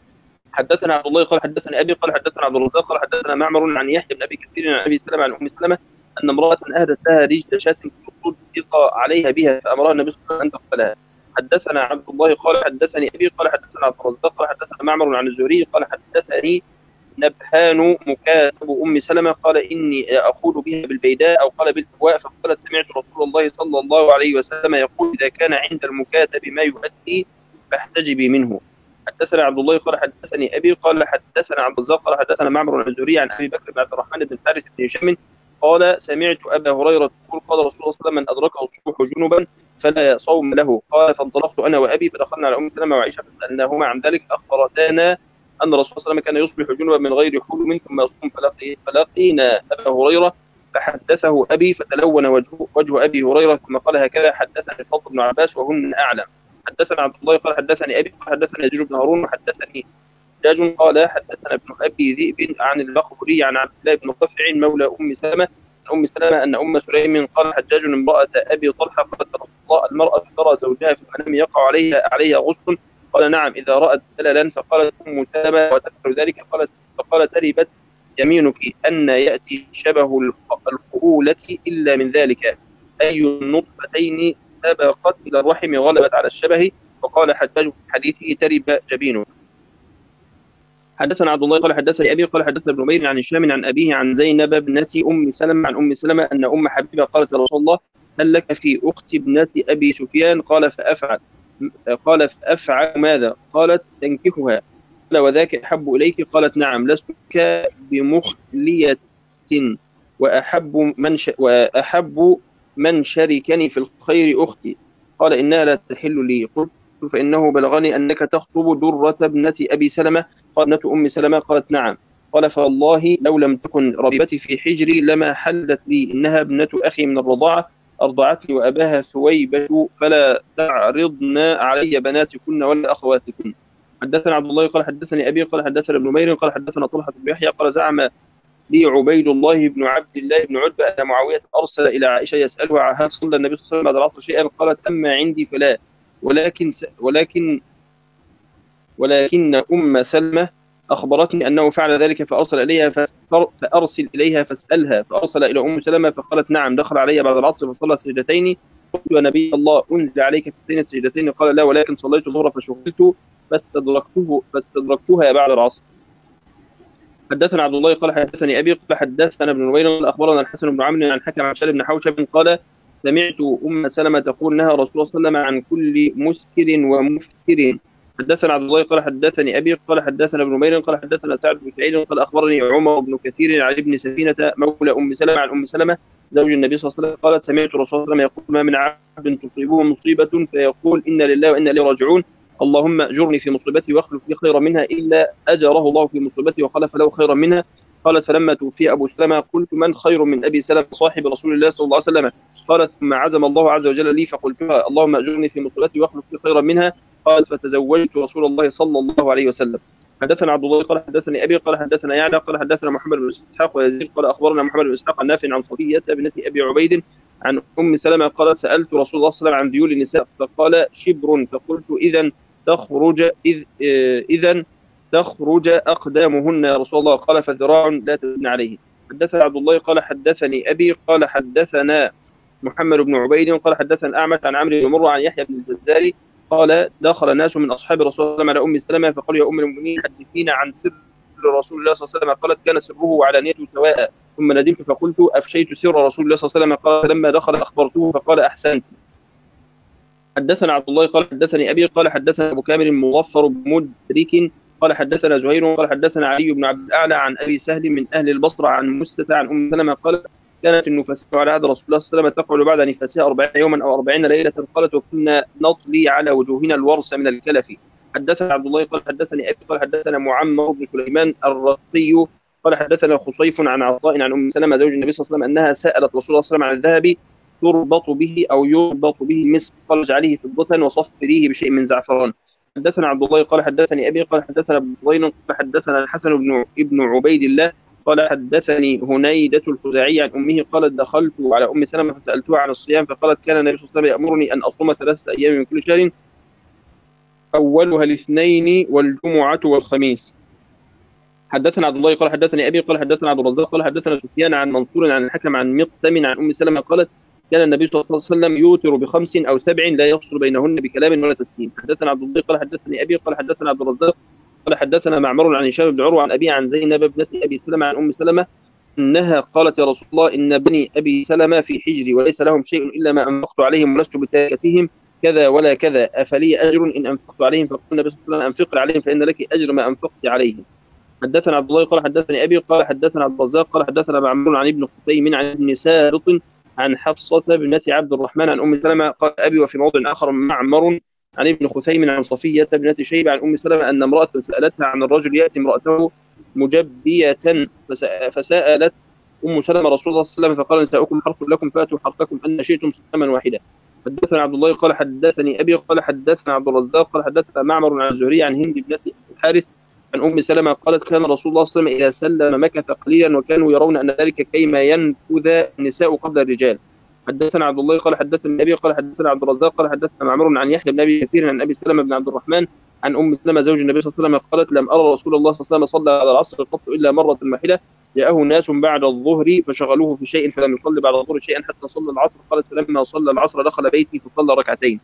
حدثنا عبد الله قال حدثنا ابي قال حدثنا عبد الرزاق قال حدثنا معمر عن يحيى بن ابي كثير عن ابي سلمة عن ام سلمة ان امراه اهدت لها رجل شاة تصدق عليها بها فامرها النبي صلى الله عليه وسلم ان تقتلها. حدثنا عبد الله قال حدثني ابي قال حدثنا عبد الرزاق قال حدثنا معمر عن الزهري قال حدثني نبهان مكاتب ام سلمة قال اني اقول بها بالبيداء او قال بالهواء فقالت سمعت رسول الله صلى الله عليه وسلم يقول اذا كان عند المكاتب ما يؤدي فاحتجبي منه. حدثنا عبد الله قال حدثني ابي قال حدثنا عبد الرزاق قال حدثنا معمر عن الزهري عن ابي بكر بن عبد الرحمن بن الحارث بن هشام قال سمعت ابا هريره يقول قال رسول الله صلى الله عليه وسلم من ادركه الصبح جنبا فلا صوم له. قال فانطلقت انا وابي فدخلنا على ام سلمة وعائشه فسالناهما عن ذلك اخبرتانا ان الرسول صلى الله عليه وسلم كان يصبح جنبا من غير حلم ثم يصوم فلقينا ابا هريره فحدثه ابي فتلون وجه ابي هريره ثم قال هكذا حدثني الفضل بن عباس وهن اعلم. حدثنا عبد الله قال حدثني ابي قال حدثني يزيد بن هارون وحدثني داج قال حدثنا ابن ابي ذئب عن البخوري عن عبد الله بن قفع مولى ام سلمة ان ام سليم قال حجاج امراه ابي طلحه قالت رسول الله المراه ترى زوجها في المنام يقع عليها غصن قال نعم اذا رات دللا فقالت ام سلمة وتذكر ذلك فقالت تربت يمينك ان ياتي شبه القبولة الا من ذلك اي النطفتين سبقت الى الرحم غلبت على الشبه. وقال حجاج في حديثه ترب جبينه. حدثنا عبد الله قال حدثني ابي قال حدثنا ابن نمير عن هشام عن ابيه عن زينب ابنه ام سلمة عن ام سلمة ان ام حبيبه قالت يا رسول الله هل لك في اخت ابنه ابي سفيان؟ قال فافعل ماذا؟ قالت تنكحها. قال وذاك احب اليك؟ قالت نعم لست بمخلية واحب من شاركني في الخير اختي. قال انها لا تحل لي. قلت فانه بلغني انك تخطب درة ابنه ابي سلمة. قال ابنة ام سلمة قالت نعم. قال فوالله لو لم تكن ربيبتي في حجري لما حلت لي انها ابنة اخي من الرضاعة ارضعتني واباها ثويبة فلا تعرضن علي بناتكن ولا اخواتكن. حدثنا عبد الله قال حدثني ابي قال حدثنا ابن نمير قال حدثنا طلحة بن يحيى قال زعم لي عبيد الله بن عبد الله بن عتبة ان معاوية ارسل الى عائشة يسالها هل صلى النبي صلى الله عليه وسلم بعد العصر شيئا؟ قالت اما عندي فلا ولكن ام سلمة اخبرتني انه فعل ذلك فارسل اليها فاسالها. فارسل الى ام سلمة فقالت نعم دخل علي بعد العصر فصلى سجدتين فقلت يا نبي الله أنزل عليك في هاتين السجدتين؟ قال لا، ولكن صليت الظهر فشغلت فاستدركتها بعد العصر. حدثنا عبد الله قال حدثني أبي قال حدثنا ابن نمير قال أخبرنا الحسن بن عمرو عن حكم عن شال بن حوشب قال سمعت أم سلمة تقول نهى رسول الله صلى الله عليه وسلم عن كل مسكر ومفتر. حدثنا عبد الله قال حدثني أبي قال حدثنا ابن نمير قال حدثنا سعد بن سعيد قال أخبرني عمر بن كثير عن ابن سفينة مولى أم سلمة عن أم سلمة زوج النبي صلى الله عليه وسلم قالت سمعت رسول الله صلى الله عليه وسلم يقول ما من عبد تصيبه مصيبة فيقول إنا لله وإنا إليه راجعون اللهم أجرني في مصيبتي واخلف لي خيرا منها إلا أجره الله في مصيبتي وخلف له خيرا منها. قالت فلما توفي أبو سلمة قلت من خير من أبي سلمة صاحب رسول الله صلى الله عليه وسلم؟ قالت ثم عزم الله عز وجل لي فقلتها اللهم أجرني في مصيبتي واخلف لي خيرا منها. قالت فتزوجت رسول الله صلى الله عليه وسلم. حدثنا عبد الله قال حدثني أبي قال حدثنا يعلى قال حدثنا محمد بن إسحاق ويزيد قال أخبرنا محمد بن إسحاق عن نافع عن صفية بنت أبي عبيد عن أم سلمة قالت سألت رسول الله صلى الله عليه وسلم عن ذيول النساء فقال شبر فقلت إذا تخرج أقدامهن يا رسول الله قال فذراع لا تزن عليه. حدثنا عبد الله قال حدثني أبي قال حدثنا محمد بن عبيد قال حدثنا الأعمش عن عمرو بن مرة عن يحيى بن الجزاري قال دخل ناس من أصحاب رسول الله صلى الله عليه وسلم على أم سلمة فقالوا يا أم المؤمنين حدثينا عن سر رسول الله صلى الله عليه وسلم. قالت كان سره وعلانيته سواء. ثم ندمت فقلت أفشيت سر رسول الله صلى الله عليه وسلم. قال لما دخل أخبرته فقال أحسنت. حدثنا عبد الله قال حدثني أبي قال حدثنا أبو كامل مظفر بمدرك قال حدثنا زهير قال حدثنا علي بن عبد الأعلى عن أبي سهل من أهل البصرة عن مستة عن أم سلمة قال كانت النفساء على عهد رسول الله صلى الله عليه وسلم تقعد بعد نفاسها 40 يوما أو 40 ليلة. قالت وكنا نطلي على وجوهنا الورس من الكلف. حدثنا عبد الله قال حدثني أبي قال حدثنا معمر بن سليمان الرقي قال حدثنا خصيف عن عطاء عن أم سلمة زوج النبي صلى الله عليه وسلم أنها سألت رسول الله صلى الله عليه وسلم عن الذهب تربط به أو يربط به المسك قال اجعله فضة وصفريه بشيء من زعفران. حدثنا عبد الله قال حدثني أبي قال حدثنا ابن ضين قال حدثنا الحسن بن عبيد الله قال حدثني هنيدة الخزاعي عن أمه قالت دخلت على أم سلمة فسألتها عن الصيام فقالت كان النبي صلى الله عليه وسلم يأمرني أن أصوم 3 أيام من كل شهر أولها الاثنين والجمعة والخميس. حدثنا عبد الله قال حدثني أبي قال حدثنا عبد الرزاق قال حدثنا سفيان عن منصور عن الحكم عن مقسم عن أم سلمة قالت كان النبي صلى الله عليه وسلم يوتر ب5 أو 7 لا يفصل بينهن بكلام ولا تسليم. حدثنا عبد الله قال حدثني أبي قال حدثنا عبد الرزاق قال حدثنا معمر عن هشام بن عروة عن أبي عن زينب ابنة أبي سلمة عن أم سلمة أنها قالت يا رسول الله إن بني أبي سلمة في حجري وليس لهم شيء إلا ما أنفقت عليهم ولست بتاركتهم كذا ولا كذا أفلي أجر إن أنفقت عليهم؟ فقال النبي صلى الله عليه وسلم أنفق عليهم فإن لك أجر ما أنفقت عليهم. حدثنا عبد الله قال حدثني أبي قال حدثنا عبد الرزاق قال حدثنا معمر عن ابن خثيم عن ابن سارط عن حفصة بنت عبد الرحمن عن أم سلمة قال أبي وفي موضع آخر معمر عن ابن خثيم عن صفية بنت شيبة عن أم سلمة أن امرأة سألتها عن الرجل يأتي امرأته مجبية فسألت أم سلمة رسول الله صلى الله عليه وسلم فقال نساؤكم حرث لكم فأتوا حرثكم أن شئتم سلاما واحدا. حدثنا عبد الله قال حدثني أبي قال حدثنا عبد الرزاق قال حدثنا معمر عن الزهري عن هند بنت الحارث عن أم سلمة قالت كان رسول الله صلى الله عليه وسلم إذا سلم مكث قليلا وكانوا يرون أن ذلك كيما ينفذ النساء قبل الرجال. حدثنا عبد الله قال حدثنا أبي قال حدثنا عبد الرزاق قال حدثنا معمر عن يحيى بن أبي كثير عن أبي سلمة بن عبد الرحمن عن أم سلمة زوج النبي صلى الله عليه وسلم قالت لم أرى رسول الله صلى الله عليه وسلم صلى على العصر قط إلا مرة واحدة جاءه ناس بعد الظهر فشغلوه في شيء فلم يصلي بعد الظهر شيئا حتى صلى العصر. قالت فلما صلى العصر دخل بيتي فصلى ركعتين.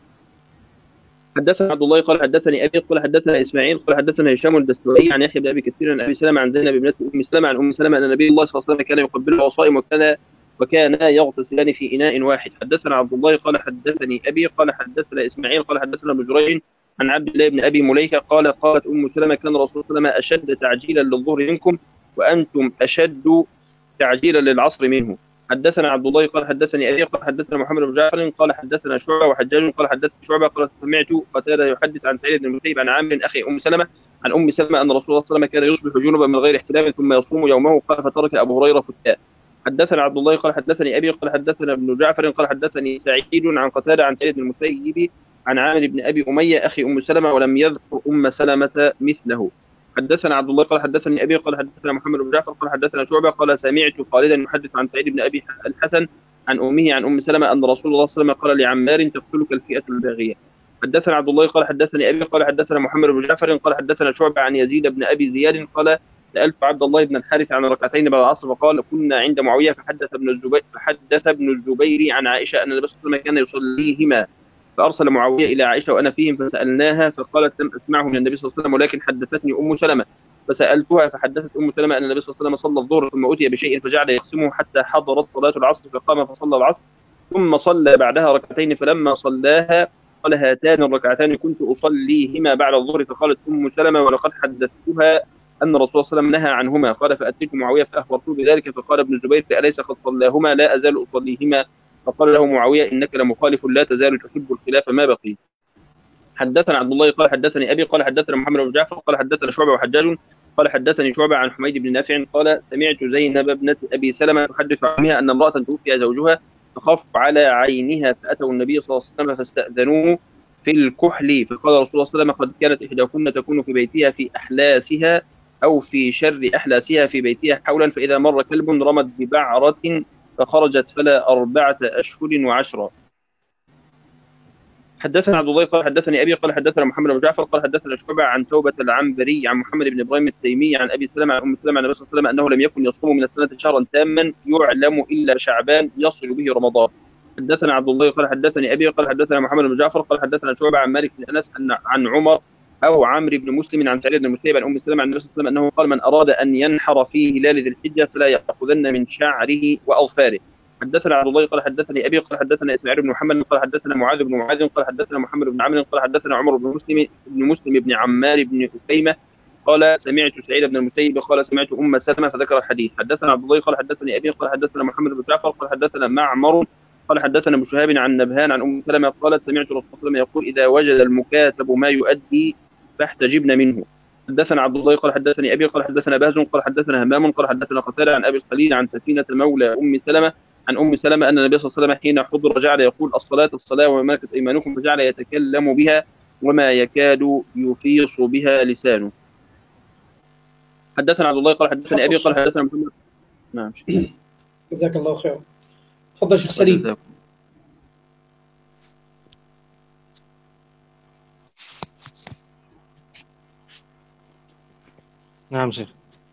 حدثنا عبد الله قال حدثني أبي قال حدثنا إسماعيل قال حدثنا هشام الدستوائي عن يحيى بن أبي كثير عن أبي سلمة عن زينب بنت أم سلمة عن أم سلمة أن النبي الله صلى الله عليه وسلم كان يقبلها وصائم وكانا يغتسلان في إناء واحد. حدثنا عبد الله قال حدثني أبي قال حدثنا إسماعيل قال حدثنا ابن جريج عن عبد الله بن أبي مليكة قالت أم سلمة كان رسول الله أشد تعجيلا للظهر منكم وأنتم أشد تعجيلا للعصر منه. حدثنا عبد الله قال حدثني أبي قال حدثنا محمد بن جعفر قال حدثنا شعبة وحجاج قال حدثنا شعبة قال سمعت قتادة يحدث عن سعيد بن المسيب عن عامر أخي أم سلمة عن أم سلمة أن رسول الله صلى الله عليه وسلم كان يصبح جنبا من غير احتلام ثم يصوم يومه قال فترك أبو هريرة فتاة. حدثنا عبد الله قال حدثني أبي قال حدثنا ابن جعفر قال حدثني سعيد عن قتادة عن سعيد بن المسيب عن عامر بن أبي أمية أخي أم سلمة ولم يذكر أم سلمة مثله. حدثنا عبد الله قال حدثني أبي قال حدثنا محمد بن جعفر قال حدثنا شعبة قال سمعت خالدا يحدث عن سعيد بن أبي الحسن عن أمه عن أم سلمة أن رسول الله صلى الله عليه وسلم قال لعمار تقتلك الفئة الباغية. حدثنا عبد الله قال حدثني أبي قال حدثنا محمد بن جعفر قال حدثنا شعبة عن يزيد بن أبي زياد قال سألت عبد الله بن الحارث عن ركعتين بعد العصر فقال كنا عند معاوية فحدث ابن الزبير عن عائشة أن النبي صلى الله عليه وسلم كان يصليهما، فأرسل معاوية إلى عائشة وأنا فيهم فسألناها فقالت لم أسمعه من النبي صلى الله عليه وسلم ولكن حدثتني أم سلمة، فسألتها فحدثت أم سلمة أن النبي صلى الله عليه وسلم صلى الظهر ثم أتي بشيء فجعل يقسمه حتى حضرت صلاة العصر فقام فصلى العصر ثم صلى بعدها ركعتين، فلما صلاها قال هاتان الركعتان كنت أصليهما بعد الظهر، فقالت أم سلمة ولقد حدثتها أن رسول الله صلى الله عليه وسلم نهى عنهما، قال فأتيت معاوية فأخبرته بذلك فقال ابن الزبير أليس قد صلاهما لا أزال أصليهما، فقال له معاوية إنك لمخالف لا تزال تحب الخلاف ما بقي. حدثنا عبد الله قال حدثني أبي قال حدثنا محمد بن جعفر قال حدثنا شعبة وحجاج قال حدثني شعبة عن حميد بن نافع قال سمعت زينب ابنة أبي سلمة تحدث عنها أن امرأة توفي زوجها فخاف على عينها فأتوا النبي صلى الله عليه وسلم فاستأذنوه في الكحل، فقال رسول الله صلى الله عليه وسلم قد كانت إحداكن تكون في بيتها في أحلاسها أو في شر أحلاسها في بيتها حولا، فإذا مر كلب رمت ببعرة فخرجت فلا 4 أشهر و10. حدثنا عبد الله قال حدثني أبي قال حدثنا محمد بن جعفر قال حدثنا شعبة عن توبة العنبري عن محمد بن إبراهيم التيمي عن أبي سلمة عن أم سلمة عن النبي صلى الله عليه وسلم أنه لم يكن يصوم من السنة شهرا تاما يعلم إلا شعبان يصل به رمضان. حدثنا عبد الله قال حدثني أبي قال حدثنا محمد بن جعفر قال حدثنا شعبة عن مالك بن أنس عن عمر أو عمرو بن مسلم عن سعيد بن المسيب عن أم سلمة عن النبي صلى الله عليه وسلم أنه قال من أراد أن ينحر في هلال ذي الحجة فلا يأخذن من شعره وأظفاره. حدثنا عبد الله قال حدثني أبي قال حدثنا إسماعيل بن محمد قال حدثنا معاذ بن معاذ قال حدثنا محمد بن عمرو قال حدثنا عمر بن مسلم بن عمار بن أسيمة قال سمعت سعيد بن المسيب قال سمعت أم سلمة فذكر الحديث. حدثنا عبد الله قال حدثني أبي قال حدثنا محمد بن جعفر قال حدثنا معمر قال حدثنا ابن شهاب عن نبهان عن أم سلمة قالت سمعت رسول الله صلى الله عليه وسلم يقول إذا وجد المكاتب ما يؤدي فاحتجبن منه. حدثنا عبد الله قال حدثني أبي قال حدثنا باز قال حدثنا همام قال حدثنا قتادة عن أبي الخليل عن سفينة مولى أم سلمة عن أم سلمة أن النبي صلى الله عليه وسلم حين حضر جعل يقول الصلاة الصلاة وما ملكت أيمانكم، فجعل يتكلم بها وما يكاد يفيص بها لسانه. حدثنا عبد الله قال حدثني أبي قال حدثنا محمد. نعم جزاك الله خير. تفضل شيخ سليم. نعم شيخ.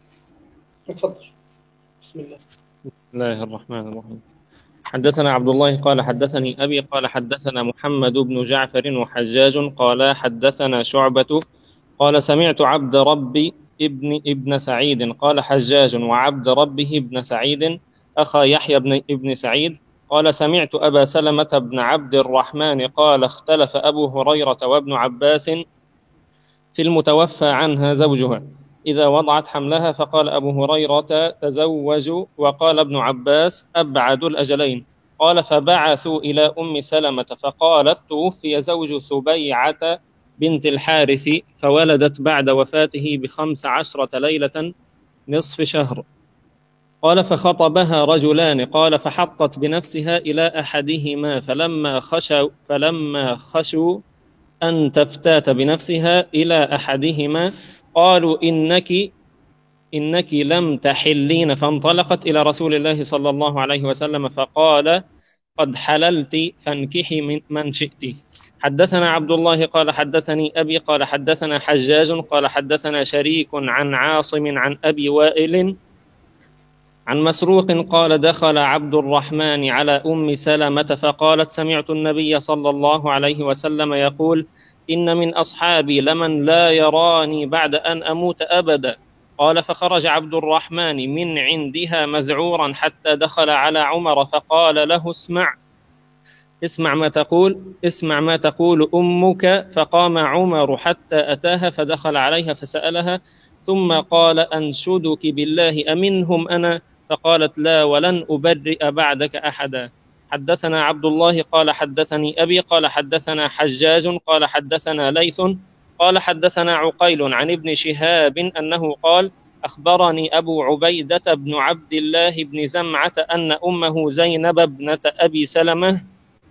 تفضل. بسم الله. بسم الله الرحمن الرحيم. حدثنا عبد الله قال حدثني أبي قال حدثنا محمد بن جعفر وحجاج قال حدثنا شعبة قال سمعت عبد ربي ابن سعيد قال حجاج وعبد ربه ابن سعيد أخا يحيى ابن سعيد قال سمعت أبا سلمة بن عبد الرحمن قال اختلف أبو هريرة وابن عباس في المتوفى عنها زوجها إذا وضعت حملها، فقال أبو هريرة تزوجوا وقال ابن عباس أبعد الأجلين. قال فبعثوا إلى أم سلمة فقالت توفي زوج سبيعة بنت الحارث فولدت بعد وفاته ب15 ليلة نصف شهر. قال فخطبها رجلان قال فحطت بنفسها إلى أحدهما فلما خشوا أن تفتات بنفسها إلى أحدهما قالوا إنك لم تحلين، فانطلقت إلى رسول الله صلى الله عليه وسلم فقال قد حللت فانكحي من شئت. حدثنا عبد الله قال حدثني أبي قال حدثنا حجاج قال حدثنا شريك عن عاصم عن أبي وائل عن مسروق قال دخل عبد الرحمن على أم سلمة فقالت سمعت النبي صلى الله عليه وسلم يقول إن من أصحابي لمن لا يراني بعد أن أموت أبدا. قال فخرج عبد الرحمن من عندها مذعورا حتى دخل على عمر فقال له اسمع ما تقول أمك. فقام عمر حتى أتاها فدخل عليها فسألها ثم قال أنشدك بالله أمنهم أنا؟ فقالت لا ولن أبرئ بعدك أحدا. حدثنا عبد الله قال حدثني أبي قال حدثنا حجاج قال حدثنا ليث قال حدثنا عقيل عن ابن شهاب أنه قال أخبرني أبو عبيدة بن عبد الله بن زمعة أن أمه زينب ابنة أبي سلمة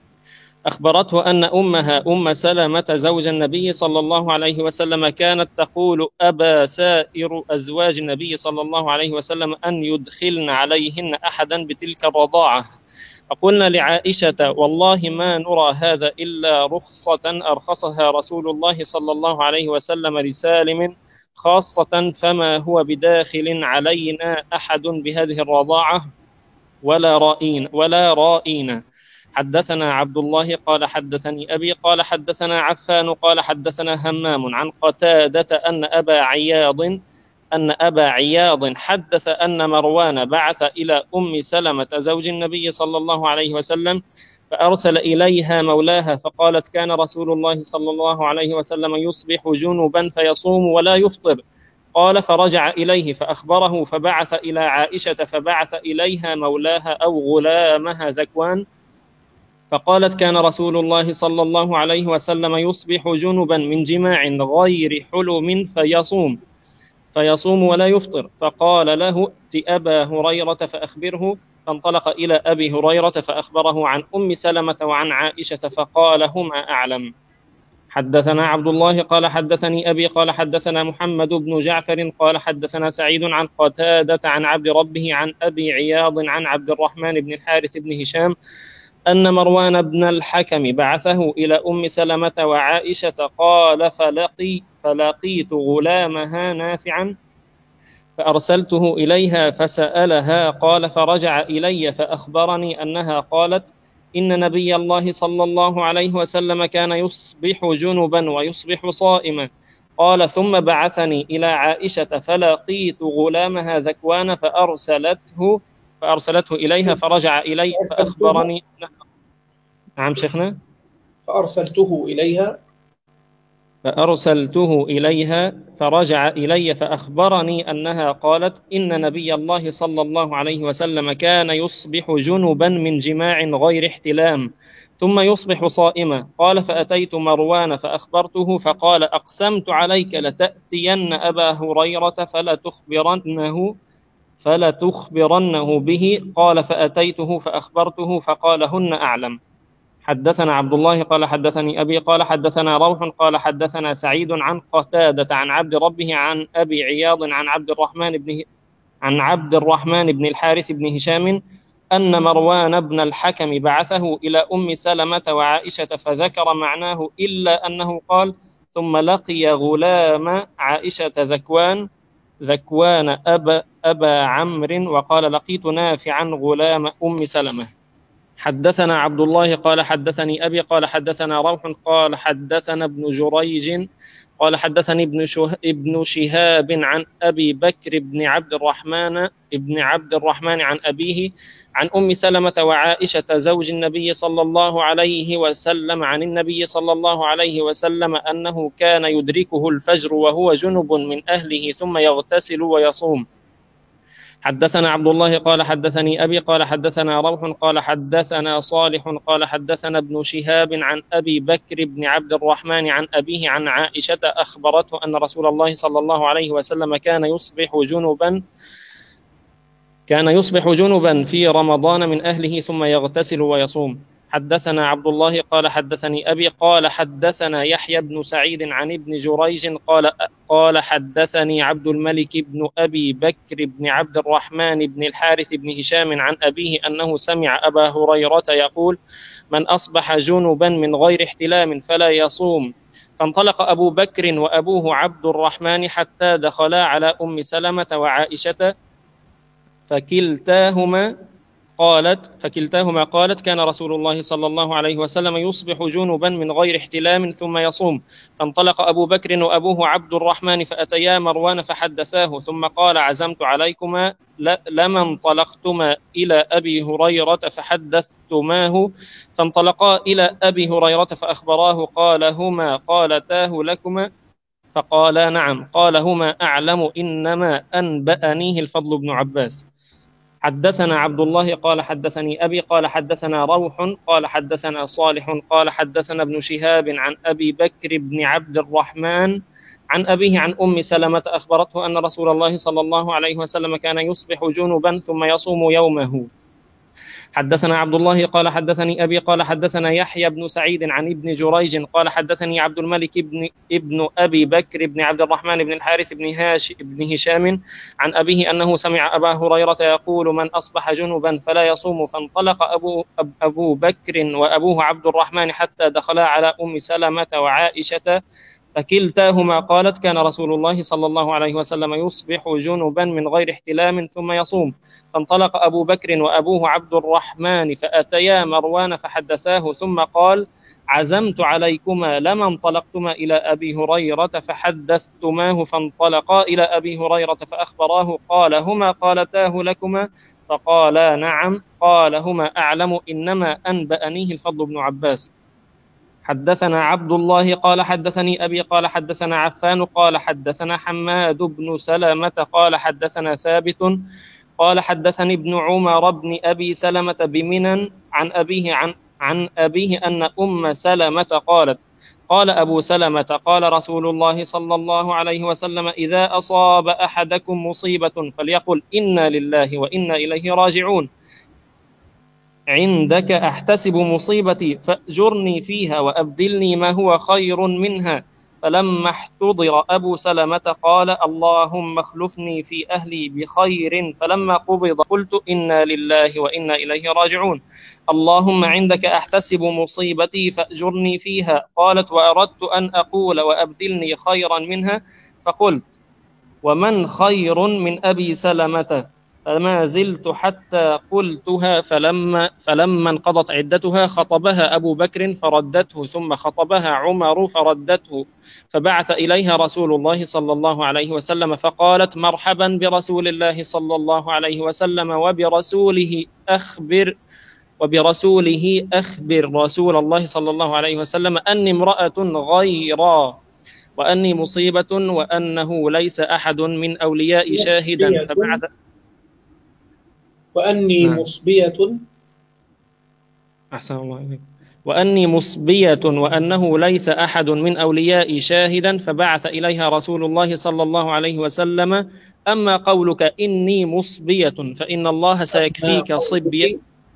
أخبرته أن أمها أم سلمة زوج النبي صلى الله عليه وسلم كانت تقول أبى سائر أزواج النبي صلى الله عليه وسلم أن يدخلن عليهن أحدا بتلك الرضاعة. فقلنا لعائشة والله ما نرى هذا إلا رخصة أرخصها رسول الله صلى الله عليه وسلم لسالم خاصة، فما هو بداخل علينا أحد بهذه الرضاعة ولا رائين. حدثنا عبد الله قال حدثني أبي قال حدثنا عفان قال حدثنا همام عن قتادة أن أبا عياض حدث أن مروان بعث إلى أم سلمة زوج النبي صلى الله عليه وسلم فأرسل إليها مولاها فقالت كان رسول الله صلى الله عليه وسلم يصبح جنبا فيصوم ولا يفطر. قال فرجع إليه فأخبره فبعث إلى عائشة فبعث إليها مولاها أو غلامها ذكوان فقالت كان رسول الله صلى الله عليه وسلم يصبح جنبا من جماع غير حلم فيصوم ولا يفطر. فقال له ائت أبا هريرة فأخبره، فانطلق إلى أبي هريرة فأخبره عن أم سلمة وعن عائشة فقال هما أعلم. حدثنا عبد الله قال حدثني أبي قال حدثنا محمد بن جعفر قال حدثنا سعيد عن قتادة عن عبد ربه عن أبي عياض عن عبد الرحمن بن الحارث بن هشام أن مروان بن الحكم بعثه إلى أم سلمة وعائشة قال فلقيت غلامها نافعا فأرسلته إليها فسألها قال فرجع إلي فأخبرني أنها قالت إن نبي الله صلى الله عليه وسلم كان يصبح جنبا ويصبح صائما. قال ثم بعثني إلى عائشة فلقيت غلامها ذكوان فأرسلته إليها فرجع إلي فأخبرني. نعم شيخنا. فأرسلته إليها فرجع إلي فأخبرني أنها قالت إن نبي الله صلى الله عليه وسلم كان يصبح جنبا من جماع غير احتلام ثم يصبح صائما. قال فأتيت مروان فأخبرته فقال أقسمت عليك لتأتين أبا هريرة فلتخبرنه به. قال فأتيته فأخبرته فقال هن أعلم. حدثنا عبد الله قال حدثني أبي قال حدثنا روح قال حدثنا سعيد عن قتادة عن عبد ربه عن أبي عياض عن عبد الرحمن بن الحارث بن هشام أن مروان بن الحكم بعثه إلى أم سلمة وعائشة فذكر معناه إلا أنه قال ثم لقي غلام عائشة ذكوان أبا عمرو وقال لقيت نافعا غلام أم سلمة. حدثنا عبد الله قال حدثني أبي قال حدثنا روح قال حدثنا ابن جريج قال حدثني ابن شهاب عن أبي بكر بن عبد الرحمن عن أبيه عن أم سلمة وعائشة زوج النبي صلى الله عليه وسلم عن النبي صلى الله عليه وسلم أنه كان يدركه الفجر وهو جنب من أهله ثم يغتسل ويصوم. حدثنا عبد الله قال حدثني أبي قال حدثنا روح قال حدثنا صالح قال حدثنا ابن شهاب عن أبي بكر بن عبد الرحمن عن أبيه عن عائشة أخبرته أن رسول الله صلى الله عليه وسلم كان يصبح جنبا في رمضان من أهله ثم يغتسل ويصوم. حدثنا عبد الله قال حدثني أبي قال حدثنا يحيى بن سعيد عن ابن جريج قال حدثني عبد الملك بن أبي بكر بن عبد الرحمن بن الحارث بن هشام عن أبيه أنه سمع أبا هريرة يقول من أصبح جنبا من غير احتلام فلا يصوم. فانطلق أبو بكر وأبوه عبد الرحمن حتى دخلا على أم سلمة وعائشة فكلتاهما قالت كان رسول الله صلى الله عليه وسلم يصبح جنبا من غير احتلام ثم يصوم. فانطلق أبو بكر وأبوه عبد الرحمن فأتيا مروان فحدثاه ثم قال عزمت عليكما لما انطلقتما إلى أبي هريرة فحدثتماه. فانطلقا إلى أبي هريرة فأخبراه قال هما قالتاه لكما فقالا نعم. قال هما أعلم إنما أنبأنيه الفضل بن عباس. حدثنا عبد الله قال حدثني أبي قال حدثنا روح قال حدثنا صالح قال حدثنا ابن شهاب عن أبي بكر بن عبد الرحمن عن أبيه عن أم سلمة أخبرته أن رسول الله صلى الله عليه وسلم كان يصبح جنبا ثم يصوم يومه. حدثنا عبد الله قال حدثني أبي قال حدثنا يحيى بن سعيد عن ابن جريج قال حدثني عبد الملك ابن أبي بكر بن عبد الرحمن بن الحارث بن هشام عن أبيه أنه سمع أبا هريرة يقول من أصبح جنبا فلا يصوم، فانطلق أبو بكر وأبوه عبد الرحمن حتى دخلا على أم سلمة وعائشة فكلتاهما قالت كان رسول الله صلى الله عليه وسلم يصبح جنبا من غير احتلام ثم يصوم، فانطلق أبو بكر وأبوه عبد الرحمن فأتيا مروان فحدثاه ثم قال عزمت عليكما لما انطلقتما إلى أبي هريرة فحدثتماه، فانطلقا إلى أبي هريرة فأخبراه قال هما قالتاه لكما؟ فقالا نعم. قال هما أعلم إنما أنبأنيه الفضل بن عباس. حدثنا عبد الله قال حدثني أبي قال حدثنا عفان قال حدثنا حماد بن سلمة قال حدثنا ثابت قال حدثني ابن عمر بن أبي سلمة بمنن عن أبيه أن أم سلمة قالت قال أبو سلمة قال رسول الله صلى الله عليه وسلم إذا أصاب أحدكم مصيبة فليقل إنا لله وإنا إليه راجعون، عندك أحتسب مصيبتي فأجرني فيها وأبدلني ما هو خير منها. فلما احتضر أبو سلمة قال اللهم اخلفني في أهلي بخير، فلما قبض قلت إنا لله وإنا إليه راجعون، اللهم عندك أحتسب مصيبتي فأجرني فيها. قالت وأردت أن أقول وأبدلني خيرا منها فقلت ومن خير من أبي سلمة؟ فما زلت حتى قلتها، فلما انقضت عدتها خطبها أبو بكر فردته، ثم خطبها عمر فردته، فبعث إليها رسول الله صلى الله عليه وسلم فقالت مرحبا برسول الله صلى الله عليه وسلم وبرسوله أخبر رسول الله صلى الله عليه وسلم أني امرأة غيرا وأني مصيبة وأنه ليس أحد من أولياء شاهدا. فبعد وأني مصبية أحسن الله إليك وأني مصبية وأنه ليس أحد من أولياء شاهدا. فبعث إليها رسول الله صلى الله عليه وسلم أما قولك إني مصبية فإن الله سيكفيك صبية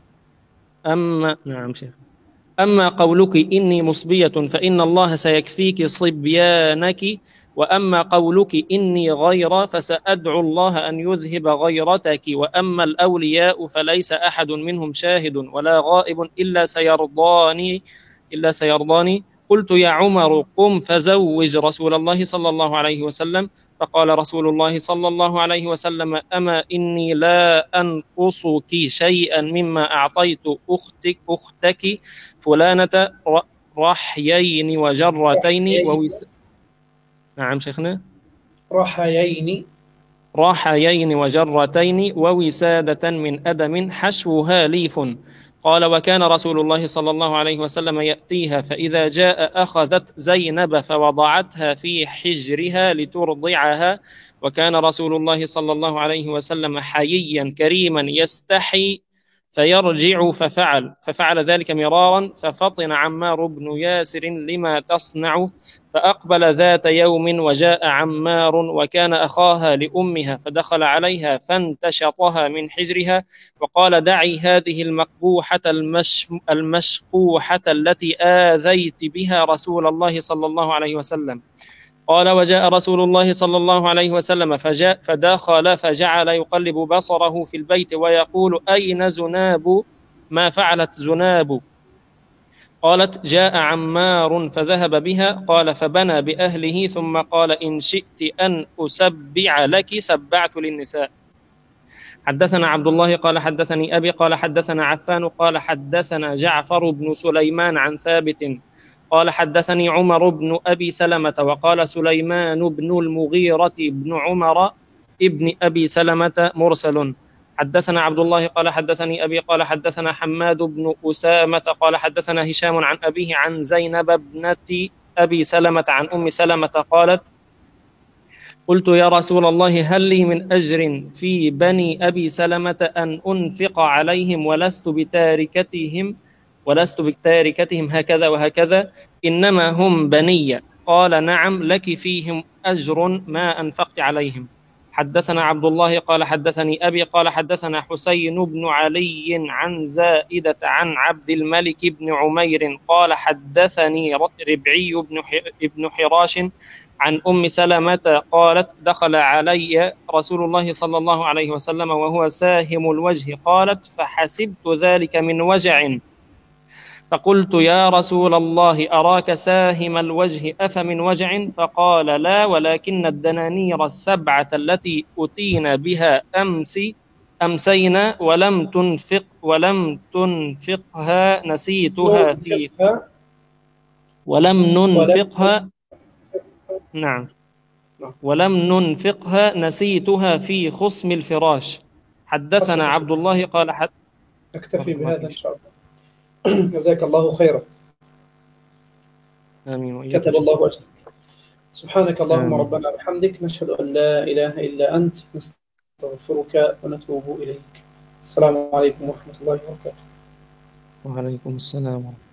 أما قولك إني مصبية فإن الله سيكفيك صبيانك، وأما قولك إني غير فسأدعو الله أن يذهب غيرتك، وأما الأولياء فليس أحد منهم شاهد ولا غائب إلا سيرضاني. قلت يا عمر قم فزوج رسول الله صلى الله عليه وسلم. فقال رسول الله صلى الله عليه وسلم أما إني لا أنقصك شيئا مما أعطيت أختك فلانة رحيين وجرتين نعم شيخنا رحيين وجرتين ووسادة من أدم حشوها ليف. قال وكان رسول الله صلى الله عليه وسلم يأتيها فإذا جاء أخذت زينب فوضعتها في حجرها لترضعها، وكان رسول الله صلى الله عليه وسلم حييا كريما يستحي فيرجع ففعل ذلك مرارا، ففطن عمار بن ياسر لما تصنع. فأقبل ذات يوم وجاء عمار وكان أخاها لأمها فدخل عليها فانتشطها من حجرها وقال دعي هذه المقبوحة المشقوحة التي آذيت بها رسول الله صلى الله عليه وسلم. قال وجاء رسول الله صلى الله عليه وسلم فدخل فجعل يقلب بصره في البيت ويقول أين زناب؟ ما فعلت زناب؟ قالت جاء عمار فذهب بها. قال فبنى بأهله ثم قال إن شئت أن أسبع لك سبعت للنساء. حدثنا عبد الله قال حدثني أبي قال حدثنا عفان قال حدثنا جعفر بن سليمان عن ثابت قال حدثني عمر بن أبي سلمة وقال سليمان بن المغيرة بن عمر ابن أبي سلمة مرسل. حدثنا عبد الله قال حدثني أبي قال حدثنا حماد بن أسامة قال حدثنا هشام عن أبيه عن زينب ابنة أبي سلمة عن أم سلمة قالت قلت يا رسول الله هل لي من أجر في بني أبي سلمة أن أنفق عليهم ولست بتاركتهم هكذا وهكذا إنما هم بني؟ قال نعم لك فيهم أجر ما أنفقت عليهم. حدثنا عبد الله قال حدثني أبي قال حدثنا حسين بن علي عن زائدة عن عبد الملك بن عمير قال حدثني ربعي بن حراش عن أم سلمة قالت دخل علي رسول الله صلى الله عليه وسلم وهو ساهم الوجه قالت فحسبت ذلك من وجع فقلت يا رسول الله أراك ساهم الوجه أفمن وجع؟ فقال لا ولكن الدنانير السبعة التي أتينا بها أمسينا ولم تنفقها نسيتها في ولم ننفقها نسيتها في خصم الفراش. حدثنا عبد الله قال نكتفي بهذا إن شاء الله. جزاك الله خيرا. آمين. كتب الله أجرك. سبحانك اللهم ربنا وبحمدك نشهد أن لا إله إلا أنت نستغفرك ونتوب إليك. السلام عليكم ورحمة الله وبركاته. وعليكم السلام.